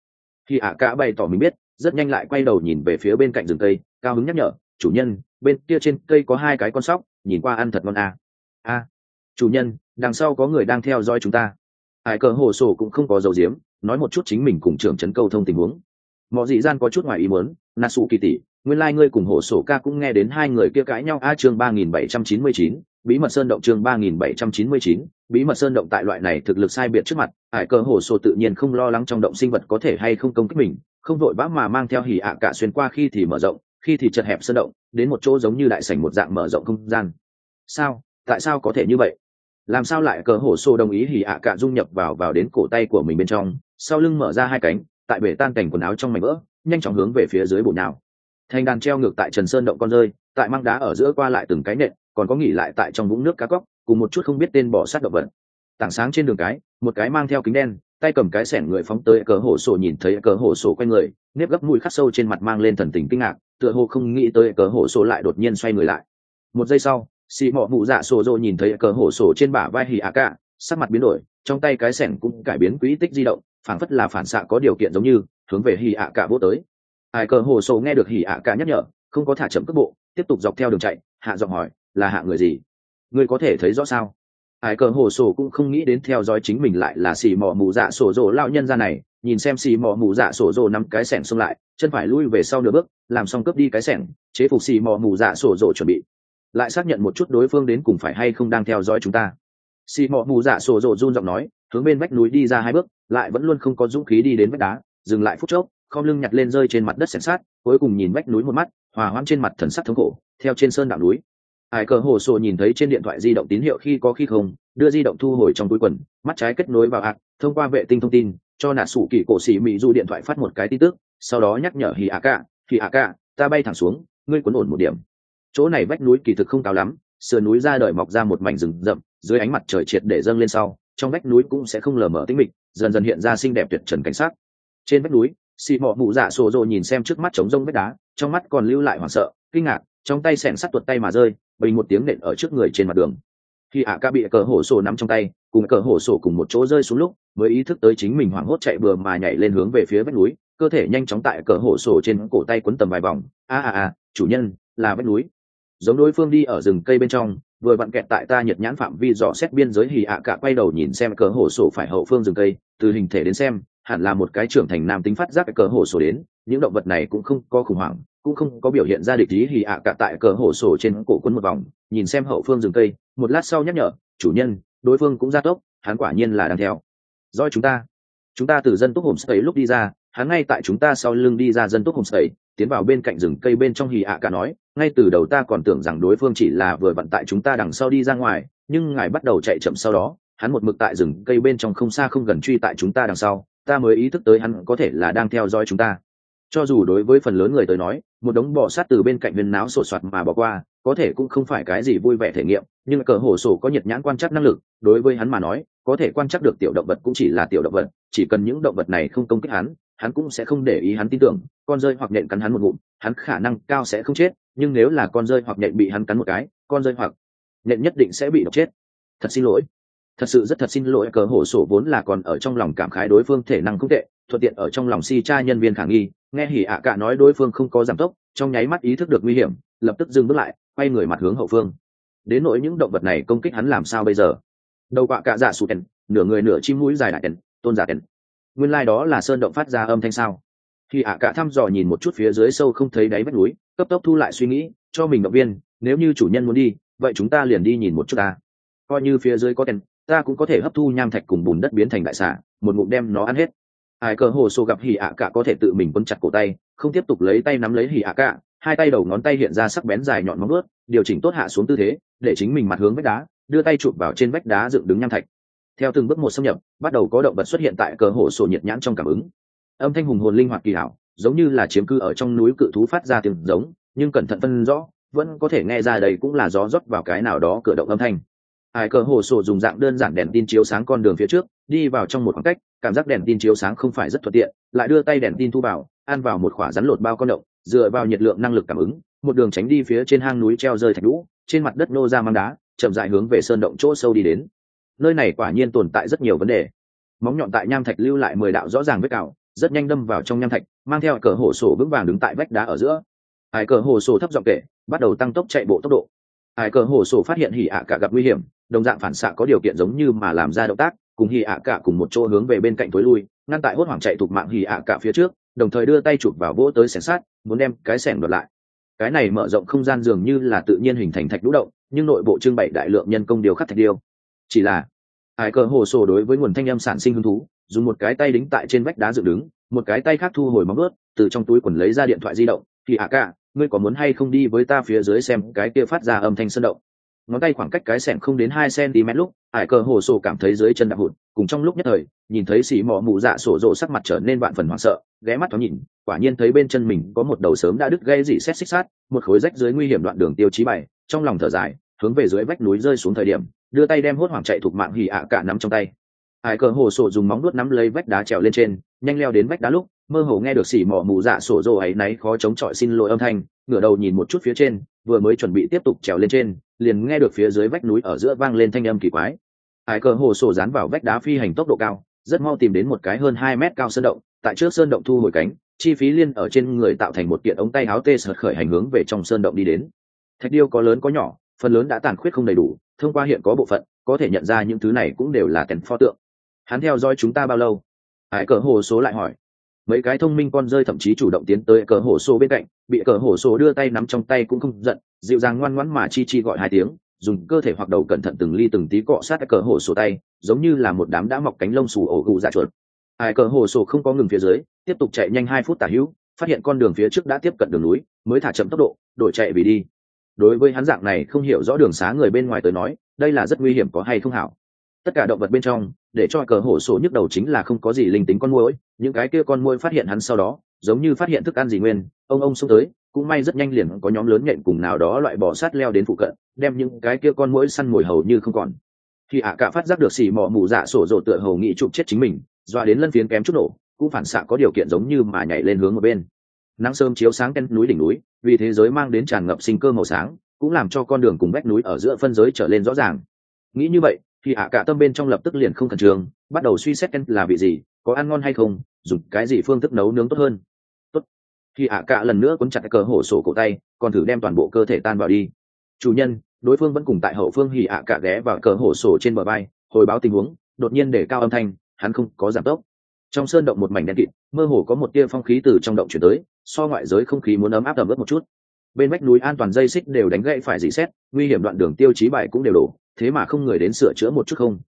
Speaker 1: Khi ạ cả bày tỏ mình biết, rất nhanh lại quay đầu nhìn về phía bên cạnh rừng cây, cao hứng nhắc nhở, chủ nhân, bên kia trên cây có hai cái con sóc, nhìn qua ăn thật ngon à. A, chủ nhân, đằng sau có người đang theo dõi chúng ta. Hải cờ hồ sổ cũng không có dấu diếm, nói một chút chính mình cùng trưởng trấn câu thông tình huống. Mọi dị gian có chút ngoài ý muốn, Natsu kỳ tỷ, nguyên lai ngươi cùng hồ sổ ca cũng nghe đến hai người kia cãi nhau. A chương ba nghìn bảy trăm chín mươi chín, bí mật sơn động. Chương ba nghìn bảy trăm chín mươi chín, bí mật sơn động. Tại loại này thực lực sai biệt trước mặt, Hải cờ hồ sổ tự nhiên không lo lắng trong động sinh vật có thể hay không công kích mình, không vội vã mà mang theo hỉ ạ cả xuyên qua, khi thì mở rộng, khi thì chật hẹp sơn động, đến một chỗ giống như đại sảnh một dạng mở rộng không gian. Sao? Tại sao có thể như vậy? Làm sao lại cờ hổ sổ đồng ý hỉ ạ cả dung nhập vào vào đến cổ tay của mình bên trong, sau lưng mở ra hai cánh, tại bể tan cảnh quần áo trong mảnh vỡ, nhanh chóng hướng về phía dưới bổ nhào. Thành đàn treo ngược tại trần sơn động con rơi, tại mang đá ở giữa qua lại từng cái nện, còn có nghỉ lại tại trong vũng nước cá cóc, cùng một chút không biết tên bò sát động vật. Tảng sáng trên đường cái, một cái mang theo kính đen, tay cầm cái xẻng người phóng tới cờ hổ sổ, nhìn thấy cờ hổ sổ quay người, nếp gấp mũi khắc sâu trên mặt mang lên thần tình kinh ngạc, tựa hồ không nghĩ tới cờ hổ sổ lại đột nhiên xoay người lại. Một giây sau, xì mọ mụ dạ sổ rồ nhìn thấy cờ hổ sổ trên bả vai hỉ ạ cả, sắc mặt biến đổi, trong tay cái xẻng cũng cải biến quỹ tích di động, phảng phất là phản xạ có điều kiện giống như hướng về hỉ ạ cả vô tới. Ai cờ hổ sổ nghe được hỉ ạ cả nhắc nhở, không có thả chậm cước bộ, tiếp tục dọc theo đường chạy, hạ giọng hỏi, là hạ người gì? Ngươi có thể thấy rõ sao? Ai cờ hổ sổ cũng không nghĩ đến theo dõi chính mình lại là xì mọ mù dạ sổ rồ lão nhân ra này, nhìn xem xì mọ mù dạ sổ rồ nắm cái xẻng xông lại, chân phải lui về sau nửa bước, làm xong cướp đi cái xẻng, chế phục xì mọ mù dạ sổ rồ chuẩn bị lại xác nhận một chút đối phương đến cùng phải hay không đang theo dõi chúng ta. Xì mọ mù dạ sổ rồ run giọng nói, hướng bên vách núi đi ra hai bước, lại vẫn luôn không có dũng khí đi đến vách đá, dừng lại phút chốc, khom lưng nhặt lên rơi trên mặt đất xẻng sát, cuối cùng nhìn vách núi một mắt, hòa hoãn trên mặt thần sắc thống khổ, theo trên sơn đạo núi. Ai cờ hồ sổ nhìn thấy trên điện thoại di động tín hiệu khi có khi không, đưa di động thu hồi trong túi quần, mắt trái kết nối vào ạc, thông qua vệ tinh thông tin, cho nạ sủ kỳ cổ xỉ mỹ du điện thoại phát một cái tin tức, sau đó nhắc nhở hỉ ạ cả, hỉ ạ cả, ta bay thẳng xuống, ngươi cuốn ổn một điểm. Chỗ này vách núi kỳ thực không cao lắm, sườn núi ra đời mọc ra một mảnh rừng rậm, dưới ánh mặt trời triệt để dâng lên sau, trong vách núi cũng sẽ không lờ mờ tĩnh mịch, dần dần hiện ra xinh đẹp tuyệt trần cảnh sắc. Trên vách núi, xì mọ mụ dạ sổ rồ nhìn xem trước mắt trống rông vách đá, trong mắt còn lưu lại hoảng sợ, kinh ngạc, trong tay xẻng sắt tuột tay mà rơi, bình một tiếng nện ở trước người trên mặt đường. Khi ạ ca bị cờ hổ sổ nắm trong tay, cùng cờ hổ sổ cùng một chỗ rơi xuống lúc, mới ý thức tới chính mình hoảng hốt chạy bừa mà nhảy lên hướng về phía vách núi, cơ thể nhanh chóng tại cờ hổ sổ trên cổ tay quấn tầm vài vòng. A a a, chủ nhân, là vách núi. Giống đối phương đi ở rừng cây bên trong, vừa vặn kẹt tại ta nhiệt nhãn phạm vi dò xét biên giới. Hỉ ạ cả quay đầu nhìn xem cờ hổ sổ phải hậu phương rừng cây, từ hình thể đến xem, hẳn là một cái trưởng thành nam tính phát giác cờ hổ sổ đến, những động vật này cũng không có khủng hoảng, cũng không có biểu hiện ra địch ý. Hỉ ạ cả tại cờ hổ sổ trên cổ quấn một vòng, nhìn xem hậu phương rừng cây, một lát sau nhắc nhở, chủ nhân, đối phương cũng ra tốc, hắn quả nhiên là đang theo dõi chúng ta. Chúng ta từ dân túc homestay lúc đi ra, hắn ngay tại chúng ta sau lưng đi ra dân túc homestay, tiến vào bên cạnh rừng cây bên trong. Hỉ ạ cả nói, ngay từ đầu ta còn tưởng rằng đối phương chỉ là vừa vặn tại chúng ta đằng sau đi ra ngoài, nhưng ngài bắt đầu chạy chậm sau đó, hắn một mực tại rừng cây bên trong không xa không gần truy tại chúng ta đằng sau, ta mới ý thức tới hắn có thể là đang theo dõi chúng ta. Cho dù đối với phần lớn người tới nói, một đống bò sát từ bên cạnh viên náo sổ soạt mà bỏ qua, có thể cũng không phải cái gì vui vẻ thể nghiệm, nhưng cờ hổ sổ có nhiệt nhãn quan trắc năng lực, đối với hắn mà nói, có thể quan trắc được tiểu động vật cũng chỉ là tiểu động vật, chỉ cần những động vật này không công kích hắn, hắn cũng sẽ không để ý. Hắn tin tưởng, con rơi hoặc nhện cắn hắn một ngụm, hắn khả năng cao sẽ không chết, nhưng nếu là con rơi hoặc nhện bị hắn cắn một cái, con rơi hoặc nhện nhất định sẽ bị độc chết. Thật xin lỗi, thật sự rất thật xin lỗi. Cờ hổ sổ vốn là còn ở trong lòng cảm khái đối phương thể năng không tệ, thuận tiện ở trong lòng si tra nhân viên khả nghi, nghe hỉ ạ cả nói đối phương không có giảm tốc, trong nháy mắt ý thức được nguy hiểm, lập tức dừng bước lại, quay người mặt hướng hậu phương. Đến nỗi những động vật này công kích hắn làm sao bây giờ? Đầu quạ cạ dạ sụt tèn, nửa người nửa chim mũi dài đại tèn, tôn giả tèn. Nguyên lai like đó là sơn động phát ra âm thanh sao? Khi ạ cả thăm dò nhìn một chút phía dưới sâu không thấy đáy vách núi, cấp tốc thu lại suy nghĩ, cho mình động viên, nếu như chủ nhân muốn đi, vậy chúng ta liền đi nhìn một chút ta. Coi như phía dưới có tèn, ta cũng có thể hấp thu nham thạch cùng bùn đất biến thành đại xà, một ngụm đem nó ăn hết. Ai cờ hồ sổ gặp hỉ ạ cả có thể tự mình quấn chặt cổ tay, không tiếp tục lấy tay nắm lấy hỉ ạ cả, hai tay đầu ngón tay hiện ra sắc bén dài nhọn móng vuốt, điều chỉnh tốt hạ xuống tư thế, để chính mình mặt hướng vách đá, đưa tay chụp vào trên vách đá dựng đứng nham thạch. Theo từng bước một xâm nhập, bắt đầu có động vật xuất hiện tại cờ hồ sổ nhiệt nhãn trong cảm ứng. Âm thanh hùng hồn linh hoạt kỳ hảo, giống như là chiếm cư ở trong núi cự thú phát ra tiếng giống, nhưng cẩn thận phân rõ, vẫn có thể nghe ra đây cũng là gió rót vào cái nào đó cửa động âm thanh. Ai cờ hồ sổ dùng dạng đơn giản đèn tin chiếu sáng con đường phía trước, đi vào trong một khoảng cách, cảm giác đèn tin chiếu sáng không phải rất thuận tiện, lại đưa tay đèn tin thu vào, ăn vào một khỏa rắn lột bao con động, dựa vào nhiệt lượng năng lực cảm ứng, một đường tránh đi phía trên hang núi treo rơi thạch lũ, trên mặt đất nô ra mang đá, chậm rãi hướng về sơn động chỗ sâu đi đến. Nơi này quả nhiên tồn tại rất nhiều vấn đề. Móng nhọn tại nham thạch lưu lại mười đạo rõ ràng vết cào, rất nhanh đâm vào trong nham thạch, mang theo cờ hổ sổ vững vàng đứng tại vách đá ở giữa. Hải cờ hổ sổ thấp giọng kể, bắt đầu tăng tốc chạy bộ tốc độ. Hải cờ hổ sổ phát hiện hỉ ạ cả gặp nguy hiểm, đồng dạng phản xạ có điều kiện giống như mà làm ra động tác, cùng hỉ ạ cả cùng một chỗ hướng về bên cạnh tối lui, ngăn tại hốt hoảng chạy thục mạng hỉ ạ cả phía trước, đồng thời đưa tay chụp vào vỗ tới xẻng sát, muốn đem cái xẻng đoạt lại. Cái này mở rộng không gian dường như là tự nhiên hình thành thạch lũ động, nhưng nội bộ trưng bày đại lượng nhân công điều khắc thạch điêu. Chỉ là Hải cờ hồ sổ đối với nguồn thanh âm sản sinh hứng thú, dùng một cái tay đính tại trên vách đá dựng đứng, một cái tay khác thu hồi móng ướt, từ trong túi quần lấy ra điện thoại di động. Thì ạ cả, ngươi có muốn hay không đi với ta phía dưới xem cái kia phát ra âm thanh sơn động? Ngón tay khoảng cách cái xẻng không đến hai cm lúc, Hải cờ hồ sổ cảm thấy dưới chân đạp hụt, cùng trong lúc nhất thời, nhìn thấy xì mỏ mụ dạ sổ rộ sắc mặt trở nên vạn phần hoảng sợ, ghé mắt thoáng nhìn, quả nhiên thấy bên chân mình có một đầu sớm đã đứt gây dị xét xích sát, một khối rách dưới nguy hiểm đoạn đường tiêu chí bảy, trong lòng thở dài, hướng về dưới vách núi rơi xuống thời điểm, đưa tay đem hốt hoảng chạy thuộc mạng hỉ ạ cả nắm trong tay. Hải cờ hồ sổ dùng móng vuốt nắm lấy vách đá trèo lên trên, nhanh leo đến vách đá lúc, mơ hồ nghe được xì mỏ mụ dạ sổ rộ ấy náy khó chống chọi xin lỗi âm thanh, ngửa đầu nhìn một chút phía trên, vừa mới chuẩn bị tiếp tục trèo lên trên, liền nghe được phía dưới vách núi ở giữa vang lên thanh âm kỳ quái. Hải cờ hồ sổ dán vào vách đá phi hành tốc độ cao, rất mau tìm đến một cái hơn hai mét cao sơn động, tại trước sơn động thu hồi cánh, chi phí liên ở trên người tạo thành một kiện ống tay áo tê sợt khởi hành hướng về trong sơn động đi đến. Thạch điêu có lớn có nhỏ, phần lớn đã tàn khuyết không đầy đủ, thông qua hiện có bộ phận, có thể nhận ra những thứ này cũng đều là kèn pho tượng. Hắn theo dõi chúng ta bao lâu? Hải cờ hồ số lại hỏi. Mấy cái thông minh con rơi thậm chí chủ động tiến tới cờ hổ số bên cạnh, bị cờ hổ số đưa tay nắm trong tay cũng không giận, dịu dàng ngoan ngoãn mà chi chi gọi hai tiếng, dùng cơ thể hoặc đầu cẩn thận từng ly từng tí cọ sát cờ hổ số tay, giống như là một đám đã mọc cánh lông xù ổ gù dạ chuột. Hải cờ hổ số không có ngừng phía dưới, tiếp tục chạy nhanh hai phút tả hữu, phát hiện con đường phía trước đã tiếp cận đường núi, mới thả chậm tốc độ, đổi chạy vì đi. Đối với hắn dạng này không hiểu rõ đường xá người bên ngoài tới nói, đây là rất nguy hiểm có hay không hảo. Tất cả động vật bên trong, để cho cờ hổ số nhức đầu chính là không có gì linh tính con muỗi, những cái kia con muỗi phát hiện hắn sau đó, giống như phát hiện thức ăn gì nguyên, ông ông xông tới, cũng may rất nhanh liền có nhóm lớn nhện cùng nào đó loại bò sát leo đến phụ cận, đem những cái kia con muỗi săn mồi hầu như không còn. Khi ạ cả phát giác được xì mọ mù dạ sổ rộ tựa hầu nghị chụp chết chính mình, doa đến lân phiến kém chút nổ, cũng phản xạ có điều kiện giống như mà nhảy lên hướng một bên. Nắng sớm chiếu sáng trên núi đỉnh núi, vì thế giới mang đến tràn ngập sinh cơ màu sáng, cũng làm cho con đường cùng vách núi ở giữa phân giới trở lên rõ ràng. Nghĩ như vậy, thì ạ cả tâm bên trong lập tức liền không khẩn trương, bắt đầu suy xét là vị gì, có ăn ngon hay không, dùng cái gì phương thức nấu nướng tốt hơn. Tốt. Thì ạ cả lần nữa cuốn chặt cờ hổ sổ cổ tay, còn thử đem toàn bộ cơ thể tan vào đi. Chủ nhân, đối phương vẫn cùng tại hậu phương hỉ ạ cả ghé vào cờ hổ sổ trên bờ vai, hồi báo tình huống, đột nhiên để cao âm thanh, hắn không có giảm tốc. Trong sơn động một mảnh đen kịt, mơ hồ có một tia phong khí từ trong động chuyển tới, so ngoại giới không khí muốn ấm áp ẩm ướt một chút. Bên vách núi an toàn dây xích đều đánh gãy phải dì xét, nguy hiểm đoạn đường tiêu chí bài cũng đều đổ, thế mà không người đến sửa chữa một chút không.